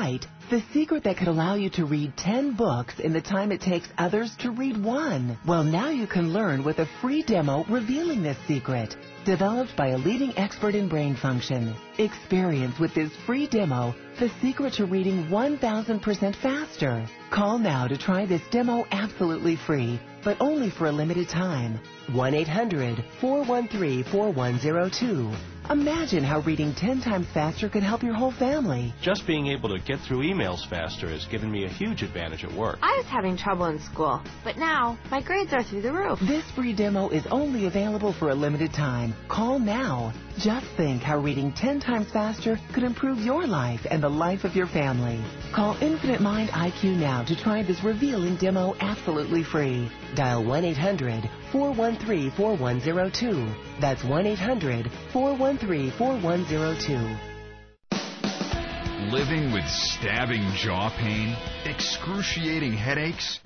the secret that could allow you to read ten books in the time it takes others to read one. Well, now you can learn with a free demo revealing this secret. Developed by a leading expert in brain function. Experience with this free demo the secret to reading one thousand percent faster. Call now to try this demo absolutely free, but only for a limited time. one eight hundred, four one three, four one zero two. Imagine how reading ten times faster could help your whole family. Just being able to get through emails faster has given me a huge advantage at work. I was having trouble in school, but now my grades are through the roof. This free demo is only available for a limited time. Call now. Just think how reading ten times faster could improve your life and the life of your family. Call Infinite Mind I Q now to try this revealing demo absolutely free. Dial one eight hundred, four one three, four one zero two. That's one eight hundred, four one three, four one zero two. Living with stabbing jaw pain, excruciating headaches?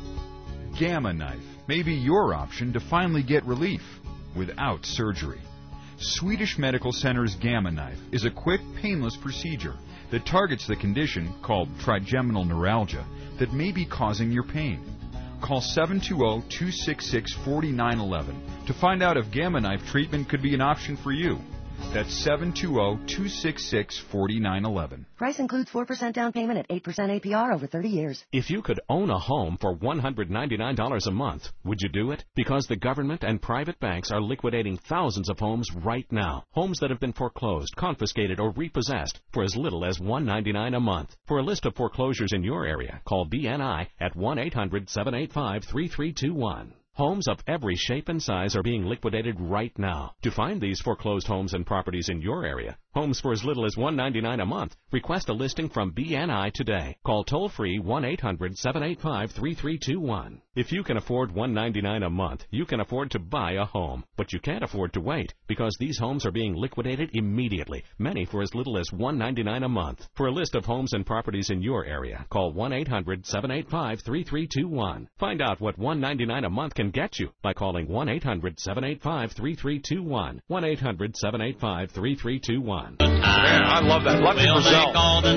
Gamma Knife may be your option to finally get relief without surgery. Swedish Medical Center's Gamma Knife is a quick, painless procedure that targets the condition called trigeminal neuralgia that may be causing your pain. Call seven two zero, two six six, four nine one one to find out if Gamma Knife treatment could be an option for you. That's seven two zero, two six six, four nine one one. Price includes four percent down payment at eight percent A P R over thirty years. If you could own a home for one hundred ninety-nine dollars a month, would you do it? Because the government and private banks are liquidating thousands of homes right now. Homes that have been foreclosed, confiscated, or repossessed for as little as one hundred ninety-nine dollars a month. For a list of foreclosures in your area, call B N I at one eight hundred, seven eight five, three three two one. Homes of every shape and size are being liquidated right now. To find these foreclosed homes and properties in your area, homes for as little as one hundred ninety-nine dollars a month, request a listing from B N I today. Call toll-free one eight hundred, seven eight five, three three two one. If you can afford one hundred ninety-nine dollars a month, you can afford to buy a home. But you can't afford to wait, because these homes are being liquidated immediately, many for as little as one hundred ninety-nine dollars a month. For a list of homes and properties in your area, call one eight hundred, seven eight five, three three two one. Find out what one hundred ninety-nine dollars a month can get you by calling one eight hundred, seven eight five, three three two one. one eight hundred, seven eight five, three three two one. Man, I love that. Lefty Frizzell.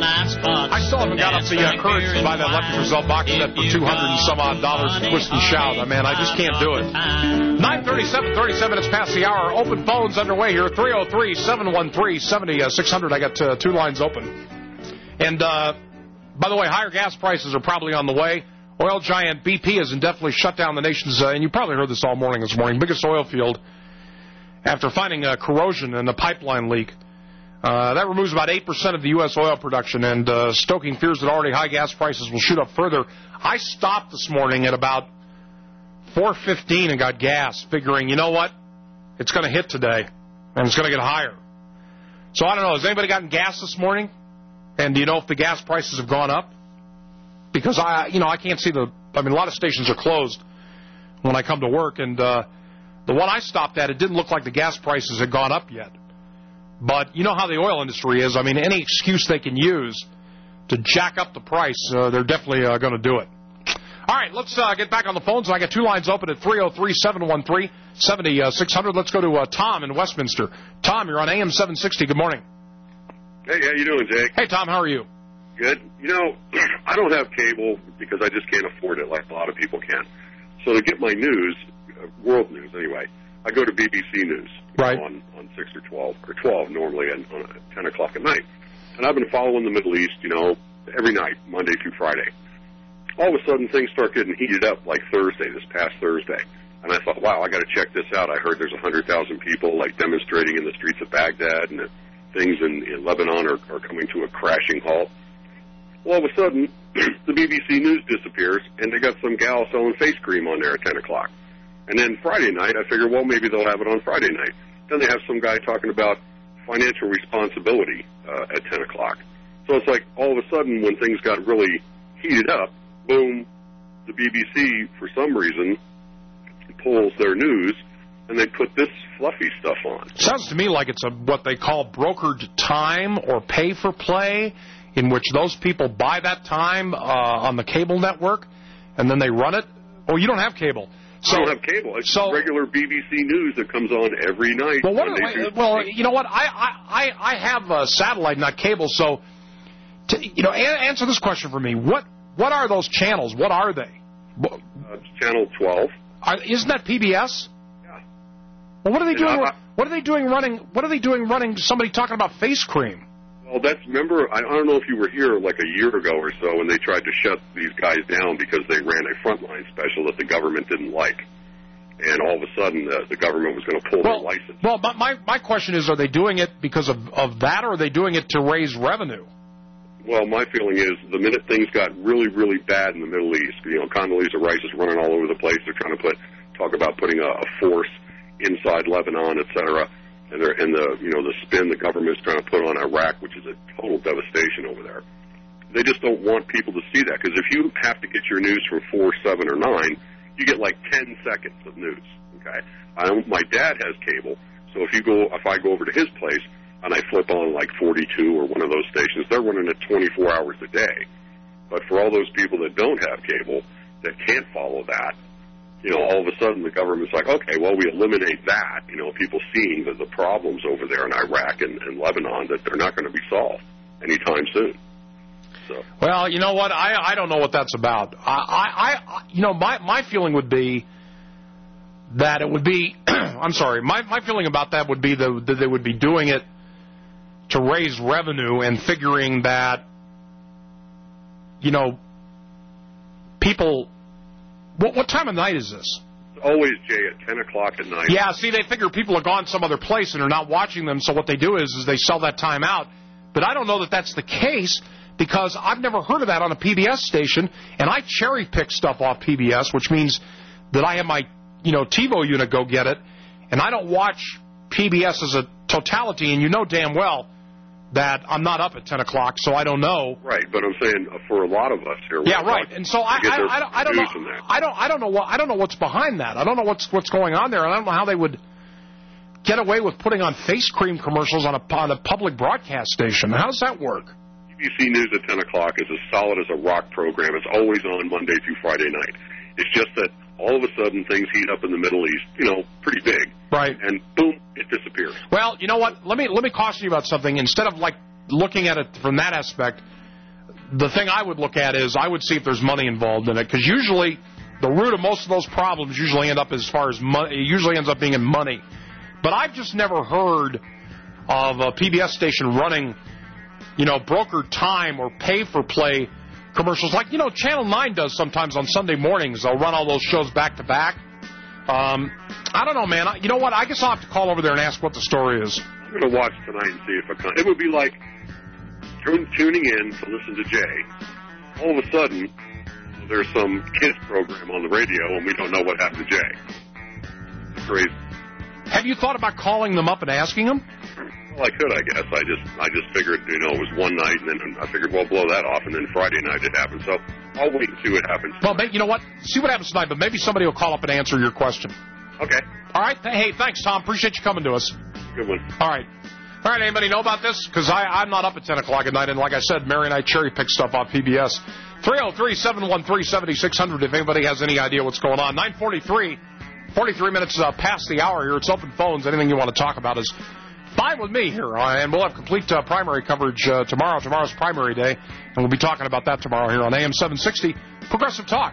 I still haven't got up the uh, courage to buy that Lefty Frizzell box set for two hundred and some odd dollars and twist and shout. I mean, I just can't do it. nine thirty-seven, thirty-seven minutes past the hour. Open phones underway here. three oh three, seven one three, seven six hundred. I got uh, two lines open. And, uh, by the way, higher gas prices are probably on the way. Oil giant B P has indefinitely shut down the nation's, uh, and you probably heard this all morning this morning, biggest oil field after finding uh, corrosion in a pipeline leak. Uh, that removes about eight percent of the U S oil production, and uh, stoking fears that already high gas prices will shoot up further. I stopped this morning at about four fifteen and got gas, figuring, you know what, it's going to hit today, and it's going to get higher. So I don't know, has anybody gotten gas this morning? And do you know if the gas prices have gone up? Because I, you know, I can't see the, I mean, a lot of stations are closed when I come to work, and uh, the one I stopped at, it didn't look like the gas prices had gone up yet. But you know how the oil industry is. I mean, any excuse they can use to jack up the price, uh, they're definitely uh, going to do it. All right, let's uh, get back on the phones. I got two lines open at three oh three, seven one three, seven six hundred. Let's go to uh, Tom in Westminster. Tom, you're on A M seven sixty. Good morning. Hey, how you doing, Jake? Hey, Tom, how are you? Good. You know, I don't have cable because I just can't afford it like a lot of people can. So to get my news, uh, world news anyway, I go to B B C News right. on, on six or twelve, or twelve normally, and on ten o'clock at night. And I've been following the Middle East, you know, every night, Monday through Friday. All of a sudden, things start getting heated up like Thursday, this past Thursday. And I thought, wow, I got to check this out. I heard there's one hundred thousand people, like, demonstrating in the streets of Baghdad, and that things in, in Lebanon are, are coming to a crashing halt. Well, all of a sudden, the B B C News disappears, and they got some gal selling face cream on there at ten o'clock. And then Friday night, I figure, well, maybe they'll have it on Friday night. Then they have some guy talking about financial responsibility uh, at ten o'clock. So it's like all of a sudden when things got really heated up, boom, the B B C, for some reason, pulls their news, and they put this fluffy stuff on. Sounds to me like it's a what they call brokered time or pay-for-play, in which those people buy that time uh, on the cable network, and then they run it. Oh, you don't have cable. So, I don't have cable. It's so, regular B B C News that comes on every night. Well, what, wait, well you know what? I, I, I have a satellite, not cable, so To, you know, a- answer this question for me. What what are those channels? What are they? Uh, it's Channel twelve. Are, isn't that P B S? Yeah. Well, what are they And doing? I, what are they doing running? What are they doing running? Somebody talking about face cream. Well, that's, remember, I don't know if you were here like a year ago or so when they tried to shut these guys down because they ran a frontline special that the government didn't like. And all of a sudden, the, the government was going to pull well, their license. Well, but my, my question is, are they doing it because of, of that, or are they doing it to raise revenue? Well, my feeling is the minute things got really, really bad in the Middle East, you know, Condoleezza Rice is running all over the place. They're trying to put talk about putting a, a force inside Lebanon, et cetera. And, they're, and the you know the spin the government's trying to put on Iraq, which is a total devastation over there. They just don't want people to see that, because if you have to get your news from four, seven, or nine, you get like ten seconds of news. Okay, I, my dad has cable, so if you go, if I go over to his place and I flip on like forty-two or one of those stations, they're running it twenty-four hours a day. But for all those people that don't have cable, that can't follow that, you know, all of a sudden the government's like, okay, well, we eliminate that, you know, people seeing that the problems over there in Iraq and, and Lebanon, that they're not going to be solved anytime soon. So. Well, you know what? I I don't know what that's about. I, I, I you know, my, my feeling would be that it would be, I'm sorry, my, my feeling about that would be the, that they would be doing it to raise revenue and figuring that, you know, people... What, what time of night is this? It's always, Jay, at ten o'clock at night. Yeah, see, they figure people have gone some other place and are not watching them, so what they do is, is they sell that time out. But I don't know that that's the case, because I've never heard of that on a P B S station, and I cherry-pick stuff off P B S, which means that I have my, you know, TiVo unit go get it, and I don't watch P B S as a totality, and you know damn well that I'm not up at ten o'clock, so I don't know. Right, but I'm saying for a lot of us here. Yeah, right. And so I, I, I, don't, I don't know. I don't. I don't know what. I don't know what's behind that. I don't know what's what's going on there, and I don't know how they would get away with putting on face cream commercials on a on a public broadcast station. How does that work? P B C News at ten o'clock is as solid as a rock program. It's always on Monday through Friday night. It's just that all of a sudden things heat up in the Middle East, you know, pretty big. Right. And boom, it disappears. Well, you know what? Let me let me caution you about something. Instead of like looking at it from that aspect, the thing I would look at is I would see if there's money involved in it, because usually the root of most of those problems usually end up as far as money. It usually ends up being in money. But I've just never heard of a P B S station running, you know, brokered time or pay for play commercials like, you know, Channel nine does sometimes on Sunday mornings. They'll run all those shows back to back. Um, I don't know, man. I, you know what? I guess I'll have to call over there and ask what the story is. I'm going to watch tonight and see if I can. It would be like tuning in to listen to Jay. All of a sudden, there's some kids program on the radio, and we don't know what happened to Jay. It's crazy. Have you thought about calling them up and asking them? Well, I could, I guess. I just I just figured, you know, it was one night, and then I figured, well, blow that off, and then Friday night it happened. So I'll wait and see what happens. Well, you know what? See what happens tonight, but maybe somebody will call up and answer your question. Okay. All right. Hey, thanks, Tom. Appreciate you coming to us. Good one. All right. All right, anybody know about this? Because I'm not up at ten o'clock at night, and like I said, Mary and I cherry-pick stuff off P B S. three oh three, seven one three, seven six zero zero if anybody has any idea what's going on. nine forty-three, forty-three minutes uh, past the hour here. It's open phones. Anything you want to talk about is fine with me here. Uh, and we'll have complete uh, primary coverage uh, tomorrow. Tomorrow's primary day, and we'll be talking about that tomorrow here on A M seven sixty, Progressive Talk.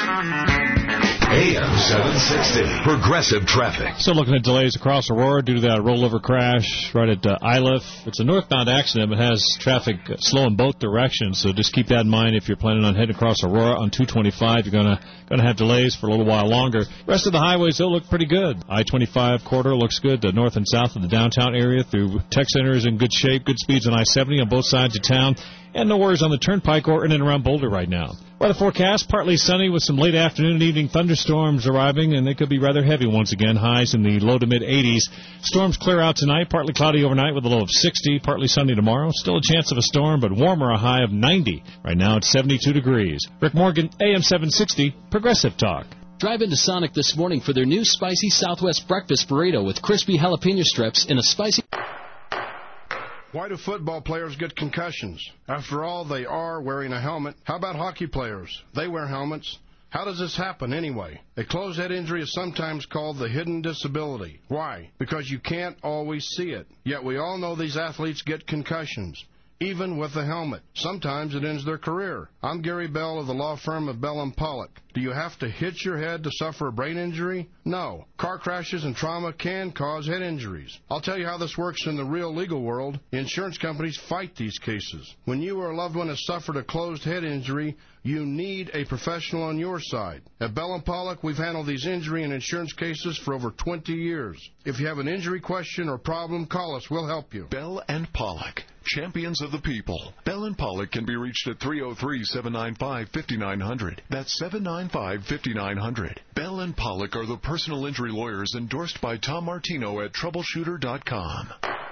A M seven sixty, Progressive Traffic. Still looking at delays across Aurora due to that rollover crash right at uh, Iliff. It's a northbound accident, but has traffic slow in both directions, so just keep that in mind if you're planning on heading across Aurora on two twenty-five. You're going to going to have delays for a little while longer. Rest of the highways, they'll look pretty good. I twenty-five corridor looks good. The north and south of the downtown area through Tech Center is in good shape. Good speeds on I seventy on both sides of town. And no worries on the Turnpike or in and around Boulder right now. Weather forecast, partly sunny with some late afternoon and evening thunderstorms arriving, and they could be rather heavy once again. Highs in the low to mid-eighties. Storms clear out tonight, partly cloudy overnight with a low of sixty, partly sunny tomorrow. Still a chance of a storm, but warmer, a high of ninety. Right now it's seventy-two degrees. Rick Morgan, A M seven sixty, Progressive Talk. Drive into Sonic this morning for their new spicy Southwest breakfast burrito with crispy jalapeno strips in a spicy... Why do football players get concussions? After all, they are wearing a helmet. How about hockey players? They wear helmets. How does this happen anyway? A closed-head injury is sometimes called the hidden disability. Why? Because you can't always see it. Yet we all know these athletes get concussions. even with a helmet. Sometimes it ends their career. I'm Gary Bell of the law firm of Bell and Pollock. Do you have to hit your head to suffer a brain injury? No. Car crashes and trauma can cause head injuries. I'll tell you how this works in the real legal world. Insurance companies fight these cases. When you or a loved one has suffered a closed head injury, you need a professional on your side. At Bell and Pollock, we've handled these injury and insurance cases for over twenty years. If you have an injury question or problem, call us. We'll help you. Bell and Pollock, champions of the people. Bell and Pollock can be reached at three oh three, seven nine five, five nine zero zero. That's seven nine five, five nine zero zero. Bell and Pollock are the personal injury lawyers endorsed by Tom Martino at troubleshooter dot com.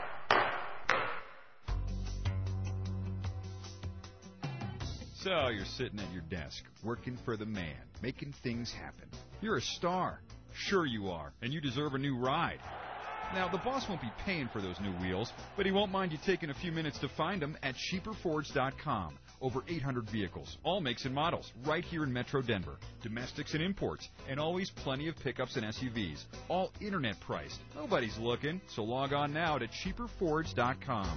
So you're sitting at your desk, working for the man, making things happen. You're a star. Sure you are, and you deserve a new ride. Now, the boss won't be paying for those new wheels, but he won't mind you taking a few minutes to find them at cheaper fords dot com. Over eight hundred vehicles, all makes and models, right here in Metro Denver. Domestics and imports, and always plenty of pickups and S U Vs. All internet priced. Nobody's looking, so log on now to cheaper fords dot com.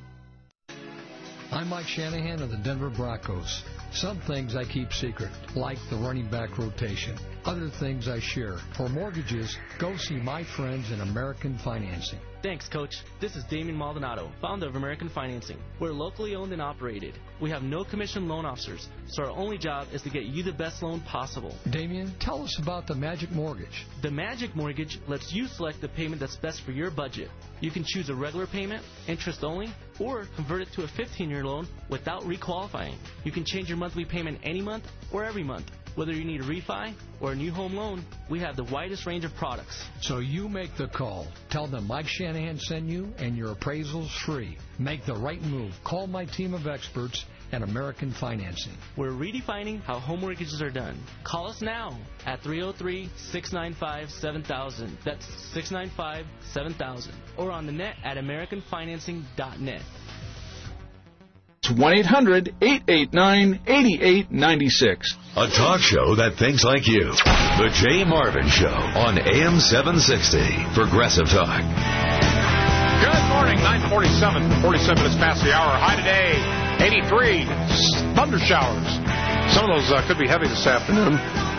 I'm Mike Shanahan of the Denver Broncos. Some things I keep secret, like the running back rotation. Other things I share. For mortgages, go see my friends in American Financing. Thanks, Coach. This is Damien Maldonado, founder of American Financing. We're locally owned and operated. We have no commission loan officers, so our only job is to get you the best loan possible. Damien, tell us about the Magic Mortgage. The Magic Mortgage lets you select the payment that's best for your budget. You can choose a regular payment, interest only, or convert it to a fifteen-year loan without requalifying. You can change your monthly payment any month or every month. Whether you need a refi or a new home loan, we have the widest range of products. So you make the call. Tell them Mike Shanahan sent you, and your appraisal's free. Make the right move. Call my team of experts at American Financing. We're redefining how home mortgages are done. Call us now at three oh three, six nine five, seven thousand. That's six nine five, seven thousand. Or on the net at american financing dot net. It's one eight hundred, eight eight nine, eight eight nine six. A talk show that thinks like you. The Jay Marvin Show on A M seven sixty. Progressive Talk. Good morning, nine forty-seven, forty-seven minutes past the hour. High today, eighty-three. Thunder showers. Some of those uh, could be heavy this afternoon.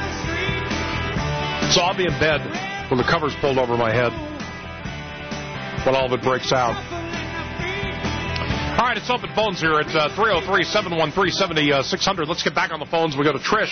So I'll be in bed with the covers pulled over my head when all of it breaks out. All right, it's open phones here at uh, three oh three, seven one three, seven six zero zero. Let's get back on the phones. We go to Trish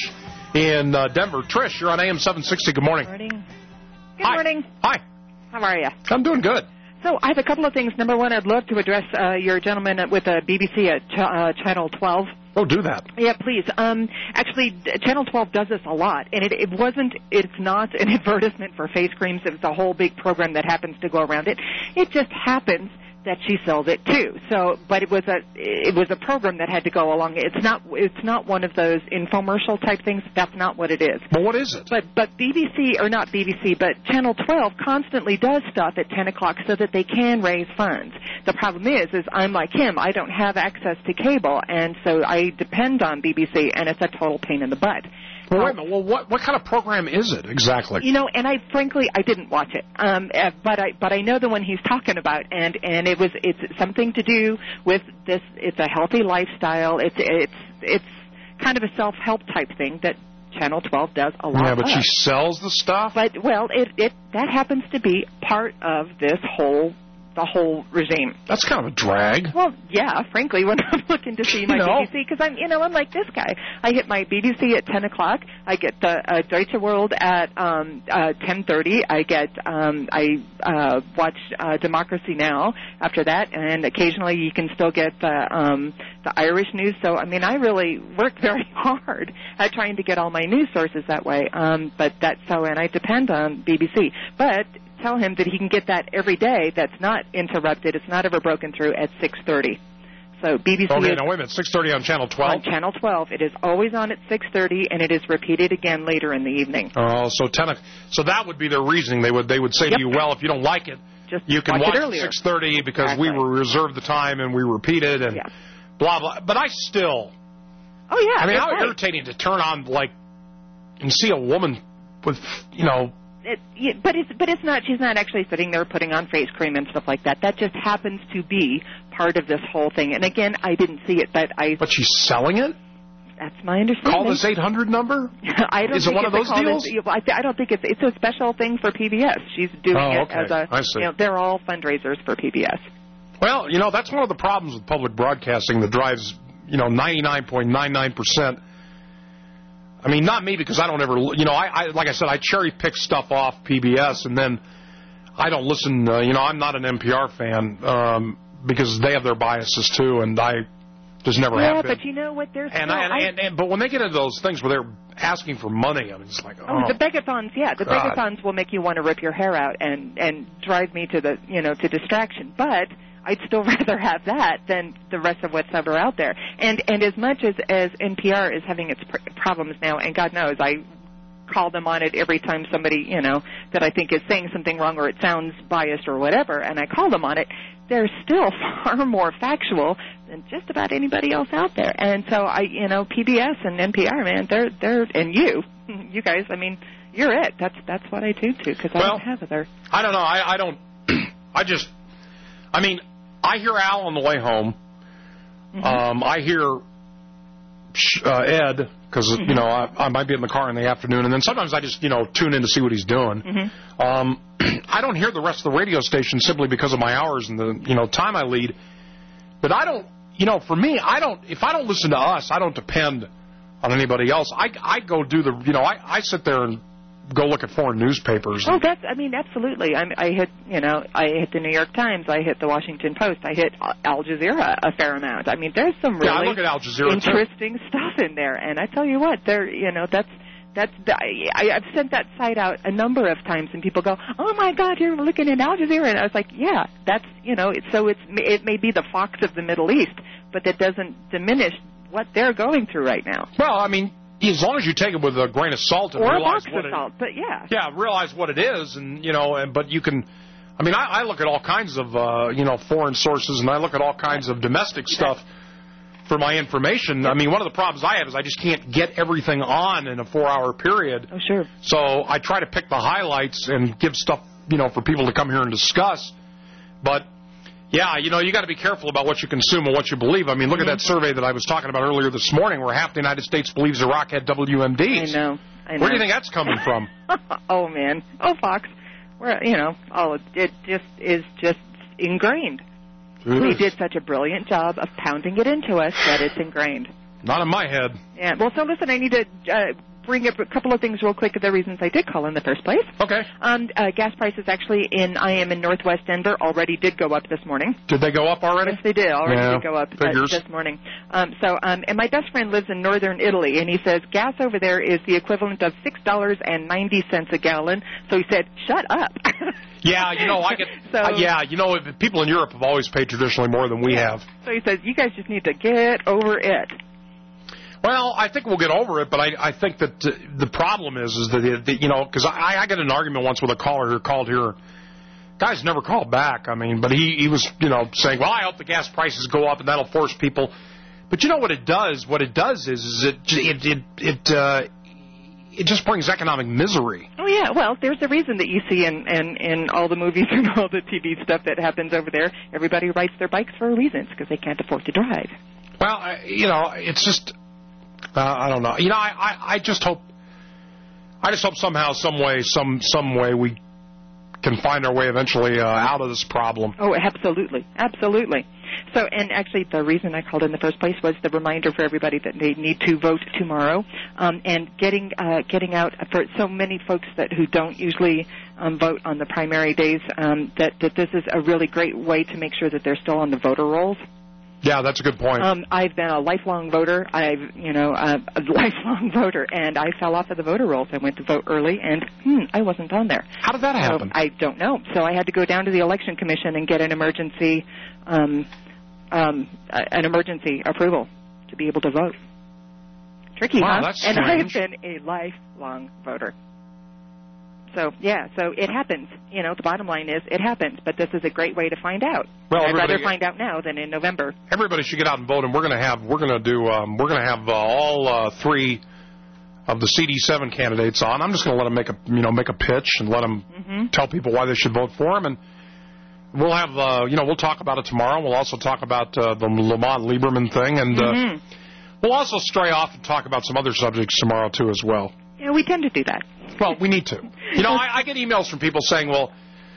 in uh, Denver. Trish, you're on A M seven sixty. Good morning. Good morning. Good Hi. morning. Hi. How are you? I'm doing good. So I have a couple of things. Number one, I'd love to address uh, your gentleman with the B B C at ch- uh, Channel twelve. Oh, do that. Yeah, please. Um, actually, Channel twelve does this a lot, and it, it wasn't, it's not an advertisement for face creams. It's a whole big program that happens to go around it. It just happens that she sells it too. So, but it was a it was a program that had to go along. It's not it's not one of those infomercial type things. That's not what it is. But what is it? But but B B C or not B B C, but Channel twelve constantly does stuff at ten o'clock so that they can raise funds. The problem is, is I'm like him. I don't have access to cable, and so I depend on B B C, and it's a total pain in the butt. Well, wait a minute. Well, what what kind of program is it exactly? You know, and I frankly I didn't watch it, um, uh, but I but I know the one he's talking about, and and it was it's something to do with this. It's a healthy lifestyle. It's it's it's kind of a self-help type thing that Channel twelve does a lot. Yeah, but of. she sells the stuff. But well, it it that happens to be part of this whole. The whole regime. That's kind of a drag. Well, yeah, frankly, when I'm looking to see my you know. B B C, because I'm, you know, I'm like this guy. I hit my B B C at ten o'clock. I get the uh, Deutsche World at um, uh, ten thirty. I get, um, I uh, watch uh, Democracy Now! After that, and occasionally you can still get the um, the Irish news. So, I mean, I really work very hard at trying to get all my news sources that way. Um, but that's so, and I depend on B B C. But tell him that he can get that every day. That's not interrupted. It's not ever broken through at six thirty. So B B C okay, is now wait a minute. six thirty on Channel twelve? On Channel twelve. It is always on at six thirty, and it is repeated again later in the evening. Oh, so ten. So that would be their reasoning. They would they would say Yep. to you, well, if you don't like it, Just you can watch watch it at earlier. six thirty because Exactly. we were reserved the time and we repeat it and Yeah. blah, blah. But I still... Oh, yeah. I mean, that's how right. irritating to turn on, like, and see a woman with, you know, it, yeah, but it's but it's not. She's not actually sitting there putting on face cream and stuff like that. That just happens to be part of this whole thing. And again, I didn't see it, but I. But she's selling it. That's my understanding. Call this eight hundred number? I don't Is think it one of it's those a deals? This, I, I don't think it's it's a special thing for P B S. She's doing Oh, it okay. as a. I see. You know, they're all fundraisers for P B S. Well, you know, that's one of the problems with public broadcasting that drives, you know, ninety-nine point nine nine percent. I mean, not me, because I don't ever, you know, I, I like I said, I cherry pick stuff off P B S, and then I don't listen, uh, you know, I'm not an N P R fan um, because they have their biases too, and I just never yeah, have been. but you know what? There's And, still, I, and, I, and, and but when they get into those things where they're asking for money, I mean, it's like, oh, Oh, the begathons, yeah, the God. begathons will make you want to rip your hair out and and drive me to the you know to distraction. But I'd still rather have that than the rest of what's ever out there. And and as much as as N P R is having its pr- problems now, and God knows I call them on it every time somebody you know that I think is saying something wrong or it sounds biased or whatever, and I call them on it. They're still far more factual than just about anybody else out there. And so I, you know, P B S and N P R, man, they're they're and you, you guys. I mean, you're it. That's that's what I do too because I Well, don't have other. I don't know. I, I don't. I just. I mean, I hear Al on the way home. Mm-hmm. Um, I hear uh, Ed because Mm-hmm. you know I, I might be in the car in the afternoon, and then sometimes I just you know tune in to see what he's doing. Mm-hmm. Um, I don't hear the rest of the radio station simply because of my hours and the you know time I lead. But I don't. You know, for me, I don't. If I don't listen to us, I don't depend on anybody else. I I go do the. You know, I I sit there and go look at foreign newspapers. Oh, that's. I mean, absolutely. I, I hit. You know, I hit the New York Times. I hit the Washington Post. I hit Al Jazeera a fair amount. I mean, there's some really Yeah, I look at Al Jazeera interesting too. stuff in there. And I tell you what, there. You know, that's. That's the, I, I've sent that site out a number of times, and people go, "Oh my God, you're looking at Al Jazeera," and I was like, "Yeah, that's you know." It's, so it's it may be the Fox of the Middle East, but that doesn't diminish what they're going through right now. Well, I mean, as long as you take it with a grain of salt and Or a realize box what of it, salt, but yeah. yeah, realize what it is, and you know, and but you can. I mean, I, I look at all kinds of uh, you know foreign sources, and I look at all kinds of domestic stuff for my information. I mean, one of the problems I have is I just can't get everything on in a four-hour period. Oh, sure. So I try to pick the highlights and give stuff, you know, for people to come here and discuss. But, yeah, you know, you got to be careful about what you consume and what you believe. I mean, look Mm-hmm. at that survey that I was talking about earlier this morning where half the United States believes Iraq had W M Ds. I know. I know. Where do you think that's coming from? Oh, man. Oh, Fox. Where you know, oh, it just is just ingrained. They did such a brilliant job of pounding it into us that it's ingrained. Not in my head. Yeah. Well, so listen, I need to uh, bring up a couple of things real quick of the reasons I did call in the first place. Okay. Um, uh, gas prices actually in I am in Northwest Denver already did go up this morning. Did they go up already? Yes, they did. Already Yeah, did go up uh, figures. this morning. Um, so, um, and my best friend lives in northern Italy, and he says gas over there is the equivalent of six dollars and ninety cents a gallon. So he said, "Shut up." Yeah, you know, I get. So- uh, yeah, you know, if- people in Europe have always paid traditionally more than we have. So he says, "You guys just need to get over it." Well, I think we'll get over it, but I, I think that uh, the problem is, is that, that you know, because I, I got in an argument once with a caller who called here. Guy's never called back. I mean, but he, he was, you know, saying, well, I hope the gas prices go up and that'll force people. But you know what it does? What it does is, is it, it, it, it, uh, it just brings economic misery. Oh yeah, well, there's a reason that you see in, in, in all the movies and all the T V stuff that happens over there. Everybody rides their bikes for a reason, because they can't afford to drive. Well, I- you know, it's just, uh, I don't know. You know, I, I, I just hope, I just hope somehow, some way, some, some way we can find our way eventually uh, out of this problem. Oh, absolutely, absolutely. So, and actually, the reason I called in the first place was the reminder for everybody that they need to vote tomorrow, um, and getting uh, getting out for so many folks that who don't usually um, vote on the primary days. Um, that that this is a really great way to make sure that they're still on the voter rolls. Yeah, that's a good point. Um, I've been a lifelong voter. I've, you know, uh, a lifelong voter, and I fell off of the voter rolls. I went to vote early, and hmm, I wasn't on there. How did that happen? So I don't know. So I had to go down to the election commission and get an emergency, um, um, uh, an emergency approval to be able to vote. Tricky, Wow, huh? that's and I've strange. been a lifelong voter. So, yeah, so it happens. You know, the bottom line is it happens, but this is a great way to find out. Well, I'd rather everybody- find out now than in November. Everybody should get out and vote, and we're going to have we're going to do um, we're going to have uh, all uh, three of the C D seven candidates on. I'm just going to let them make a you know make a pitch and let them mm-hmm. tell people why they should vote for him. And we'll have uh, you know we'll talk about it tomorrow. We'll also talk about uh, the Lamont Lieberman thing, and uh, mm-hmm. we'll also stray off and talk about some other subjects tomorrow too as well. Yeah, we tend to do that. Well, we need to. You know, I, I get emails from people saying, "Well,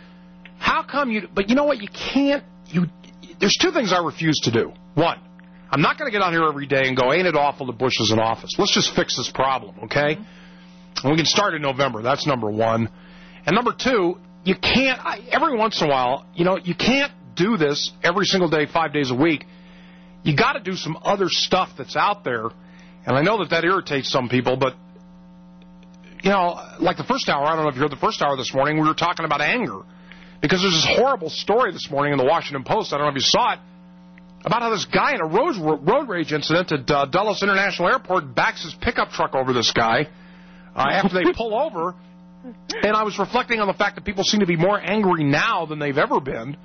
how come you?" But you know what? You can't. You there's two things I refuse to do. One, I'm not going to get on here every day and go, "Ain't it awful that Bush is in office? Let's just fix this problem, okay?" And we can start in November. That's number one. And number two, you can't. I, every once in a while, you know, you can't do this every single day, five days a week. You got to do some other stuff that's out there. And I know that that irritates some people, but. You know, like the first hour, I don't know if you heard the first hour this morning, we were talking about anger. Because there's this horrible story this morning in the Washington Post, I don't know if you saw it, about how this guy in a road, road rage incident at uh, Dulles International Airport backs his pickup truck over this guy uh, after they pull over. And I was reflecting on the fact that people seem to be more angry now than they've ever been.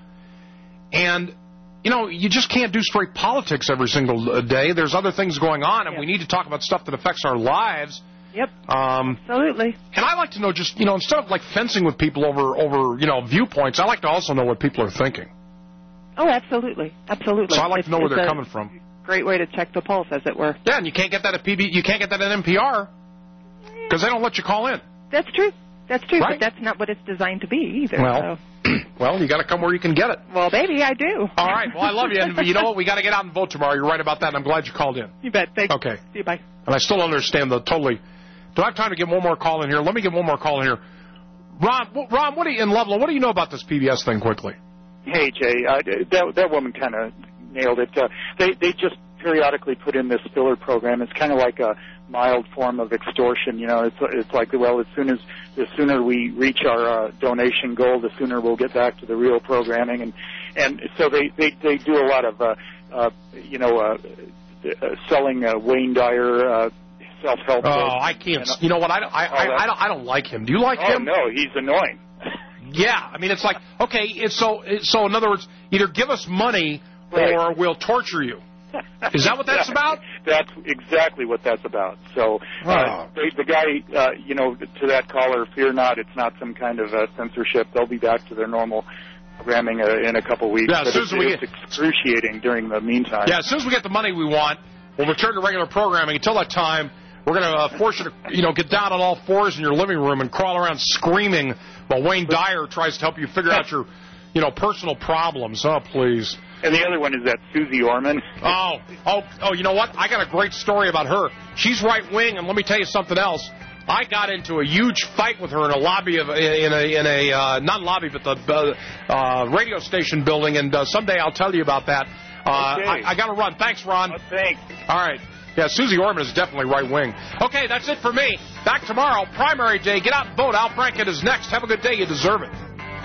And, you know, you just can't do straight politics every single day. There's other things going on, and yep. we need to talk about stuff that affects our lives. Yep. Um, Absolutely. And I like to know just, you know, instead of like fencing with people over, over, you know, viewpoints, I like to also know what people are thinking. Oh, absolutely. Absolutely. So I like it's, to know where they're a coming from. Great way to check the pulse, as it were. Yeah, and you can't get that at P B, you can't get that at N P R because they don't let you call in. That's true. That's true, right? But that's not what it's designed to be either. Well, so. well, you got to come where you can get it. Well, baby, I do. All right. Well, I love you. And you know what? We got to get out and vote tomorrow. You're right about that, and I'm glad you called in. You bet. Thanks. Okay. See you. Bye. And I still don't understand the totally... Do I have time to get one more call in here? Let me get one more call in here. Ron, Ron, what do you, in Loveland, what do you know about this P B S thing quickly? Hey, Jay, uh, that, that woman kind of nailed it. Uh, they, they just periodically put in this filler program. It's kind of like a mild form of extortion. You know, it's it's like, well, as soon as the sooner we reach our uh, donation goal, the sooner we'll get back to the real programming. And and so they they, they do a lot of uh, uh, you know uh, uh, selling uh, Wayne Dyer uh, self-help. Oh, I can't. And, uh, you know what? I don't, I, I, I don't I don't like him. Do you like oh, him? No, he's annoying. Yeah, I mean, it's like, okay, it's so it's, so in other words, either give us money right. or we'll torture you. Is that what that's about? That's exactly what that's about. So oh. uh, the, the guy, uh, you know, to that caller, fear not, it's not some kind of uh, censorship. They'll be back to their normal programming uh, in a couple weeks. Yeah, as soon as it's, we it's excruciating during the meantime. Yeah, as soon as we get the money we want, we'll return to regular programming. Until that time, we're going to uh, force you to, you know, get down on all fours in your living room and crawl around screaming while Wayne Dyer tries to help you figure out your, you know, personal problems. Oh, please. And the other one is that Susie Orman. Oh, oh, oh! You know what? I got a great story about her. She's right wing, and let me tell you something else. I got into a huge fight with her in a lobby of in a in a uh, not lobby, but the uh, uh, radio station building, and uh, someday I'll tell you about that. Uh, okay. I, I got to run. Thanks, Ron. Oh, thanks. All right. Yeah, Susie Orman is definitely right wing. Okay, that's it for me. Back tomorrow, primary day. Get out and vote. Al Franken is next. Have a good day. You deserve it.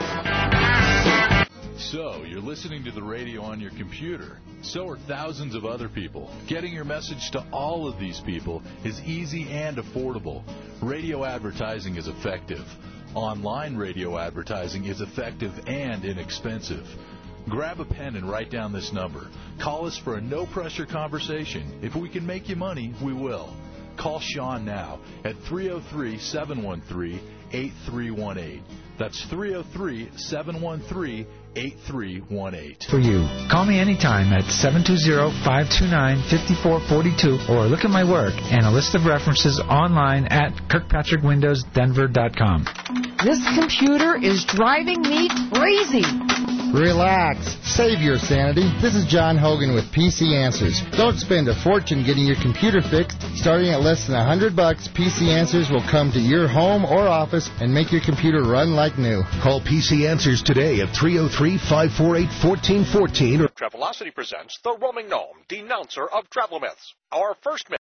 So, you're listening to the radio on your computer. So are thousands of other people. Getting your message to all of these people is easy and affordable. Radio advertising is effective. Online radio advertising is effective and inexpensive. Grab a pen and write down this number. Call us for a no-pressure conversation. If we can make you money, we will. Call Sean now at three oh three, seven one three, eight three one eight. That's three oh three, seven one three, eight three one eight. For you. Call me anytime at seven two zero, five two nine, five four four two or look at my work and a list of references online at kirkpatrick windows denver dot com. This computer is driving me crazy. Relax. Save your sanity. This is John Hogan with P C Answers. Don't spend a fortune getting your computer fixed. Starting at less than one hundred bucks, P C Answers will come to your home or office and make your computer run like new. Call P C Answers today at three oh three, five four eight, one four one four. Travelocity presents The Roaming Gnome, denouncer of travel myths. Our first myth.